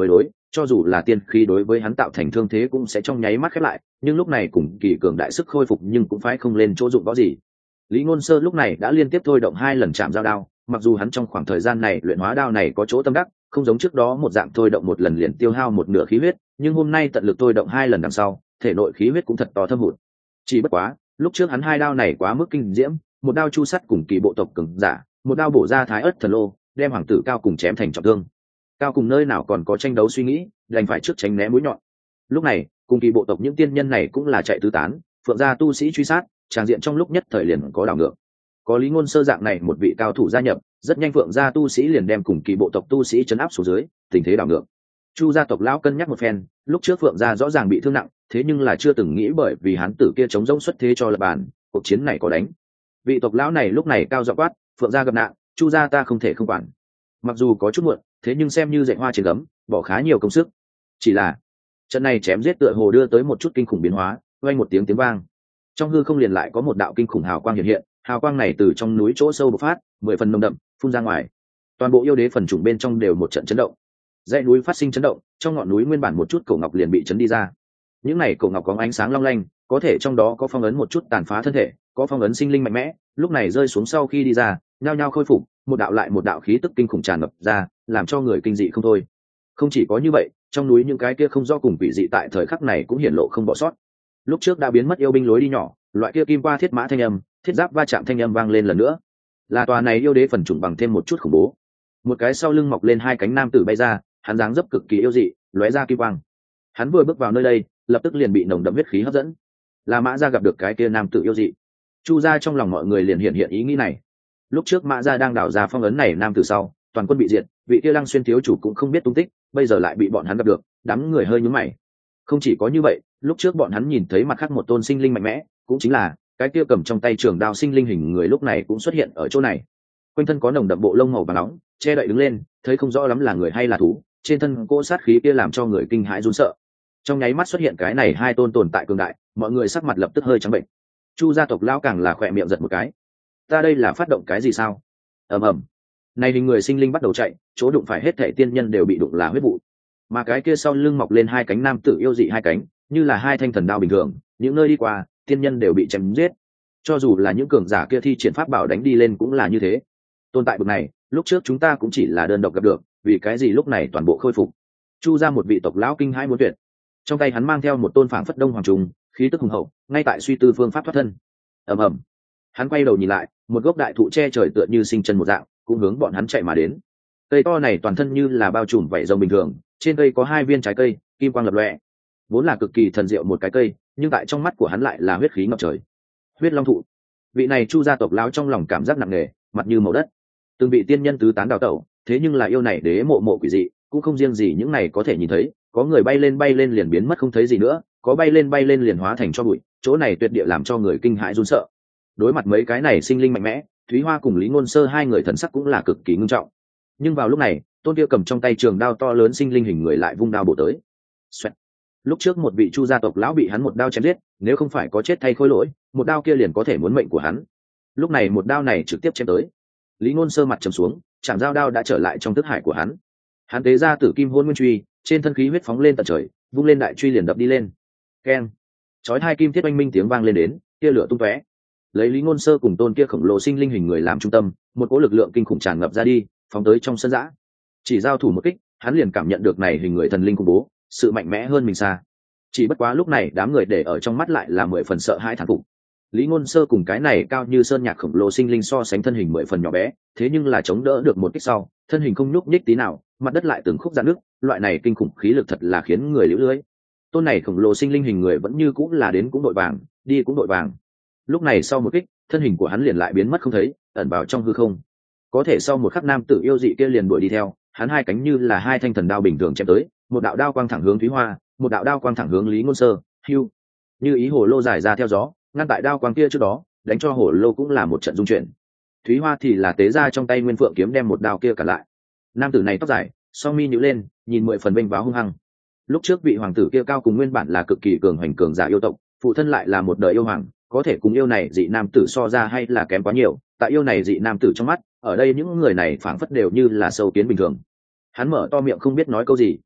cho dù là tiên khí đối với hắn tạo thành thương thế cũng sẽ trong nháy mắt khép lại, nhưng lúc này cùng kỳ cường đại sức khôi phục nhưng cũng phải không lên chỗ dụng võ gì. Lý Ngôn Sơ lúc này đã liên tiếp thôi động hai lần chạm giao đao, mặc dù hắn trong khoảng thời gian này luyện hóa đao này có chỗ tâm đắc, không giống trước đó một dạng thôi động một lần liền tiêu hao một nửa khí huyết, nhưng hôm nay tận lực thôi động hai lần đằng sau, thể nội khí huyết cũng thật to thâm hụt. Chỉ bất quá, lúc trước hắn hai đao này quá mức kinh diễm, một đao chu sắt cùng kỳ bộ tộc cường giả, một đao bổ ra thái ất thần lô, đem hoàng tử Cao cùng chém thành trọng thương. Cao cùng nơi nào còn có tranh đấu suy nghĩ, đành phải trước tránh né mũi nhọn. Lúc này, cùng kỳ bộ tộc những tiên nhân này cũng là chạy tứ tán, phượng gia tu sĩ truy sát, tràng diện trong lúc nhất thời liền có đảo ngược. Có Lý Ngôn Sơ dạng này một vị cao thủ gia nhập, rất nhanh phượng gia tu sĩ liền đem cùng kỳ bộ tộc tu sĩ chấn áp xuống dưới, tình thế đảo ngược. Chu gia tộc lão cân nhắc một phen, lúc trước phượng gia rõ ràng bị thương nặng, thế nhưng là chưa từng nghĩ bởi vì hắn tử kia chống rỗng xuất thế cho lập bàn, cuộc chiến này có đánh. Vị tộc lão này lúc này cao giọng quát, phượng gia gặp nạn, chu gia ta không thể không quản. Mặc dù có chút muộn, thế nhưng xem như dạy hoa trên gấm, bỏ khá nhiều công sức. Chỉ là trận này chém giết tựa hồ đưa tới một chút kinh khủng biến hóa, vang một tiếng tiếng vang, trong hư không liền lại có một đạo kinh khủng hào quang hiện hiện, hào quang này từ trong núi chỗ sâu bộc phát, mười phần nồng đậm, phun ra ngoài. Toàn bộ yêu đế phần chủng bên trong đều một trận chấn động. Dãy núi phát sinh chấn động, trong ngọn núi nguyên bản một chút cổ ngọc liền bị chấn đi ra. Những này cổ ngọc có ánh sáng long lanh, có thể trong đó có phong ấn một chút tàn phá thân thể, có phong ấn sinh linh mạnh mẽ, lúc này rơi xuống sau khi đi ra, nhao nhao khôi phục, một đạo lại một đạo khí tức kinh khủng tràn ngập ra, làm cho người kinh dị không thôi. Không chỉ có như vậy, trong núi những cái kia không do cùng quỷ dị tại thời khắc này cũng hiển lộ không bỏ sót. Lúc trước đã biến mất yêu binh lối đi nhỏ, loại kia kim qua thiết mã thanh âm, thiết giáp va chạm thanh âm vang lên lần nữa. Là tòa này yêu đế phần chủng bằng thêm một chút khủng bố. Một cái sau lưng mọc lên hai cánh nam tử bay ra, hắn dáng dấp cực kỳ yêu dị, lóe ra kim quang. Hắn vừa bước vào nơi đây, lập tức liền bị nồng đậm huyết khí hấp dẫn. Là Mã Gia gặp được cái kia nam tử yêu dị. Chu gia trong lòng mọi người liền hiện hiện ý nghĩ này. Lúc trước Mã Gia đang đảo ra phong ấn này nam tử sau, toàn quân bị diệt, vị kia Lăng Xuyên thiếu chủ cũng không biết tung tích, bây giờ lại bị bọn hắn gặp được, đám người hơi nhướng mày. Không chỉ có như vậy, lúc trước bọn hắn nhìn thấy mặt khác một tôn sinh linh mạnh mẽ, cũng chính là cái kia cầm trong tay trường đao sinh linh hình người lúc này cũng xuất hiện ở chỗ này. Quanh thân có nồng đậm bộ lông màu vàng nóng, che đậy đứng lên, thấy không rõ lắm là người hay là thú, trên thân cỗ sát khí kia làm cho người kinh hãi run sợ. Trong nháy mắt xuất hiện cái này hai tôn tồn tại cường đại, mọi người sắc mặt lập tức hơi trắng bệnh. Chu gia tộc lão càng là khỏe miệng giật một cái. Ta đây là phát động cái gì sao? Ầm ầm. Này hình người sinh linh bắt đầu chạy, chỗ đụng phải hết thảy tiên nhân đều bị đụng là huyết vụ. Mà cái kia sau lưng mọc lên hai cánh nam tử yêu dị hai cánh, như là hai thanh thần đao bình thường, những nơi đi qua, tiên nhân đều bị chém giết. Cho dù là những cường giả kia thi triển pháp bảo đánh đi lên cũng là như thế. Tồn tại bực này, lúc trước chúng ta cũng chỉ là đơn độc gặp được, vì cái gì lúc này toàn bộ khôi phục? Chu gia một vị tộc lão kinh hãi muốn tuyệt. Trong tay hắn mang theo một tôn phảng phất đông hoàng trùng, khí tức hùng hậu, ngay tại suy tư phương pháp thoát thân. Ầm ầm. Hắn quay đầu nhìn lại, một gốc đại thụ che trời tựa như sinh chân một dạng, cũng hướng bọn hắn chạy mà đến. Cây to này toàn thân như là bao trùm vảy rồng bình thường, trên cây có hai viên trái cây, kim quang lập lòe. Vốn là cực kỳ thần diệu một cái cây, nhưng tại trong mắt của hắn lại là huyết khí ngập trời. Huyết long thụ. Vị này Chu gia tộc lão trong lòng cảm giác nặng nề, mặt như màu đất. Từng vị tiên nhân tứ tán đào tẩu, thế nhưng là yêu này đế mộ mộ quỷ dị, cũng không riêng gì những này có thể nhìn thấy, có người bay lên bay lên liền biến mất không thấy gì nữa, có bay lên bay lên liền hóa thành cho bụi, chỗ này tuyệt địa làm cho người kinh hãi run sợ. Đối mặt mấy cái này sinh linh mạnh mẽ, Thúy Hoa cùng Lý Ngôn Sơ hai người thần sắc cũng là cực kỳ nghiêm trọng. Nhưng vào lúc này, tôn kia cầm trong tay trường đao to lớn sinh linh hình người lại vung đao bổ tới. Xoẹt. Lúc trước một vị Chu gia tộc lão bị hắn một đao chém giết, nếu không phải có chết thay khôi lỗi, một đao kia liền có thể muốn mệnh của hắn. Lúc này một đao này trực tiếp chém tới. Lý Ngôn Sơ mặt trầm xuống, chạm dao đao đã trở lại trong thức hải của hắn. Hắn tế ra Tử Kim Hôn Nguyên Truy, trên thân khí huyết phóng lên tận trời, vung lên đại truy liền đập đi lên. Keng! Chói hai kim thiết oanh minh tiếng vang lên đến, tia lửa tung tóe. Lấy Lý Ngôn Sơ cùng tôn kia khổng lồ sinh linh hình người làm trung tâm, một cỗ lực lượng kinh khủng tràn ngập ra đi, phóng tới trong sân dã. Chỉ giao thủ một kích, hắn liền cảm nhận được này hình người thần linh khủng bố, sự mạnh mẽ hơn mình xa. Chỉ bất quá lúc này đám người để ở trong mắt lại là mười phần sợ hãi thán phục. Lý Ngôn Sơ cùng cái này cao như sơn nhạc khổng lồ sinh linh so sánh thân hình mười phần nhỏ bé, thế nhưng là chống đỡ được một kích sau, thân hình không nhúc nhích tí nào, mặt đất lại từng khúc rạn nước, loại này kinh khủng khí lực thật là khiến người liễu lưới. Tôn này khổng lồ sinh linh hình người vẫn như cũng là đến cũng đội vàng, đi cũng đội vàng. Lúc này sau một kích, thân hình của hắn liền lại biến mất không thấy, ẩn vào trong hư không. Có thể sau một khắc nam tử yêu dị kia liền đuổi đi theo, hắn hai cánh như là hai thanh thần đao bình thường chém tới, một đạo đao quang thẳng hướng Thúy Hoa, một đạo đao quang thẳng hướng Lý Ngôn Sơ, hưu. Như ý hồ lô dài ra theo gió, ngăn tại đao quang kia trước đó, đánh cho hồ lô cũng là một trận dung chuyển. Thúy Hoa thì là tế ra trong tay Nguyên Phượng kiếm đem một đao kia cản lại. Nam tử này tóc dài, song mi nhíu lên, nhìn mười phần bênh váo hung hăng. Lúc trước vị hoàng tử kia cao cùng nguyên bản là cực kỳ cường hành cường giả yêu tộc, phụ thân lại là một đời yêu hoàng, có thể cùng yêu này dị nam tử so ra hay là kém quá nhiều. Tại yêu này dị nam tử trong mắt, ở đây những người này phảng phất đều như là sâu kiến bình thường. Hắn mở to miệng không biết nói câu gì.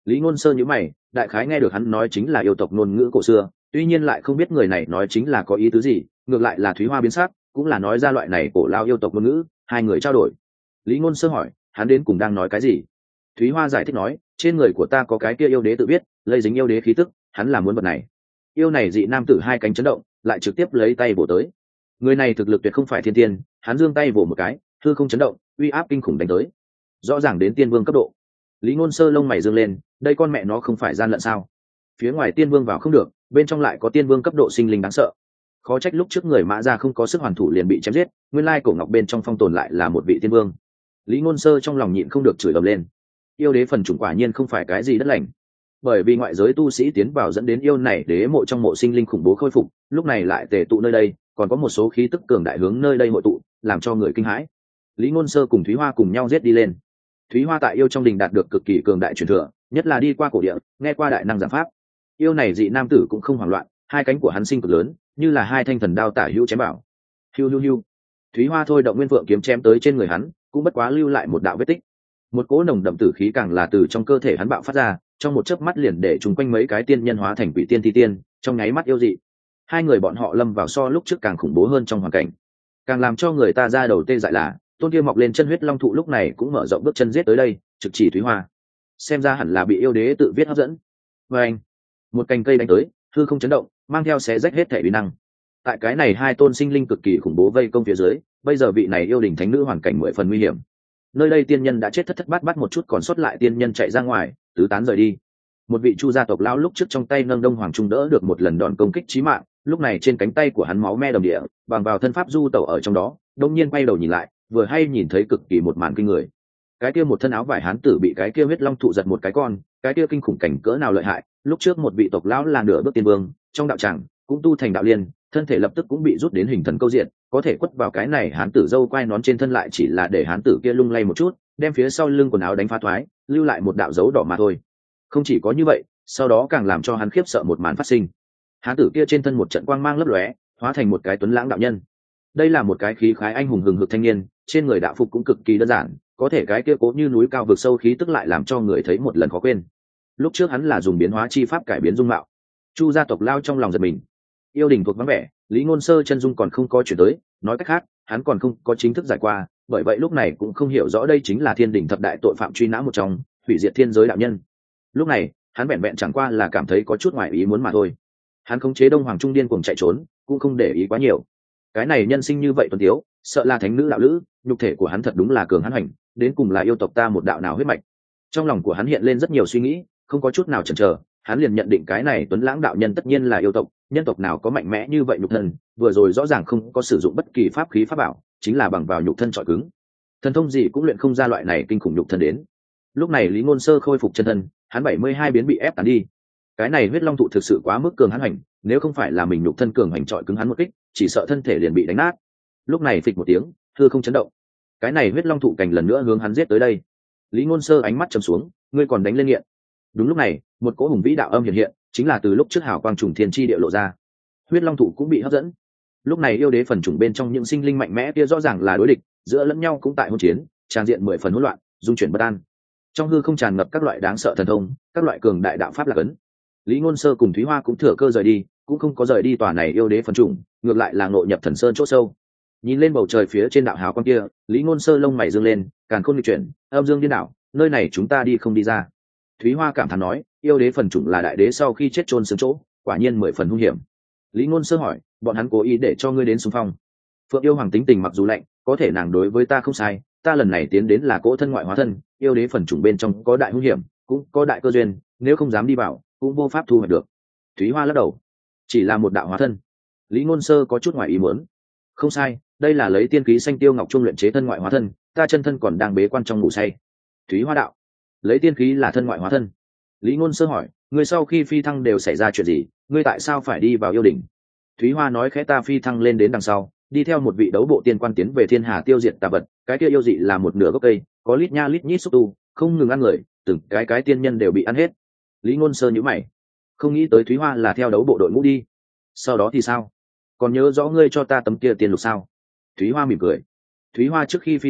Lý Ngôn Sơ nhíu mày, đại khái nghe được hắn nói chính là yêu tộc ngôn ngữ cổ xưa, tuy nhiên lại không biết người này nói chính là có ý tứ gì, ngược lại là Thúy Hoa biến sắc, cũng là nói ra loại này cổ lao yêu tộc ngôn ngữ, hai người trao đổi. Lý Ngôn Sơ hỏi, hắn đến cùng đang nói cái gì? Thúy Hoa giải thích nói, trên người của ta có cái kia yêu đế tự biết, lây dính yêu đế khí tức, hắn là muốn vật này. Yêu này dị nam tử hai cánh chấn động, lại trực tiếp lấy tay vỗ tới. Người này thực lực tuyệt không phải thiên tiên, hắn giương tay vỗ một cái, hư không chấn động, uy áp kinh khủng đánh tới. Rõ ràng đến tiên vương cấp độ. Lý Ngôn Sơ lông mày dương lên, đây con mẹ nó không phải gian lận sao? Phía ngoài tiên vương vào không được, bên trong lại có tiên vương cấp độ sinh linh đáng sợ. Khó trách lúc trước người Mã Gia không có sức hoàn thủ liền bị chém giết, nguyên lai cổ ngọc bên trong phong tồn lại là một vị tiên vương. Lý Ngôn Sơ trong lòng nhịn không được chửi ầm lên. Yêu đế phần chủng quả nhiên không phải cái gì đất lành. Bởi vì ngoại giới tu sĩ tiến vào dẫn đến yêu này đế mộ trong mộ sinh linh khủng bố khôi phục, lúc này lại tề tụ nơi đây, còn có một số khí tức cường đại hướng nơi đây hội tụ, làm cho người kinh hãi. Lý Ngôn Sơ cùng Thúy Hoa cùng nhau giết đi lên. Thúy Hoa tại yêu trong đình đạt được cực kỳ cường đại truyền thừa, nhất là đi qua cổ địa, nghe qua đại năng giảng pháp. Yêu này dị nam tử cũng không hoảng loạn, hai cánh của hắn sinh cực lớn, như là hai thanh thần đao tả hữu chém bảo. Hiu hiu hiu. Thúy Hoa thôi động nguyên vượng kiếm chém tới trên người hắn, cũng bất quá lưu lại một đạo vết tích. Một cỗ nồng đậm tử khí càng là từ trong cơ thể hắn bạo phát ra, trong một chớp mắt liền để chúng quanh mấy cái tiên nhân hóa thành quỷ tiên thi tiên, trong nháy mắt yêu dị. Hai người bọn họ lâm vào so lúc trước càng khủng bố hơn trong hoàn cảnh. Càng làm cho người ta ra đầu tê dại là, tôn kia mọc lên chân huyết long thụ lúc này cũng mở rộng bước chân giết tới đây, trực chỉ Thúy Hoa. Xem ra hẳn là bị yêu đế tự viết hấp dẫn. Và anh, một cành cây đánh tới, hư không chấn động, mang theo xé rách hết thể uy năng. Tại cái này hai tôn sinh linh cực kỳ khủng bố vây công phía dưới, bây giờ vị này yêu đình thánh nữ hoàn cảnh mười phần nguy hiểm. Nơi đây tiên nhân đã chết thất thất bát bát một chút, còn sót lại tiên nhân chạy ra ngoài, tứ tán rời đi. Một vị chu gia tộc lão lúc trước trong tay nâng đông hoàng trung đỡ được một lần đòn công kích chí mạng, lúc này trên cánh tay của hắn máu me đầm địa, bằng vào thân pháp du tẩu ở trong đó, đông nhiên quay đầu nhìn lại, vừa hay nhìn thấy cực kỳ một màn kinh người. Cái kia một thân áo vải hán tử bị cái kia huyết long thụ giật một cái con, cái kia kinh khủng cảnh cỡ nào lợi hại, lúc trước một vị tộc lão là nửa bước tiên vương, trong đạo tràng cũng tu thành đạo liên, thân thể lập tức cũng bị rút đến hình thần câu diện, có thể quất vào cái này hán tử dâu quai nón trên thân lại chỉ là để hán tử kia lung lay một chút, đem phía sau lưng quần áo đánh phá thoái, lưu lại một đạo dấu đỏ mà thôi. Không chỉ có như vậy, sau đó càng làm cho hắn khiếp sợ một màn phát sinh. Hán tử kia trên thân một trận quang mang lấp lóe, hóa thành một cái tuấn lãng đạo nhân. Đây là một cái khí khái anh hùng hừng hực thanh niên, trên người đạo phục cũng cực kỳ đơn giản, có thể cái kia cố như núi cao vực sâu khí tức lại làm cho người thấy một lần khó quên. Lúc trước hắn là dùng biến hóa chi pháp cải biến dung mạo. Chu gia tộc lao trong lòng giật mình. Yêu đình thuộc vắng vẻ, Lý Ngôn Sơ chân dung còn không có chuyển tới, nói cách khác, hắn còn không có chính thức giải qua, bởi vậy lúc này cũng không hiểu rõ đây chính là thiên đỉnh thập đại tội phạm truy nã một trong, hủy diệt thiên giới đạo nhân. Lúc này, hắn vẹn vẹn chẳng qua là cảm thấy có chút ngoài ý muốn mà thôi. Hắn khống chế Đông Hoàng Trung điên cuồng chạy trốn, cũng không để ý quá nhiều. Cái này nhân sinh như vậy tuấn tiếu, sợ là thánh nữ đạo lữ, nhục thể của hắn thật đúng là cường hãn hành, đến cùng là yêu tộc ta một đạo nào huyết mạch. Trong lòng của hắn hiện lên rất nhiều suy nghĩ, không có chút nào chần chờ, hắn liền nhận định cái này tuấn lãng đạo nhân tất nhiên là yêu tộc, nhân tộc nào có mạnh mẽ như vậy nhục thân, vừa rồi rõ ràng không có sử dụng bất kỳ pháp khí pháp bảo, chính là bằng vào nhục thân trọi cứng. Thần thông gì cũng luyện không ra loại này kinh khủng nhục thân đến. Lúc này Lý Ngôn Sơ khôi phục chân thân, hắn bảy mươi hai biến bị ép tán đi. Cái này huyết long thụ thực sự quá mức cường hãn hành, nếu không phải là mình nhục thân cường hành trọi cứng hắn một kích, chỉ sợ thân thể liền bị đánh nát. Lúc này phịch một tiếng, hư không chấn động. Cái này huyết long thụ cành lần nữa hướng hắn giết tới đây. Lý Ngôn Sơ ánh mắt trầm xuống, ngươi còn đánh lên nghiện. Đúng lúc này, một cỗ hùng vĩ đạo âm hiện hiện, chính là từ lúc trước hào quang trùng thiên chi địa lộ ra. Huyết long thụ cũng bị hấp dẫn. Lúc này yêu đế phần chủng bên trong những sinh linh mạnh mẽ kia rõ ràng là đối địch, giữa lẫn nhau cũng tại hỗn chiến, tràn diện mười phần hỗn loạn, dung chuyển bất an. Trong hư không tràn ngập các loại đáng sợ thần thông, các loại cường đại đạo pháp lạc ấn. Lý Ngôn Sơ cùng Thúy Hoa cũng thừa cơ rời đi, cũng không có rời đi tòa này yêu đế phần chủng, ngược lại là ngộ nhập thần sơn chỗ sâu. Nhìn lên bầu trời phía trên đạo hào quang kia, Lý Ngôn Sơ lông mày dương lên, càn khôn nghịch chuyển, âm dương điên đảo, nơi này chúng ta đi không đi ra. Thúy Hoa cảm thán nói, yêu đế phần chủng là đại đế sau khi chết chôn xương chỗ, quả nhiên mười phần hung hiểm. Lý Ngôn Sơ hỏi, bọn hắn cố ý để cho ngươi đến xung phong? Phượng yêu hoàng tính tình mặc dù lạnh, có thể nàng đối với ta không sai, ta lần này tiến đến là cỗ thân ngoại hóa thân, yêu đế phần chủng bên trong có đại hung hiểm, cũng có đại cơ duyên, nếu không dám đi vào, cũng vô pháp thu hoạch được. Thúy Hoa lắc đầu, chỉ là một đạo hóa thân. Lý Ngôn Sơ có chút ngoài ý muốn. Không sai, đây là lấy tiên khí xanh tiêu ngọc trung luyện chế thân ngoại hóa thân, ta chân thân còn đang bế quan trong ngủ say. Thúy Hoa đạo, lấy tiên khí là thân ngoại hóa thân. Lý Ngôn Sơ hỏi, ngươi sau khi phi thăng đều xảy ra chuyện gì, ngươi tại sao phải đi vào yêu đỉnh? Thúy Hoa nói khẽ, ta phi thăng lên đến đằng sau, đi theo một vị đấu bộ tiên quan tiến về thiên hà tiêu diệt tà vật, cái kia yêu dị là một nửa gốc cây, có lít nha lít nhít xúc tu, không ngừng ăn người, từng cái cái tiên nhân đều bị ăn hết. Lý Ngôn Sơ nhíu mày, không nghĩ tới Thúy Hoa là theo đấu bộ đội ngũ đi. Sau đó thì sao? Còn nhớ rõ ngươi cho ta tấm kia tiền lục sao? Thúy Hoa mỉm cười. Thúy Hoa trước khi phi thăng,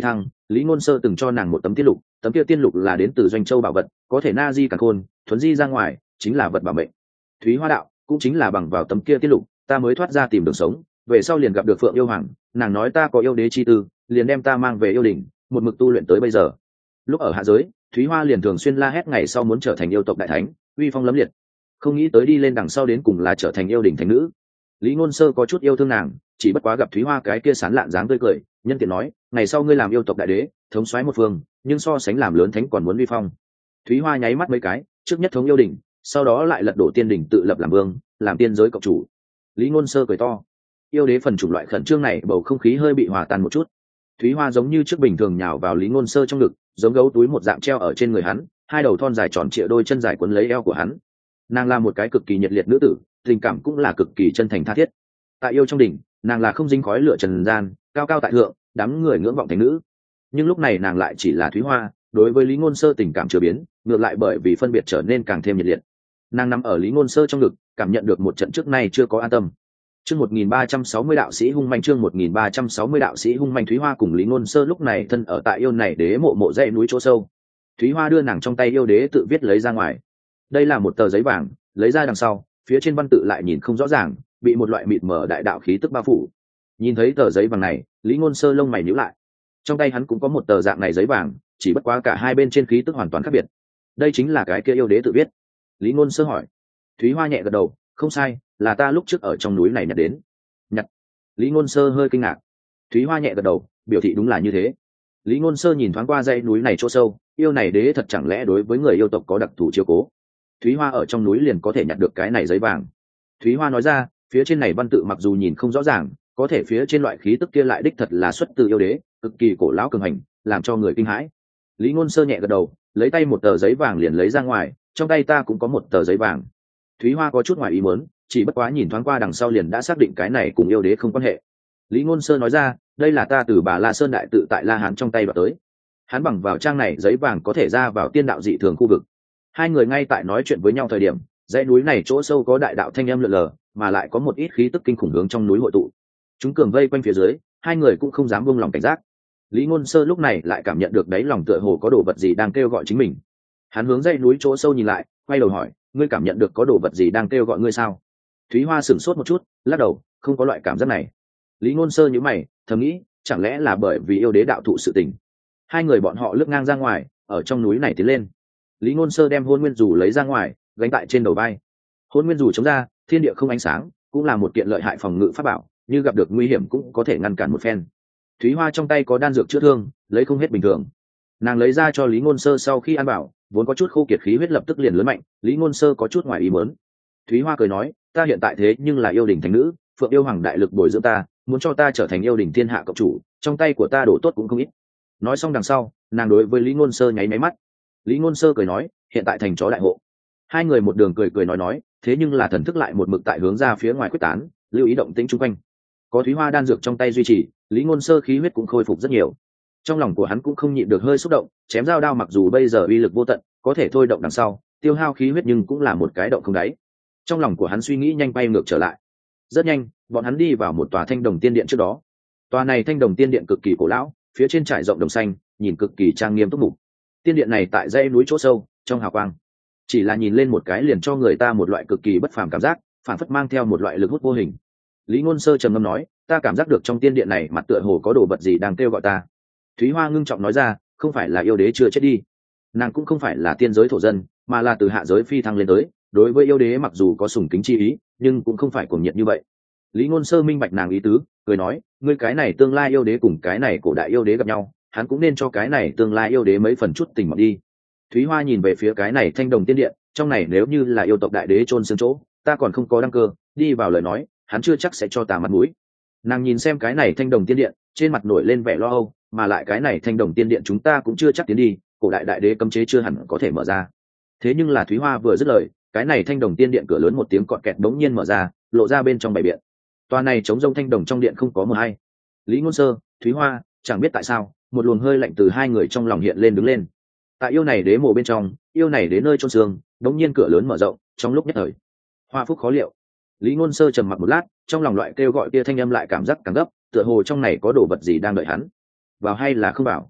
lý ngôn sơ từng cho nàng một tấm tiên lục, tấm kia tiên lục là đến từ doanh châu bảo vật, có thể na di càn khôn, thuấn di ra ngoài, chính là vật bảo mệnh. Thúy Hoa đạo, cũng chính là bằng vào tấm kia tiên lục ta mới thoát ra tìm đường sống, về sau liền gặp được Phượng Yêu Hoàng, nàng nói ta có yêu đế chi tư, liền đem ta mang về yêu đình, một mực tu luyện tới bây giờ. Lúc ở hạ giới, Thúy Hoa liền thường xuyên la hét ngày sau muốn trở thành yêu tộc đại thánh, uy phong lẫm liệt. Không nghĩ tới đi lên đằng sau đến cùng là trở thành yêu đình thánh nữ. Lý Ngôn Sơ có chút yêu thương nàng, chỉ bất quá gặp Thúy Hoa cái kia sán lạn dáng tươi cười, nhân tiện nói, ngày sau ngươi làm yêu tộc đại đế, thống soái một phương, nhưng so sánh làm lớn thánh còn muốn uy phong. Thúy Hoa nháy mắt mấy cái, trước nhất thống yêu đình, sau đó lại lật đổ tiên đình tự lập làm vương, làm tiên giới cộng chủ. Lý Ngôn Sơ cười to. Yêu đế phần chủng loại khẩn trương này, bầu không khí hơi bị hòa tan một chút. Thúy Hoa giống như trước bình thường nhào vào Lý Ngôn Sơ trong ngực, giống gấu túi một dạng treo ở trên người hắn, hai đầu thon dài tròn trịa, đôi chân dài quấn lấy eo của hắn. Nàng là một cái cực kỳ nhiệt liệt nữ tử, tình cảm cũng là cực kỳ chân thành tha thiết. Tại yêu trong đỉnh, nàng là không dính khói lửa trần gian, cao cao tại thượng, đám người ngưỡng vọng thành nữ. Nhưng lúc này nàng lại chỉ là Thúy Hoa, đối với Lý Ngôn Sơ tình cảm chưa biến, ngược lại bởi vì phân biệt trở nên càng thêm nhiệt liệt. Nàng nằm ở Lý Ngôn Sơ trong ngực, cảm nhận được một trận trước nay chưa có an tâm. Chương một nghìn ba trăm sáu mươi đạo sĩ hung manh, chương một nghìn ba trăm sáu mươi đạo sĩ hung manh. Thúy Hoa cùng Lý Ngôn Sơ lúc này thân ở tại yêu này đế mộ mộ dãy núi chỗ sâu. Thúy Hoa đưa nàng trong tay yêu đế tự viết lấy ra ngoài. Đây là một tờ giấy vàng, lấy ra đằng sau, phía trên văn tự lại nhìn không rõ ràng, bị một loại mịt mờ đại đạo khí tức bao phủ. Nhìn thấy tờ giấy vàng này, Lý Ngôn Sơ lông mày nhíu lại. Trong tay hắn cũng có một tờ dạng này giấy vàng, chỉ bất quá cả hai bên trên khí tức hoàn toàn khác biệt. Đây chính là cái kia yêu đế tự viết. Lý Ngôn Sơ hỏi. Thúy Hoa nhẹ gật đầu, không sai, là ta lúc trước ở trong núi này nhặt đến. Nhặt? Lý Ngôn Sơ hơi kinh ngạc. Thúy Hoa nhẹ gật đầu, biểu thị đúng là như thế. Lý Ngôn Sơ nhìn thoáng qua dãy núi này chỗ sâu, yêu này đế thật chẳng lẽ đối với người yêu tộc có đặc thù chiếu cố. Thúy Hoa ở trong núi liền có thể nhặt được cái này giấy vàng. Thúy Hoa nói ra, phía trên này văn tự mặc dù nhìn không rõ ràng, có thể phía trên loại khí tức kia lại đích thật là xuất từ yêu đế, cực kỳ cổ lão cường hành, làm cho người kinh hãi. Lý Ngôn Sơ nhẹ gật đầu, lấy tay một tờ giấy vàng liền lấy ra ngoài, trong tay ta cũng có một tờ giấy vàng. Thúy Hoa có chút ngoài ý muốn, chỉ bất quá nhìn thoáng qua đằng sau liền đã xác định cái này cùng yêu đế không quan hệ. Lý Ngôn Sơ nói ra, đây là ta từ Bà La Sơn đại tự tại La Hán trong tay đoạt tới. Hắn bằng vào trang này giấy vàng có thể ra vào tiên đạo dị thường khu vực. Hai người ngay tại nói chuyện với nhau thời điểm, dãy núi này chỗ sâu có đại đạo thanh âm lượn lờ, mà lại có một ít khí tức kinh khủng hướng trong núi hội tụ. Chúng cường vây quanh phía dưới, hai người cũng không dám buông lòng cảnh giác. Lý Ngôn Sơ lúc này lại cảm nhận được đáy lòng tựa hồ có đồ vật gì đang kêu gọi chính mình. Hắn hướng dãy núi chỗ sâu nhìn lại, quay đầu hỏi, ngươi cảm nhận được có đồ vật gì đang kêu gọi ngươi sao? Thúy Hoa sửng sốt một chút, lắc đầu, không có loại cảm giác này. Lý Ngôn Sơ nhíu mày, thầm nghĩ, chẳng lẽ là bởi vì yêu đế đạo thụ sự tình. Hai người bọn họ lướt ngang ra ngoài, ở trong núi này tiến lên. Lý Ngôn Sơ đem hôn nguyên dù lấy ra ngoài, gánh tại trên đầu vai. Hôn nguyên dù chống ra, thiên địa không ánh sáng, cũng là một kiện lợi hại phòng ngự pháp bảo, như gặp được nguy hiểm cũng có thể ngăn cản một phen. Thúy Hoa trong tay có đan dược chữa thương, lấy không hết bình thường. Nàng lấy ra cho Lý Ngôn Sơ sau khi ăn bảo, vốn có chút khô kiệt khí huyết lập tức liền lớn mạnh. Lý Ngôn Sơ có chút ngoài ý muốn. Thúy Hoa cười nói, ta hiện tại thế nhưng là yêu đình thánh nữ, Phượng Yêu Hoàng đại lực bồi dưỡng ta, muốn cho ta trở thành yêu đình thiên hạ cộng chủ, trong tay của ta đồ tốt cũng không ít. Nói xong đằng sau, nàng đối với Lý Ngôn Sơ nháy máy mắt. Lý Ngôn Sơ cười nói, hiện tại thành chó đại hộ. Hai người một đường cười cười nói nói, thế nhưng là thần thức lại một mực tại hướng ra phía ngoài quyết tán, lưu ý động tĩnh chung quanh. Có Thúy Hoa đan dược trong tay duy trì, Lý Ngôn Sơ khí huyết cũng khôi phục rất nhiều. Trong lòng của hắn cũng không nhịn được hơi xúc động, chém dao đao mặc dù bây giờ uy lực vô tận, có thể thôi động đằng sau, tiêu hao khí huyết nhưng cũng là một cái động không đáy. Trong lòng của hắn suy nghĩ nhanh bay ngược trở lại. Rất nhanh, bọn hắn đi vào một tòa Thanh Đồng Tiên Điện trước đó. Tòa này Thanh Đồng Tiên Điện cực kỳ cổ lão, phía trên trải rộng đồng xanh, nhìn cực kỳ trang nghiêm túc mục. Tiên điện này tại dãy núi chỗ sâu, trong hào quang, chỉ là nhìn lên một cái liền cho người ta một loại cực kỳ bất phàm cảm giác, phản phất mang theo một loại lực hút vô hình. Lý Ngôn Sơ trầm ngâm nói, ta cảm giác được trong tiên điện này mặt tựa hồ có đồ vật gì đang kêu gọi ta. Thúy Hoa ngưng trọng nói ra, không phải là yêu đế chưa chết đi, nàng cũng không phải là tiên giới thổ dân, mà là từ hạ giới phi thăng lên tới, đối với yêu đế mặc dù có sùng kính chi ý, nhưng cũng không phải cuồng nhiệt như vậy. Lý Ngôn Sơ minh bạch nàng ý tứ, cười nói, ngươi cái này tương lai yêu đế cùng cái này cổ đại yêu đế gặp nhau, hắn cũng nên cho cái này tương lai yêu đế mấy phần chút tình mọn đi. Thúy Hoa nhìn về phía cái này Thanh Đồng Tiên Điện, trong này nếu như là yêu tộc đại đế chôn xương chỗ, ta còn không có đăng cơ, đi vào lời nói, hắn chưa chắc sẽ cho ta mặt mũi. Nàng nhìn xem cái này Thanh Đồng Tiên Điện, trên mặt nổi lên vẻ lo âu, mà lại cái này Thanh Đồng Tiên Điện chúng ta cũng chưa chắc tiến đi, cổ đại đại đế cấm chế chưa hẳn có thể mở ra. Thế nhưng là Thúy Hoa vừa dứt lời, cái này Thanh Đồng Tiên Điện cửa lớn một tiếng cọt kẹt đống nhiên mở ra, lộ ra bên trong bảy biện. Tòa này chống rông thanh đồng trong điện không có mờ hay. Lý Ngôn Sơ, Thúy Hoa, chẳng biết tại sao, một luồng hơi lạnh từ hai người trong lòng hiện lên đứng lên. Tại yêu này đế mộ bên trong, yêu này đến nơi chôn xương, đống nhiên cửa lớn mở rộng, trong lúc nhất thời, hoa phúc khó liệu. Lý Ngôn Sơ trầm mặc một lát, trong lòng loại kêu gọi kia thanh âm lại cảm giác càng gấp, tựa hồ trong này có đồ vật gì đang đợi hắn. Vào hay là không vào?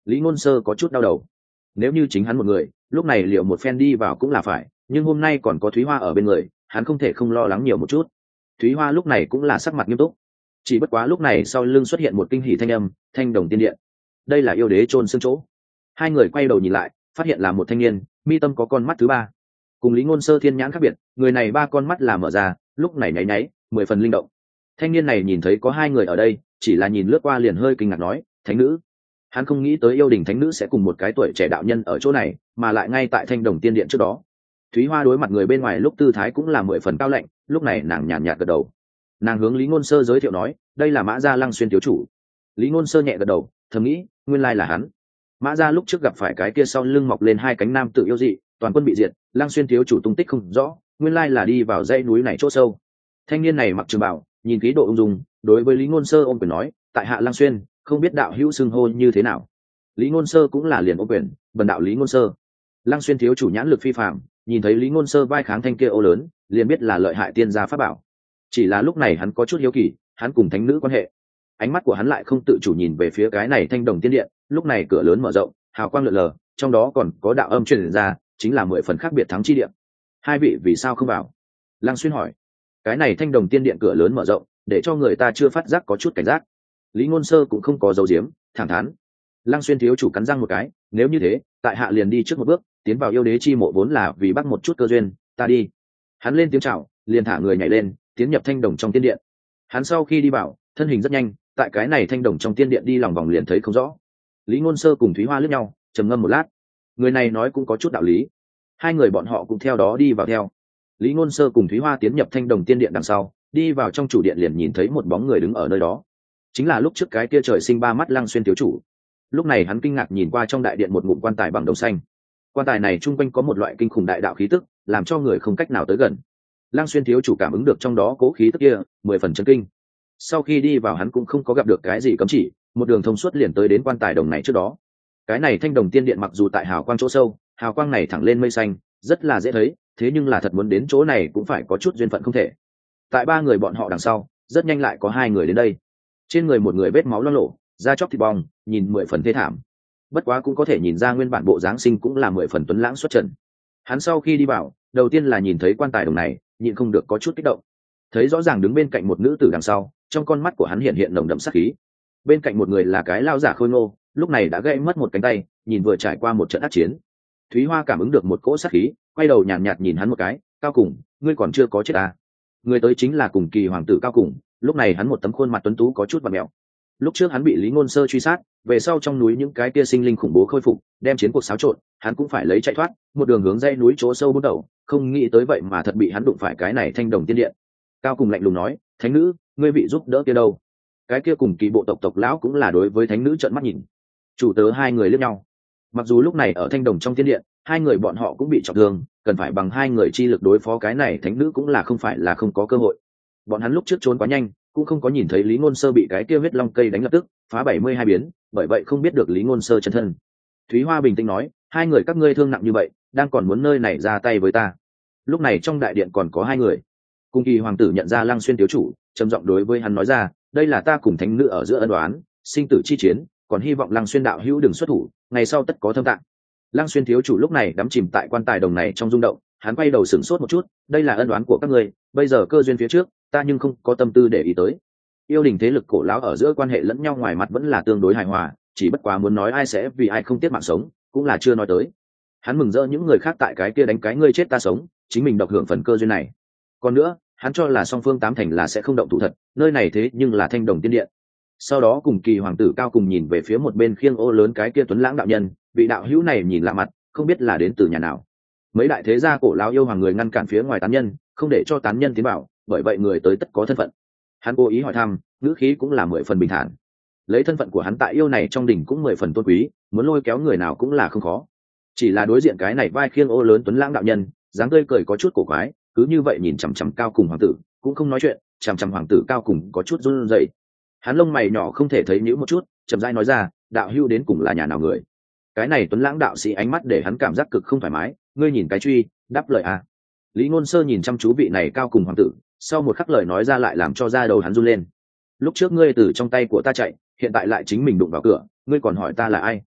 Lý Ngôn Sơ có chút đau đầu. Nếu như chính hắn một người lúc này liệu một phen đi vào cũng là phải, nhưng hôm nay còn có Thúy Hoa ở bên người, hắn không thể không lo lắng nhiều một chút. Thúy Hoa lúc này cũng là sắc mặt nghiêm túc, chỉ bất quá lúc này sau lưng xuất hiện một kinh hỉ thanh âm, Thanh Đồng Tiên Điện. Đây là yêu đế chôn xương chỗ. Hai người quay đầu nhìn lại, phát hiện là một thanh niên, mi tâm có con mắt thứ ba. Cùng Lý Ngôn Sơ thiên nhãn khác biệt, người này ba con mắt là mở ra, lúc này nháy nháy, mười phần linh động. Thanh niên này nhìn thấy có hai người ở đây, chỉ là nhìn lướt qua liền hơi kinh ngạc nói, thánh nữ. Hắn không nghĩ tới yêu đình thánh nữ sẽ cùng một cái tuổi trẻ đạo nhân ở chỗ này, mà lại ngay tại Thanh Đồng Tiên Điện trước đó. Thúy Hoa đối mặt người bên ngoài lúc tư thái cũng là mười phần cao lạnh, lúc này nàng nhàn nhạt gật đầu. Nàng hướng Lý Ngôn Sơ giới thiệu nói, đây là Mã Gia Lăng Xuyên thiếu chủ. Lý Ngôn Sơ nhẹ gật đầu, thầm nghĩ, nguyên lai là hắn. Mã Gia lúc trước gặp phải cái kia sau lưng mọc lên hai cánh nam tự yêu dị, toàn quân bị diệt, Lăng Xuyên thiếu chủ tung tích không rõ, nguyên lai là đi vào dãy núi này chỗ sâu. Thanh niên này mặc trường bào, nhìn khí độ ung dung, đối với Lý Ngôn Sơ ôm quyền nói, tại hạ Lăng Xuyên, không biết đạo hữu xưng hô như thế nào. Lý Ngôn Sơ cũng là liền ôm quyền, bần đạo Lý Ngôn Sơ. Lăng Xuyên thiếu chủ nhãn lực phi phàm, nhìn thấy Lý Ngôn Sơ vai kháng thanh kia ô lớn, liền biết là lợi hại tiên gia pháp bảo. Chỉ là lúc này hắn có chút hiếu kỳ, hắn cùng thánh nữ quan hệ. Ánh mắt của hắn lại không tự chủ nhìn về phía cái này Thanh Đồng Tiên Điện, lúc này cửa lớn mở rộng, hào quang lượn lờ, trong đó còn có đạo âm truyền ra, chính là mười phần khác biệt thắng chi điện. Hai vị vì sao không vào? Lăng Xuyên hỏi. Cái này Thanh Đồng Tiên Điện cửa lớn mở rộng, để cho người ta chưa phát giác có chút cảnh giác. Lý Ngôn Sơ cũng không có giấu giếm, thẳng thắn. Lăng Xuyên thiếu chủ cắn răng một cái, nếu như thế, tại hạ liền đi trước một bước, tiến vào yêu đế chi mộ vốn là vì bắt một chút cơ duyên, ta đi. Hắn lên tiếng chào, liền thả người nhảy lên, tiến nhập Thanh Đồng trong tiên điện. Hắn sau khi đi vào, thân hình rất nhanh, tại cái này Thanh Đồng trong tiên điện đi lòng vòng liền thấy không rõ. Lý Ngôn Sơ cùng Thúy Hoa liếc nhau, trầm ngâm một lát. Người này nói cũng có chút đạo lý. Hai người bọn họ cũng theo đó đi vào theo. Lý Ngôn Sơ cùng Thúy Hoa tiến nhập Thanh Đồng tiên điện đằng sau, đi vào trong chủ điện liền nhìn thấy một bóng người đứng ở nơi đó. Chính là lúc trước cái kia trời sinh ba mắt Lăng Xuyên thiếu chủ. Lúc này hắn kinh ngạc nhìn qua trong đại điện một ngụm quan tài bằng đồng xanh. Quan tài này trung quanh có một loại kinh khủng đại đạo khí tức, làm cho người không cách nào tới gần. Lăng Xuyên thiếu chủ cảm ứng được trong đó cố khí tức kia, mười phần chấn kinh. Sau khi đi vào hắn cũng không có gặp được cái gì cấm chỉ, một đường thông suốt liền tới đến quan tài đồng này trước đó. Cái này Thanh Đồng tiên điện mặc dù tại hào quang chỗ sâu, hào quang này thẳng lên mây xanh, rất là dễ thấy, thế nhưng là thật muốn đến chỗ này cũng phải có chút duyên phận không thể. Tại ba người bọn họ đằng sau, rất nhanh lại có hai người đến đây. Trên người một người vết máu loang lổ, da chóc thịt bong, nhìn mười phần thê thảm. Bất quá cũng có thể nhìn ra nguyên bản bộ dáng sinh cũng là mười phần tuấn lãng xuất trần. Hắn sau khi đi vào, đầu tiên là nhìn thấy quan tài đồng này, nhịn không được có chút kích động. Thấy rõ ràng đứng bên cạnh một nữ tử đằng sau, trong con mắt của hắn hiện hiện nồng đậm sát khí. Bên cạnh một người là cái lao giả khôi ngô, lúc này đã gãy mất một cánh tay, nhìn vừa trải qua một trận ác chiến. Thúy Hoa cảm ứng được một cỗ sát khí, quay đầu nhàn nhạt, nhạt nhìn hắn một cái, Cao Cùng, ngươi còn chưa có chết à? Người tới chính là Cùng Kỳ hoàng tử Cao Cùng, lúc này hắn một tấm khuôn mặt tuấn tú có chút vặn mèo. Lúc trước hắn bị Lý Ngôn Sơ truy sát, về sau trong núi những cái kia sinh linh khủng bố khôi phục, đem chiến cuộc xáo trộn, hắn cũng phải lấy chạy thoát, một đường hướng dãy núi chỗ sâu bốn đầu, không nghĩ tới vậy mà thật bị hắn đụng phải cái này Thanh Đồng tiên điện. Cao Cùng lạnh lùng nói, thánh nữ, ngươi bị giúp đỡ kia đâu? Cái kia Cùng Kỳ bộ tộc tộc lão cũng là đối với thánh nữ trợn mắt nhìn. Chủ tớ hai người liếc nhau. Mặc dù lúc này ở Thanh Đồng trong tiên điện, hai người bọn họ cũng bị trọng thương, cần phải bằng hai người chi lực đối phó cái này thánh nữ cũng là không phải là không có cơ hội. Bọn hắn lúc trước trốn quá nhanh, cũng không có nhìn thấy Lý Ngôn Sơ bị cái kia huyết long cây đánh lập tức phá bảy mươi hai biến, bởi vậy không biết được Lý Ngôn Sơ chân thân. Thúy Hoa bình tĩnh nói, hai người các ngươi thương nặng như vậy, đang còn muốn nơi này ra tay với ta. Lúc này trong đại điện còn có hai người. Cung Kỳ hoàng tử nhận ra Lăng Xuyên thiếu chủ, trầm giọng đối với hắn nói ra, đây là ta cùng thánh nữ ở giữa ân oán, sinh tử chi chiến, còn hy vọng Lăng Xuyên đạo hữu đừng xuất thủ, ngày sau tất có thâm tạng. Lăng Xuyên thiếu chủ lúc này đắm chìm tại quan tài đồng này trong rung động, hắn quay đầu sửng sốt một chút, đây là ân oán của các ngươi, bây giờ cơ duyên phía trước, ta nhưng không có tâm tư để ý tới. Yêu đình thế lực cổ lão ở giữa quan hệ lẫn nhau ngoài mặt vẫn là tương đối hài hòa, chỉ bất quá muốn nói ai sẽ vì ai không tiếc mạng sống, cũng là chưa nói tới. Hắn mừng rỡ những người khác tại cái kia đánh cái ngươi chết ta sống, chính mình độc hưởng phần cơ duyên này. Còn nữa, hắn cho là song phương tám thành là sẽ không động thủ thật, nơi này thế nhưng là Thanh Đồng tiên điện. Sau đó Cùng Kỳ hoàng tử Cao Cùng nhìn về phía một bên khiêng ô lớn cái kia tuấn lãng đạo nhân, vị đạo hữu này nhìn lạ mặt, không biết là đến từ nhà nào. Mấy đại thế gia cổ lão yêu hoàng người ngăn cản phía ngoài tán nhân, không để cho tán nhân tiến vào, bởi vậy người tới tất có thân phận. Hắn cố ý hỏi thăm, ngữ khí cũng là mười phần bình thản. Lấy thân phận của hắn tại yêu này trong đỉnh cũng mười phần tôn quý, muốn lôi kéo người nào cũng là không khó. Chỉ là đối diện cái này vai khiêng ô lớn tuấn lãng đạo nhân, dáng tươi cười có chút cổ quái, cứ như vậy nhìn chằm chằm Cao Cùng hoàng tử, cũng không nói chuyện, chằm chằm hoàng tử Cao Cùng có chút run rẩy. Hắn lông mày nhỏ không thể thấy nhíu một chút, chậm rãi nói ra, đạo hữu đến cùng là nhà nào người? Cái này tuấn lãng đạo sĩ ánh mắt để hắn cảm giác cực không thoải mái, ngươi nhìn cái truy, đáp lời à? Lý Ngôn Sơ nhìn chăm chú vị này Cao Cùng hoàng tử, sau một khắc lời nói ra lại làm cho da đầu hắn run lên. Lúc trước ngươi từ trong tay của ta chạy, hiện tại lại chính mình đụng vào cửa, ngươi còn hỏi ta là ai?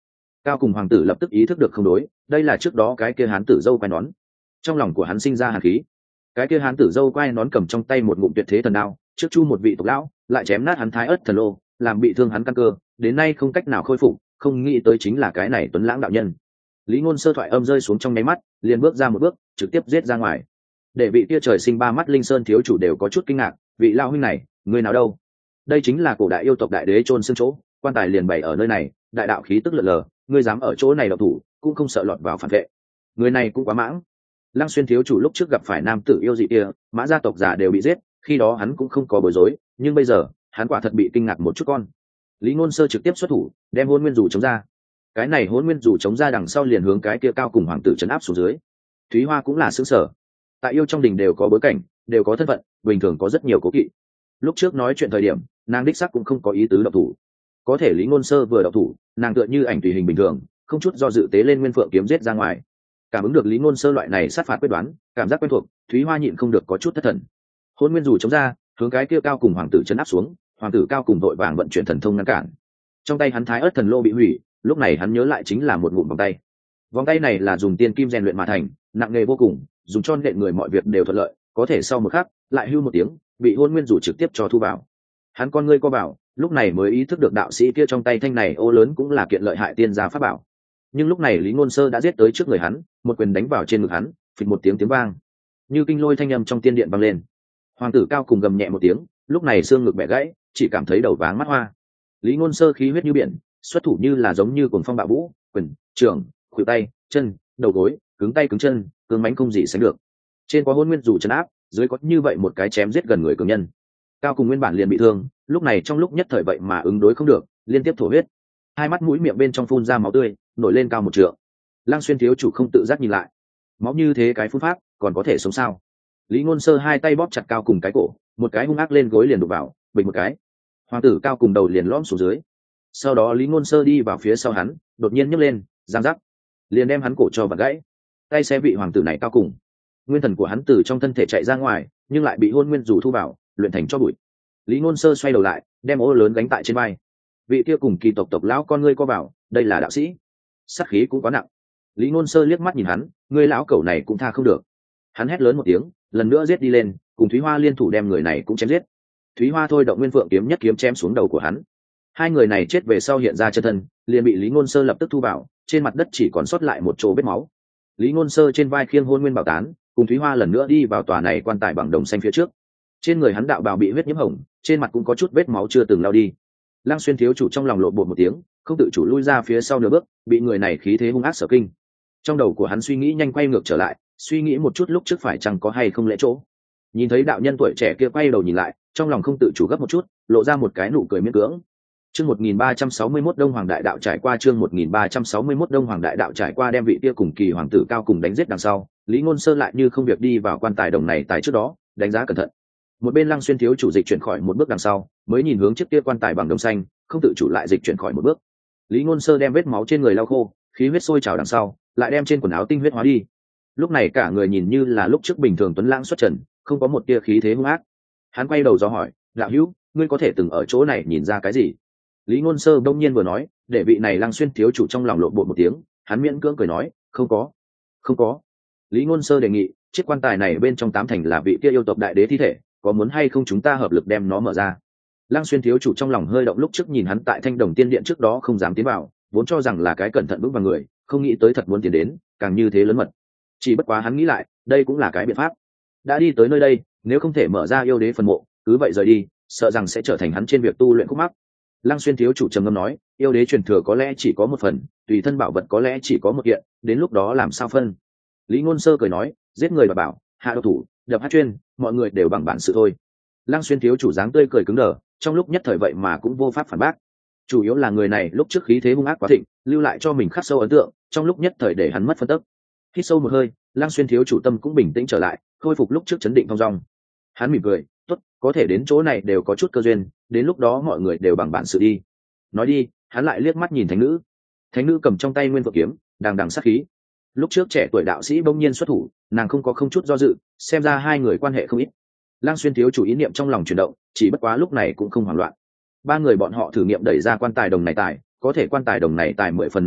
Cao cùng hoàng tử lập tức ý thức được không đối, đây là trước đó cái kia hán tử dâu quai nón. Trong lòng của hắn sinh ra hàn khí. Cái kia hán tử dâu quai nón cầm trong tay một ngụm tuyệt thế thần đao, trước chu một vị tộc lão, lại chém nát hắn thái ớt thần lô, làm bị thương hắn căn cơ, đến nay không cách nào khôi phục, không nghĩ tới chính là cái này tuấn lãng đạo nhân. Lý Ngôn Sơ thoại âm rơi xuống trong nháy mắt, liền bước ra một bước, trực tiếp giết ra ngoài. Để vị kia trời sinh ba mắt linh sơn thiếu chủ đều có chút kinh ngạc, vị lão huynh này, người nào đâu? Đây chính là cổ đại yêu tộc đại đế chôn xương chỗ, quan tài liền bày ở nơi này, đại đạo khí tức lượn lờ, ngươi dám ở chỗ này động thủ, cũng không sợ lọt vào phản vệ. Người này cũng quá mãng. Lăng Xuyên thiếu chủ lúc trước gặp phải nam tử yêu dị kia, mã gia tộc giả đều bị giết, khi đó hắn cũng không có bối rối, nhưng bây giờ, hắn quả thật bị kinh ngạc một chút con. Lý Ngôn Sơ trực tiếp xuất thủ, đem hôn nguyên dù chống ra. Cái này hôn nguyên dù chống ra đằng sau liền hướng cái kia cao cùng hoàng tử trấn áp xuống dưới. Thúy Hoa cũng là sướng sở. Tại yêu trong đình đều có bối cảnh, đều có thân phận, bình thường có rất nhiều cố kỵ. Lúc trước nói chuyện thời điểm, nàng đích xác cũng không có ý tứ động thủ. Có thể Lý Ngôn Sơ vừa động thủ, nàng tựa như ảnh tùy hình bình thường, không chút do dự tế lên nguyên phượng kiếm giết ra ngoài. Cảm ứng được Lý Ngôn Sơ loại này sát phạt quyết đoán, cảm giác quen thuộc, Thúy Hoa nhịn không được có chút thất thần. Hôn nguyên dù chống ra, hướng cái kia cao cùng hoàng tử trấn áp xuống, hoàng tử cao cùng đội vàng vận chuyển thần thông ngăn cản. Trong tay hắn thái ớt thần lô bị hủy, lúc này hắn nhớ lại chính là một ngụm vòng tay. Vòng tay này là dùng tiên kim rèn luyện mà thành, nặng nghề vô cùng, dùng cho nện người mọi việc đều thuận lợi, có thể sau một khắc, lại hưu một tiếng, bị hôn nguyên dù trực tiếp cho thu vào. Hắn con ngươi co bảo, lúc này mới ý thức được đạo sĩ kia trong tay thanh này ô lớn cũng là kiện lợi hại tiên gia pháp bảo. Nhưng lúc này Lý Ngôn Sơ đã giết tới trước người hắn, một quyền đánh vào trên ngực hắn, phịch một tiếng tiếng vang, như kinh lôi thanh âm trong tiên điện vang lên. Hoàng tử cao cùng gầm nhẹ một tiếng, lúc này xương ngực bẻ gãy, chỉ cảm thấy đầu váng mắt hoa. Lý Ngôn Sơ khí huyết như biển, xuất thủ như là giống như cuồng phong bạo vũ, quyền, trường, khuỷu tay, chân, đầu gối, cứng tay cứng chân, cứng mãnh không gì sánh được. Trên có hôn nguyên dù trấn áp, dưới có như vậy một cái chém giết gần người cường nhân. Cao cùng nguyên bản liền bị thương, lúc này trong lúc nhất thời vậy mà ứng đối không được, liên tiếp thổ huyết, hai mắt mũi miệng bên trong phun ra máu tươi, nổi lên cao một trượng. Lăng Xuyên thiếu chủ không tự giác nhìn lại, máu như thế cái phun pháp, còn có thể sống sao? Lý Ngôn Sơ hai tay bóp chặt cao cùng cái cổ, một cái hung ác lên gối liền đục vào, bình một cái. Hoàng tử cao cùng đầu liền lõm xuống dưới. Sau đó Lý Ngôn Sơ đi vào phía sau hắn, đột nhiên nhấc lên, giang giác, liền đem hắn cổ cho vặn gãy. Tay xe vị hoàng tử này cao cùng, nguyên thần của hắn từ trong thân thể chạy ra ngoài, nhưng lại bị hôn nguyên dù thu vào, luyện thành cho bụi. Lý Ngôn Sơ xoay đầu lại, đem ô lớn gánh tại trên vai. Vị kia cùng kỳ tộc tộc lão con ngươi co vào, đây là đạo sĩ, sát khí cũng quá nặng. Lý Ngôn Sơ liếc mắt nhìn hắn, ngươi lão cẩu này cũng tha không được. Hắn hét lớn một tiếng, lần nữa giết đi lên, cùng Thúy Hoa liên thủ đem người này cũng chém giết. Thúy Hoa thôi động nguyên phượng kiếm nhất kiếm chém xuống đầu của hắn. Hai người này chết về sau hiện ra chân thân, liền bị Lý Ngôn Sơ lập tức thu vào, trên mặt đất chỉ còn sót lại một chỗ vết máu. Lý Ngôn Sơ trên vai khiêng hôn nguyên bảo tán, cùng Thúy Hoa lần nữa đi vào tòa này quan tài bằng đồng xanh phía trước. Trên người hắn đạo bào bị huyết nhiễm hồng, trên mặt cũng có chút vết máu chưa từng lau đi. Lăng Xuyên thiếu chủ trong lòng lộn bột một tiếng, không tự chủ lui ra phía sau nửa bước, bị người này khí thế hung ác sở kinh. Trong đầu của hắn suy nghĩ nhanh quay ngược trở lại, suy nghĩ một chút lúc trước phải chăng có hay không lẽ chỗ. Nhìn thấy đạo nhân tuổi trẻ kia quay đầu nhìn lại, trong lòng không tự chủ gấp một chút, lộ ra một cái nụ cười miễn cưỡng. Chương một nghìn ba trăm sáu mươi mốt Đông Hoàng Đại Đạo trải qua chương một nghìn ba trăm sáu mươi mốt Đông Hoàng Đại Đạo trải qua đem vị kia cùng kỳ hoàng tử cao cùng đánh giết đằng sau, Lý Ngôn Sơ lại như không việc đi vào quan tài đồng này tại trước đó, đánh giá cẩn thận. Một bên Lăng Xuyên thiếu chủ dịch chuyển khỏi một bước đằng sau, mới nhìn hướng chiếc kia quan tài bằng đồng xanh, không tự chủ lại dịch chuyển khỏi một bước. Lý Ngôn Sơ đem vết máu trên người lau khô, khí huyết sôi trào đằng sau, lại đem trên quần áo tinh huyết hóa đi. Lúc này cả người nhìn như là lúc trước bình thường tuấn lãng xuất trần, không có một tia khí thế hung ác. Hắn quay đầu do hỏi, đạo hữu, ngươi có thể từng ở chỗ này nhìn ra cái gì? Lý Ngôn Sơ đông nhiên vừa nói, để vị này Lăng Xuyên thiếu chủ trong lòng lộn bột một tiếng, hắn miễn cưỡng cười nói, không có, không có. Lý Ngôn Sơ đề nghị, chiếc quan tài này bên trong tám thành là vị kia yêu tộc đại đế thi thể, có muốn hay không chúng ta hợp lực đem nó mở ra? Lăng Xuyên thiếu chủ trong lòng hơi động, lúc trước nhìn hắn tại Thanh Đồng Tiên Điện trước đó không dám tiến vào, vốn cho rằng là cái cẩn thận vững vàng người, không nghĩ tới thật muốn tiến đến, càng như thế lớn mật. Chỉ bất quá hắn nghĩ lại, đây cũng là cái biện pháp. Đã đi tới nơi đây, nếu không thể mở ra yêu đế phần mộ, cứ vậy rời đi, sợ rằng sẽ trở thành hắn trên việc tu luyện khúc mắc. Lăng Xuyên thiếu chủ trầm ngâm nói, yêu đế truyền thừa có lẽ chỉ có một phần, tùy thân bảo vật có lẽ chỉ có một kiện, đến lúc đó làm sao phân? Lý Ngôn Sơ cười nói, giết người và bảo, hạ độc thủ, đập hát chuyên, mọi người đều bằng bản sự thôi. Lăng Xuyên thiếu chủ dáng tươi cười cứng đờ, trong lúc nhất thời vậy mà cũng vô pháp phản bác. Chủ yếu là người này lúc trước khí thế hung ác quá thịnh, lưu lại cho mình khắc sâu ấn tượng, trong lúc nhất thời để hắn mất phân tức. Hít sâu một hơi, Lăng Xuyên thiếu chủ tâm cũng bình tĩnh trở lại, khôi phục lúc trước chấn định thong dong. Hắn mỉm cười, tốt, có thể đến chỗ này đều có chút cơ duyên, đến lúc đó mọi người đều bằng bản sự đi. Nói đi, hắn lại liếc mắt nhìn thánh nữ. Thánh nữ cầm trong tay nguyên phượng kiếm, đằng đằng sát khí. Lúc trước trẻ tuổi đạo sĩ bỗng nhiên xuất thủ, nàng không có không chút do dự, xem ra hai người quan hệ không ít. Lăng Xuyên thiếu chủ ý niệm trong lòng chuyển động, chỉ bất quá lúc này cũng không hoảng loạn. Ba người bọn họ thử nghiệm đẩy ra quan tài đồng này tài, có thể quan tài đồng này tài mười phần nặng nề,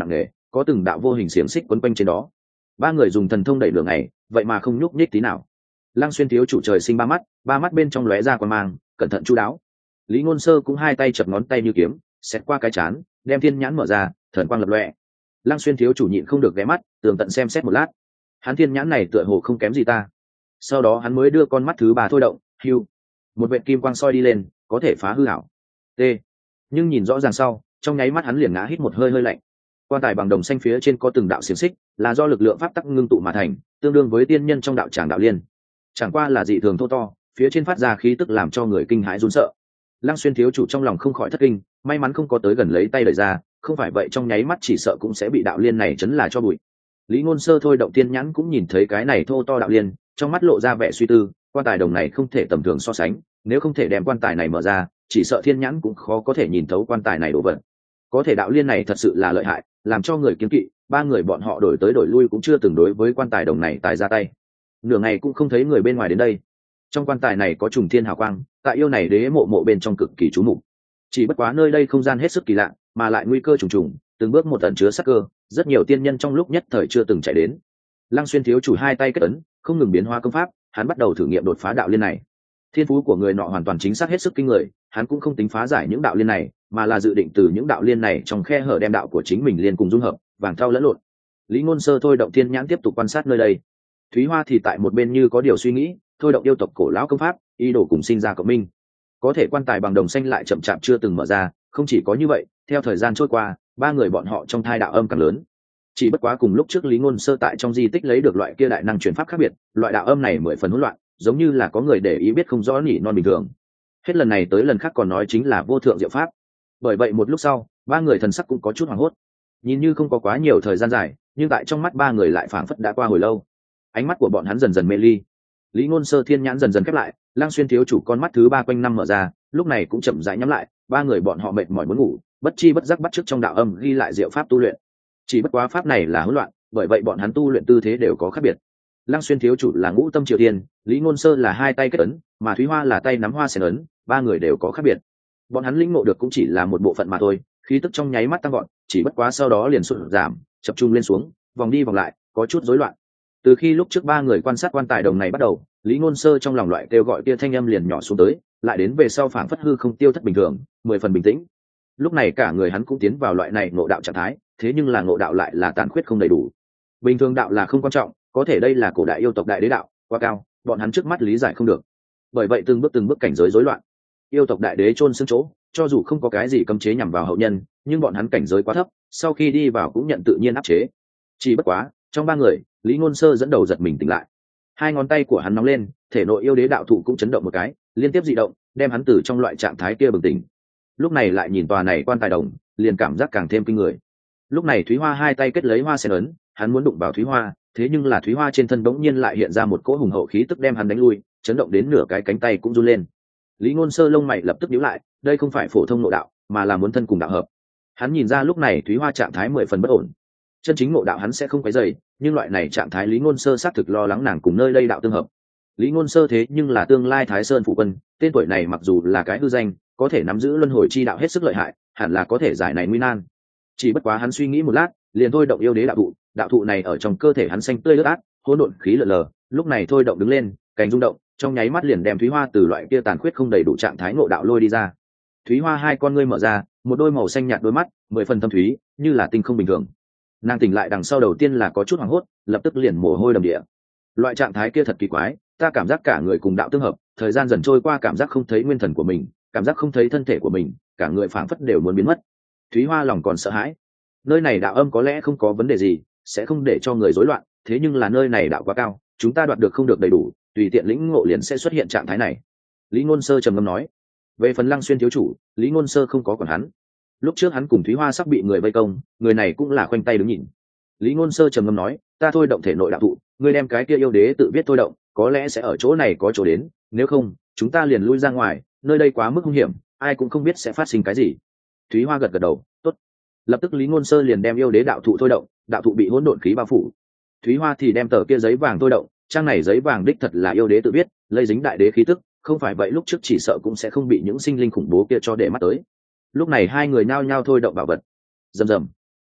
có từng đạo vô hình xiềng xích quấn quanh trên đó. Ba người dùng thần thông đẩy đường này, vậy mà không nhúc nhích tí nào. Lăng Xuyên thiếu chủ trời sinh ba mắt, ba mắt bên trong lóe ra quan mang, cẩn thận chu đáo. Lý Ngôn Sơ cũng hai tay chập ngón tay như kiếm, xẹt qua cái chán, đem thiên nhãn mở ra, thần quang lập lòe. Lăng Xuyên thiếu chủ nhịn không được ghé mắt, tường tận xem xét một lát. Hắn thiên nhãn này tựa hồ không kém gì ta. Sau đó hắn mới đưa con mắt thứ ba thôi động, hưu, một vệt kim quang soi đi lên, có thể phá hư ảo. T. Nhưng nhìn rõ ràng sau, trong nháy mắt hắn liền ngã hít một hơi hơi lạnh. Quan tài bằng đồng xanh phía trên có từng đạo xiềng xích, là do lực lượng pháp tắc ngưng tụ mà thành, tương đương với tiên nhân trong đạo tràng đạo liên. Chẳng qua là dị thường thô to, phía trên phát ra khí tức làm cho người kinh hãi run sợ. Lăng Xuyên thiếu chủ trong lòng không khỏi thất kinh, may mắn không có tới gần lấy tay đẩy ra, không phải vậy trong nháy mắt chỉ sợ cũng sẽ bị đạo liên này chấn là cho bụi. Lý Ngôn Sơ thôi động tiên nhãn cũng nhìn thấy cái này thô to đạo liên, trong mắt lộ ra vẻ suy tư, quan tài đồng này không thể tầm thường so sánh, nếu không thể đem quan tài này mở ra, chỉ sợ thiên nhãn cũng khó có thể nhìn thấu quan tài này đồ vật. Có thể đạo liên này thật sự là lợi hại, làm cho người kiêng kỵ, ba người bọn họ đổi tới đổi lui cũng chưa từng đối với quan tài đồng này tài ra tay. Nửa ngày cũng không thấy người bên ngoài đến đây. Trong quan tài này có trùng thiên hào quang, tại yêu này đế mộ mộ bên trong cực kỳ chú mục. Chỉ bất quá nơi đây không gian hết sức kỳ lạ, mà lại nguy cơ trùng trùng, từng bước một ẩn chứa sát cơ, rất nhiều tiên nhân trong lúc nhất thời chưa từng chạy đến. Lăng Xuyên thiếu chủ hai tay kết ấn, không ngừng biến hóa công pháp, hắn bắt đầu thử nghiệm đột phá đạo liên này. Thiên phú của người nọ hoàn toàn chính xác hết sức kinh người, hắn cũng không tính phá giải những đạo liên này, mà là dự định từ những đạo liên này trong khe hở đem đạo của chính mình liên cùng dung hợp, vàng thau lẫn lộn. Lý Ngôn Sơ thôi động thiên nhãn tiếp tục quan sát nơi đây. Thúy Hoa thì tại một bên như có điều suy nghĩ, thôi động yêu tộc cổ lão công pháp, ý đồ cùng sinh ra cộng minh. Có thể quan tài bằng đồng xanh lại chậm chạp chưa từng mở ra, không chỉ có như vậy, theo thời gian trôi qua, ba người bọn họ trong thai đạo âm càng lớn. Chỉ bất quá cùng lúc trước Lý Ngôn Sơ tại trong di tích lấy được loại kia đại năng truyền pháp khác biệt, loại đạo âm này mười phần hỗn loạn, giống như là có người để ý biết không rõ nỉ non bình thường. Hết lần này tới lần khác còn nói chính là vô thượng diệu pháp. Bởi vậy một lúc sau, ba người thần sắc cũng có chút hoảng hốt. Nhìn như không có quá nhiều thời gian dài, nhưng tại trong mắt ba người lại phảng phất đã qua hồi lâu. Ánh mắt của bọn hắn dần dần mê ly. Lý Ngôn Sơ thiên nhãn dần dần khép lại, Lăng Xuyên thiếu chủ con mắt thứ ba quanh năm mở ra, lúc này cũng chậm rãi nhắm lại, ba người bọn họ mệt mỏi muốn ngủ, bất chi bất giác bắt chước trong đạo âm ghi lại diệu pháp tu luyện. Chỉ bất quá pháp này là hỗn loạn, bởi vậy bọn hắn tu luyện tư thế đều có khác biệt. Lăng Xuyên thiếu chủ là ngũ tâm triều tiên, Lý Ngôn Sơ là hai tay kết ấn, mà Thúy Hoa là tay nắm hoa sen ấn, ba người đều có khác biệt. Bọn hắn lĩnh ngộ được cũng chỉ là một bộ phận mà thôi, khí tức trong nháy mắt tăng gọn, chỉ bất quá sau đó liền sụt giảm, chập trung lên xuống, vòng đi vòng lại, có chút rối loạn. Từ khi lúc trước ba người quan sát quan tài đồng này bắt đầu, Lý Ngôn Sơ trong lòng loại kêu gọi kia thanh âm liền nhỏ xuống tới, lại đến về sau phảng phất hư không tiêu thất bình thường, mười phần bình tĩnh. Lúc này cả người hắn cũng tiến vào loại này ngộ đạo trạng thái, thế nhưng là ngộ đạo lại là tàn khuyết không đầy đủ. Bình thường đạo là không quan trọng, có thể đây là cổ đại yêu tộc đại đế đạo, quá cao, bọn hắn trước mắt lý giải không được. Bởi vậy từng bước từng bước cảnh giới rối loạn. Yêu tộc đại đế chôn xương chỗ, cho dù không có cái gì cấm chế nhằm vào hậu nhân, nhưng bọn hắn cảnh giới quá thấp, sau khi đi vào cũng nhận tự nhiên áp chế. Chỉ bất quá, trong ba người, Lý Ngôn Sơ dẫn đầu giật mình tỉnh lại. Hai ngón tay của hắn nóng lên, thể nội yêu đế đạo thụ cũng chấn động một cái, liên tiếp dị động, đem hắn từ trong loại trạng thái kia bừng tỉnh. Lúc này lại nhìn tòa này quan tài đồng, liền cảm giác càng thêm kinh người. Lúc này Thúy Hoa hai tay kết lấy hoa sen ấn, hắn muốn đụng vào Thúy Hoa, thế nhưng là Thúy Hoa trên thân bỗng nhiên lại hiện ra một cỗ hùng hậu khí tức đem hắn đánh lui, chấn động đến nửa cái cánh tay cũng run lên. Lý Ngôn Sơ lông mày lập tức nhíu lại, đây không phải phổ thông ngộ đạo, mà là muốn thân cùng đạo hợp. Hắn nhìn ra lúc này Thúy Hoa trạng thái mười phần bất ổn. Chân chính ngộ đạo hắn sẽ không quấy rầy, nhưng loại này trạng thái Lý Ngôn Sơ xác thực lo lắng nàng cùng nơi đây đạo tương hợp. Lý Ngôn Sơ thế nhưng là tương lai Thái Sơn phụ quân, tên tuổi này mặc dù là cái hư danh, có thể nắm giữ luân hồi chi đạo hết sức lợi hại, hẳn là có thể giải này nguy nan. Chỉ bất quá hắn suy nghĩ một lát, liền thôi động yêu đế đạo thụ, đạo thụ này ở trong cơ thể hắn xanh tươi ướt át, hỗn độn khí lờ lờ, lúc này thôi động đứng lên, cành rung động, trong nháy mắt liền đem Thúy Hoa từ loại kia tàn khuyết không đầy đủ trạng thái ngộ đạo lôi đi ra. Thúy Hoa hai con ngươi mở ra, một đôi màu xanh nhạt đôi mắt, mười phần thâm thúy, như là tinh không bình thường. Nàng tỉnh lại đằng sau đầu tiên là có chút hoảng hốt, lập tức liền mồ hôi đầm địa. Loại trạng thái kia thật kỳ quái, ta cảm giác cả người cùng đạo tương hợp, thời gian dần trôi qua cảm giác không thấy nguyên thần của mình, cảm giác không thấy thân thể của mình, cả người phảng phất đều muốn biến mất. Thúy Hoa lòng còn sợ hãi. Nơi này đạo âm có lẽ không có vấn đề gì, sẽ không để cho người rối loạn, thế nhưng là nơi này đạo quá cao, chúng ta đoạt được không được đầy đủ, tùy tiện lĩnh ngộ liền sẽ xuất hiện trạng thái này. Lý Ngôn Sơ trầm ngâm nói. Về phần Lăng Xuyên thiếu chủ, Lý Ngôn Sơ không có quản hắn. Lúc trước hắn cùng Thúy Hoa sắp bị người vây công, người này cũng là khoanh tay đứng nhìn. Lý Ngôn Sơ trầm ngâm nói, ta thôi động thể nội đạo thụ, ngươi đem cái kia yêu đế tự viết thôi động, có lẽ sẽ ở chỗ này có chỗ đến, nếu không, chúng ta liền lui ra ngoài, nơi đây quá mức hung hiểm, ai cũng không biết sẽ phát sinh cái gì. Thúy Hoa gật gật đầu, tốt. Lập tức Lý Ngôn Sơ liền đem yêu đế đạo thụ thôi động, đạo thụ bị hỗn độn khí bao phủ. Thúy Hoa thì đem tờ kia giấy vàng thôi động, trang này giấy vàng đích thật là yêu đế tự viết, lây dính đại đế khí tức, không phải vậy lúc trước chỉ sợ cũng sẽ không bị những sinh linh khủng bố kia cho để mắt tới. Lúc này hai người nhao nhao thôi động bảo vật. Rầm rầm.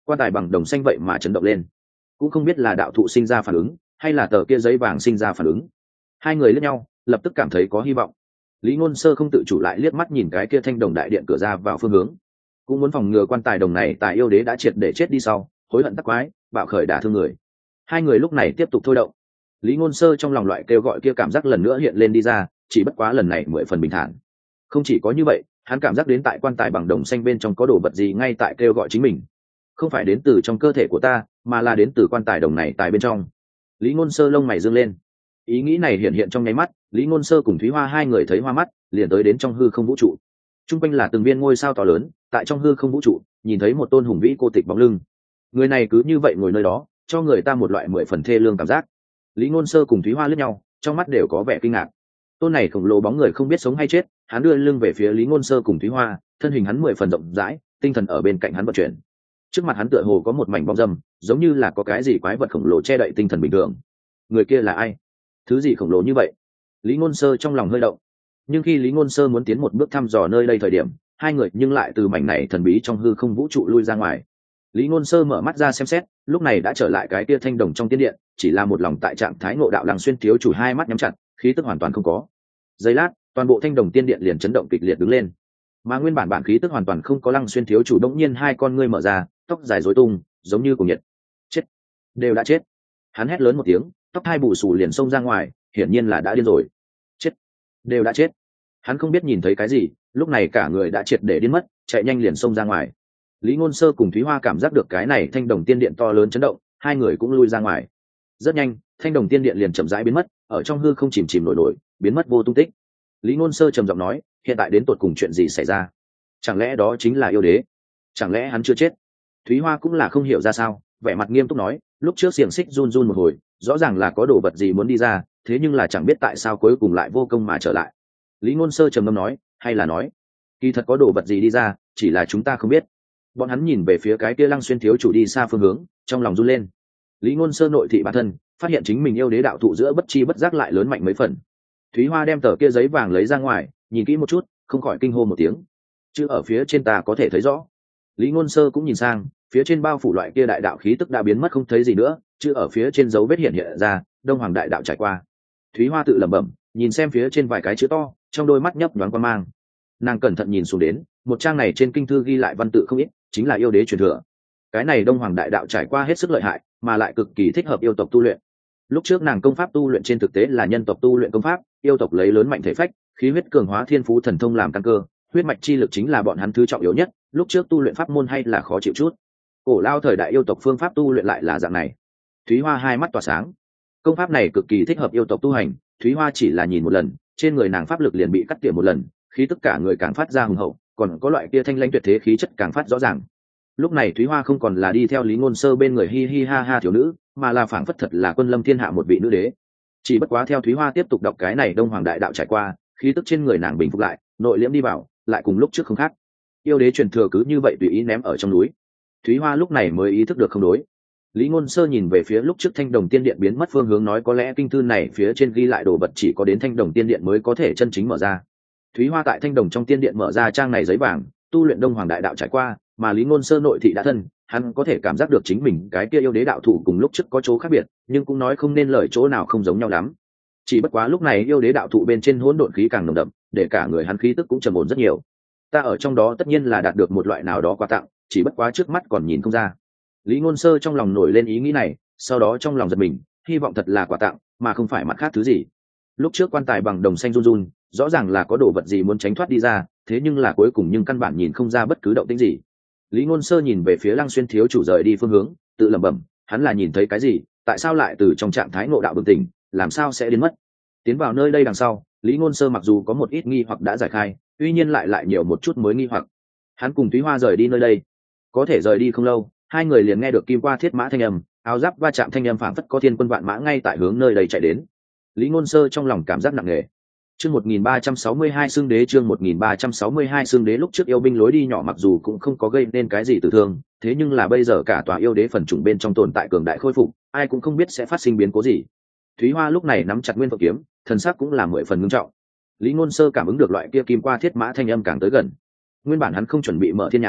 Quan tài bằng đồng xanh vậy mà chấn động lên, cũng không biết là đạo thụ sinh ra phản ứng hay là tờ kia giấy vàng sinh ra phản ứng. Hai người liếc nhau, lập tức cảm thấy có hy vọng. Lý Ngôn Sơ không tự chủ lại liếc mắt nhìn cái kia thanh đồng đại điện cửa ra vào phương hướng, cũng muốn phòng ngừa quan tài đồng này tại yêu đế đã triệt để chết đi sau hối hận tắc quái bạo khởi đả thương người. Hai người lúc này tiếp tục thôi động. Lý Ngôn Sơ trong lòng loại kêu gọi kia cảm giác lần nữa hiện lên đi ra, chỉ bất quá lần này mười phần bình thản. Không chỉ có như vậy, hắn cảm giác đến tại quan tài bằng đồng xanh bên trong có đồ vật gì ngay tại kêu gọi chính mình, không phải đến từ trong cơ thể của ta, mà là đến từ quan tài đồng này tại bên trong. Lý Ngôn Sơ lông mày dương lên, ý nghĩ này hiện hiện trong nháy mắt, Lý Ngôn Sơ cùng Thúy Hoa hai người thấy hoa mắt, liền tới đến trong hư không vũ trụ. Trung quanh là từng viên ngôi sao to lớn, tại trong hư không vũ trụ, nhìn thấy một tôn hùng vĩ cô tịch bóng lưng. Người này cứ như vậy ngồi nơi đó, cho người ta một loại mười phần thê lương cảm giác. Lý Ngôn Sơ cùng Thúy Hoa liếc nhau, trong mắt đều có vẻ kinh ngạc. Tôn này khổng lồ bóng người không biết sống hay chết, hắn đưa lưng về phía Lý Ngôn Sơ cùng Thúy Hoa, thân hình hắn mười phần rộng rãi, tinh thần ở bên cạnh hắn vận chuyển. Trước mặt hắn tựa hồ có một mảnh bóng râm, giống như là có cái gì quái vật khổng lồ che đậy tinh thần bình thường. Người kia là ai? Thứ gì khổng lồ như vậy? Lý Ngôn Sơ trong lòng hơi động. Nhưng khi Lý Ngôn Sơ muốn tiến một bước thăm dò nơi đây thời điểm, hai người nhưng lại từ mảnh này thần bí trong hư không vũ trụ lui ra ngoài. Lý Ngôn Sơ mở mắt ra xem xét, lúc này đã trở lại cái kia thanh đồng trong tiên điện, chỉ là một lòng tại trạng thái ngộ đạo Lăng Xuyên thiếu chủ hai mắt nhắm chặt, khí tức hoàn toàn không có. Giây lát, toàn bộ thanh đồng tiên điện liền chấn động kịch liệt đứng lên. Mà nguyên bản bản khí tức hoàn toàn không có Lăng Xuyên thiếu chủ đột nhiên hai con ngươi mở ra, tóc dài rối tung, giống như cùng nhiệt. Chết, đều đã chết. Hắn hét lớn một tiếng, tóc hai bù xù liền xông ra ngoài, hiển nhiên là đã điên rồi. Chết, đều đã chết. Hắn không biết nhìn thấy cái gì, lúc này cả người đã triệt để điên mất, chạy nhanh liền xông ra ngoài. Lý Ngôn Sơ cùng Thúy Hoa cảm giác được cái này thanh đồng tiên điện to lớn chấn động, hai người cũng lui ra ngoài. Rất nhanh, thanh đồng tiên điện liền chậm rãi biến mất, ở trong hư không chìm chìm nổi nổi, biến mất vô tung tích. Lý Ngôn Sơ trầm giọng nói, hiện tại đến tột cùng chuyện gì xảy ra? Chẳng lẽ đó chính là yêu đế? Chẳng lẽ hắn chưa chết? Thúy Hoa cũng là không hiểu ra sao, vẻ mặt nghiêm túc nói, lúc trước xiềng xích run run một hồi, rõ ràng là có đồ vật gì muốn đi ra, thế nhưng là chẳng biết tại sao cuối cùng lại vô công mà trở lại. Lý Ngôn Sơ trầm ngâm nói, hay là nói, kỳ thật có đồ vật gì đi ra, chỉ là chúng ta không biết. Bọn hắn nhìn về phía cái kia Lăng Xuyên thiếu chủ đi xa phương hướng, trong lòng run lên. Lý Ngôn Sơ nội thị bản thân, phát hiện chính mình yêu đế đạo thụ giữa bất chi bất giác lại lớn mạnh mấy phần. Thúy Hoa đem tờ kia giấy vàng lấy ra ngoài, nhìn kỹ một chút, không khỏi kinh hô một tiếng. Chữ ở phía trên ta có thể thấy rõ. Lý Ngôn Sơ cũng nhìn sang, phía trên bao phủ loại kia đại đạo khí tức đã biến mất không thấy gì nữa, chữ ở phía trên dấu vết hiện hiện ra, Đông Hoàng đại đạo trải qua. Thúy Hoa tự lẩm bẩm, nhìn xem phía trên vài cái chữ to, trong đôi mắt nhấp nhoáng quan mang. Nàng cẩn thận nhìn xuống đến, một trang này trên kinh thư ghi lại văn tự không ít, chính là yêu đế truyền thừa. Cái này Đông Hoàng đại đạo trải qua hết sức lợi hại, mà lại cực kỳ thích hợp yêu tộc tu luyện. Lúc trước nàng công pháp tu luyện trên thực tế là nhân tộc tu luyện công pháp, yêu tộc lấy lớn mạnh thể phách, khí huyết cường hóa thiên phú thần thông làm căn cơ, huyết mạch chi lực chính là bọn hắn thứ trọng yếu nhất, lúc trước tu luyện pháp môn hay là khó chịu chút. Cổ lao thời đại yêu tộc phương pháp tu luyện lại là dạng này. Thúy Hoa hai mắt tỏa sáng. Công pháp này cực kỳ thích hợp yêu tộc tu hành, Thúy Hoa chỉ là nhìn một lần, trên người nàng pháp lực liền bị cắt tỉa một lần, khí tức cả người càng phát ra hùng hậu, còn có loại kia thanh lãnh tuyệt thế khí chất càng phát rõ ràng. Lúc này Thúy Hoa không còn là đi theo Lý Ngôn Sơ bên người hi hi ha ha thiếu nữ, mà là phảng phất thật là quân lâm thiên hạ một vị nữ đế. Chỉ bất quá theo Thúy Hoa tiếp tục đọc cái này Đông Hoàng đại đạo trải qua, khí tức trên người nàng bình phục lại, nội liễm đi vào, lại cùng lúc trước không khác. Yêu đế truyền thừa cứ như vậy tùy ý ném ở trong núi. Thúy Hoa lúc này mới ý thức được không đối. Lý Ngôn Sơ nhìn về phía lúc trước Thanh Đồng Tiên Điện biến mất phương hướng nói có lẽ kinh thư này phía trên ghi lại đồ vật chỉ có đến Thanh Đồng Tiên Điện mới có thể chân chính mở ra. Thúy Hoa tại Thanh Đồng trong Tiên Điện mở ra trang này giấy vàng, tu luyện Đông Hoàng đại đạo trải qua, mà Lý Ngôn Sơ nội thị đã thân, hắn có thể cảm giác được chính mình cái kia yêu đế đạo thủ cùng lúc trước có chỗ khác biệt, nhưng cũng nói không nên lời chỗ nào không giống nhau lắm. Chỉ bất quá lúc này yêu đế đạo thụ bên trên hỗn độn khí càng nồng đậm, để cả người hắn khí tức cũng trầm ổn rất nhiều. Ta ở trong đó tất nhiên là đạt được một loại nào đó quà tặng, chỉ bất quá trước mắt còn nhìn không ra. Lý Ngôn Sơ trong lòng nổi lên ý nghĩ này, sau đó trong lòng giật mình, hy vọng thật là quà tặng, mà không phải mặt khác thứ gì. Lúc trước quan tài bằng đồng xanh run run, rõ ràng là có đồ vật gì muốn tránh thoát đi ra, thế nhưng là cuối cùng nhưng căn bản nhìn không ra bất cứ động tĩnh gì. Lý Ngôn Sơ nhìn về phía Lăng Xuyên thiếu chủ rời đi phương hướng, tự lẩm bẩm, hắn là nhìn thấy cái gì, tại sao lại từ trong trạng thái ngộ đạo bừng tỉnh, làm sao sẽ đến mất. Tiến vào nơi đây đằng sau, Lý Ngôn Sơ mặc dù có một ít nghi hoặc đã giải khai, tuy nhiên lại lại nhiều một chút mới nghi hoặc. Hắn cùng Thúy Hoa rời đi nơi đây, có thể rời đi không lâu, hai người liền nghe được kim qua thiết mã thanh âm, áo giáp va chạm thanh âm phảng phất có thiên quân vạn mã ngay tại hướng nơi đây chạy đến. Lý Ngôn Sơ trong lòng cảm giác nặng nề. Chương một nghìn ba trăm sáu mươi hai xương đế chương một nghìn ba trăm sáu mươi hai xương đế lúc trước yêu binh lối đi nhỏ mặc dù cũng không có gây nên cái gì tử thương, thế nhưng là bây giờ cả tòa yêu đế phần chủng bên trong tồn tại cường đại khôi phục, ai cũng không biết sẽ phát sinh biến cố gì. Thúy Hoa lúc này nắm chặt nguyên phượng kiếm, thần sắc cũng là mười phần nghiêm trọng. Lý Ngôn Sơ cảm ứng được loại kia kim qua thiết mã thanh âm càng tới gần. Nguyên bản hắn không chuẩn bị mở thiên nhãn,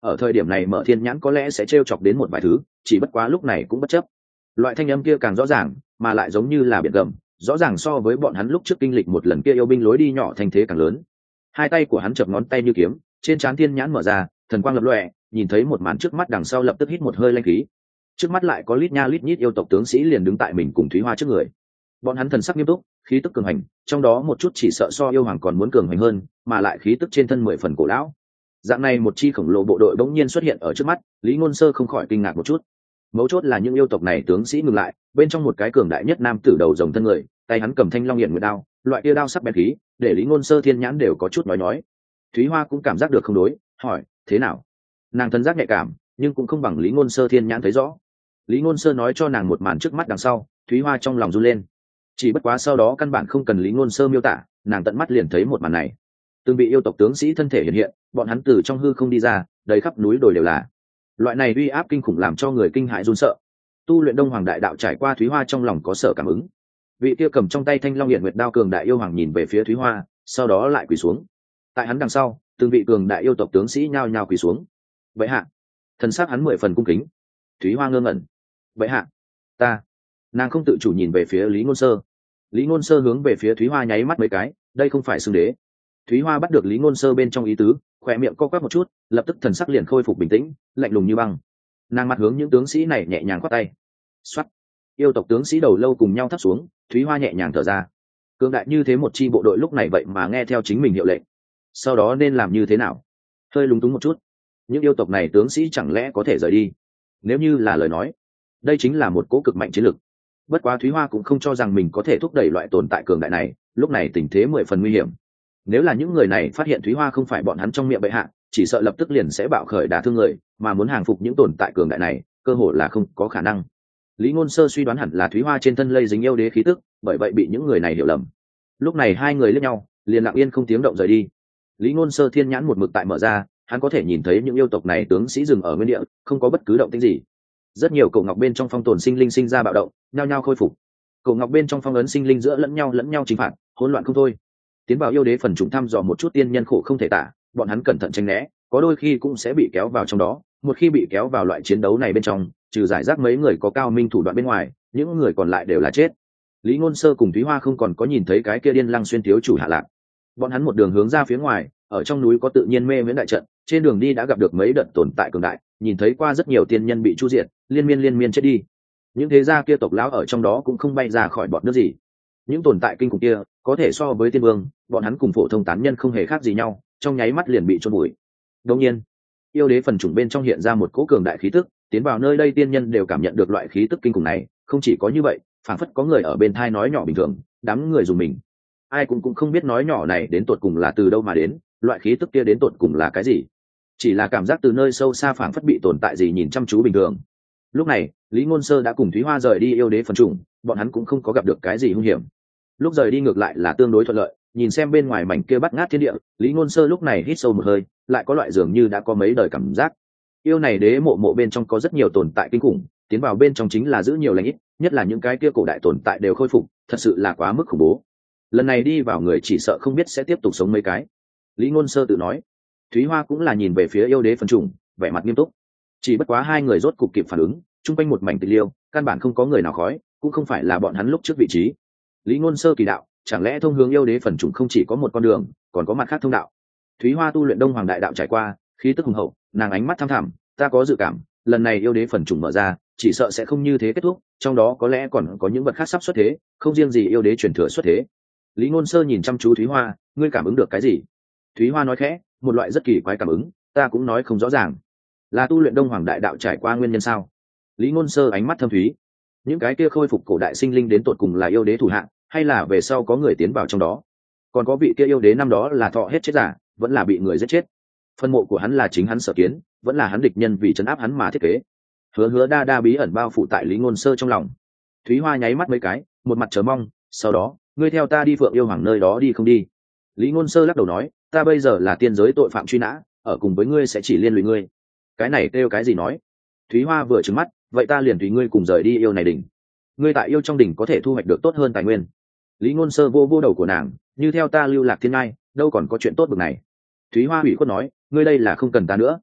ở thời điểm này Mở Thiên Nhãn có lẽ sẽ t chọc đến một vài thứ, chỉ bất quá lúc này cũng bất chấp. Loại thanh âm kia càng rõ ràng, mà lại giống như là biển gầm, rõ ràng so với bọn hắn lúc trước kinh lịch một lần kia yêu binh lối đi nhỏ thành thế càng lớn. Hai tay của hắn chập ngón tay như kiếm, trên trán Thiên Nhãn mở ra, thần quang lập lòe, nhìn thấy một màn trước mắt đằng sau lập tức hít một hơi lanh khí. Trước mắt lại có lít nha lít nhít yêu tộc tướng sĩ liền đứng tại mình cùng Thúy Hoa trước người. Bọn hắn thần sắc nghiêm túc, khí tức cường hành, trong đó một chút chỉ sợ so yêu hoàng còn muốn cường hành hơn, mà lại khí tức trên thân mười phần cổ lão. Dạng này một chi khổng lồ bộ đội bỗng nhiên xuất hiện ở trước mắt, Lý Ngôn Sơ không khỏi kinh ngạc một chút. Mấu chốt là những yêu tộc này tướng sĩ ngừng lại, bên trong một cái cường đại nhất nam tử đầu rồng thân người, tay hắn cầm thanh long hiển nguyệt đao, loại kia đao sắc bén khí, để Lý Ngôn Sơ thiên nhãn đều có chút nói nói. Thúy Hoa cũng cảm giác được không đối, hỏi, thế nào? Nàng thân giác nhạy cảm, nhưng cũng không bằng Lý Ngôn Sơ thiên nhãn thấy rõ. Lý Ngôn Sơ nói cho nàng một màn trước mắt đằng sau, Thúy Hoa trong lòng run lên. Chỉ bất quá sau đó căn bản không cần Lý Ngôn Sơ miêu tả, nàng tận mắt liền thấy một màn này. Từng bị yêu tộc tướng sĩ thân thể hiện hiện, bọn hắn từ trong hư không đi ra, đầy khắp núi đồi đều là. Loại này uy áp kinh khủng làm cho người kinh hãi run sợ. Tu luyện Đông Hoàng Đại Đạo trải qua Thúy Hoa trong lòng có sở cảm ứng. Vị kia cầm trong tay thanh long hiển nguyệt đao cường đại yêu hoàng nhìn về phía Thúy Hoa, sau đó lại quỳ xuống. Tại hắn đằng sau, từng vị cường đại yêu tộc tướng sĩ nhao nhao quỳ xuống. Vậy hạ, thần sắc hắn mười phần cung kính. Thúy Hoa ngơ ngẩn. Vậy hạ, ta. Nàng không tự chủ nhìn về phía Lý Ngôn Sơ. Lý Ngôn Sơ hướng về phía Thúy Hoa nháy mắt mấy cái, đây không phải xưng đế. Thúy Hoa bắt được Lý Ngôn Sơ bên trong ý tứ, khỏe miệng co quắp một chút, lập tức thần sắc liền khôi phục bình tĩnh, lạnh lùng như băng. Nàng mặt hướng những tướng sĩ này nhẹ nhàng quát tay. Soát. Yêu tộc tướng sĩ đầu lâu cùng nhau thấp xuống, Thúy Hoa nhẹ nhàng thở ra. Cường đại như thế một chi bộ đội lúc này vậy mà nghe theo chính mình hiệu lệnh. Sau đó nên làm như thế nào? Hơi lúng túng một chút. Những yêu tộc này tướng sĩ chẳng lẽ có thể rời đi? Nếu như là lời nói, đây chính là một cỗ cực mạnh chiến lực. Bất quá Thúy Hoa cũng không cho rằng mình có thể thúc đẩy loại tồn tại cường đại này, lúc này tình thế mười phần nguy hiểm. Nếu là những người này phát hiện Thúy Hoa không phải bọn hắn trong miệng bệ hạ, chỉ sợ lập tức liền sẽ bạo khởi đả thương người, mà muốn hàng phục những tồn tại cường đại này, cơ hội là không có khả năng. Lý Ngôn Sơ suy đoán hẳn là Thúy Hoa trên thân lây dính yêu đế khí tức, bởi vậy bị những người này hiểu lầm. Lúc này hai người liếc nhau, liền lặng yên không tiếng động rời đi. Lý Ngôn Sơ thiên nhãn một mực tại mở ra, hắn có thể nhìn thấy những yêu tộc này tướng sĩ dừng ở nguyên địa, không có bất cứ động tĩnh gì. Rất nhiều cổ ngọc bên trong phong tồn sinh linh sinh ra bạo động, nhao nhao khôi phục. Cổ ngọc bên trong phong ấn sinh linh giữa lẫn nhau lẫn nhau chinh phạt, hỗn loạn không thôi. Tiến vào yêu đế phần trùng thăm dò một chút tiên nhân khổ không thể tả, bọn hắn cẩn thận tránh né, có đôi khi cũng sẽ bị kéo vào trong đó. Một khi bị kéo vào loại chiến đấu này bên trong, trừ giải rác mấy người có cao minh thủ đoạn bên ngoài, những người còn lại đều là chết. Lý Ngôn Sơ cùng Thúy Hoa không còn có nhìn thấy cái kia điên lăng xuyên thiếu chủ hạ lạc. Bọn hắn một đường hướng ra phía ngoài, ở trong núi có tự nhiên mê miễn đại trận, trên đường đi đã gặp được mấy đợt tồn tại cường đại, nhìn thấy qua rất nhiều tiên nhân bị chu diệt, liên miên liên miên chết đi. Những thế gia kia tộc lão ở trong đó cũng không bay ra khỏi bọn nước gì. Những tồn tại kinh khủng kia có thể so với tiên vương, bọn hắn cùng phổ thông tán nhân không hề khác gì nhau, trong nháy mắt liền bị chôn bụi. Đương nhiên, yêu đế phần chủng bên trong hiện ra một cỗ cường đại khí tức, tiến vào nơi đây tiên nhân đều cảm nhận được loại khí tức kinh khủng này. Không chỉ có như vậy, phảng phất có người ở bên thai nói nhỏ bình thường, đám người dùng mình. Ai cũng cũng không biết nói nhỏ này đến tột cùng là từ đâu mà đến, loại khí tức kia đến tột cùng là cái gì. Chỉ là cảm giác từ nơi sâu xa phảng phất bị tồn tại gì nhìn chăm chú bình thường. Lúc này, Lý Ngôn Sơ đã cùng Thúy Hoa rời đi yêu đế phần chủng, bọn hắn cũng không có gặp được cái gì hung hiểm. Lúc rời đi ngược lại là tương đối thuận lợi, nhìn xem bên ngoài mảnh kia bắt ngát thiên địa, Lý Ngôn Sơ lúc này hít sâu một hơi, lại có loại dường như đã có mấy đời cảm giác. Yêu này đế mộ mộ bên trong có rất nhiều tồn tại kinh khủng, tiến vào bên trong chính là giữ nhiều lành ít, nhất là những cái kia cổ đại tồn tại đều khôi phục, thật sự là quá mức khủng bố. Lần này đi vào người chỉ sợ không biết sẽ tiếp tục sống mấy cái. Lý Ngôn Sơ tự nói. Thúy Hoa cũng là nhìn về phía yêu đế phần trùng, vẻ mặt nghiêm túc. Chỉ bất quá hai người rốt cục kịp phản ứng, chung quanh một mảnh tịch liêu, căn bản không có người nào khói, cũng không phải là bọn hắn lúc trước vị trí. Lý Ngôn Sơ kỳ đạo, chẳng lẽ thông hướng yêu đế phần trùng không chỉ có một con đường, còn có mặt khác thông đạo? Thúy Hoa tu luyện Đông Hoàng Đại Đạo trải qua, khí tức hùng hậu, nàng ánh mắt thăm thẳm, ta có dự cảm, lần này yêu đế phần trùng mở ra, chỉ sợ sẽ không như thế kết thúc, trong đó có lẽ còn có những vật khác sắp xuất thế, không riêng gì yêu đế truyền thừa xuất thế. Lý Ngôn Sơ nhìn chăm chú Thúy Hoa, ngươi cảm ứng được cái gì? Thúy Hoa nói khẽ, một loại rất kỳ quái cảm ứng, ta cũng nói không rõ ràng. Là tu luyện Đông Hoàng Đại Đạo trải qua nguyên nhân sao? Lý Ngôn Sơ ánh mắt thâm thúy. Những cái kia khôi phục cổ đại sinh linh đến tột cùng là yêu đế thủ hạng, hay là về sau có người tiến vào trong đó? Còn có vị kia yêu đế năm đó là thọ hết chết giả, vẫn là bị người giết chết. Phân mộ của hắn là chính hắn sở kiến, vẫn là hắn địch nhân vì trấn áp hắn mà thiết kế. Hứa Hứa đa đa bí ẩn bao phủ tại Lý Ngôn Sơ trong lòng. Thúy Hoa nháy mắt mấy cái, một mặt chờ mong, sau đó, ngươi theo ta đi Phượng Yêu Hoàng nơi đó đi không đi? Lý Ngôn Sơ lắc đầu nói, ta bây giờ là tiên giới tội phạm truy nã, ở cùng với ngươi sẽ chỉ liên lụy ngươi. Cái này kêu cái gì nói? Thúy Hoa vừa trừng mắt, vậy ta liền tùy ngươi cùng rời đi yêu này đỉnh. Ngươi tại yêu trong đỉnh có thể thu hoạch được tốt hơn tài nguyên. Lý Ngôn Sơ vô vô đầu của nàng, như theo ta lưu lạc thiên ngai, đâu còn có chuyện tốt bực này. Thúy Hoa ủy khuất nói, ngươi đây là không cần ta nữa,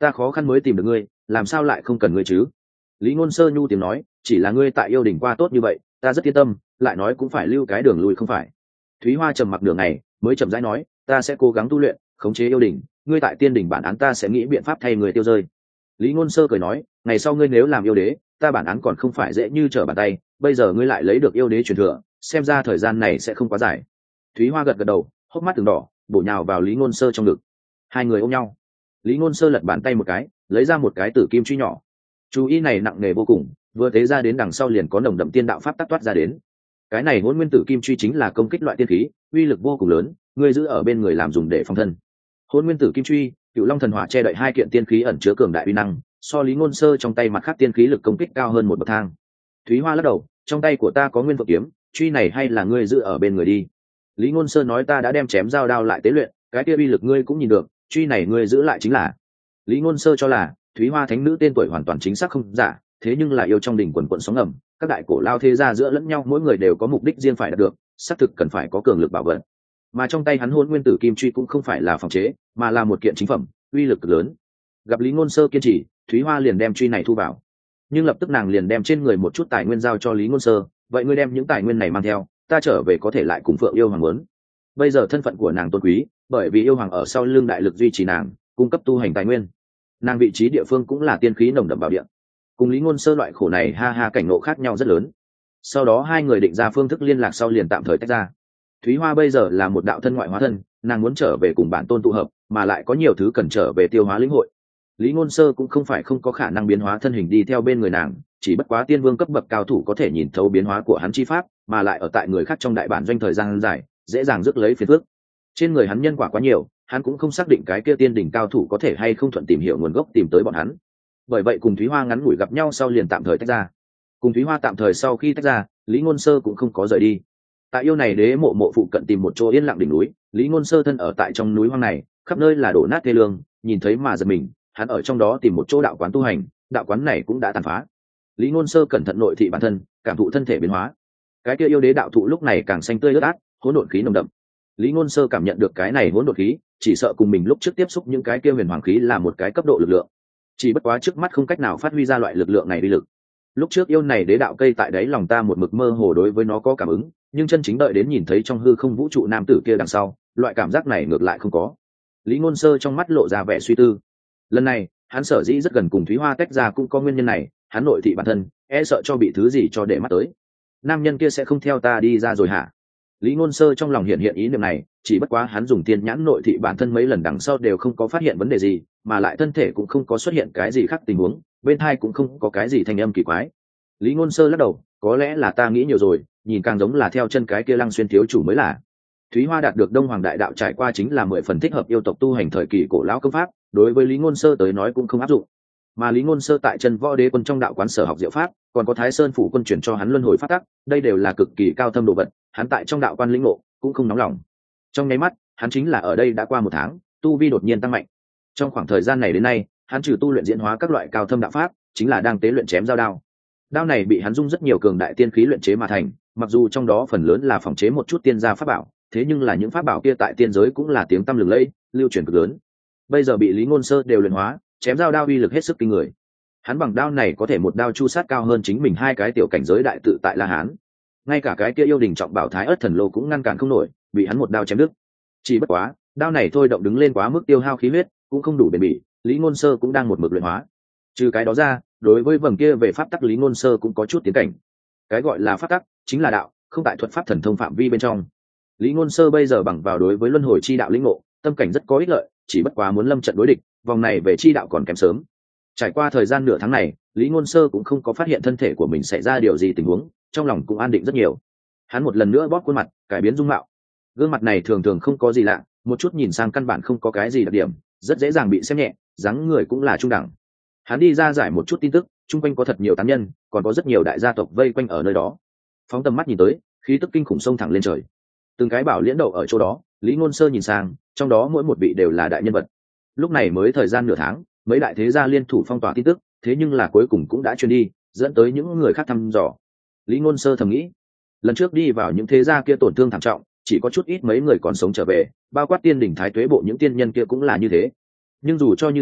ta khó khăn mới tìm được ngươi, làm sao lại không cần ngươi chứ? Lý Ngôn Sơ nhu tiếng nói, chỉ là ngươi tại yêu đỉnh qua tốt như vậy, ta rất yên tâm, lại nói cũng phải lưu cái đường lui không phải? Thúy Hoa trầm mặc đường này, mới chậm rãi nói, ta sẽ cố gắng tu luyện, khống chế yêu đỉnh, ngươi tại tiên đỉnh bản án ta sẽ nghĩ biện pháp thay người tiêu rơi. Lý Ngôn Sơ cười nói, ngày sau ngươi nếu làm yêu đế, ta bản án còn không phải dễ như trở bàn tay, bây giờ ngươi lại lấy được yêu đế truyền thừa, xem ra thời gian này sẽ không quá dài. Thúy Hoa gật gật đầu, hốc mắt từng đỏ, bổ nhào vào Lý Ngôn Sơ trong ngực. Hai người ôm nhau. Lý Ngôn Sơ lật bàn tay một cái, lấy ra một cái tử kim truy nhỏ. Chú ý này nặng nề vô cùng, vừa tế ra đến đằng sau liền có nồng đậm tiên đạo pháp tắc toát ra đến. Cái này Hỗn Nguyên Tử Kim Truy chính là công kích loại tiên khí, uy lực vô cùng lớn, ngươi giữ ở bên người làm dùng để phòng thân. Hỗn Nguyên Tử Kim Truy, Cựu Long Thần Hỏa che đậy hai kiện tiên khí ẩn chứa cường đại uy năng, so Lý Ngôn Sơ trong tay mặt khác tiên khí lực công kích cao hơn một bậc thang. Thúy Hoa lắc đầu, trong tay của ta có Nguyên Phượng kiếm, truy này hay là ngươi giữ ở bên người đi. Lý Ngôn Sơ nói, ta đã đem chém dao đao lại tế luyện, cái kia uy lực ngươi cũng nhìn được, truy này ngươi giữ lại chính là. Lý Ngôn Sơ cho là Thúy Hoa thánh nữ tên tuổi hoàn toàn chính xác không giả, thế nhưng là yêu trong đỉnh quần quần sóng ngầm, các đại cổ lao thế gia giữa lẫn nhau mỗi người đều có mục đích riêng phải đạt được, xác thực cần phải có cường lực bảo vệ. Mà trong tay hắn Hỗn Nguyên Tử Kim Truy cũng không phải là phòng chế, mà là một kiện chính phẩm, uy lực cực lớn. Gặp Lý Ngôn Sơ kiên trì, Thúy Hoa liền đem truy này thu vào, nhưng lập tức nàng liền đem trên người một chút tài nguyên giao cho Lý Ngôn Sơ, vậy ngươi đem những tài nguyên này mang theo, ta trở về có thể lại cùng Phượng Yêu Hoàng muốn. Bây giờ thân phận của nàng tôn quý, bởi vì yêu hoàng ở sau lưng đại lực duy trì nàng, cung cấp tu hành tài nguyên. Nàng vị trí địa phương cũng là tiên khí nồng đậm bảo địa. Cùng Lý Ngôn Sơ loại khổ này ha ha cảnh ngộ khác nhau rất lớn. Sau đó hai người định ra phương thức liên lạc sau liền tạm thời tách ra. Thúy Hoa bây giờ là một đạo thân ngoại hóa thân, nàng muốn trở về cùng bản tôn tụ hợp, mà lại có nhiều thứ cần trở về tiêu hóa lĩnh hội. Lý Ngôn Sơ cũng không phải không có khả năng biến hóa thân hình đi theo bên người nàng, chỉ bất quá tiên vương cấp bậc cao thủ có thể nhìn thấu biến hóa của hắn chi pháp, mà lại ở tại người khác trong đại bản doanh thời gian dài, dễ dàng rước lấy phiền phức. Trên người hắn nhân quả quá nhiều, hắn cũng không xác định cái kia tiên đỉnh cao thủ có thể hay không thuận tìm hiểu nguồn gốc tìm tới bọn hắn. Bởi vậy cùng Thúy Hoa ngắn ngủi gặp nhau sau liền tạm thời tách ra. Cùng Thúy Hoa tạm thời sau khi tách ra, Lý Ngôn Sơ cũng không có rời đi. Tại yêu này đế mộ mộ phụ cận tìm một chỗ yên lặng đỉnh núi, Lý Ngôn Sơ thân ở tại trong núi hoang này, khắp nơi là đổ nát thê lương, nhìn thấy mà giật mình, hắn ở trong đó tìm một chỗ đạo quán tu hành, đạo quán này cũng đã tàn phá. Lý Ngôn Sơ cẩn thận nội thị bản thân, cảm thụ thân thể biến hóa. Cái kia yêu đế đạo thụ lúc này càng xanh tươi ướt át, hỗn độn khí nồng đậm. Lý Ngôn Sơ cảm nhận được cái này hỗn độn khí, chỉ sợ cùng mình lúc trước tiếp xúc những cái kia huyền hoàng khí là một cái cấp độ lực lượng. Chỉ bất quá trước mắt không cách nào phát huy ra loại lực lượng này uy lực. Lúc trước yêu này đế đạo cây tại đáy lòng ta một mực mơ hồ đối với nó có cảm ứng, nhưng chân chính đợi đến nhìn thấy trong hư không vũ trụ nam tử kia đằng sau, loại cảm giác này ngược lại không có. Lý Ngôn Sơ trong mắt lộ ra vẻ suy tư. Lần này, hắn sở dĩ rất gần cùng Thúy Hoa tách ra cũng có nguyên nhân này, hắn nội thị bản thân, e sợ cho bị thứ gì cho để mắt tới. Nam nhân kia sẽ không theo ta đi ra rồi hả? Lý Ngôn Sơ trong lòng hiện hiện ý niệm này, chỉ bất quá hắn dùng tiên nhãn nội thị bản thân mấy lần đằng sau đều không có phát hiện vấn đề gì, mà lại thân thể cũng không có xuất hiện cái gì khác tình huống, bên tai cũng không có cái gì thanh âm kỳ quái. Lý Ngôn Sơ lắc đầu, có lẽ là ta nghĩ nhiều rồi, nhìn càng giống là theo chân cái kia Lăng Xuyên thiếu chủ mới là. Thúy Hoa đạt được Đông Hoàng Đại Đạo trải qua chính là mười phần thích hợp yêu tộc tu hành thời kỳ cổ lão công pháp, đối với Lý Ngôn Sơ tới nói cũng không áp dụng. Mà Lý Ngôn Sơ tại chân Võ Đế quân trong đạo quán sở học diệu pháp, còn có Thái Sơn phủ quân chuyển cho hắn luân hồi pháp tắc, đây đều là cực kỳ cao thâm đồ vật, hắn tại trong đạo quan lĩnh ngộ, cũng không nóng lòng. Trong nháy mắt, hắn chính là ở đây đã qua một tháng, tu vi đột nhiên tăng mạnh. Trong khoảng thời gian này đến nay, hắn trừ tu luyện diễn hóa các loại cao thâm đạo pháp, chính là đang tế luyện chém dao đao. Đao này bị hắn dung rất nhiều cường đại tiên khí luyện chế mà thành, mặc dù trong đó phần lớn là phòng chế một chút tiên gia pháp bảo, thế nhưng là những pháp bảo kia tại tiên giới cũng là tiếng tăm lừng lẫy, lưu truyền cực lớn. Bây giờ bị Lý Ngôn Sơ đều luyện hóa, chém dao đao uy lực hết sức kinh người. Hắn bằng đao này có thể một đao chu sát cao hơn chính mình hai cái tiểu cảnh giới đại tự tại La Hán. Ngay cả cái kia yêu đình trọng bảo Thái Ức Thần Lô cũng ngăn cản không nổi, bị hắn một đao chém đứt. Chỉ bất quá, đao này thôi động đứng lên quá mức tiêu hao khí huyết, cũng không đủ bền bỉ, Lý Ngôn Sơ cũng đang một mực luyện hóa. Trừ cái đó ra, đối với vầng kia về pháp tắc Lý Ngôn Sơ cũng có chút tiến cảnh. Cái gọi là pháp tắc, chính là đạo, không tại thuật pháp thần thông phạm vi bên trong. Lý Ngôn Sơ bây giờ bằng vào đối với luân hồi chi đạo lĩnh ngộ, tâm cảnh rất có ích lợi, chỉ bất quá muốn lâm trận đối địch, vòng này về chi đạo còn kém sớm. Trải qua thời gian nửa tháng này, Lý Ngôn Sơ cũng không có phát hiện thân thể của mình xảy ra điều gì tình huống, trong lòng cũng an định rất nhiều. Hắn một lần nữa bóp khuôn mặt, cải biến dung mạo. Gương mặt này thường thường không có gì lạ, một chút nhìn sang căn bản không có cái gì đặc điểm, rất dễ dàng bị xem nhẹ, dáng người cũng là trung đẳng. Hắn đi ra giải một chút tin tức, chung quanh có thật nhiều tán nhân, còn có rất nhiều đại gia tộc vây quanh ở nơi đó. Phóng tầm mắt nhìn tới, khí tức kinh khủng xông thẳng lên trời. Từng cái bảo liễn đậu ở chỗ đó, Lý Ngôn Sơ nhìn sang, trong đó mỗi một vị đều là đại nhân vật. Lúc này mới thời gian nửa tháng, mấy đại thế gia liên thủ phong tỏa tin tức, thế nhưng là cuối cùng cũng đã truyền đi, dẫn tới những người khác thăm dò. Lý Ngôn Sơ thầm nghĩ, lần trước đi vào những thế gia kia tổn thương thảm trọng, chỉ có chút ít mấy người còn sống trở về, bao quát tiên đỉnh thái tuế bộ những tiên nhân kia cũng là như thế. Nhưng dù cho như thế,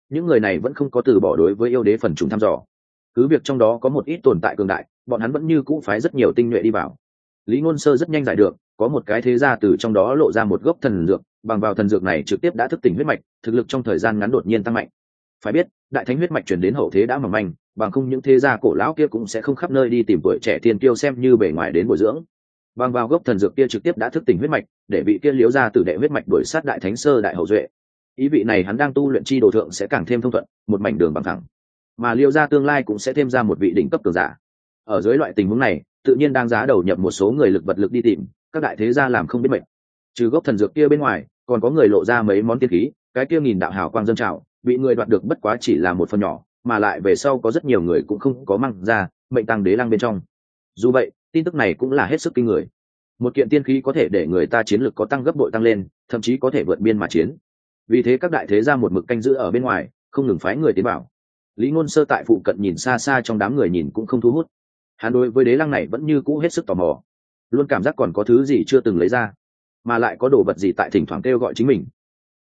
những người này vẫn không có từ bỏ đối với yêu đế phần chúng thăm dò. Cứ việc trong đó có một ít tồn tại cường đại, bọn hắn vẫn như cũ phái rất nhiều tinh nhuệ đi vào. Lý Ngôn Sơ rất nhanh giải được, có một cái thế gia từ trong đó lộ ra một gốc thần dược, bằng vào thần dược này trực tiếp đã thức tỉnh huyết mạch, thực lực trong thời gian ngắn đột nhiên tăng mạnh. Phải biết, đại thánh huyết mạch truyền đến hậu thế đã mỏng manh, bằng không những thế gia cổ lão kia cũng sẽ không khắp nơi đi tìm tuổi trẻ tiên kiêu xem như bề ngoài đến bồi dưỡng. Bằng vào gốc thần dược kia trực tiếp đã thức tỉnh huyết mạch, để vị kia liếu ra tử đệ huyết mạch đuổi sát đại thánh sơ đại hậu duệ. Ý vị này hắn đang tu luyện chi đồ thượng sẽ càng thêm thông thuận, một mảnh đường bằng thẳng. Mà liêu ra tương lai cũng sẽ thêm ra một vị đỉnh cấp cường giả. Ở dưới loại tình huống này, tự nhiên đang giá đầu nhập một số người lực vật lực đi tìm, các đại thế gia làm không biết mệnh. Trừ gốc thần dược kia bên ngoài, còn có người lộ ra mấy món tiên khí, cái kia nghìn đạo hào quang dâng trào, bị người đoạt được bất quá chỉ là một phần nhỏ, mà lại về sau có rất nhiều người cũng không có mang ra, mệnh tăng đế lăng bên trong. Dù vậy, tin tức này cũng là hết sức kinh người. Một kiện tiên khí có thể để người ta chiến lực có tăng gấp bội tăng lên, thậm chí có thể vượt biên mà chiến. Vì thế các đại thế gia một mực canh giữ ở bên ngoài, không ngừng phái người tiến vào. Lý Ngôn Sơ tại phụ cận nhìn xa xa trong đám người nhìn cũng không thu hút. Hắn đối với đế lăng này vẫn như cũ hết sức tò mò, luôn cảm giác còn có thứ gì chưa từng lấy ra, mà lại có đồ vật gì tại thỉnh thoảng kêu gọi chính mình.